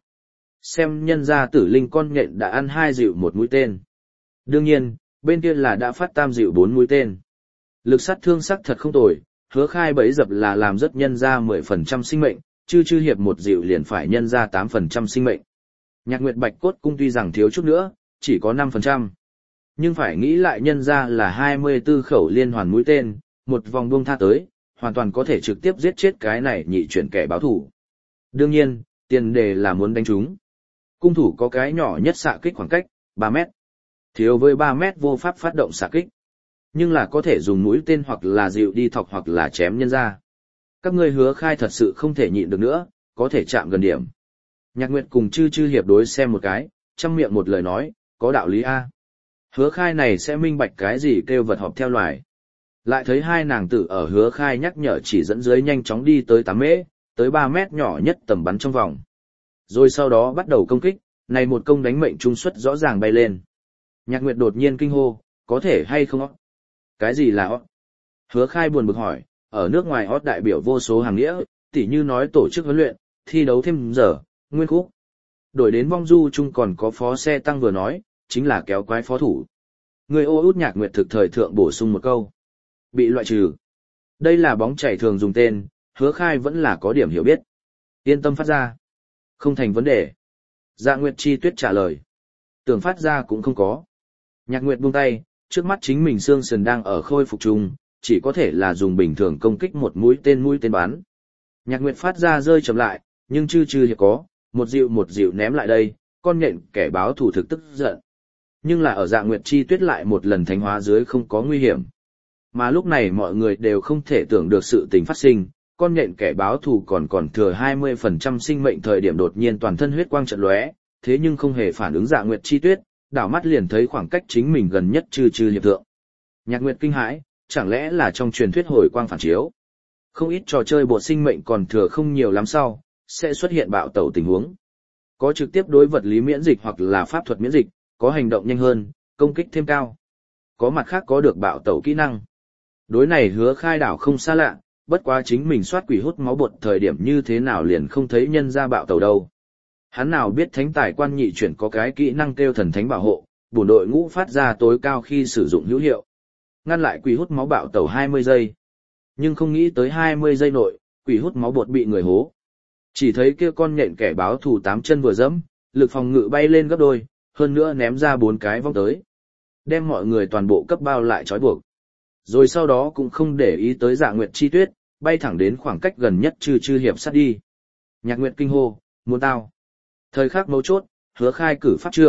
Xem nhân ra tử linh con nhện đã ăn 2 dịu một mũi tên. Đương nhiên, bên kia là đã phát tam dịu 4 mũi tên. Lực sát thương sắc thật không tồi, Hứa Khai bấy dập là làm rất nhân ra 10% sinh mệnh, Chư Hiệp một dịu liền phải nhân ra 8% sinh mệnh. Nhạc Nguyệt Bạch Cốt Cung tuy rằng thiếu chút nữa, chỉ có 5%. Nhưng phải nghĩ lại nhân ra là 24 khẩu liên hoàn mũi tên, một vòng buông tha tới, hoàn toàn có thể trực tiếp giết chết cái này nhị chuyển kẻ báo thủ. Đương nhiên, tiền đề là muốn đánh chúng. Cung thủ có cái nhỏ nhất xạ kích khoảng cách, 3 mét. Thiếu với 3 mét vô pháp phát động xạ kích. Nhưng là có thể dùng mũi tên hoặc là dịu đi thọc hoặc là chém nhân ra. Các ngươi Hứa Khai thật sự không thể nhịn được nữa, có thể chạm gần điểm. Nhạc Nguyệt cùng Chư Hiệp đối xem một cái, trăm miệng một lời nói, có đạo lý A. Hứa Khai này sẽ minh bạch cái gì kêu vật họp theo loài. Lại thấy hai nàng tử ở Hứa Khai nhắc nhở chỉ dẫn dưới nhanh chóng đi tới 8 mễ, tới 3 mét nhỏ nhất tầm bắn trong vòng. Rồi sau đó bắt đầu công kích, này một công đánh mệnh trung suất rõ ràng bay lên. Nhạc Nguyệt đột nhiên kinh hô, có thể hay không? Cái gì là ót? Hứa Khai buồn bực hỏi, ở nước ngoài ót đại biểu vô số hàng nghĩa, tỉ như nói tổ chức huấn luyện, thi đấu thêm giờ, nguyên khúc. Đổi đến vong du chung còn có phó xe tăng vừa nói, chính là kéo quái phó thủ. Người ô út Nhạc Nguyệt thực thời thượng bổ sung một câu. Bị loại trừ. Đây là bóng chảy thường dùng tên, Hứa Khai vẫn là có điểm hiểu biết. Yên tâm phát ra. Không thành vấn đề. Dạ Nguyệt Chi Tuyết trả lời. Tưởng phát ra cũng không có. Nhạc Nguyệt buông tay, trước mắt chính mình xương sườn đang ở khôi phục chung, chỉ có thể là dùng bình thường công kích một mũi tên bắn. Nhạc Nguyệt phát ra rơi chậm lại, nhưng Chư Hiệp có, một dịu ném lại đây, con nhện kẻ báo thủ thực tức giận. Nhưng là ở Dạ Nguyệt Chi Tuyết lại một lần thánh hóa dưới không có nguy hiểm. Mà lúc này mọi người đều không thể tưởng được sự tình phát sinh, con nhện kẻ báo thù còn thừa 20% sinh mệnh thời điểm đột nhiên toàn thân huyết quang trận lóe, thế nhưng không hề phản ứng Dạ Nguyệt Chi Tuyết, đảo mắt liền thấy khoảng cách chính mình gần nhất Chư Hiệp thượng. Nhạc Nguyệt kinh hãi, chẳng lẽ là trong truyền thuyết hồi quang phản chiếu. Không ít trò chơi bộ sinh mệnh còn thừa không nhiều lắm sau, sẽ xuất hiện bạo tẩu tình huống. Có trực tiếp đối vật lý miễn dịch hoặc là pháp thuật miễn dịch, có hành động nhanh hơn, công kích thêm cao. Có mặt khác có được bạo tẩu kỹ năng. Đối này Hứa Khai đảo không xa lạ, bất quá chính mình soát quỷ hút máu bột thời điểm như thế nào liền không thấy nhân ra bạo tẩu đâu. Hắn nào biết thánh tài quan nhị chuyển có cái kỹ năng kêu thần thánh bảo hộ, bổn đội ngũ phát ra tối cao khi sử dụng hữu hiệu. Ngăn lại quỷ hút máu bạo tẩu 20 giây. Nhưng không nghĩ tới 20 giây nội, quỷ hút máu bột bị người hố. Chỉ thấy kia con nhện kẻ báo thù 8 chân vừa dẫm, lực phòng ngự bay lên gấp đôi, hơn nữa ném ra 4 cái vong tới. Đem mọi người toàn bộ cấp bao lại trói buộc. Rồi sau đó cũng không để ý tới Dạ Nguyệt Chi Tuyết, bay thẳng đến khoảng cách gần nhất Chư Hiệp sát đi. Nhạc Nguyệt kinh hô, muốn tao. Thời khắc mấu chốt, Hứa Khai cử pháp trượng,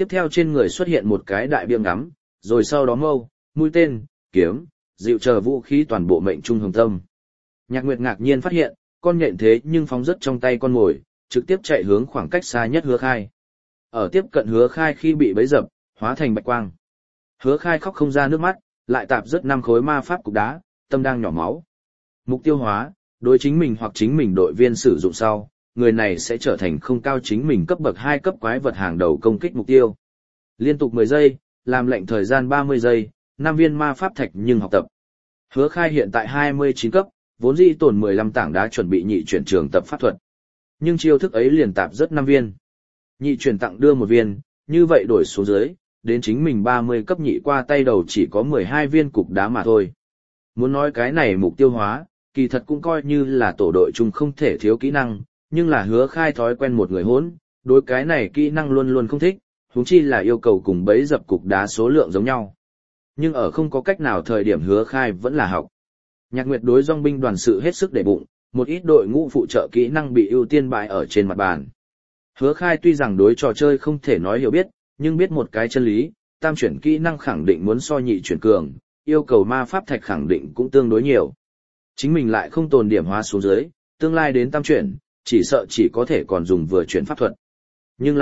Tiếp theo trên người xuất hiện một cái đại biêm ngắm, rồi sau đó mâu, mũi tên, kiếm, dịu chờ vũ khí toàn bộ mệnh trung hồng tâm. Nhạc Nguyệt ngạc nhiên phát hiện, con nhện thế nhưng phóng rất trong tay con mồi, trực tiếp chạy hướng khoảng cách xa nhất Hứa Khai. Ở tiếp cận Hứa Khai khi bị bẫy dập, hóa thành bạch quang. Hứa Khai khóc không ra nước mắt, lại tạp rất 5 khối ma pháp cục đá, tâm đang nhỏ máu. Mục tiêu hóa, đối chính mình hoặc chính mình đội viên sử dụng sau, người này sẽ trở thành không cao chính mình cấp bậc 2 cấp quái vật hàng đầu công kích mục tiêu. Liên tục 10 giây, làm lệnh thời gian 30 giây, 5 viên ma pháp thạch nhưng học tập. Hứa Khai hiện tại 29 cấp, vốn dĩ tồn 15 tảng đá chuẩn bị nhị chuyển trường tập pháp thuật. Nhưng chiêu thức ấy liền tạp rất 5 viên. Nhị chuyển tặng đưa 1 viên, như vậy đổi xuống dưới, đến chính mình 30 cấp nhị qua tay đầu chỉ có 12 viên cục đá mà thôi. Muốn nói cái này mục tiêu hóa, kỳ thật cũng coi như là tổ đội chung không thể thiếu kỹ năng, nhưng là Hứa Khai thói quen một người hỗn, đối cái này kỹ năng luôn luôn không thích, huống chi là yêu cầu cùng bấy dập cục đá số lượng giống nhau. Nhưng ở không có cách nào thời điểm Hứa Khai vẫn là học. Nhạc Nguyệt đối dòng binh đoàn sự hết sức để bụng, một ít đội ngũ phụ trợ kỹ năng bị ưu tiên bại ở trên mặt bàn. Hứa Khai tuy rằng đối trò chơi không thể nói hiểu biết, nhưng biết một cái chân lý, tam chuyển kỹ năng khẳng định muốn so nhị chuyển cường, yêu cầu ma pháp thạch khẳng định cũng tương đối nhiều. Chính mình lại không tồn điểm hóa xuống dưới, tương lai đến tam chuyển, chỉ sợ chỉ có thể còn dùng vừa chuyển pháp thuật. Nhưng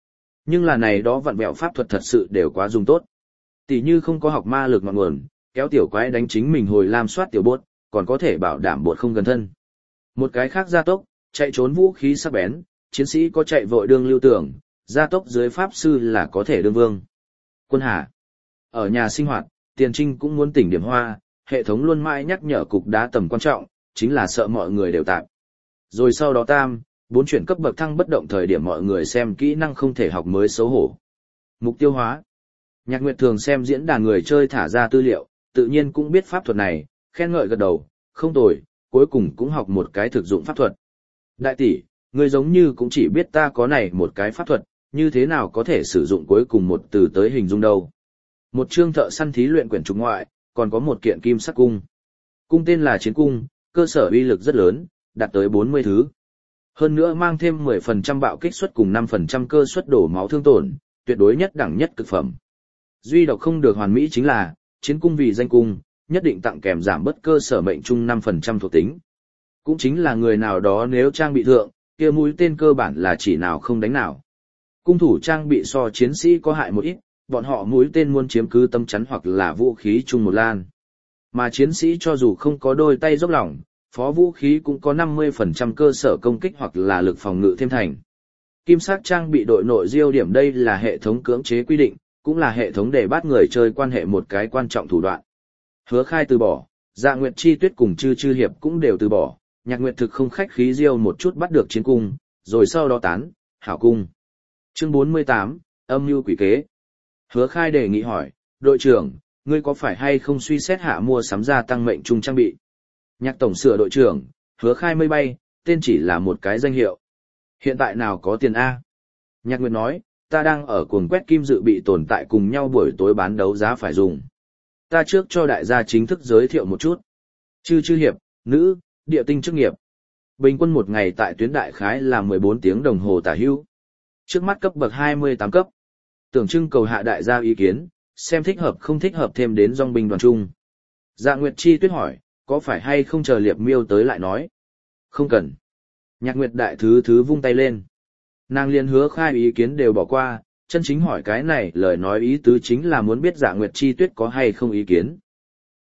là này đó vặn vẹo pháp thuật thật sự đều quá dùng tốt. Tỷ như không có học ma lực ngọn nguồn, kéo tiểu quái đánh chính mình hồi lam soát tiểu bốt, còn có thể bảo đảm bột không gần thân. Một cái khác gia tốc, chạy trốn vũ khí sắc bén, chiến sĩ có chạy vội đương lưu tưởng, gia tốc dưới pháp sư là có thể đương vương. Quân Hà. Ở nhà sinh hoạt, Tiền Trinh cũng muốn tỉnh điểm hoa, hệ thống luôn mãi nhắc nhở cục đá tầm quan trọng, chính là sợ mọi người đều tạp. Rồi sau đó 4 chuyển cấp bậc thăng bất động thời điểm mọi người xem kỹ năng không thể học mới xấu hổ. Mục tiêu hóa. Nhạc Nguyệt thường xem diễn đàn người chơi thả ra tư liệu, tự nhiên cũng biết pháp thuật này, khen ngợi gật đầu, không tồi, cuối cùng cũng học một cái thực dụng pháp thuật. Đại tỷ, ngươi giống như cũng chỉ biết ta có này một cái pháp thuật, như thế nào có thể sử dụng cuối cùng một từ tới hình dung đâu. Một chương thợ săn thí luyện quyển trục ngoại, còn có một kiện kim sắc cung. Cung tên là chiến cung, cơ sở uy lực rất lớn, đạt tới 40 thứ. Hơn nữa mang thêm 10% bạo kích suất cùng 5% cơ suất đổ máu thương tổn, tuyệt đối nhất đẳng nhất cực phẩm. Duy độc không được hoàn mỹ chính là, chiến cung vì danh cung, nhất định tặng kèm giảm bớt cơ sở mệnh trung 5% thuộc tính. Cũng chính là người nào đó nếu trang bị thượng, kia mũi tên cơ bản là chỉ nào không đánh nào. Cung thủ trang bị so chiến sĩ có hại một ít, bọn họ mũi tên muốn chiếm cứ tâm chắn hoặc là vũ khí chung một lan. Mà chiến sĩ cho dù không có đôi tay dốc lỏng, phó vũ khí cũng có 50% cơ sở công kích hoặc là lực phòng ngự thêm thành. Kim sắc trang bị đội nội diêu điểm đây là hệ thống cưỡng chế quy định, cũng là hệ thống để bắt người chơi quan hệ một cái quan trọng thủ đoạn. Hứa Khai từ bỏ, Dạ Nguyệt Chi Tuyết cùng Chư Hiệp cũng đều từ bỏ, Nhạc Nguyệt thực không khách khí diêu một chút bắt được chiến cung, rồi sau đó tán, hảo cung. Chương 48, âm mưu quỷ kế. Hứa Khai đề nghị hỏi, đội trưởng, ngươi có phải hay không suy xét hạ mua sắm gia tăng mệnh trung trang bị? Nhạc tổng sửa đội trưởng, Hứa Khai mây bay, tên chỉ là một cái danh hiệu. Hiện tại nào có tiền A? Nhạc Nguyệt nói, ta đang ở cuồng quét kim dự bị tồn tại cùng nhau buổi tối bán đấu giá phải dùng. Ta trước cho đại gia chính thức giới thiệu một chút. Chư Hiệp, nữ, địa tinh chức nghiệp. Bình quân một ngày tại tuyến đại khái là 14 tiếng đồng hồ tả hữu. Trước mắt cấp bậc 28 cấp. Tưởng trưng cầu hạ đại gia ý kiến, xem thích hợp không thích hợp thêm đến dòng binh đoàn chung. Dạ Nguyệt Chi Tuyết hỏi, có phải hay không chờ Liệp Miêu tới lại nói? Không cần. Nhạc Nguyệt đại thứ vung tay lên. Nàng liền Hứa Khai ý kiến đều bỏ qua, chân chính hỏi cái này lời nói ý tứ chính là muốn biết Dạ Nguyệt Chi Tuyết có hay không ý kiến.